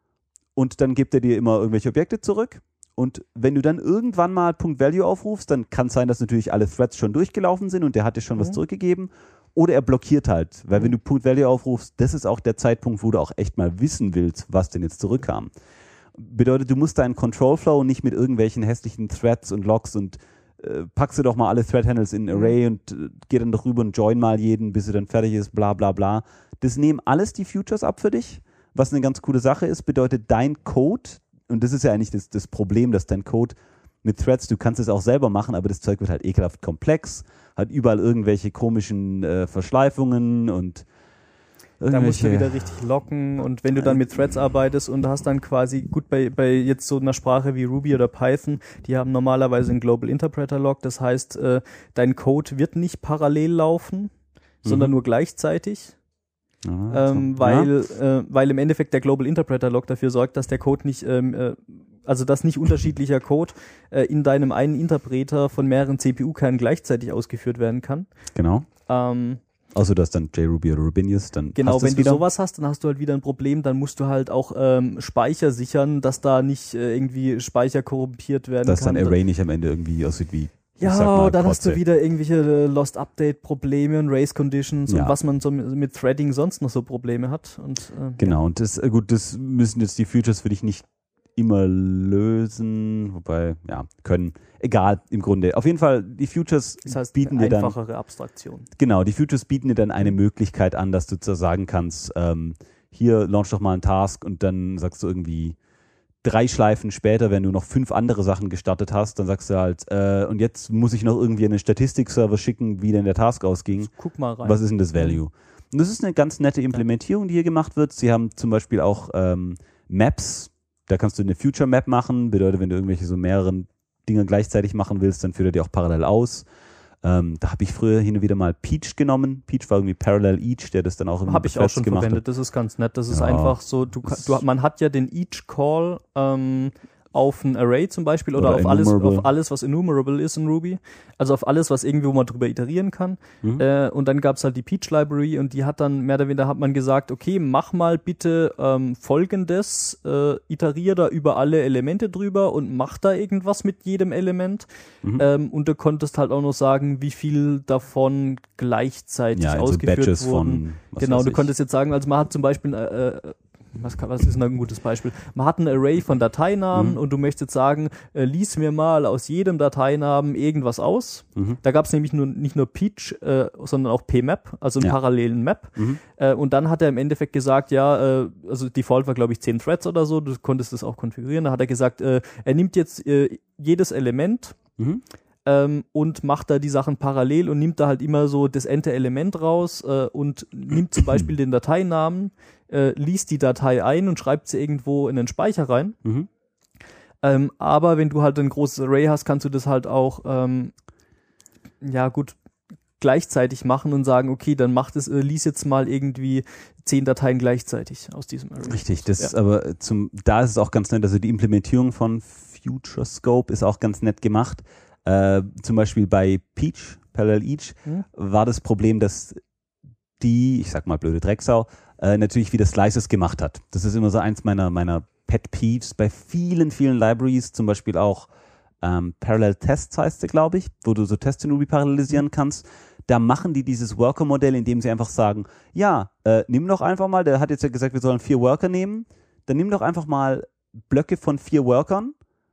und dann gibt er dir immer irgendwelche Objekte zurück. Und wenn du dann irgendwann mal .value aufrufst, dann kann es sein, dass natürlich alle Threads schon durchgelaufen sind und der hat dir schon was Mhm. zurückgegeben. Oder er blockiert halt, weil wenn du .value aufrufst, das ist auch der Zeitpunkt, wo du auch echt mal wissen willst, was denn jetzt zurückkam. Bedeutet, du musst deinen Control Flow nicht mit irgendwelchen hässlichen Threads und Logs und äh, packst du doch mal alle Thread Handles in ein Array und äh, geh dann doch rüber und join mal jeden, bis er dann fertig ist, bla bla bla. Das nehmen alles die Futures ab für dich, was eine ganz coole Sache ist. Bedeutet, dein Code, und das ist ja eigentlich das, das Problem, dass dein Code mit Threads, du kannst es auch selber machen, aber das Zeug wird halt ekelhaft komplex, hat überall irgendwelche komischen äh, Verschleifungen und Da musst du irgendwelche- wieder richtig locken, und wenn du dann mit Threads arbeitest und hast dann quasi, gut, bei, bei jetzt so einer Sprache wie Ruby oder Python, die haben normalerweise einen Global Interpreter Lock, das heißt, äh, dein Code wird nicht parallel laufen, sondern Mhm. nur gleichzeitig, Ja, ähm, so. weil, äh, weil im Endeffekt der Global Interpreter Lock dafür sorgt, dass der Code nicht, ähm, äh, also dass nicht unterschiedlicher Code äh, in deinem einen Interpreter von mehreren C P U-Kernen gleichzeitig ausgeführt werden kann. Ja, genau. Ähm, Also du hast dann JRuby oder Rubinius, dann Genau, hast wenn du's du wieder. sowas hast, dann hast du halt wieder ein Problem, dann musst du halt auch ähm, Speicher sichern, dass da nicht äh, irgendwie Speicher korrumpiert werden dass kann. dein Array nicht am Ende irgendwie aussieht wie, ich ja, sag mal, dann hast du Kotze. wieder irgendwelche äh, Lost Update Probleme und Race Conditions Ja. und was man so mit, mit Threading sonst noch so Probleme hat. Und, äh, Genau, und das, äh, gut, das müssen jetzt die Futures für dich nicht immer lösen, wobei, ja, können. Egal, im Grunde. Auf jeden Fall, die Futures Das heißt, bieten eine dir dann, einfachere Abstraktion. genau, die Futures bieten dir dann eine Möglichkeit an, dass du so sagen kannst, ähm, hier launch doch mal einen Task und dann sagst du irgendwie drei Schleifen später, wenn du noch fünf andere Sachen gestartet hast, dann sagst du halt, äh, und jetzt muss ich noch irgendwie einen Statistikserver schicken, wie denn der Task ausging. Guck mal rein. Was ist denn das Value? Und das ist eine ganz nette Implementierung, die hier gemacht wird. Sie haben zum Beispiel auch ähm, Maps. Da kannst du eine Future Map machen. Bedeutet, wenn du irgendwelche so mehreren Dinge gleichzeitig machen willst, dann führt er dir auch parallel aus. Ähm, da habe ich früher hin und wieder mal Peach genommen. Peach war irgendwie Parallel Each, der das dann auch irgendwie Habe ich auch Threads schon gemacht verwendet, hat. das ist ganz nett. Das ist Ja. einfach so, du, ka- du, man hat ja den Each Call, ähm, auf ein Array zum Beispiel oder, Oder auf alles, enumerable. auf alles, was enumerable ist in Ruby. Also auf alles, was irgendwie, wo man drüber iterieren kann. Mhm. Äh, und dann gab's halt die Peach Library und die hat dann mehr oder weniger hat man gesagt, okay, mach mal bitte ähm, folgendes, äh, iterier da über alle Elemente drüber und mach da irgendwas mit jedem Element. Mhm. Ähm, und du konntest halt auch noch sagen, wie viel davon gleichzeitig Ja, in so ausgeführt Batches wurden. von, was Genau, weiß du ich. konntest jetzt sagen, also man hat zum Beispiel äh, äh, Was, kann, was ist denn ein gutes Beispiel? Man hat ein Array von Dateinamen Mhm. und du möchtest sagen, äh, lies mir mal aus jedem Dateinamen irgendwas aus. Mhm. Da gab es nämlich nur, nicht nur Peach, äh, sondern auch P-Map, also einen Ja. parallelen Map. Mhm. Äh, und dann hat er im Endeffekt gesagt, ja, äh, also Default war glaube ich zehn Threads oder so, du konntest das auch konfigurieren. Da hat er gesagt, äh, er nimmt jetzt äh, jedes Element Mhm. ähm, und macht da die Sachen parallel und nimmt da halt immer so das Ente-Element raus äh, und nimmt zum Beispiel den Dateinamen, äh, liest die Datei ein und schreibt sie irgendwo in den Speicher rein. Mhm. Ähm, aber wenn du halt ein großes Array hast, kannst du das halt auch, ähm, ja gut, gleichzeitig machen und sagen, okay, dann mach das, äh, lies jetzt mal irgendwie zehn Dateien gleichzeitig aus diesem Array. Richtig, das Ja. ist aber zum, da ist es auch ganz nett, also die Implementierung von Future Scope ist auch ganz nett gemacht. Äh, zum Beispiel bei Peach, Parallel Each, Mhm. war das Problem, dass die, ich sag mal blöde Drecksau, äh, natürlich wieder Slices gemacht hat. Das ist immer so eins meiner, meiner Pet Peeves bei vielen, vielen Libraries, zum Beispiel auch ähm, Parallel Tests heißt sie, glaube ich, wo du so Tests in Ruby parallelisieren kannst. Da machen die dieses Worker-Modell, indem sie einfach sagen, ja, äh, nimm doch einfach mal, der hat jetzt ja gesagt, wir sollen vier Worker nehmen, dann nimm doch einfach mal Blöcke von vier Workern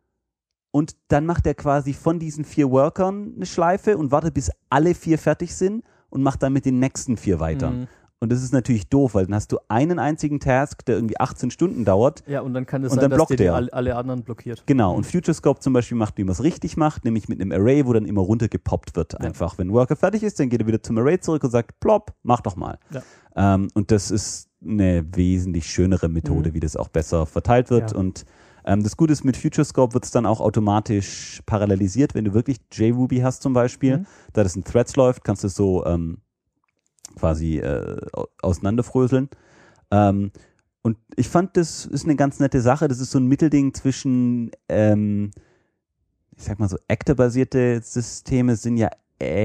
und dann macht er quasi von diesen vier Workern eine Schleife und wartet, bis alle vier fertig sind und macht dann mit den nächsten vier weiter. Mhm. Und das ist natürlich doof, weil dann hast du einen einzigen Task, der irgendwie achtzehn Stunden dauert. Ja, und dann kann es Und sein, dann dass blockt der die der. alle, alle anderen blockiert. Genau, und FutureScope zum Beispiel macht, wie man es richtig macht, nämlich mit einem Array, wo dann immer runtergepoppt wird. Einfach, wenn ein Worker fertig ist, dann geht er wieder zum Array zurück und sagt, plopp, mach doch mal. Ja. Ähm, und das ist eine wesentlich schönere Methode, Mhm. wie das auch besser verteilt wird. Ja. Und ähm, das Gute ist, mit FutureScope wird es dann auch automatisch parallelisiert, wenn du wirklich JRuby hast zum Beispiel, Mhm. da das in Threads läuft, kannst du es so ähm, quasi äh, au- auseinanderfröseln. Ähm, und ich fand, das ist eine ganz nette Sache. Das ist so ein Mittelding zwischen, ähm, ich sag mal so, Actor-basierte Systeme sind ja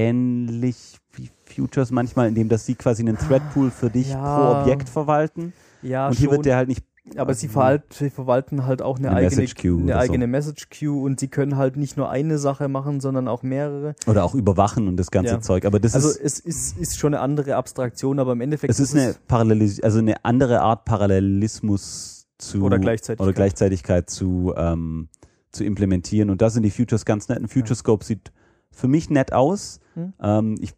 ähnlich wie Futures manchmal, indem dass sie quasi einen Thread-Pool für dich Ja. pro Objekt verwalten. Ja, und hier schon. wird der halt nicht. Aber sie, verhalt, sie verwalten halt auch eine, Eine eigene, Message Queue eine oder eigene so. Message Queue und sie können halt nicht nur eine Sache machen, sondern auch mehrere. Oder auch überwachen und das ganze Ja. Zeug. Aber das Also ist, es ist, ist schon eine andere Abstraktion, aber im Endeffekt es ist eine Parallelis also eine andere Art Parallelismus zu Oder Gleichzeitigkeit. oder Gleichzeitigkeit zu, ähm, zu implementieren. Und da sind die Futures ganz nett. Ein FutureScope sieht für mich nett aus. Hm. Ähm, ich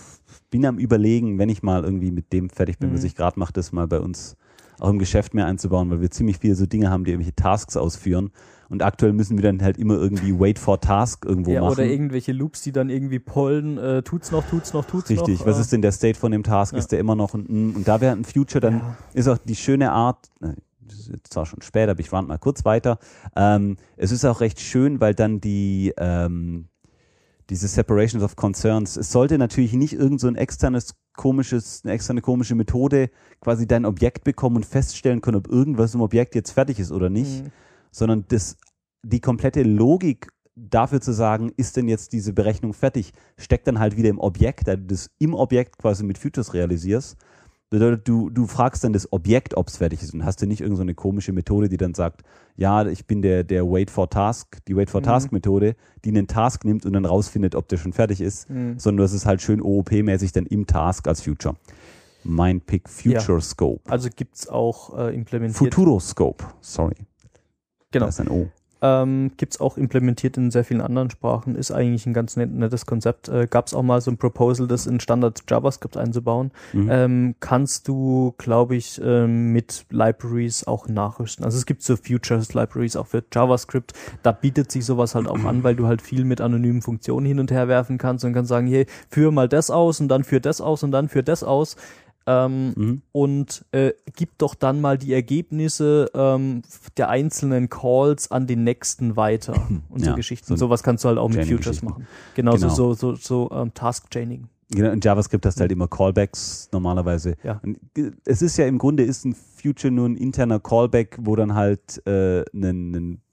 bin am Überlegen, wenn ich mal irgendwie mit dem fertig bin, Mhm. was ich gerade mache, das mal bei uns auch im Geschäft mehr einzubauen, weil wir ziemlich viele so Dinge haben, die irgendwelche Tasks ausführen. Und aktuell müssen wir dann halt immer irgendwie Wait for Task irgendwo ja, machen. oder irgendwelche Loops, die dann irgendwie pollen, äh, tut's noch, tut's noch, tut's Richtig, noch. was äh, ist denn der State von dem Task? Ja. Ist der immer noch ein mm? Und da wäre ein Future, dann Ja. ist auch die schöne Art, äh, das ist jetzt zwar schon spät, aber ich run mal kurz weiter. Ähm, es ist auch recht schön, weil dann die ähm, diese Separations of Concerns, es sollte natürlich nicht irgend so ein externes komisches, eine externe komische Methode quasi dein Objekt bekommen und feststellen können, ob irgendwas im Objekt jetzt fertig ist oder nicht, Mhm. sondern das, die komplette Logik dafür zu sagen, ist denn jetzt diese Berechnung fertig, steckt dann halt wieder im Objekt, da du das im Objekt quasi mit Futures realisierst. Bedeutet, du, du fragst dann das Objekt, ob es fertig ist und hast du nicht irgendeine so eine komische Methode, die dann sagt, ja, ich bin der, der Wait for Task, die Wait for Mhm. Task Methode, die einen Task nimmt und dann rausfindet, ob der schon fertig ist, Mhm. sondern das ist halt schön O O P-mäßig dann im Task als Future. Mein Pick, Future Scope. Also gibt's auch äh, implementiert. Futuro Scope, sorry. Genau. Da ist ein O. Ähm, gibt's auch implementiert in sehr vielen anderen Sprachen, ist eigentlich ein ganz net, nettes Konzept. Äh, gab's auch mal so ein Proposal, das in Standard JavaScript einzubauen. Mhm. Ähm, kannst du, glaube ich, ähm, mit Libraries auch nachrüsten. Also es gibt so Futures-Libraries auch für JavaScript. Da bietet sich sowas halt auch an, weil du halt viel mit anonymen Funktionen hin und her werfen kannst und kannst sagen, hey, führe mal das aus und dann führ das aus und dann führ das aus. Ähm, Mhm. und äh, gib doch dann mal die Ergebnisse ähm, der einzelnen Calls an den nächsten weiter und so Ja, Geschichten. so Sowas kannst du halt auch mit Futures Chaining-Geschichten. machen. Genau, Genau. so, so, so, so ähm, Task-Chaining. Genau, in JavaScript hast du halt immer Callbacks normalerweise. Ja. Und es ist ja im Grunde ist ein Future nur ein interner Callback, wo dann halt äh, ein, ein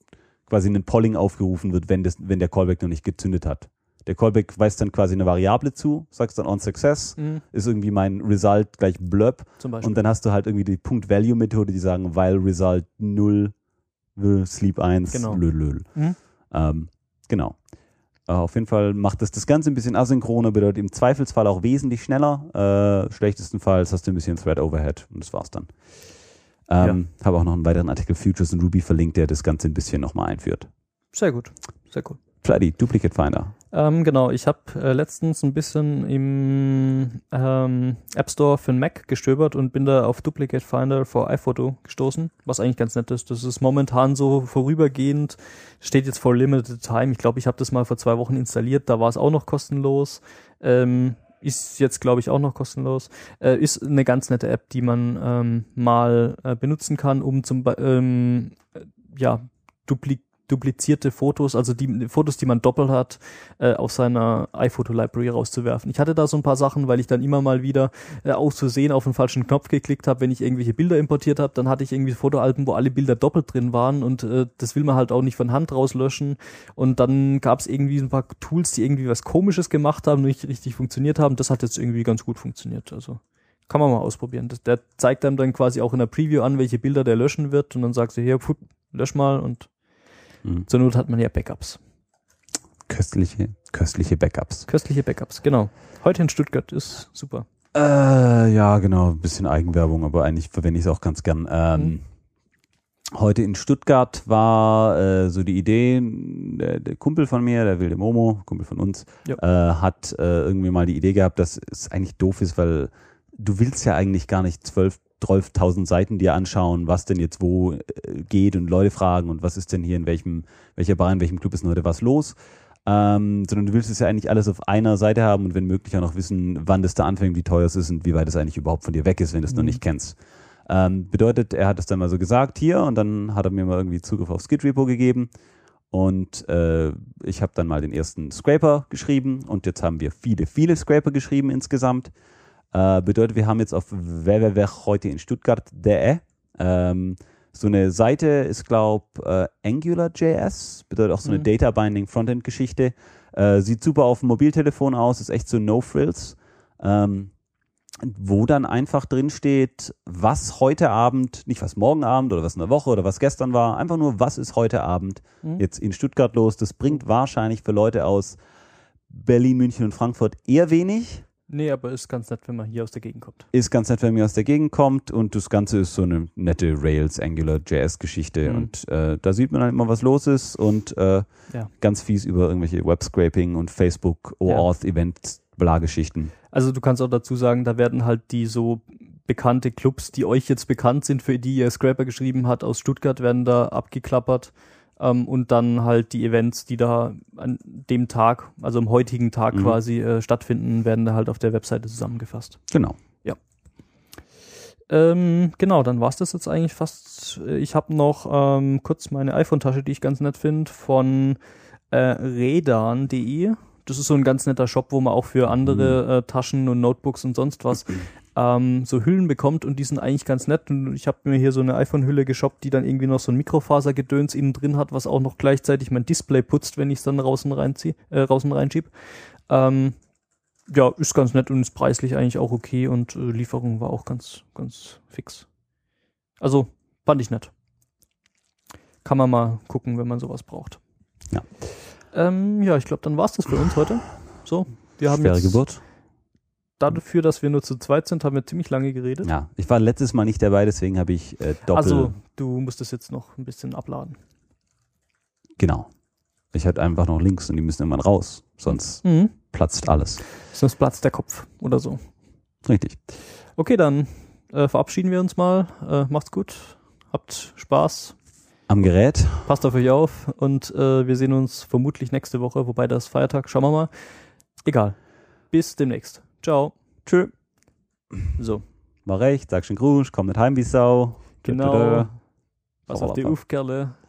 quasi ein Polling aufgerufen wird, wenn, das, wenn der Callback noch nicht gezündet hat. Der Callback weist dann quasi eine Variable zu, sagst dann on success, mhm. ist irgendwie mein Result gleich blurb. Zum Beispiel. Und dann hast du halt irgendwie die Punkt-Value-Methode, die sagen, while Result null, Sleep eins, genau. lül, lül. Mhm. Ähm, genau. Äh, auf jeden Fall macht das das Ganze ein bisschen asynchroner, bedeutet im Zweifelsfall auch wesentlich schneller. Äh, schlechtestenfalls hast du ein bisschen Thread-Overhead und das war's dann. Ähm, ja. Habe auch noch einen weiteren Artikel Futures in Ruby verlinkt, der das Ganze ein bisschen nochmal einführt. Sehr gut, sehr cool. Freddy, Duplicate Finder. Ähm, genau, ich habe äh, letztens ein bisschen im ähm, App Store für den Mac gestöbert und bin da auf Duplicate Finder for iPhoto gestoßen, was eigentlich ganz nett ist. Das ist momentan so vorübergehend, steht jetzt for limited time. Ich glaube, ich habe das mal vor zwei Wochen installiert, da war es auch noch kostenlos. Ähm, ist jetzt, glaube ich, auch noch kostenlos. Äh, ist eine ganz nette App, die man ähm, mal äh, benutzen kann, um zum Be- ähm, ja, dupli- duplizierte Fotos, also die Fotos, die man doppelt hat, äh, aus seiner iPhoto-Library rauszuwerfen. Ich hatte da so ein paar Sachen, weil ich dann immer mal wieder äh, aus Versehen auf den falschen Knopf geklickt habe, wenn ich irgendwelche Bilder importiert habe, dann hatte ich irgendwie Fotoalben, wo alle Bilder doppelt drin waren und äh, das will man halt auch nicht von Hand rauslöschen. Und dann gab es irgendwie ein paar Tools, die irgendwie was Komisches gemacht haben, nicht richtig funktioniert haben. Das hat jetzt irgendwie ganz gut funktioniert. Also kann man mal ausprobieren. Das, der zeigt einem dann quasi auch in der Preview an, welche Bilder der löschen wird und dann sagst du, hier, pfuh, lösch mal und Mhm. zur Not hat man ja Backups. Köstliche, köstliche Backups. Köstliche Backups, genau. Heute in Stuttgart ist super. Äh, ja, genau. Ein bisschen Eigenwerbung, aber eigentlich verwende ich es auch ganz gern. Ähm, mhm. Heute in Stuttgart war äh, so die Idee, der, der Kumpel von mir, der wilde Momo, Kumpel von uns, äh, hat äh, irgendwie mal die Idee gehabt, dass es eigentlich doof ist, weil du willst ja eigentlich gar nicht zwölf zwölftausend Seiten dir anschauen, was denn jetzt wo äh, geht und Leute fragen und was ist denn hier in welchem, welcher Bar, in welchem Club ist denn heute was los, ähm, sondern du willst es ja eigentlich alles auf einer Seite haben und wenn möglich auch noch wissen, wann das da anfängt, wie teuer es ist und wie weit es eigentlich überhaupt von dir weg ist, wenn du es mhm. noch nicht kennst. Ähm, bedeutet, er hat es dann mal so gesagt hier und dann hat er mir mal irgendwie Zugriff aufs Git Repo gegeben und äh, ich habe dann mal den ersten Scraper geschrieben und jetzt haben wir viele, viele Scraper geschrieben insgesamt. Äh, bedeutet, wir haben jetzt auf w w w punkt heute in Stuttgart punkt de ähm, so eine Seite, ist glaube äh, AngularJS, bedeutet auch so eine mhm. Data Binding Frontend Geschichte. Äh, sieht super auf dem Mobiltelefon aus, ist echt so no frills. Ähm, wo dann einfach drin steht, was heute Abend, nicht was morgen Abend oder was in der Woche oder was gestern war, einfach nur, was ist heute Abend mhm. jetzt in Stuttgart los. Das bringt wahrscheinlich für Leute aus Berlin, München und Frankfurt eher wenig. Nee, aber ist ganz nett, wenn man hier aus der Gegend kommt. Ist ganz nett, wenn man hier aus der Gegend kommt und das Ganze ist so eine nette Rails, Angular, J S-Geschichte mhm. und äh, da sieht man halt immer, was los ist und äh, ja. ganz fies über irgendwelche Web-Scraping und Facebook, OAuth, ja. Event, Bla-Geschichten. Also du kannst auch dazu sagen, da werden halt die so bekannte Clubs, die euch jetzt bekannt sind, für die ihr Scraper geschrieben habt, aus Stuttgart, werden da abgeklappert. Um, und dann halt die Events, die da an dem Tag, also am heutigen Tag mhm. quasi äh, stattfinden, werden da halt auf der Webseite zusammengefasst. Genau. Ja. Ähm, genau, dann war's das jetzt eigentlich fast. Ich habe noch ähm, kurz meine iPhone-Tasche, die ich ganz nett finde, von äh, redan punkt de. Das ist so ein ganz netter Shop, wo man auch für andere mhm. äh, Taschen und Notebooks und sonst was mhm. ähm, so Hüllen bekommt und die sind eigentlich ganz nett. Und ich habe mir hier so eine iPhone-Hülle geshoppt, die dann irgendwie noch so ein Mikrofasergedöns innen drin hat, was auch noch gleichzeitig mein Display putzt, wenn ich es dann draußen reinziehe, äh, draußen reinschieb. Ähm, ja, ist ganz nett und ist preislich eigentlich auch okay und äh, Lieferung war auch ganz, ganz fix. Also, fand ich nett. Kann man mal gucken, wenn man sowas braucht. Ja. Ähm, ja, ich glaube, dann war's das für uns heute. So, wir haben Schwere jetzt Geburt. Dafür, dass wir nur zu zweit sind, haben wir ziemlich lange geredet. Ja, ich war letztes Mal nicht dabei, deswegen habe ich äh, doppelt... Also, du musst das jetzt noch ein bisschen abladen. Genau. Ich hatte einfach noch Links und die müssen irgendwann raus, sonst mhm. platzt alles. Sonst platzt der Kopf oder so. Richtig. Okay, dann äh, verabschieden wir uns mal. Äh, macht's gut, habt Spaß. Am Gerät. Passt auf euch auf und äh, wir sehen uns vermutlich nächste Woche, wobei das ist Feiertag, schauen wir mal. Egal. Bis demnächst. Ciao. Tschö. So. War recht, sag schon Grusch, komm nicht heim wie Sau. Genau. Was auf die Ufkerle.